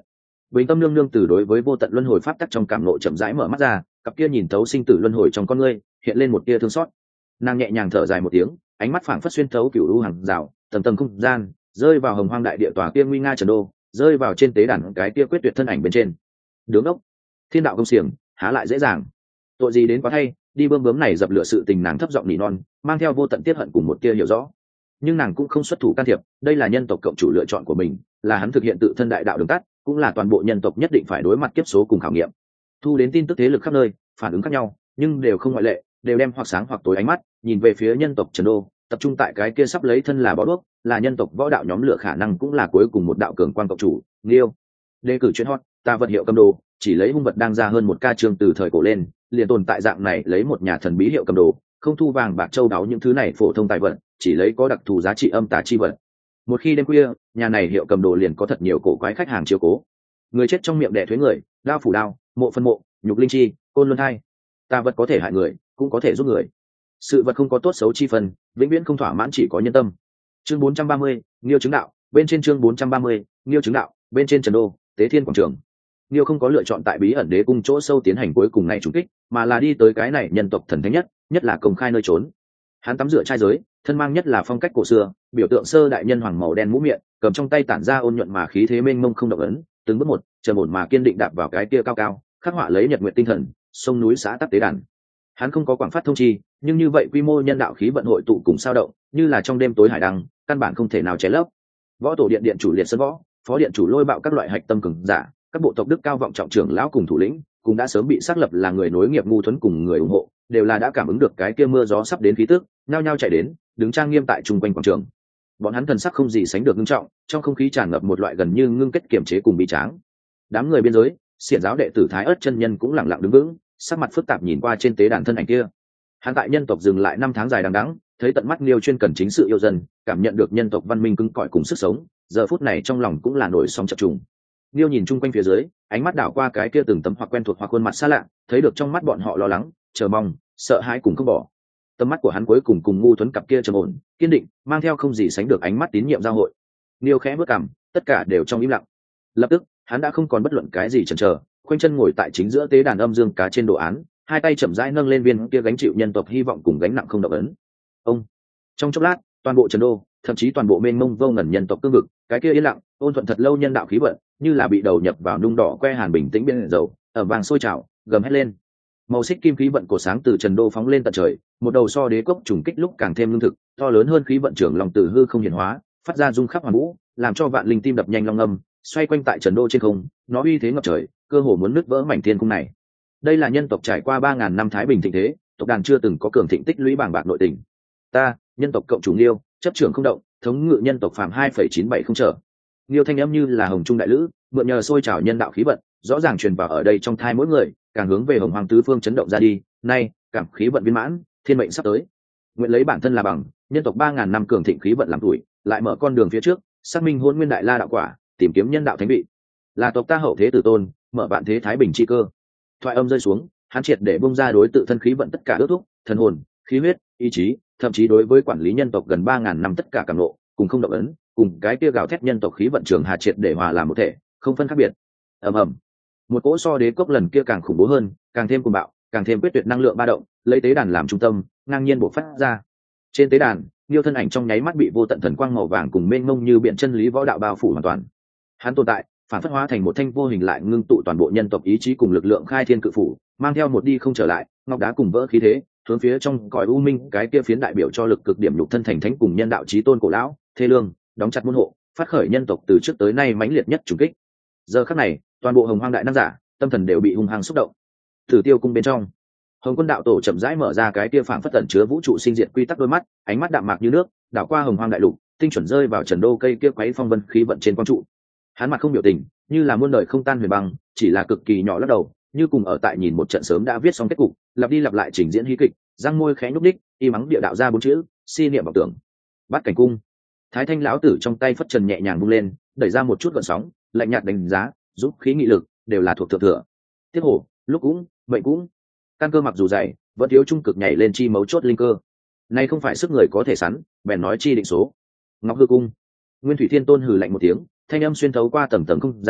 bình tâm nương nương từ đối với vô tận luân hồi pháp tắc trong cảm nộ chậm rãi mở mắt ra, cặp kia nhìn thấu sinh tử luân hồi trong con ngươi hiện lên một tia thương xót. Nàng nhẹ nhàng thở dài một tiếng, ánh mắt phảng phất xuyên thấu cửu u hàng rào tầng tầng không gian, rơi vào hồng hoang đại địa tòa kia nguy nga trần đô, rơi vào trên tế đàn cái kia quyết tuyệt thân ảnh bên trên. Đứng đốc, thiên đạo công xiềng há lại dễ dàng, tội gì đến quá thay, đi bơm bướm này dập lửa sự tình. Nàng thấp giọng nỉ non, mang theo vô tận tiết hận cùng một tia hiểu rõ, nhưng nàng cũng không xuất thủ can thiệp. Đây là nhân tộc cộng chủ lựa chọn của mình, là hắn thực hiện tự thân đại đạo đường tắt, cũng là toàn bộ nhân tộc nhất định phải đối mặt kiếp số cùng khảo nghiệm. Thu đến tin tức thế lực khắp nơi phản ứng khác nhau, nhưng đều không ngoại lệ, đều đem hoặc sáng hoặc tối ánh mắt nhìn về phía nhân tộc trần đô, tập trung tại cái kia sắp lấy thân là bó đuốc, là nhân tộc võ đạo nhóm lửa khả năng cũng là cuối cùng một đạo cường quan cộng chủ. Liêu đề cử chuyên hot, ta vật hiệu cầm đồ, chỉ lấy hung vật đang ra hơn một ca chương từ thời cổ lên, liền tồn tại dạng này, lấy một nhà thần bí hiệu cầm đồ, không thu vàng bạc châu báu những thứ này phổ thông tài vật, chỉ lấy có đặc thù giá trị âm tà chi vật. Một khi đêm khuya, nhà này hiệu cầm đồ liền có thật nhiều cổ quái khách hàng chiếu cố. Người chết trong miệng đẻ thuế người, đao phủ đao, mộ phân mộ, nhục linh chi, côn luân thai. Tà vật có thể hại người, cũng có thể giúp người. Sự vật không có tốt xấu chi phần, vĩnh viễn không thỏa mãn, chỉ có nhân tâm. Chương bốn trăm ba mươi, Niêu chứng đạo, bên trên chương bốn trăm ba mươi, Niêu chứng đạo, bên trên Trần Đô, Tế Thiên quảng trường. Niêu không có lựa chọn tại bí ẩn đế cung chỗ sâu tiến hành cuối cùng ngày trùng kích, mà là đi tới cái này nhân tộc thần thánh nhất, nhất là công khai nơi trốn. Hắn tắm rửa trai giới, thân mang nhất là phong cách cổ xưa, biểu tượng sơ đại nhân hoàng màu đen mũ miệng, cầm trong tay tản ra ôn nhuận mà khí thế mênh mông không động ấn, từng bước một, trầm ổn mà kiên định đạp vào cái kia cao cao, khắc họa lấy nhật nguyện tinh thần, sông núi xã tắc tế đàn. Hắn không có quảng phát thông chi, nhưng như vậy quy mô nhân đạo khí vận hội tụ cùng sao động, như là trong đêm tối hải đăng, căn bản không thể nào che lấp. Võ tổ điện điện chủ liệt sân võ, phó điện chủ lôi bạo các loại hạch tâm cường giả, các bộ tộc đức cao vọng trọng trưởng lão cùng thủ lĩnh, cũng đã sớm bị xác lập là người nối nghiệp ngu thuấn cùng người ủng hộ, đều là đã cảm ứng được cái kia mưa gió sắp đến khí tức, nhao nhao chạy đến, đứng trang nghiêm tại trung quanh quảng trường. Bọn hắn thần sắc không gì sánh được ngưng trọng, trong không khí tràn ngập một loại gần như ngưng kết kiềm chế cùng bi tráng. Đám người biên giới, xiển giáo đệ tử Thái Ức chân nhân cũng lặng lặng đứng vững, sắc mặt phức tạp nhìn qua trên tế đàn thân ảnh kia. Hắn tại nhân tộc dừng lại năm tháng dài đằng đẵng, thấy tận mắt Liêu chuyên cần chính sự yêu dân, cảm nhận được nhân tộc văn minh cứng cỏi cùng sức sống, giờ phút này trong lòng cũng là nổi sóng chập trùng. Liêu nhìn chung quanh phía dưới, ánh mắt đảo qua cái kia từng tấm hoặc quen thuộc hoặc khuôn mặt xa lạ, thấy được trong mắt bọn họ lo lắng, chờ mong, sợ hãi cùng không bỏ. Tầm mắt của hắn cuối cùng cùng ngu thuấn cặp kia trầm ổn, kiên định, mang theo không gì sánh được ánh mắt tín nhiệm giao hội. Liêu khẽ bước cằm, tất cả đều trong im lặng. Lập tức, hắn đã không còn bất luận cái gì chần chờ, khoanh chân ngồi tại chính giữa tế đàn âm dương cá trên đồ án, hai tay chậm rãi nâng lên viên kia gánh chịu nhân tộc hy vọng cùng gánh nặng không động ấn. Ông trong chốc lát, toàn bộ Trần Đô, thậm chí toàn bộ mênh mông vô ngần nhân tộc cương vực, cái kia yên lặng, ôn thuận thật lâu nhân đạo khí vận, như là bị đầu nhập vào nung đỏ que hàn bình tĩnh bên dầu, ở vàng sôi trào, gầm hét lên. Màu xích kim khí vận cổ sáng từ Trần Đô phóng lên tận trời, một đầu so đế cốc trùng kích lúc càng thêm lương thực, to lớn hơn khí vận trưởng lòng từ hư không hiển hóa, phát ra rung khắp hoàn vũ, làm cho vạn linh tim đập nhanh long âm, xoay quanh tại Trần Đô trên không, nó uy thế ngập trời, cơ hồ muốn nứt vỡ mảnh thiên cung này. Đây là nhân tộc trải qua ba ngàn năm thái bình thịnh thế, tộc đàn chưa từng có cường thịnh tích lũy bàng bạc nội tình. Ta, nhân tộc cộng chủ Liêu, chấp trưởng không động, thống ngự nhân tộc phàm hai phẩy chín bảy không trở. Liêu thanh âm như là hồng trung đại lữ, mượn nhờ sôi trào nhân đạo khí vận, rõ ràng truyền vào ở đây trong thai mỗi người, càng hướng về hồng hoàng tứ phương chấn động ra đi. Nay, cảm khí vận viên mãn, thiên mệnh sắp tới. Nguyện lấy bản thân là bằng, nhân tộc ba ngàn năm cường thịnh khí vận làm tuổi, lại mở con đường phía trước, xác minh hôn nguyên đại la đạo quả, tìm kiếm nhân đạo thánh vị. Là tộc ta hậu thế tử tôn, mở vạn thế thái bình chi cơ. Thoại âm rơi xuống, hắn triệt để bung ra đối tự thân khí vận tất cả ước thúc, thần hồn, khí huyết, ý chí, thậm chí đối với quản lý nhân tộc gần ba ngàn năm tất cả cảm nộ, cùng không động ấn, cùng cái kia gào thét nhân tộc khí vận trường hà triệt để hòa làm một thể, không phân khác biệt. Ầm ầm, một cỗ so đế cốc lần kia càng khủng bố hơn, càng thêm cuồng bạo, càng thêm quyết tuyệt năng lượng ba động, lấy tế đàn làm trung tâm, ngang nhiên bộc phát ra. Trên tế đàn, Liêu thân ảnh trong nháy mắt bị vô tận thần quang màu vàng cùng mênh mông như biển chân lý võ đạo bao phủ hoàn toàn. Hắn tồn tại, phản phất hóa thành một thanh vô hình lại ngưng tụ toàn bộ nhân tộc ý chí cùng lực lượng khai thiên cự phủ, mang theo một đi không trở lại, ngọc đá cùng vỡ khí thế, hướng phía trong cõi u minh cái kia phiến đại biểu cho lực cực điểm lục thân thành thánh cùng nhân đạo chí tôn cổ lão, thê lương, đóng chặt môn hộ, phát khởi nhân tộc từ trước tới nay mãnh liệt nhất trùng kích. Giờ khắc này, toàn bộ hồng hoang đại năng giả, tâm thần đều bị hung hăng xúc động. Thử Tiêu cung bên trong, Hồng Quân đạo tổ chậm rãi mở ra cái kia phảng phất tẩn chứa vũ trụ sinh diệt quy tắc đôi mắt, ánh mắt đạm mạc như nước, đảo qua hồng hoang đại lục, tinh chuẩn rơi vào Trần Đô cây kia quấy phong vân khí vận trên quang trụ. Hắn mặt không biểu tình, như là muôn đời không tan huyền băng, chỉ là cực kỳ nhỏ lắc đầu, như cùng ở tại nhìn một trận sớm đã viết xong kết cục, lặp đi lặp lại trình diễn hí kịch, răng môi khẽ nhúc đích, y mắng địa đạo ra bốn chữ, si niệm vọng tưởng. Bắt cảnh cung, Thái Thanh lão tử trong tay phất trần nhẹ nhàng vung lên, đẩy ra một chút gợn sóng, lạnh nhạt đánh giá, giúp khí nghị lực đều là thuộc thượng thừa. Tiếp hổ, lúc cũng, vậy cũng, căn cơ mặc dù dày, vẫn thiếu trung cực nhảy lên chi mấu chốt linh cơ. Này không phải sức người có thể sắn, bèn nói chi định số. Ngọc Hư cung, Nguyên Thủy Thiên Tôn hừ lạnh một tiếng, thanh âm xuyên thấu qua tầng tầng không gian,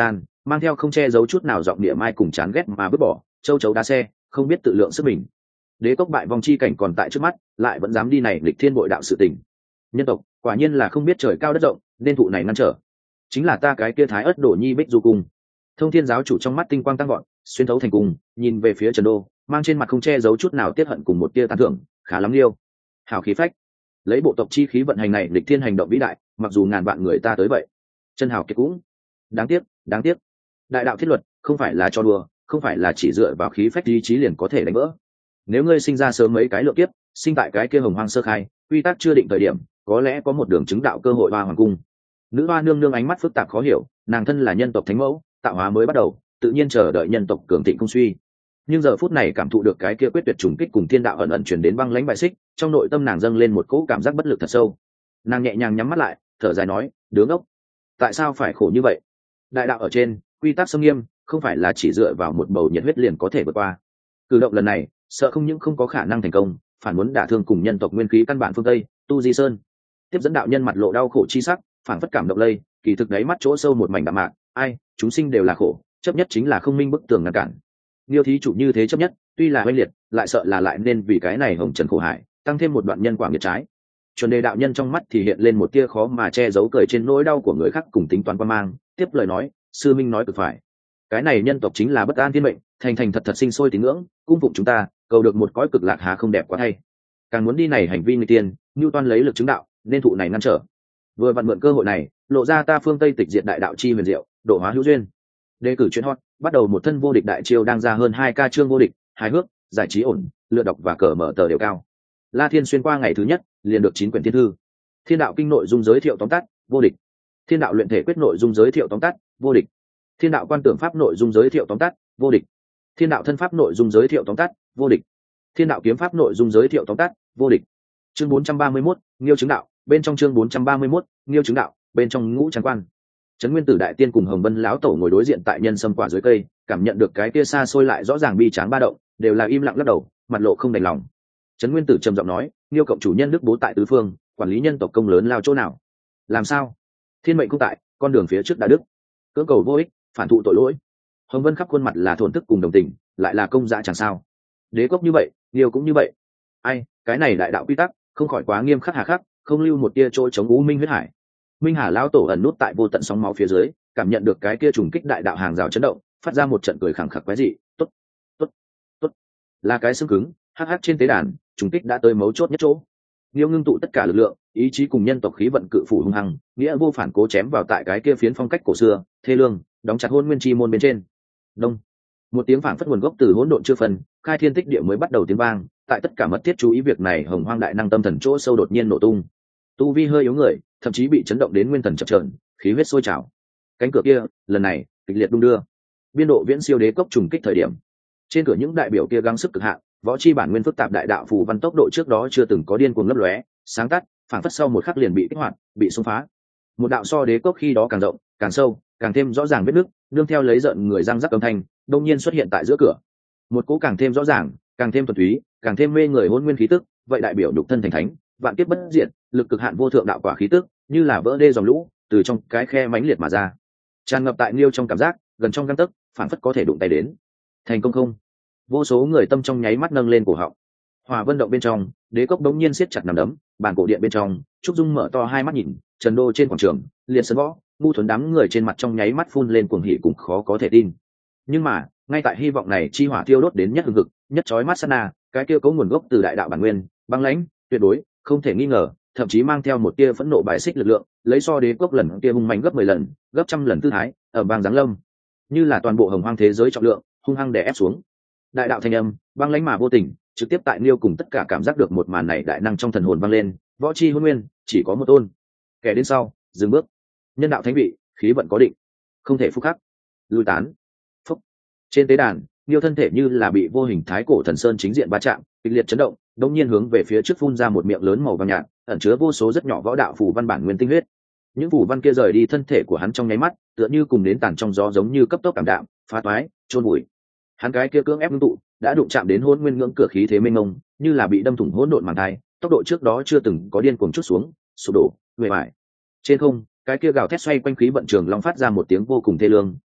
mang theo không che giấu chút nào giọng địa mai cùng chán ghét mà vứt bỏ, châu chấu đá xe, không biết tự lượng sức mình. Đế cốc bại vong chi cảnh còn tại trước mắt, lại vẫn dám đi này lịch thiên bội đạo sự tình. Nhân tộc quả nhiên là không biết trời cao đất rộng, nên thụ này ngăn trở. Chính là ta cái kia thái ất đổ nhi bích du cung. Thông thiên giáo chủ trong mắt tinh quang tăng gọn, xuyên thấu thành cung, nhìn về phía Trần Đô, mang trên mặt không che giấu chút nào tiết hận cùng một tia tán thưởng, khá lắm liêu. Hào khí phách, lấy bộ tộc chi khí vận hành này lịch thiên hành động vĩ đại, mặc dù ngàn vạn người ta tới vậy. Chân hào kiệt cũng. Đáng tiếc, đáng tiếc. Đại đạo thiết luật không phải là cho đùa, không phải là chỉ dựa vào khí phách ý chí liền có thể đánh vỡ. Nếu ngươi sinh ra sớm mấy cái lượng kiếp, sinh tại cái kia hồng hoang sơ khai, quy tắc chưa định thời điểm, có lẽ có một đường chứng đạo cơ hội hoa hoàng cung. Nữ hoa nương nương ánh mắt phức tạp khó hiểu, nàng thân là nhân tộc thánh mẫu, tạo hóa mới bắt đầu, tự nhiên chờ đợi nhân tộc cường thịnh công suy. Nhưng giờ phút này cảm thụ được cái kia quyết tuyệt trùng kích cùng thiên đạo ẩn ẩn truyền đến băng lãnh bại xích, trong nội tâm nàng dâng lên một cỗ cảm giác bất lực thật sâu. Nàng nhẹ nhàng nhắm mắt lại, thở dài nói, đứa ngốc, tại sao phải khổ như vậy? Đại đạo ở trên, quy tắc sâm nghiêm, không phải là chỉ dựa vào một bầu nhiệt huyết liền có thể vượt qua. Cử động lần này, sợ không những không có khả năng thành công, phản muốn đả thương cùng nhân tộc nguyên khí căn bản phương Tây, Tu Di Sơn. Tiếp dẫn đạo nhân mặt lộ đau khổ chi sắc, phản phất cảm động lây, kỳ thực đáy mắt chỗ sâu một mảnh đạm mạc, ai, chúng sinh đều là khổ, chấp nhất chính là không minh bức tường ngăn cản. Niêu thí chủ như thế chấp nhất, tuy là oanh liệt, lại sợ là lại nên vì cái này hồng trần khổ hải, tăng thêm một đoạn nhân quả nghiệt trái. Chuẩn đề đạo nhân trong mắt thì hiện lên một tia khó mà che giấu cười trên nỗi đau của người khác cùng tính toán quan mang, tiếp lời nói, sư minh nói cực phải. Cái này nhân tộc chính là bất an thiên mệnh, thành thành thật thật sinh sôi tín ngưỡng, cung phụng chúng ta, cầu được một cõi cực lạc hà không đẹp quá thay. Càng muốn đi này hành vi người tiên, nhu toan lấy lực chứng đạo, nên thụ này ngăn trở. Vừa vặn mượn cơ hội này, lộ ra ta phương Tây tịch diệt đại đạo chi huyền diệu, độ hóa hữu duyên. Đề cử chuyên hot, bắt đầu một thân vô địch đại chiêu đang ra hơn hai ca chương vô địch, hài hước, giải trí ổn, lựa đọc và cờ mở tờ đều cao. La Thiên xuyên qua ngày thứ nhất, liền được chín quyển thiên thư. Thiên đạo kinh nội dung giới thiệu tóm tắt, vô địch. Thiên đạo luyện thể quyết nội dung giới thiệu tóm tắt, vô địch. Thiên đạo quan tưởng pháp nội dung giới thiệu tóm tắt, vô địch. Thiên đạo thân pháp nội dung giới thiệu tóm tắt, vô địch. Thiên đạo kiếm pháp nội dung giới thiệu tóm tắt, vô địch. Chương bốn trăm ba mươi mốt, Nghiêu chứng đạo, bên trong chương bốn trăm ba mươi mốt, Nghiêu chứng đạo, bên trong ngũ tràng quan. Trấn Nguyên Tử đại tiên cùng Hồng Vân lão tổ ngồi đối diện tại nhân sâm quả dưới cây, cảm nhận được cái kia xa xôi lại rõ ràng bi tráng ba động, đều là im lặng lắc đầu, mặt lộ không đành lòng. Trấn Nguyên Tử trầm giọng nói, Nghiêu cộng chủ nhân đức bố tại tứ phương, quản lý nhân tộc công lớn lao chỗ nào? Làm sao? Thiên mệnh cũng tại, con đường phía trước đã đức. Cưỡng cầu vô ích, phản thụ tội lỗi. Hồng Vân khắp khuôn mặt là thổn thức cùng đồng tình, lại là công dã chẳng sao. Đế cốc như vậy, Nghiêu cũng như vậy. Ai, cái này đại đạo quy tắc, không khỏi quá nghiêm khắc hà khắc, không lưu một tia chỗ chống u minh huyết hải. Minh Hà lão tổ ẩn nút tại vô tận sóng máu phía dưới, cảm nhận được cái kia trùng kích đại đạo hàng rào chấn động, phát ra một trận cười khẳng khặc quái dị, tốt, tốt, tốt, là cái xương cứng, hắc hắc trên tế đàn, trùng kích đã tới mấu chốt nhất chỗ. Nghiêu ngưng tụ tất cả lực lượng, ý chí cùng nhân tộc khí vận cự phủ hung hăng, nghĩa vô phản cố chém vào tại cái kia phiến phong cách cổ xưa, thê lương, đóng chặt hôn nguyên chi môn bên trên. Đông, một tiếng phản phất nguồn gốc từ hỗn độn chưa phần, khai thiên tích địa mới bắt đầu tiếng vang, tại tất cả mật thiết chú ý việc này, Hồng Hoang đại năng tâm thần chỗ sâu đột nhiên nổ tung. Tu vi hơi yếu người, thậm chí bị chấn động đến nguyên thần chập chờn, khí huyết sôi trào. Cánh cửa kia, lần này, kịch liệt đung đưa. Biên độ viễn siêu đế cốc trùng kích thời điểm. Trên cửa những đại biểu kia gắng sức cực hạn, võ chi bản nguyên phức tạp đại đạo phù văn tốc độ trước đó chưa từng có điên cuồng lấp lóe, sáng tắt, phản phất sau một khắc liền bị kích hoạt, bị xung phá. Một đạo so đế cốc khi đó càng rộng, càng sâu, càng thêm rõ ràng vết nứt, nương theo lấy giận người răng rắc âm thanh, đột nhiên xuất hiện tại giữa cửa. Một cỗ càng thêm rõ ràng, càng thêm thuần túy, càng thêm mê người hôn nguyên khí tức, vậy đại biểu nhục thân thành thánh, vạn kiếp bất diệt, lực cực hạn vô thượng đạo quả khí tức, như là vỡ đê dòng lũ, từ trong cái khe mãnh liệt mà ra, tràn ngập tại Nghiêu trong cảm giác, gần trong gang tấc, phản phất có thể đụng tay đến. Thành công không? Vô số người tâm trong nháy mắt nâng lên cổ họng. Hòa Vân động bên trong, đế cốc đống nhiên siết chặt nằm đấm, bàn cổ điện bên trong, Trúc Dung mở to hai mắt nhìn, Trần Đô trên quảng trường, liền sân võ, ngu thuần đám người trên mặt trong nháy mắt phun lên cuồng hỉ cùng khó có thể tin. Nhưng mà, ngay tại hy vọng này chi hỏa tiêu đốt đến nhất hừng hực, nhất chói mắt sát na, cái kia có nguồn gốc từ đại đạo bản nguyên, băng lãnh, tuyệt đối, không thể nghi ngờ, thậm chí mang theo một tia phẫn nộ bài xích lực lượng, lấy so đế cốc lần kia hung mạnh gấp mười lần, gấp trăm lần tư thái, ở bang giáng lâm, như là toàn bộ hồng hoang thế giới trọng lượng, hung hăng đè ép xuống. Đại đạo thanh âm, băng lãnh mà vô tình, trực tiếp tại Liêu cùng tất cả cảm giác được một màn này đại năng trong thần hồn vang lên, võ chi hôn nguyên, chỉ có một tôn. Kẻ đến sau, dừng bước. Nhân đạo thánh vị, khí vận có định, không thể phúc khắc. Lui tán. Phúc. Trên tế đàn, Liêu thân thể như là bị vô hình thái cổ thần sơn chính diện va chạm, kịch liệt chấn động, đột nhiên hướng về phía trước phun ra một miệng lớn màu vàng nhạt, ẩn chứa vô số rất nhỏ võ đạo phù văn bản nguyên tinh huyết. Những phù văn kia rời đi thân thể của hắn trong nháy mắt, tựa như cùng đến tàn trong gió giống như cấp tốc cảm đạm, phá toái, chôn bụi. Hắn cái kia cưỡng ép ngưng tụ, đã đụng chạm đến hôn nguyên ngưỡng cửa khí thế mênh mông, như là bị đâm thủng hỗn độn màng thai, tốc độ trước đó chưa từng có điên cuồng chút xuống, sụp đổ, huệ bại. Trên không, cái kia gào thét xoay quanh khí vận trường long phát ra một tiếng vô cùng thê lương,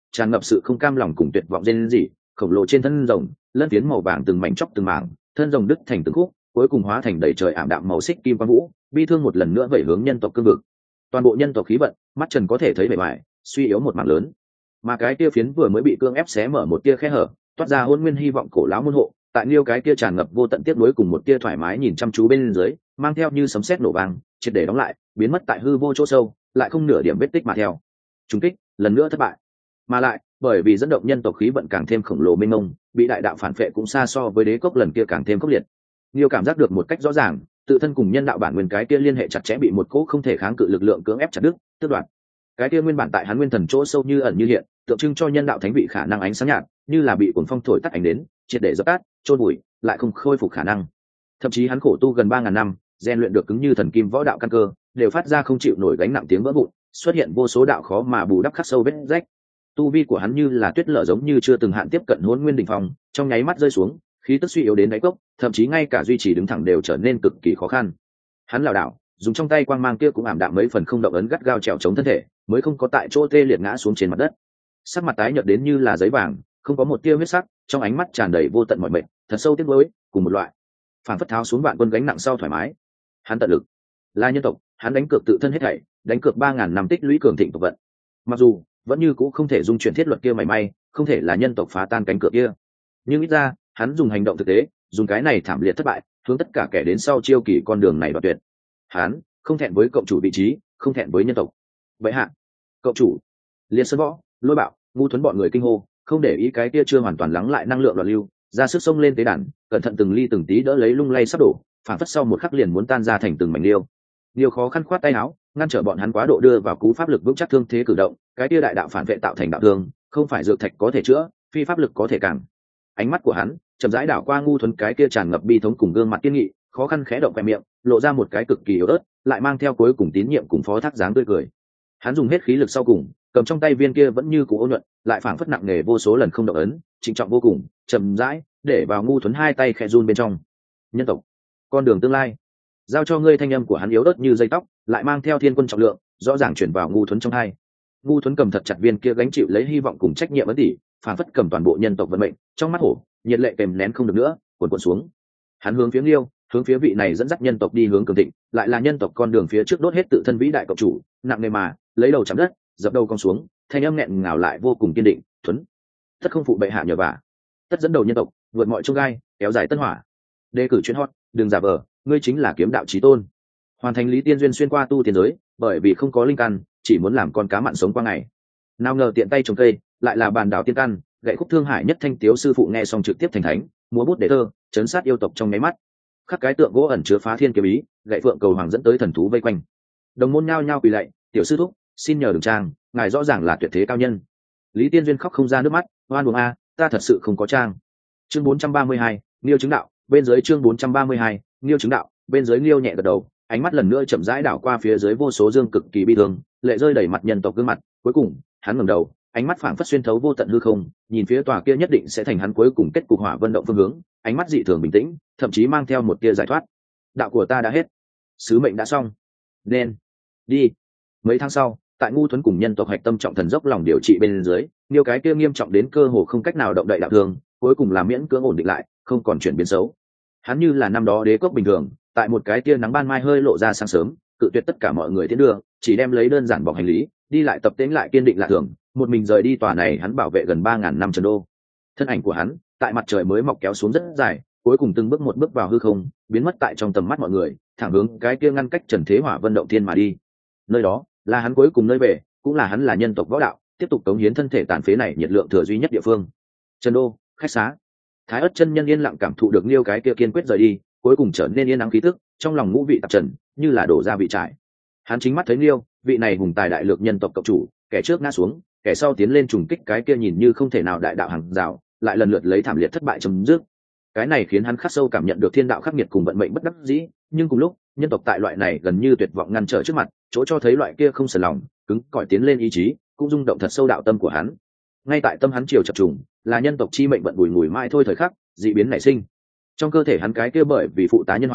tràn ngập sự không cam lòng cùng tuyệt vọng rên rỉ, khổng lồ trên thân rồng lân phiến màu vàng từng mảnh chóc từng mảng, thân rồng đứt thành từng khúc, cuối cùng hóa thành đầy trời ảm đạm màu xích kim quang vũ, bi thương một lần nữa vẩy hướng nhân tộc cương vực. Toàn bộ nhân tộc khí vận, mắt trần có thể thấy bề ngoài suy yếu một mảng lớn, mà cái kia phiến vừa mới bị cương ép xé mở một tia khe hở, toát ra hôn nguyên hy vọng cổ lão môn hộ, tại Liêu cái kia tràn ngập vô tận tiếc nuối cùng một tia thoải mái nhìn chăm chú bên dưới, mang theo như sấm sét nổ vang, triệt để đóng lại, biến mất tại hư vô chỗ sâu, lại không nửa điểm vết tích mà theo. Trùng kích, lần nữa thất bại. Mà lại, bởi vì dẫn động nhân tộc khí vận càng thêm khổng lồ mênh mông, bị đại đạo phản phệ cũng xa so với đế cốc lần kia càng thêm khốc liệt. Liêu cảm giác được một cách rõ ràng, tự thân cùng nhân đạo bản nguyên cái kia liên hệ chặt chẽ bị một cỗ không thể kháng cự lực lượng cưỡng ép chặt đứt, tước đoạt. Cái kia nguyên bản tại hắn nguyên thần chỗ sâu như ẩn như hiện, tượng trưng cho nhân đạo thánh vị khả năng ánh sáng nhạt, như là bị cuồng phong thổi tắt ánh đến, triệt để dập tắt, chôn bụi, lại không khôi phục khả năng. Thậm chí hắn khổ tu gần ba ngàn năm, rèn luyện được cứng như thần kim võ đạo căn cơ, đều phát ra không chịu nổi gánh nặng tiếng vỡ vụn, xuất hiện vô số đạo khó mà bù đắp khắc sâu vết rách. Tu vi của hắn như là tuyết lở giống như chưa từng hạn tiếp cận Hỗn Nguyên đỉnh phong, trong nháy mắt rơi xuống, khí tức suy yếu đến đáy cốc, thậm chí ngay cả duy trì đứng thẳng đều trở nên cực kỳ khó khăn. Hắn lảo đảo, dùng trong tay quang mang kia cũng ảm đạm mấy phần không động ấn gắt gao trèo chống thân thể, mới không có tại chỗ tê liệt ngã xuống trên mặt đất. Sắc mặt tái nhợt đến như là giấy vàng, không có một tia huyết sắc, trong ánh mắt tràn đầy vô tận mỏi mệt, thật sâu tiếc nuối, cùng một loại phản phất tháo xuống vạn quân gánh nặng sau thoải mái. Hắn tận lực, là nhân tộc, hắn đánh cược tự thân hết thảy, đánh cược ba ngàn năm tích lũy cường thịnh tộc vận. Mặc dù vẫn như cũ không thể dung chuyển thiết luật kia mảy may, không thể là nhân tộc phá tan cánh cửa kia, nhưng ít ra hắn dùng hành động thực tế, dùng cái này thảm liệt thất bại, hướng tất cả kẻ đến sau chiêu kỳ con đường này đoạt tuyệt. Hắn không thẹn với cộng chủ vị trí, không thẹn với nhân tộc. Vậy hạ, cộng chủ, Liên Sơn Võ, Lôi Bạo, Ngu Thuấn bọn người kinh hô, không để ý cái kia chưa hoàn toàn lắng lại năng lượng loạn lưu, ra sức xông lên tế đàn, cẩn thận từng ly từng tí đỡ lấy lung lay sắp đổ, phản phất sau một khắc liền muốn tan ra thành từng mảnh liêu. Liêu khó khăn khoát tay áo, ngăn trở bọn hắn quá độ đưa vào cú pháp lực vững chắc thương thế cử động, cái kia đại đạo phản vệ tạo thành đạo thương, không phải dược thạch có thể chữa, phi pháp lực có thể càng. Ánh mắt của hắn chậm rãi đảo qua Ngu Thuấn cái kia tràn ngập bi thống cùng gương mặt kiên nghị, khó khăn khẽ động khóe miệng, lộ ra một cái cực kỳ yếu ớt, lại mang theo cuối cùng tín nhiệm cùng phó thác dáng tươi cười. Hắn dùng hết khí lực sau cùng, cầm trong tay viên kia vẫn như cũ ôn nhuận, lại phảng phất nặng nề vô số lần không động ấn, trịnh trọng vô cùng, chậm rãi để vào Ngu Thuấn hai tay khẽ run bên trong. Nhân tộc, con đường tương lai, giao cho ngươi. Thanh âm của hắn yếu ớt như dây tóc, lại mang theo thiên quân trọng lượng, rõ ràng chuyển vào Ngu Thuấn trong hai. Ngu Thuấn cầm thật chặt viên kia gánh chịu lấy hy vọng cùng trách nhiệm ấn tỷ, phảng phất cầm toàn bộ nhân tộc vận mệnh, trong mắt hổ, nhiệt lệ kèm nén không được nữa, cuồn cuộn xuống. Hắn hướng phía Liêu, hướng phía vị này dẫn dắt nhân tộc đi hướng cường thịnh, lại là nhân tộc con đường phía trước đốt hết tự thân vĩ đại cộng chủ, nặng nề mà lấy đầu chạm đất, dập đầu cong xuống, thanh âm nghẹn ngào lại vô cùng kiên định. Thuấn, tất không phụ bệ hạ nhờ vả, tất dẫn đầu nhân tộc vượt mọi chông gai, kéo dài tân hỏa. Đề cử chuyên hot, đừng giả vờ, ngươi chính là kiếm đạo chí tôn. Hoàn thành lý tiên duyên xuyên qua tu tiên giới, bởi vì không có linh căn, chỉ muốn làm con cá mặn sống qua ngày. Nào ngờ tiện tay trồng cây, lại là bàn đảo tiên căn, gậy khúc thương hải nhất thanh tiếu sư phụ nghe xong trực tiếp thành thánh, múa bút để thơ, chấn sát yêu tộc trong nháy mắt. Khắc cái tượng gỗ ẩn chứa phá thiên kiếm ý, gậy phượng cầu hoàng dẫn tới thần thú vây quanh. Đồng môn nhao nhao quỳ lạy, tiểu sư thúc, xin nhờ đường trang, ngài rõ ràng là tuyệt thế cao nhân. Lý tiên duyên khóc không ra nước mắt, oan uổng a, ta thật sự không có trang. Chương bốn trăm ba mươi hai, Liêu chứng đạo, bên dưới chương bốn trăm ba mươi hai, Liêu chứng đạo, bên dưới Liêu nhẹ gật đầu, ánh mắt lần nữa chậm rãi đảo qua phía dưới vô số dương cực kỳ bi thương, lệ rơi đầy mặt nhân tộc gương mặt, cuối cùng, hắn ngẩng đầu, ánh mắt phảng phất xuyên thấu vô tận hư không, nhìn phía tòa kia nhất định sẽ thành hắn cuối cùng kết cục Hỏa Vân động phương hướng, ánh mắt dị thường bình tĩnh, thậm chí mang theo một tia giải thoát. Đạo của ta đã hết, sứ mệnh đã xong, nên đi. Mấy tháng sau, tại Ngu Thuấn cùng nhân tộc hạch tâm trọng thần dốc lòng điều trị bên dưới, nhiều cái kia nghiêm trọng đến cơ hồ không cách nào động đậy đạo thương, cuối cùng là miễn cưỡng ổn định lại, không còn chuyển biến xấu. Hắn như là năm đó đế quốc bình thường, tại một cái tia nắng ban mai hơi lộ ra sáng sớm, cự tuyệt tất cả mọi người tiến đường, chỉ đem lấy đơn giản bọc hành lý, đi lại tập tễnh lại kiên định lạ thường, một mình rời đi tòa này hắn bảo vệ gần ba ngàn năm Trần Đô. Thân ảnh của hắn, tại mặt trời mới mọc kéo xuống rất dài, cuối cùng từng bước một bước vào hư không, biến mất tại trong tầm mắt mọi người, thẳng hướng cái kia ngăn cách Trần Thế Hỏa Vân động thiên mà đi. Nơi đó là hắn cuối cùng nơi về, cũng là hắn là nhân tộc võ đạo, tiếp tục cống hiến thân thể tàn phế này nhiệt lượng thừa duy nhất địa phương. Trần Đô, khách xá. Thái Ức chân nhân yên lặng cảm thụ được Liêu cái kia kiên quyết rời đi, cuối cùng trở nên yên ắng khí tức, trong lòng ngũ vị tạp trần, như là đổ ra vị trải. Hắn chính mắt thấy Liêu, vị này hùng tài đại lược nhân tộc cộng chủ, kẻ trước ngã xuống, kẻ sau tiến lên trùng kích cái kia nhìn như không thể nào đại đạo hàng rào, lại lần lượt lấy thảm liệt thất bại chấm dứt. Cái này khiến hắn khắc sâu cảm nhận được thiên đạo khắc nghiệt cùng vận mệnh bất đắc dĩ, nhưng cùng lúc, nhân tộc tại loại này gần như tuyệt vọng ngăn trở trước mặt, chỗ cho thấy loại kia không sờn lòng, cứng cỏi tiến lên ý chí, cũng rung động thật sâu đạo tâm của hắn. Ngay tại tâm hắn chiều chập trùng, là nhân tộc chi mệnh vận bùi ngùi mãi thôi thời khắc, dị biến nảy sinh. Trong cơ thể hắn cái kia bởi vì phụ tá nhân hoàng,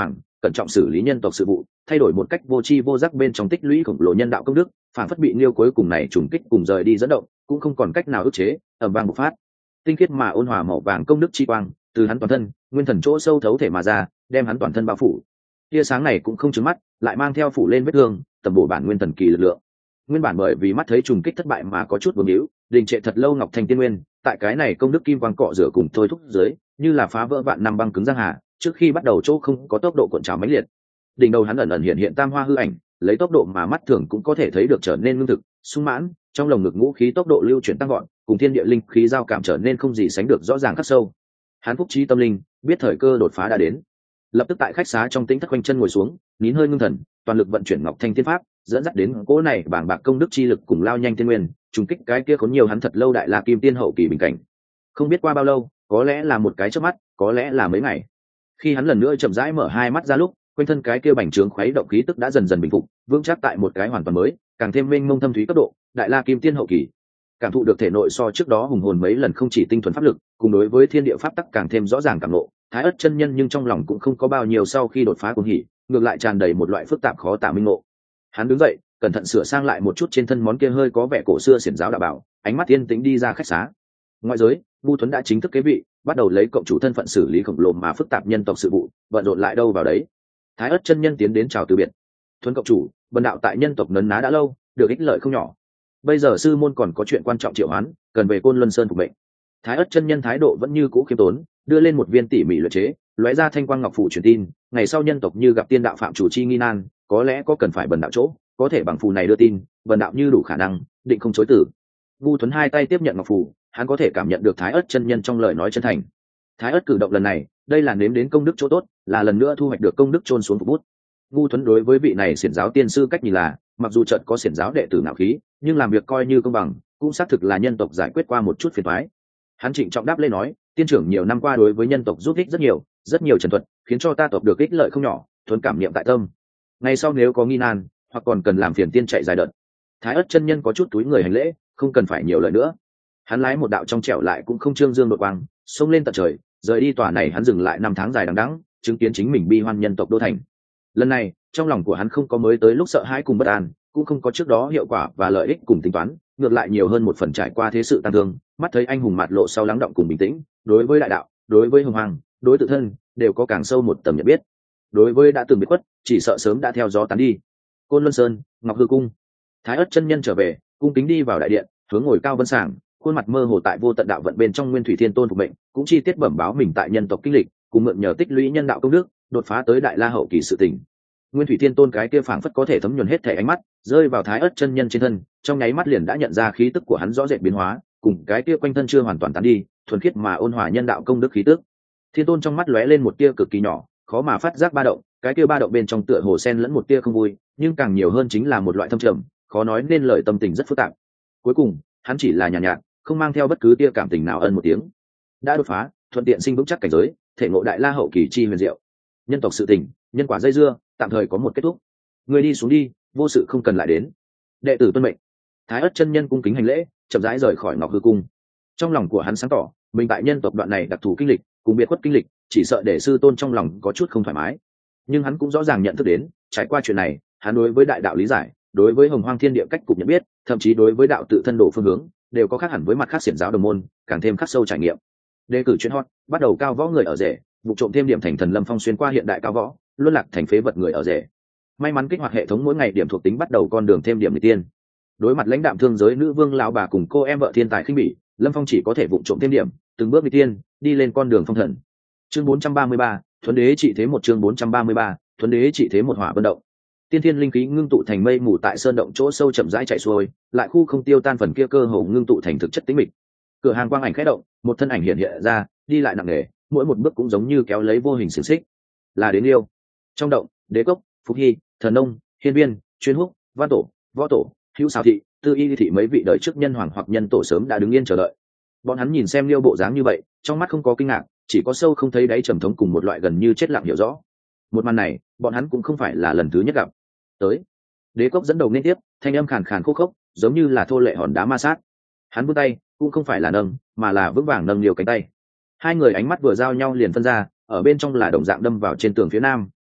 cẩn trọng xử lý nhân tộc sự vụ, thay đổi một cách vô tri vô giác bên trong tích lũy khổng lồ nhân đạo công đức, phản phất bị liêu cuối cùng này trùng kích cùng rời đi dẫn động, cũng không còn cách nào ức chế, ầm vang bộc phát. Tinh khiết mà ôn hòa màu vàng công đức chi quang, từ hắn toàn thân, nguyên thần chỗ sâu thấu thể mà ra, đem hắn toàn thân bao phủ. Tia sáng này cũng không trứng mắt, lại mang theo phủ lên vết thương, tầm bổ bản nguyên thần kỳ lực lượng. Nguyên bản bởi vì mắt thấy trùng kích thất bại mà có chút vương hữu, đình trệ thật lâu Ngọc Thanh Tiên Nguyên, tại cái này công đức kim quang cọ rửa cùng thôi thúc dưới, như là phá vỡ vạn năm băng cứng giang hà, trước khi bắt đầu chỗ không có tốc độ cuộn trào mãnh liệt. Đỉnh đầu hắn ẩn ẩn hiện hiện tam hoa hư ảnh, lấy tốc độ mà mắt thường cũng có thể thấy được trở nên ngưng thực, sung mãn, trong lồng ngực ngũ khí tốc độ lưu chuyển tăng gọn, cùng thiên địa linh khí giao cảm trở nên không gì sánh được rõ ràng khắc sâu. Hắn phúc trí tâm linh, biết thời cơ đột phá đã đến, lập tức tại khách xá trong tĩnh thất quanh chân ngồi xuống, nín hơi ngưng thần, toàn lực vận chuyển Ngọc Thanh Tiên Pháp, dẫn dắt đến cỗ này bàng bạc công đức chi lực cùng lao nhanh thiên nguyên, trùng kích cái kia khốn nhiều hắn thật lâu đại la kim tiên hậu kỳ bình cảnh. Không biết qua bao lâu, có lẽ là một cái chớp mắt, có lẽ là mấy ngày. Khi hắn lần nữa chậm rãi mở hai mắt ra lúc, quanh thân cái kia bành trướng khuấy động khí tức đã dần dần bình phục, vững chắc tại một cái hoàn toàn mới, càng thêm mênh mông thâm thúy cấp độ, đại la kim tiên hậu kỳ. Cảm thụ được thể nội so trước đó hùng hồn mấy lần không chỉ tinh thuần pháp lực, cùng đối với thiên địa pháp tắc càng thêm rõ ràng cảm ngộ, Thái Ức chân nhân nhưng trong lòng cũng không có bao nhiêu sau khi đột phá cuồng hỉ, ngược lại tràn đầy một loại phức tạp khó tả minh ngộ. Hắn đứng dậy, cẩn thận sửa sang lại một chút trên thân món kia hơi có vẻ cổ xưa xiển giáo đạo bảo, ánh mắt yên tĩnh đi ra khách xá. Ngoại giới, Vu Tuấn đã chính thức kế vị, bắt đầu lấy cộng chủ thân phận xử lý khổng lồ mà phức tạp nhân tộc sự vụ, bận rộn lại đâu vào đấy. Thái Ức chân nhân tiến đến chào từ biệt. Thuấn cộng chủ, bần đạo tại nhân tộc nấn ná đã lâu, được ích lợi không nhỏ. Bây giờ sư môn còn có chuyện quan trọng triệu hoán, cần về Côn Luân Sơn phục mệnh. Thái Ức chân nhân thái độ vẫn như cũ khiêm tốn, đưa lên một viên tỉ mỉ luyện chế, lóe ra thanh quang ngọc phù truyền tin, ngày sau nhân tộc như gặp tiên đạo phạm chủ chi nghi nan, có lẽ có cần phải bần đạo chỗ, có thể bằng phù này đưa tin, bần đạo như đủ khả năng, định không chối từ. Vu Tuấn hai tay tiếp nhận ngọc phù, hắn có thể cảm nhận được Thái Ức chân nhân trong lời nói chân thành. Thái Ức cử động lần này, đây là nếm đến công đức chỗ tốt, là lần nữa thu hoạch được công đức chôn xuống phục bút. Vu Tuấn đối với vị này xiển giáo tiên sư cách nhìn là, mặc dù chợt có xiển giáo đệ tử ngạo khí, nhưng làm việc coi như công bằng, cũng xác thực là nhân tộc giải quyết qua một chút phiền toái. Hắn trịnh trọng đáp lên nói, tiên trưởng nhiều năm qua đối với nhân tộc giúp ích rất nhiều, rất nhiều trần thuật, khiến cho ta tộc được ích lợi không nhỏ, Thuấn cảm niệm tại tâm. Ngày sau nếu có nghi nan, hoặc còn cần làm phiền tiên chạy dài đợt. Thái Ức chân nhân có chút túi người hành lễ, không cần phải nhiều lời nữa. Hắn lái một đạo trong trẻo lại cũng không trương dương đột quang, xông lên tận trời, rời đi tòa này hắn dừng lại năm tháng dài đằng đẵng, chứng kiến chính mình bi hoan nhân tộc đô thành. Lần này, trong lòng của hắn không có mới tới lúc sợ hãi cùng bất an, cũng không có trước đó hiệu quả và lợi ích cùng tính toán, ngược lại nhiều hơn một phần trải qua thế sự tàn thương, mắt thấy anh hùng mạt lộ sau lắng động cùng bình tĩnh, đối với đại đạo, đối với hồng hoàng, đối tự thân, đều có càng sâu một tầm nhận biết. Đối với đã từng biết khuất, chỉ sợ sớm đã theo gió tán đi. Côn Luân Sơn, Ngọc Hư Cung. Thái Ức chân nhân trở về, cung kính đi vào đại điện, hướng ngồi cao vân sàng, khuôn mặt mơ hồ tại vô tận đạo vận bên trong Nguyên Thủy Thiên Tôn phục mệnh, cũng chi tiết bẩm báo mình tại nhân tộc kinh lịch, cùng mượn nhờ tích lũy nhân đạo công đức, đột phá tới đại la hậu kỳ sự tình. Nguyên Thủy Thiên Tôn cái kia phảng phất có thể thấm nhuần hết thể ánh mắt, rơi vào Thái Ức chân nhân trên thân, trong nháy mắt liền đã nhận ra khí tức của hắn rõ rệt biến hóa, cùng cái kia quanh thân chưa hoàn toàn tán đi, thuần khiết mà ôn hòa nhân đạo công đức khí tức. Thiên Tôn trong mắt lóe lên một tia cực kỳ nhỏ, khó mà phát giác ba động, cái kia ba động bên trong tựa hồ sen lẫn một tia không vui, nhưng càng nhiều hơn chính là một loại thâm trầm, khó nói nên lời tâm tình rất phức tạp. Cuối cùng, hắn chỉ là nhàn nhạt, nhạt, không mang theo bất cứ tia cảm tình nào ân một tiếng. Đã đột phá, thuận tiện sinh vững chắc cảnh giới, thể ngộ đại la hậu kỳ chi huyền diệu. Nhân tộc sự tình, nhân quả dây dưa, tạm thời có một kết thúc. Người đi xuống đi, vô sự không cần lại đến. Đệ tử tuân mệnh. Thái Ức chân nhân cung kính hành lễ, chậm rãi rời khỏi Ngọc Hư Cung. Trong lòng của hắn sáng tỏ, mình tại nhân tộc đoạn này đặc thù kinh lịch, cùng biệt khuất kinh lịch, chỉ sợ để sư tôn trong lòng có chút không thoải mái. Nhưng hắn cũng rõ ràng nhận thức đến, trải qua chuyện này, hắn đối với đại đạo lý giải, đối với hồng hoang thiên địa cách cục nhận biết, thậm chí đối với đạo tự thân độ phương hướng, đều có khác hẳn với mặt khác xiển giáo đồng môn, càng thêm khắc sâu trải nghiệm. Đề cử chuyên hot, bắt đầu cao võ người ở rể, vụ trộm thêm điểm thành thần lâm phong xuyên qua hiện đại cao võ, luân lạc thành phế vật người ở rể. May mắn kích hoạt hệ thống mỗi ngày điểm thuộc tính bắt đầu con đường thêm điểm người tiên. Đối mặt lãnh đạm thương giới nữ vương lão bà cùng cô em vợ thiên tài khinh bỉ, lâm phong chỉ có thể vụ trộm thêm điểm, từng bước đi tiên, đi lên con đường phong thần. Chương bốn trăm ba mươi ba, Thuấn đế trị thế một chương bốn trăm ba mươi ba, Thuấn đế trị thế một hỏa vân động. Tiên thiên linh khí ngưng tụ thành mây mù tại sơn động chỗ sâu chậm rãi chảy xuôi, lại khu không tiêu tan phần kia cơ hồ ngưng tụ thành thực chất tính mịch. Cửa hàng quang ảnh khẽ động, một thân ảnh hiện hiện ra, đi lại nặng nề, mỗi một bước cũng giống như kéo lấy vô hình xiềng xích. Là đến yêu. Trong động, Đế Cốc, Phúc Hy, Thần Nông, Hiên Viên, Chuyên Húc, Văn Tổ, Võ Tổ, Hữu Xào Thị, Tư Y Thị mấy vị đời trước nhân hoàng hoặc nhân tổ sớm đã đứng yên chờ đợi. Bọn hắn nhìn xem Liêu bộ dáng như vậy, trong mắt không có kinh ngạc, chỉ có sâu không thấy đáy trầm thống cùng một loại gần như chết lặng hiểu rõ. Một màn này, bọn hắn cũng không phải là lần thứ nhất gặp. Tới, Đế Cốc dẫn đầu liên tiếp, thanh âm khàn khàn khô khốc, giống như là thô lệ hòn đá ma sát. Hắn vươn tay, cũng không phải là nâng, mà là vững vàng nâng liều cánh tay. Hai người ánh mắt vừa giao nhau liền phân ra, ở bên trong là đồng dạng đâm vào trên tường phía nam,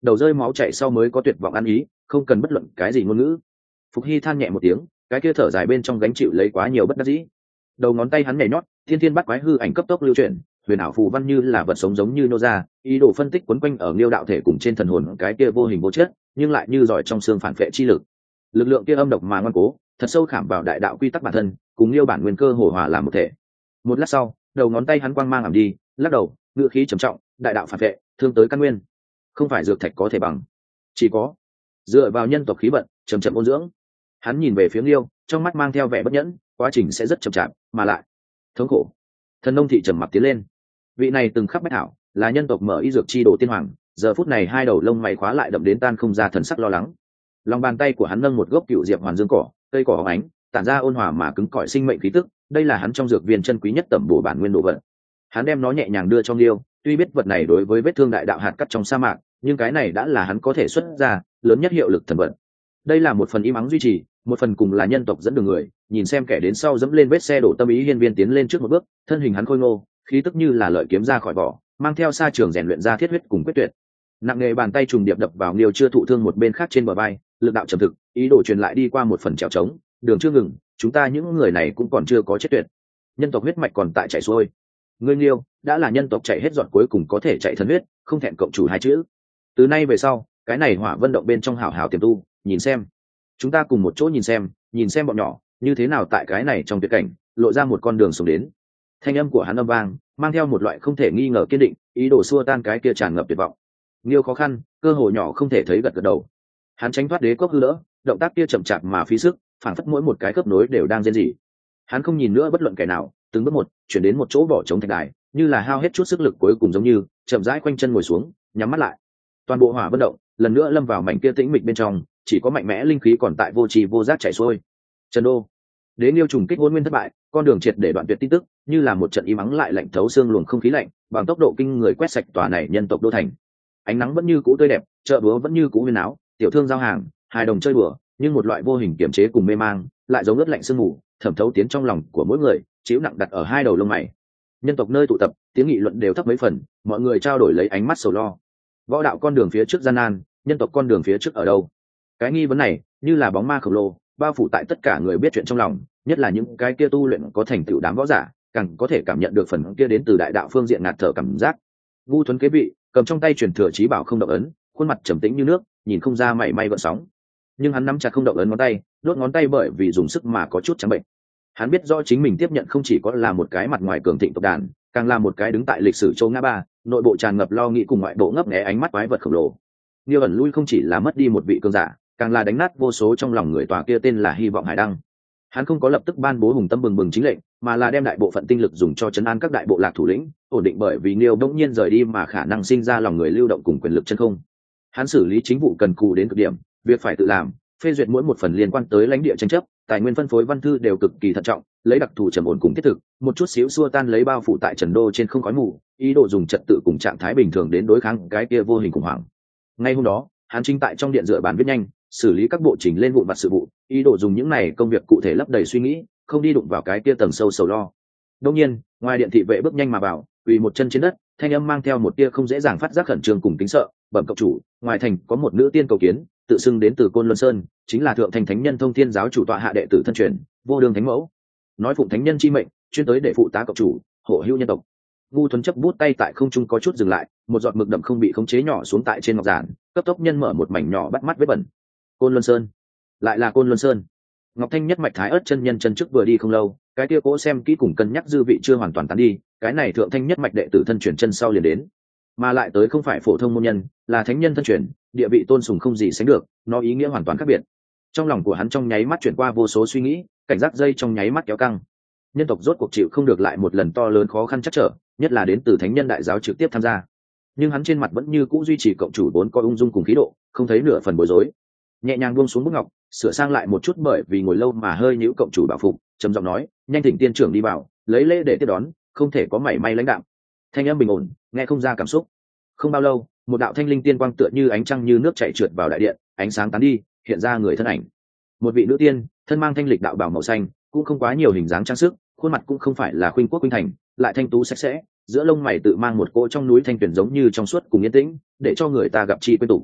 đầu rơi máu chảy sau mới có tuyệt vọng ăn ý, không cần bất luận cái gì ngôn ngữ. Phục Hy than nhẹ một tiếng, cái kia thở dài bên trong gánh chịu lấy quá nhiều bất đắc dĩ. Đầu ngón tay hắn nhảy nhót, thiên thiên bắt quái hư ảnh cấp tốc lưu chuyển, huyền ảo phù văn như là vật sống giống như nô ra, ý đồ phân tích quấn quanh ở Liêu đạo thể cùng trên thần hồn cái kia vô hình vô chất, nhưng lại như giỏi trong xương phản vệ chi lực. Lực lượng kia âm độc mà ngoan cố, thật sâu khảm vào đại đạo quy tắc bản thân, cùng Liêu bản nguyên cơ hồ hòa làm một thể. Một lát sau, đầu ngón tay hắn quang mang ảm đi, lắc đầu, ngựa khí trầm trọng, đại đạo phản vệ, thương tới căn nguyên, không phải dược thạch có thể bằng, chỉ có dựa vào nhân tộc khí vận, chậm chậm ôn dưỡng. Hắn nhìn về phía Liêu, trong mắt mang theo vẻ bất nhẫn, quá trình sẽ rất chậm chạp, mà lại thống khổ. Thần nông thị trầm mặc tiến lên. Vị này từng khắp bách thảo, là nhân tộc mở y dược chi đồ tiên hoàng, giờ phút này hai đầu lông mày khóa lại đậm đến tan không ra thần sắc lo lắng. Lòng bàn tay của hắn nâng một gốc cựu diệp hoàn dương cỏ, cây cỏ hóng ánh, tản ra ôn hòa mà cứng cỏi sinh mệnh khí tức, đây là hắn trong dược viên chân quý nhất tẩm bổ bản nguyên đồ vật. Hắn đem nó nhẹ nhàng đưa cho Liêu, tuy biết vật này đối với vết thương đại đạo hạt cắt trong sa mạc, nhưng cái này đã là hắn có thể xuất ra lớn nhất hiệu lực thần vận. Đây là một phần im ắng duy trì, một phần cùng là nhân tộc dẫn đường người, nhìn xem kẻ đến sau dẫm lên vết xe đổ tâm ý hiên viên tiến lên trước một bước, thân hình hắn khôi ngô, khí tức như là lợi kiếm ra khỏi vỏ, mang theo sa trường rèn luyện ra thiết huyết cùng quyết tuyệt. Nặng nghề bàn tay trùng điệp đập vào Liêu chưa thụ thương một bên khác trên bờ vai, lực đạo trầm thực, ý đồ truyền lại đi qua một phần trèo trống, đường chưa ngừng, chúng ta những người này cũng còn chưa có chết tuyệt. Nhân tộc huyết mạch còn tại chảy xuôi. Ngươi Liêu, đã là nhân tộc chạy hết giọt cuối cùng có thể chạy thần huyết, không thẹn cộng chủ hai chữ. Từ nay về sau, cái này hỏa vân động bên trong hảo hảo tiềm tu, nhìn xem. Chúng ta cùng một chỗ nhìn xem, nhìn xem bọn nhỏ, như thế nào tại cái này trong tuyệt cảnh, lộ ra một con đường sống đến. Thanh âm của hắn âm vang, mang theo một loại không thể nghi ngờ kiên định, ý đồ xua tan cái kia tràn ngập tuyệt vọng. Liêu khó khăn, cơ hội nhỏ không thể thấy gật gật đầu. Hắn tránh thoát đế cốc hư đỡ, động tác kia chậm chạp mà phí sức, phản phất mỗi một cái khớp nối đều đang rên rỉ. Hắn không nhìn nữa bất luận kẻ nào, từng bước một chuyển đến một chỗ bỏ trống thạch đài, như là hao hết chút sức lực cuối cùng giống như chậm rãi quanh chân ngồi xuống, nhắm mắt lại. Toàn bộ hỏa vận động lần nữa lâm vào mảnh kia tĩnh mịch bên trong, chỉ có mạnh mẽ linh khí còn tại vô trì vô giác chảy xuôi. Trần Đô, Đế Liêu trùng kích hôn nguyên thất bại, con đường triệt để đoạn tuyệt tin tức, như là một trận im ắng lại lạnh thấu xương luồng không khí lạnh, bằng tốc độ kinh người quét sạch tòa này nhân tộc đô thành. Ánh nắng vẫn như cũ tươi đẹp, chợ búa vẫn như cũ huyên áo, tiểu thương giao hàng, hài đồng chơi đùa, nhưng một loại vô hình kiểm chế cùng mê mang, lại giống ướt lạnh sương mù, thẩm thấu tiến trong lòng của mỗi người, chịu nặng đặt ở hai đầu lông mày. Nhân tộc nơi tụ tập, tiếng nghị luận đều thấp mấy phần, mọi người trao đổi lấy ánh mắt sầu lo. Võ đạo con đường phía trước gian nan, nhân tộc con đường phía trước ở đâu? Cái nghi vấn này, như là bóng ma khổng lồ, bao phủ tại tất cả người biết chuyện trong lòng, nhất là những cái kia tu luyện có thành tựu đám võ giả, càng có thể cảm nhận được phần kia đến từ đại đạo phương diện ngạt thở cảm giác. Ngu Thuấn kế vị, cầm trong tay truyền thừa chí bảo không động ấn, khuôn mặt trầm tĩnh như nước, nhìn không ra mảy may gợn sóng. Nhưng hắn nắm chặt không động ấn ngón tay, đốt ngón tay bởi vì dùng sức mà có chút trắng bệnh. Hắn biết rõ chính mình tiếp nhận không chỉ có là một cái mặt ngoài cường thịnh tộc đàn, càng là một cái đứng tại lịch sử châu ngã ba, nội bộ tràn ngập lo nghĩ cùng ngoại bộ ngấp nghé ánh mắt quái vật khổng lồ. Nghiêu ẩn lui không chỉ là mất đi một vị cường giả, càng là đánh nát vô số trong lòng người tòa kia tên là hy vọng hải đăng. Hắn không có lập tức ban bố hùng tâm bừng bừng chính lệnh, mà là đem đại bộ phận tinh lực dùng cho chấn an các đại bộ lạc thủ lĩnh, ổn định bởi vì Nghiêu bỗng nhiên rời đi mà khả năng sinh ra lòng người lưu động cùng quyền lực chân không. Hắn xử lý chính vụ cần cù đến cực điểm, việc phải tự làm, phê duyệt mỗi một phần liên quan tới lãnh địa tranh chấp, tài nguyên phân phối văn thư đều cực kỳ thận trọng, lấy đặc thù trầm ổn cùng thiết thực, một chút xíu xua tan lấy bao phủ tại Trần Đô trên không khói mù, ý đồ dùng trật tự cùng trạng thái bình thường đến đối kháng cái kia vô hình khủng hoảng. Ngay hôm đó, hắn chính tại trong điện dựa bàn viết nhanh, xử lý các bộ trình lên vụn vặt sự vụ, ý đồ dùng những này công việc cụ thể lấp đầy suy nghĩ, không đi đụng vào cái kia tầng sâu sầu lo. Đương nhiên, ngoài điện thị vệ bước nhanh mà vào, quỳ một chân trên đất, thanh âm mang theo một tia không dễ dàng phát giác khẩn trương cùng kính sợ, bẩm cộng chủ, ngoài thành có một nữ tiên cầu kiến, tự xưng đến từ Côn Luân Sơn, chính là thượng thành thánh nhân Thông Thiên giáo chủ tọa hạ đệ tử thân truyền, vô đường thánh mẫu. Nói phụng thánh nhân chi mệnh, chuyên tới để phụ tá cộng chủ, hộ hữu nhân tộc. Ngu Thuấn chấp bút tay tại không trung có chút dừng lại, một giọt mực đậm không bị khống chế nhỏ xuống tại trên ngọc giản, cấp tốc nhân mở một mảnh nhỏ bắt mắt vết bẩn. Côn Luân Sơn, lại là Côn Luân Sơn. Ngọc Thanh nhất mạch thái ớt chân nhân chân trước vừa đi không lâu, cái kia cố xem kỹ cùng cân nhắc dư vị chưa hoàn toàn tán đi, cái này thượng thanh nhất mạch đệ tử thân truyền chân sau liền đến, mà lại tới không phải phổ thông môn nhân, là thánh nhân thân truyền, địa vị tôn sùng không gì sánh được, nó ý nghĩa hoàn toàn khác biệt. Trong lòng của hắn trong nháy mắt chuyển qua vô số suy nghĩ, cảnh giác dây trong nháy mắt kéo căng. Nhân tộc rốt cuộc chịu không được lại một lần to lớn khó khăn chắc trở, nhất là đến từ thánh nhân đại giáo trực tiếp tham gia. Nhưng hắn trên mặt vẫn như cũ duy trì cộng chủ vốn coi ung dung cùng khí độ, không thấy nửa phần bối rối. Nhẹ nhàng buông xuống bức ngọc, sửa sang lại một chút bởi vì ngồi lâu mà hơi nhíu cộng chủ bảo phục, trầm giọng nói, nhanh thỉnh tiên trưởng đi vào, lấy lễ để tiếp đón, không thể có mảy may lãnh đạm. Thanh âm bình ổn, nghe không ra cảm xúc. Không bao lâu, một đạo thanh linh tiên quang tựa như ánh trăng như nước chảy trượt vào đại điện, ánh sáng tán đi, hiện ra người thân ảnh. Một vị nữ tiên, thân mang thanh lịch đạo bào màu xanh, cũng không quá nhiều hình dáng trang sức, khuôn mặt cũng không phải là khuynh quốc khuynh thành, lại thanh tú sạch sẽ, giữa lông mày tự mang một cỗ trong núi thanh tuyển giống như trong suốt cùng yên tĩnh, để cho người ta gặp chi quên tụ.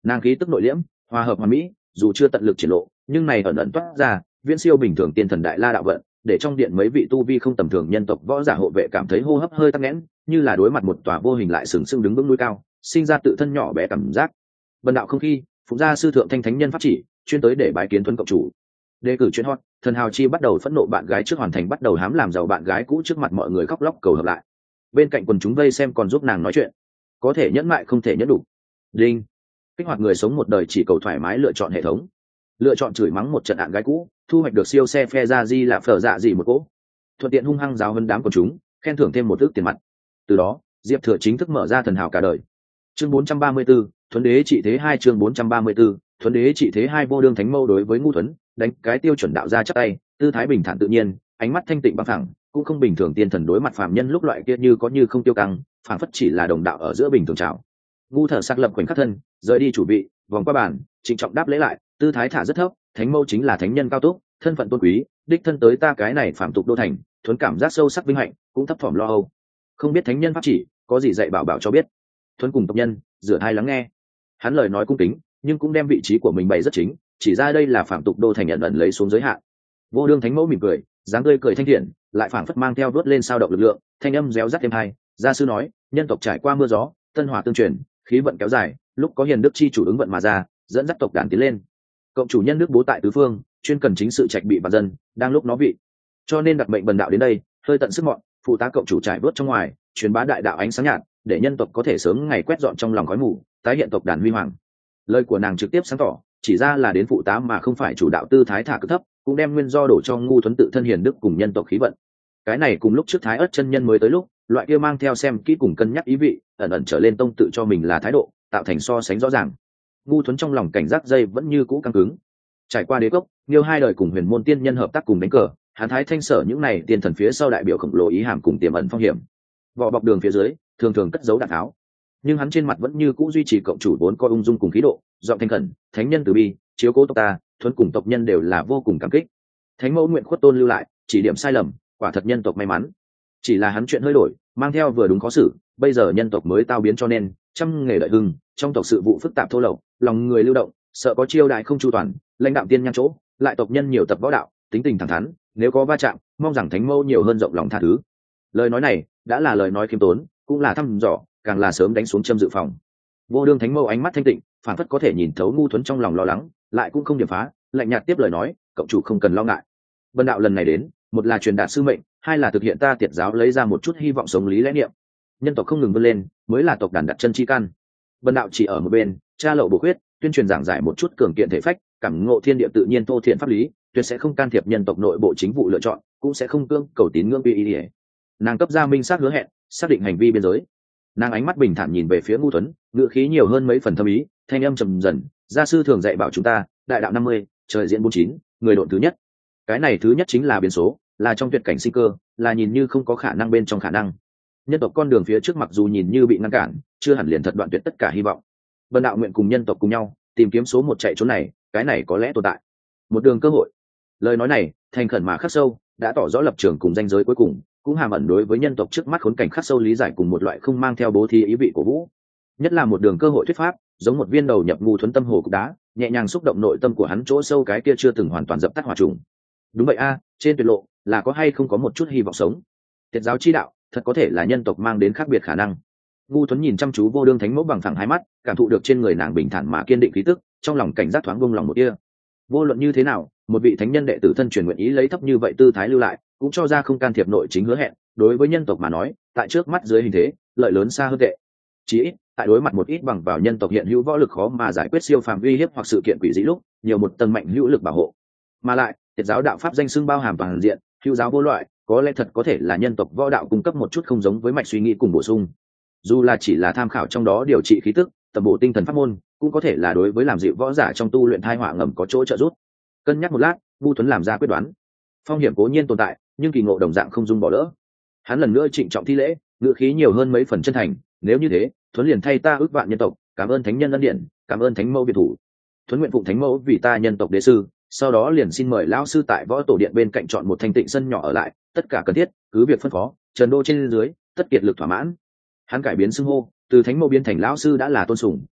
Nàng khí tức nội liễm, hòa hợp hòa mỹ, dù chưa tận lực triển lộ, nhưng này ẩn ẩn toát ra viễn siêu bình thường tiên thần đại la đạo vận, để trong điện mấy vị tu vi không tầm thường nhân tộc võ giả hộ vệ cảm thấy hô hấp hơi tắc nghẽn, như là đối mặt một tòa vô hình lại sừng sững đứng vững núi cao, sinh ra tự thân nhỏ bé cảm giác. Bần đạo không khi, phụng gia sư thượng thanh thánh nhân pháp chỉ, chuyên tới để bái kiến Thuấn cộng chủ. Đề cử chuyên hot, thần hào chi bắt đầu phẫn nộ bạn gái trước hoàn thành bắt đầu hám làm giàu bạn gái cũ trước mặt mọi người khóc lóc cầu hợp lại. Bên cạnh quần chúng vây xem còn giúp nàng nói chuyện. Có thể nhẫn mại không thể nhẫn đủ. Đinh. Kích hoạt người sống một đời chỉ cầu thoải mái lựa chọn hệ thống. Lựa chọn chửi mắng một trận đạn gái cũ, thu hoạch được siêu xe phe ra di là phở dạ gì một cỗ. Thuận tiện hung hăng giáo hơn đám quần chúng, khen thưởng thêm một ước tiền mặt. Từ đó, Diệp Thừa chính thức mở ra thần hào cả đời. Chương bốn trăm ba mươi 4, Thuấn đế trị thế hai chương bốn trăm ba mươi 4, Thuấn đế trị thế hai vô đương thánh mâu đối với ngu Thuấn, đánh cái tiêu chuẩn đạo ra chắc tay, tư thái bình thản tự nhiên, ánh mắt thanh tịnh bằng phẳng, cũng không bình thường tiên thần đối mặt phàm nhân lúc loại kia như có như không tiêu căng, phản phất chỉ là đồng đạo ở giữa bình thường chào. Ngu thở sắc lập khoảnh khắc thân, rời đi chủ vị, vòng qua bàn, trịnh trọng đáp lễ lại, tư thái thả rất thấp, thánh mâu chính là thánh nhân cao túc, thân phận tôn quý, đích thân tới ta cái này phạm tục đô thành, Thuấn cảm giác sâu sắc vinh hạnh, cũng thấp thỏm lo âu. Không biết thánh nhân pháp chỉ, có gì dạy bảo bảo cho biết. Thuấn cùng tộc nhân, rửa hai lắng nghe. Hắn lời nói cung kính, nhưng cũng đem vị trí của mình bày rất chính, chỉ ra đây là phạm tục đô thành nhận ẩn lấy xuống giới hạn. Vô đương thánh mẫu mỉm cười, dáng tươi cười thanh thiện, lại phảng phất mang theo đuốt lên sao động lực lượng, thanh âm réo rắt êm hai. Gia sư nói, nhân tộc trải qua mưa gió, tân hỏa tương truyền, khí vận kéo dài, lúc có hiền đức chi chủ ứng vận mà ra, dẫn dắt tộc đàn tiến lên. Cộng chủ nhân đức bố tại tứ phương, chuyên cần chính sự trạch bị và dân, đang lúc nó vị, cho nên đặt mệnh bần đạo đến đây, hơi tận sức mọn, phụ tá cộng chủ trải bớt trong ngoài, truyền bá đại đạo ánh sáng nhạt, để nhân tộc có thể sớm ngày quét dọn trong lòng khói mù, tái hiện tộc đàn huy hoàng. Lời của nàng trực tiếp sáng tỏ, chỉ ra là đến phụ tá mà không phải chủ đạo tư thái thả cực thấp, cũng đem nguyên do đổ cho ngu Thuấn tự thân hiền đức cùng nhân tộc khí vận. Cái này cùng lúc trước Thái Ức chân nhân mới tới lúc, loại kia mang theo xem kỹ cùng cân nhắc ý vị, ẩn ẩn trở lên tông tự cho mình là thái độ, tạo thành so sánh rõ ràng. Ngu Thuấn trong lòng cảnh giác dây vẫn như cũ căng cứng. Trải qua đế cốc, nhiều hai đời cùng huyền môn tiên nhân hợp tác cùng đánh cờ, hắn Thái Thanh sở những này tiên thần phía sau đại biểu khổng lồ ý hàm cùng tiềm ẩn phong hiểm. Vỏ bọc đường phía dưới, thường thường cất giấu đạn tháo, nhưng hắn trên mặt vẫn như cũ duy trì cộng chủ vốn coi ung dung cùng khí độ, giọng thanh khẩn, thánh nhân từ bi, chiếu cố tộc ta, Thuấn cùng tộc nhân đều là vô cùng cảm kích. Thánh mẫu nguyện khuất tôn lưu lại, chỉ điểm sai lầm, quả thật nhân tộc may mắn. Chỉ là hắn chuyện hơi đổi, mang theo vừa đúng khó xử, bây giờ nhân tộc mới tao biến cho nên trăm nghề đợi hưng, trong tộc sự vụ phức tạp thô lậu, lòng người lưu động, sợ có chiêu đại không chu toàn, lãnh đạo tiên nhang chỗ, lại tộc nhân nhiều tập võ đạo, tính tình thẳng thắn, nếu có va chạm, mong rằng thánh mẫu nhiều hơn rộng lòng tha thứ. Lời nói này đã là lời nói khiêm tốn, cũng là thăm dò, càng là sớm đánh xuống châm dự phòng. Vô đương thánh mẫu ánh mắt thanh tịnh, phản phất có thể nhìn thấu ngu Thuấn trong lòng lo lắng, lại cũng không điểm phá, lạnh nhạt tiếp lời nói, cộng chủ không cần lo ngại. Bần đạo lần này đến, một là truyền đạt sư mệnh, hai là thực hiện ta tiệt giáo lấy ra một chút hy vọng sống lý lẽ niệm. Nhân tộc không ngừng vươn lên, mới là tộc đàn đặt chân chi căn. Bần đạo chỉ ở một bên, tra lậu bổ khuyết, tuyên truyền giảng giải một chút cường kiện thể phách, cảm ngộ thiên địa tự nhiên thô thiện pháp lý, tuyệt sẽ không can thiệp nhân tộc nội bộ chính vụ lựa chọn, cũng sẽ không cương cầu tín ngưỡng uy ý. Nàng cấp ra minh xác hứa hẹn, xác định hành vi biên giới. Nàng ánh mắt bình thản nhìn về phía ngu Thuấn, ngựa khí nhiều hơn mấy phần thâm ý, thanh âm trầm dần. Gia sư thường dạy bảo chúng ta, đại đạo năm mươi, trời diễn bốn chín, người độn thứ nhất. Cái này thứ nhất chính là biến số, là trong tuyệt cảnh sinh cơ, là nhìn như không có khả năng bên trong khả năng. Nhân tộc con đường phía trước mặc dù nhìn như bị ngăn cản, chưa hẳn liền thật đoạn tuyệt tất cả hy vọng. Bần đạo nguyện cùng nhân tộc cùng nhau tìm kiếm số một chạy trốn này, cái này có lẽ tồn tại một đường cơ hội. Lời nói này thành khẩn mà khắc sâu, đã tỏ rõ lập trường cùng danh giới cuối cùng, cũng hàm ẩn đối với nhân tộc trước mắt khốn cảnh khắc sâu lý giải cùng một loại không mang theo bố thí ý vị của vũ. Nhất là một đường cơ hội thuyết pháp, giống một viên đầu nhập ngu Thuấn tâm hồ cục đá, nhẹ nhàng xúc động nội tâm của hắn chỗ sâu cái kia chưa từng hoàn toàn dập tắt hỏa trùng. Đúng vậy a, trên tuyệt lộ là có hay không có một chút hy vọng sống. Tiệt giáo chi đạo thật có thể là nhân tộc mang đến khác biệt khả năng. Ngu Thuấn nhìn chăm chú vô đương thánh mẫu bằng thẳng hai mắt, cảm thụ được trên người nàng bình thản mà kiên định khí tức, trong lòng cảnh giác thoáng buông lòng một tia. Vô luận như thế nào, một vị thánh nhân đệ tử thân truyền nguyện ý lấy thấp như vậy tư thái lưu lại, cũng cho ra không can thiệp nội chính hứa hẹn, đối với nhân tộc mà nói, tại trước mắt dưới hình thế, lợi lớn xa hơn tệ. Chỉ ít, tại đối mặt một ít bằng vào nhân tộc hiện hữu võ lực khó mà giải quyết siêu phàm uy hiếp hoặc sự kiện quỷ dị lúc, nhiều một tầng mạnh hữu lực bảo hộ. Mà lại, tiệt giáo đạo pháp danh xưng bao hàm toàn diện, hữu giáo vô loại, có lẽ thật có thể là nhân tộc võ đạo cung cấp một chút không giống với mạch suy nghĩ cùng bổ sung. Dù là chỉ là tham khảo trong đó điều trị khí tức, tầm bổ tinh thần pháp môn, cũng có thể là đối với làm dịu võ giả trong tu luyện thai họa ngầm có chỗ trợ giúp. Cân nhắc một lát, Vu Thuấn làm ra quyết đoán. Phong hiểm cố nhiên tồn tại, nhưng kỳ ngộ đồng dạng không dung bỏ lỡ. Hắn lần nữa trịnh trọng thi lễ, ngữ khí nhiều hơn mấy phần chân thành. Nếu như thế, Thuấn liền thay ta ước vạn nhân tộc, cảm ơn thánh nhân ân điển, cảm ơn thánh mẫu biệt thủ. Thuấn nguyện phụng thánh mẫu vì ta nhân tộc đế sư, sau đó liền xin mời lão sư tại võ tổ điện bên cạnh chọn một thanh tịnh sân nhỏ ở lại, tất cả cần thiết cứ việc phân phó, trần đô trên dưới tất kiệt lực thỏa mãn. Hắn cải biến xưng hô, từ thánh mẫu biến thành lão sư đã là tôn sùng,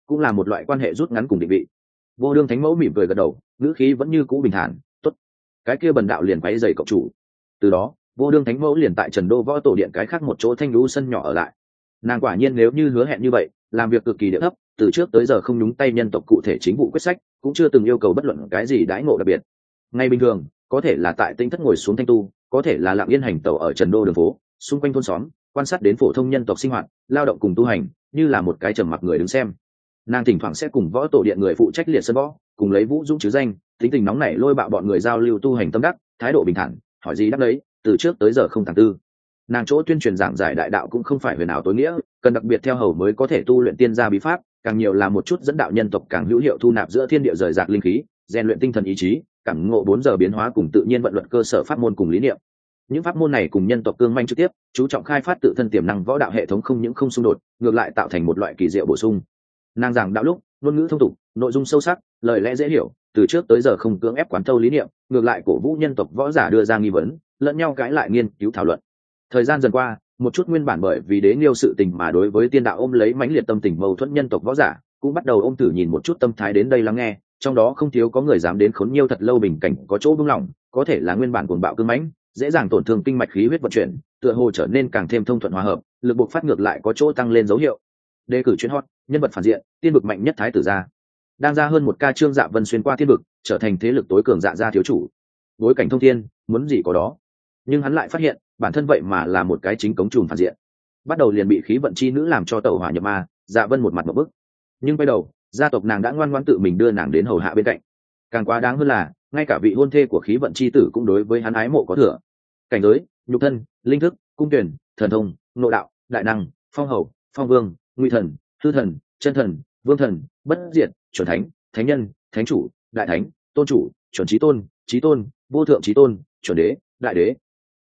cũng là một loại quan hệ rút ngắn cùng định vị. Vô đương thánh mẫu mỉm cười gật đầu, ngữ khí vẫn như cũ bình thản. Tốt, cái kia bần đạo liền quấy giày cậu chủ. Từ đó vô đương thánh mẫu liền tại Trần Đô võ tổ điện cái khác một chỗ thanh lũ sân nhỏ ở lại. Nàng quả nhiên nếu như hứa hẹn như vậy, làm việc cực kỳ địa thấp, từ trước tới giờ không nhúng tay nhân tộc cụ thể chính vụ quyết sách, cũng chưa từng yêu cầu bất luận cái gì đãi ngộ đặc biệt. Ngay bình thường có thể là tại tinh thất ngồi xuống thanh tu, có thể là lặng yên hành tẩu ở Trần Đô đường phố, xung quanh thôn xóm, quan sát đến phổ thông nhân tộc sinh hoạt, lao động cùng tu hành, như là một cái trầm mặc người đứng xem. Nàng thỉnh thoảng sẽ cùng võ tổ điện người phụ trách liệt sân võ, cùng lấy vũ dũng chứ danh, tính tình nóng nảy lôi bạo bọn người giao lưu tu hành tâm đắc, thái độ bình thản, hỏi gì đáp đấy, từ trước tới giờ không tàng tư. Nàng chỗ tuyên truyền giảng giải đại đạo cũng không phải huyền ảo tối nghĩa, cần đặc biệt theo hầu mới có thể tu luyện tiên gia bí pháp, càng nhiều là một chút dẫn đạo nhân tộc càng hữu hiệu thu nạp giữa thiên địa rời rạc linh khí, rèn luyện tinh thần ý chí, cảm ngộ bốn giờ biến hóa cùng tự nhiên vận luật cơ sở pháp môn cùng lý niệm. Những pháp môn này cùng nhân tộc cương manh trực tiếp, chú trọng khai phát tự thân tiềm năng võ đạo hệ thống không những không xung đột, ngược lại tạo thành một loại kỳ diệu bổ sung. Nàng giảng đạo lúc, ngôn ngữ thông tục, nội dung sâu sắc, lời lẽ dễ hiểu, từ trước tới giờ không cưỡng ép quán thâu lý niệm, ngược lại cổ vũ nhân tộc võ giả đưa ra nghi vấn, lẫn nhau cãi lại nghiên cứu thảo luận. Thời gian dần qua, một chút nguyên bản bởi vì đế nghiêu sự tình mà đối với tiên đạo ôm lấy mãnh liệt tâm tình mâu thuẫn nhân tộc võ giả, cũng bắt đầu ôm thử nhìn một chút tâm thái đến đây lắng nghe, trong đó không thiếu có người dám đến khốn nhiêu thật lâu bình cảnh có chỗ buông lỏng, có thể là nguyên bản cuồng bạo cương mãnh, dễ dàng tổn thương kinh mạch khí huyết vận chuyển, tựa hồ trở nên càng thêm thông thuận hòa hợp, lực buộc phát ngược lại có chỗ tăng lên dấu hiệu. Đề cử chuyên hot, nhân vật phản diện, tiên vực mạnh nhất thái tử gia. Đang ra hơn một ca trương Dạ Vân xuyên qua thiên vực, trở thành thế lực tối cường dạ gia thiếu chủ. Bối cảnh thông thiên, muốn gì có đó. Nhưng hắn lại phát hiện, bản thân vậy mà là một cái chính cống trùm phản diện. Bắt đầu liền bị khí vận chi nữ làm cho tẩu hỏa nhập ma, Dạ Vân một mặt một bức. Nhưng quay đầu, gia tộc nàng đã ngoan ngoãn tự mình đưa nàng đến hầu hạ bên cạnh. Càng quá đáng hơn là, ngay cả vị hôn thê của khí vận chi tử cũng đối với hắn ái mộ có thừa. Cảnh giới, nhục thân, linh thức, cung tuyển, thần thông, nội đạo, đại năng, phong hầu, phong vương, nguy thần, hư thần, chân thần, vương thần, bất diệt, chuẩn thánh, thánh nhân, thánh chủ, đại thánh, tôn chủ, chuẩn chí tôn, chí tôn, vô thượng chí tôn, chuẩn đế, đại đế,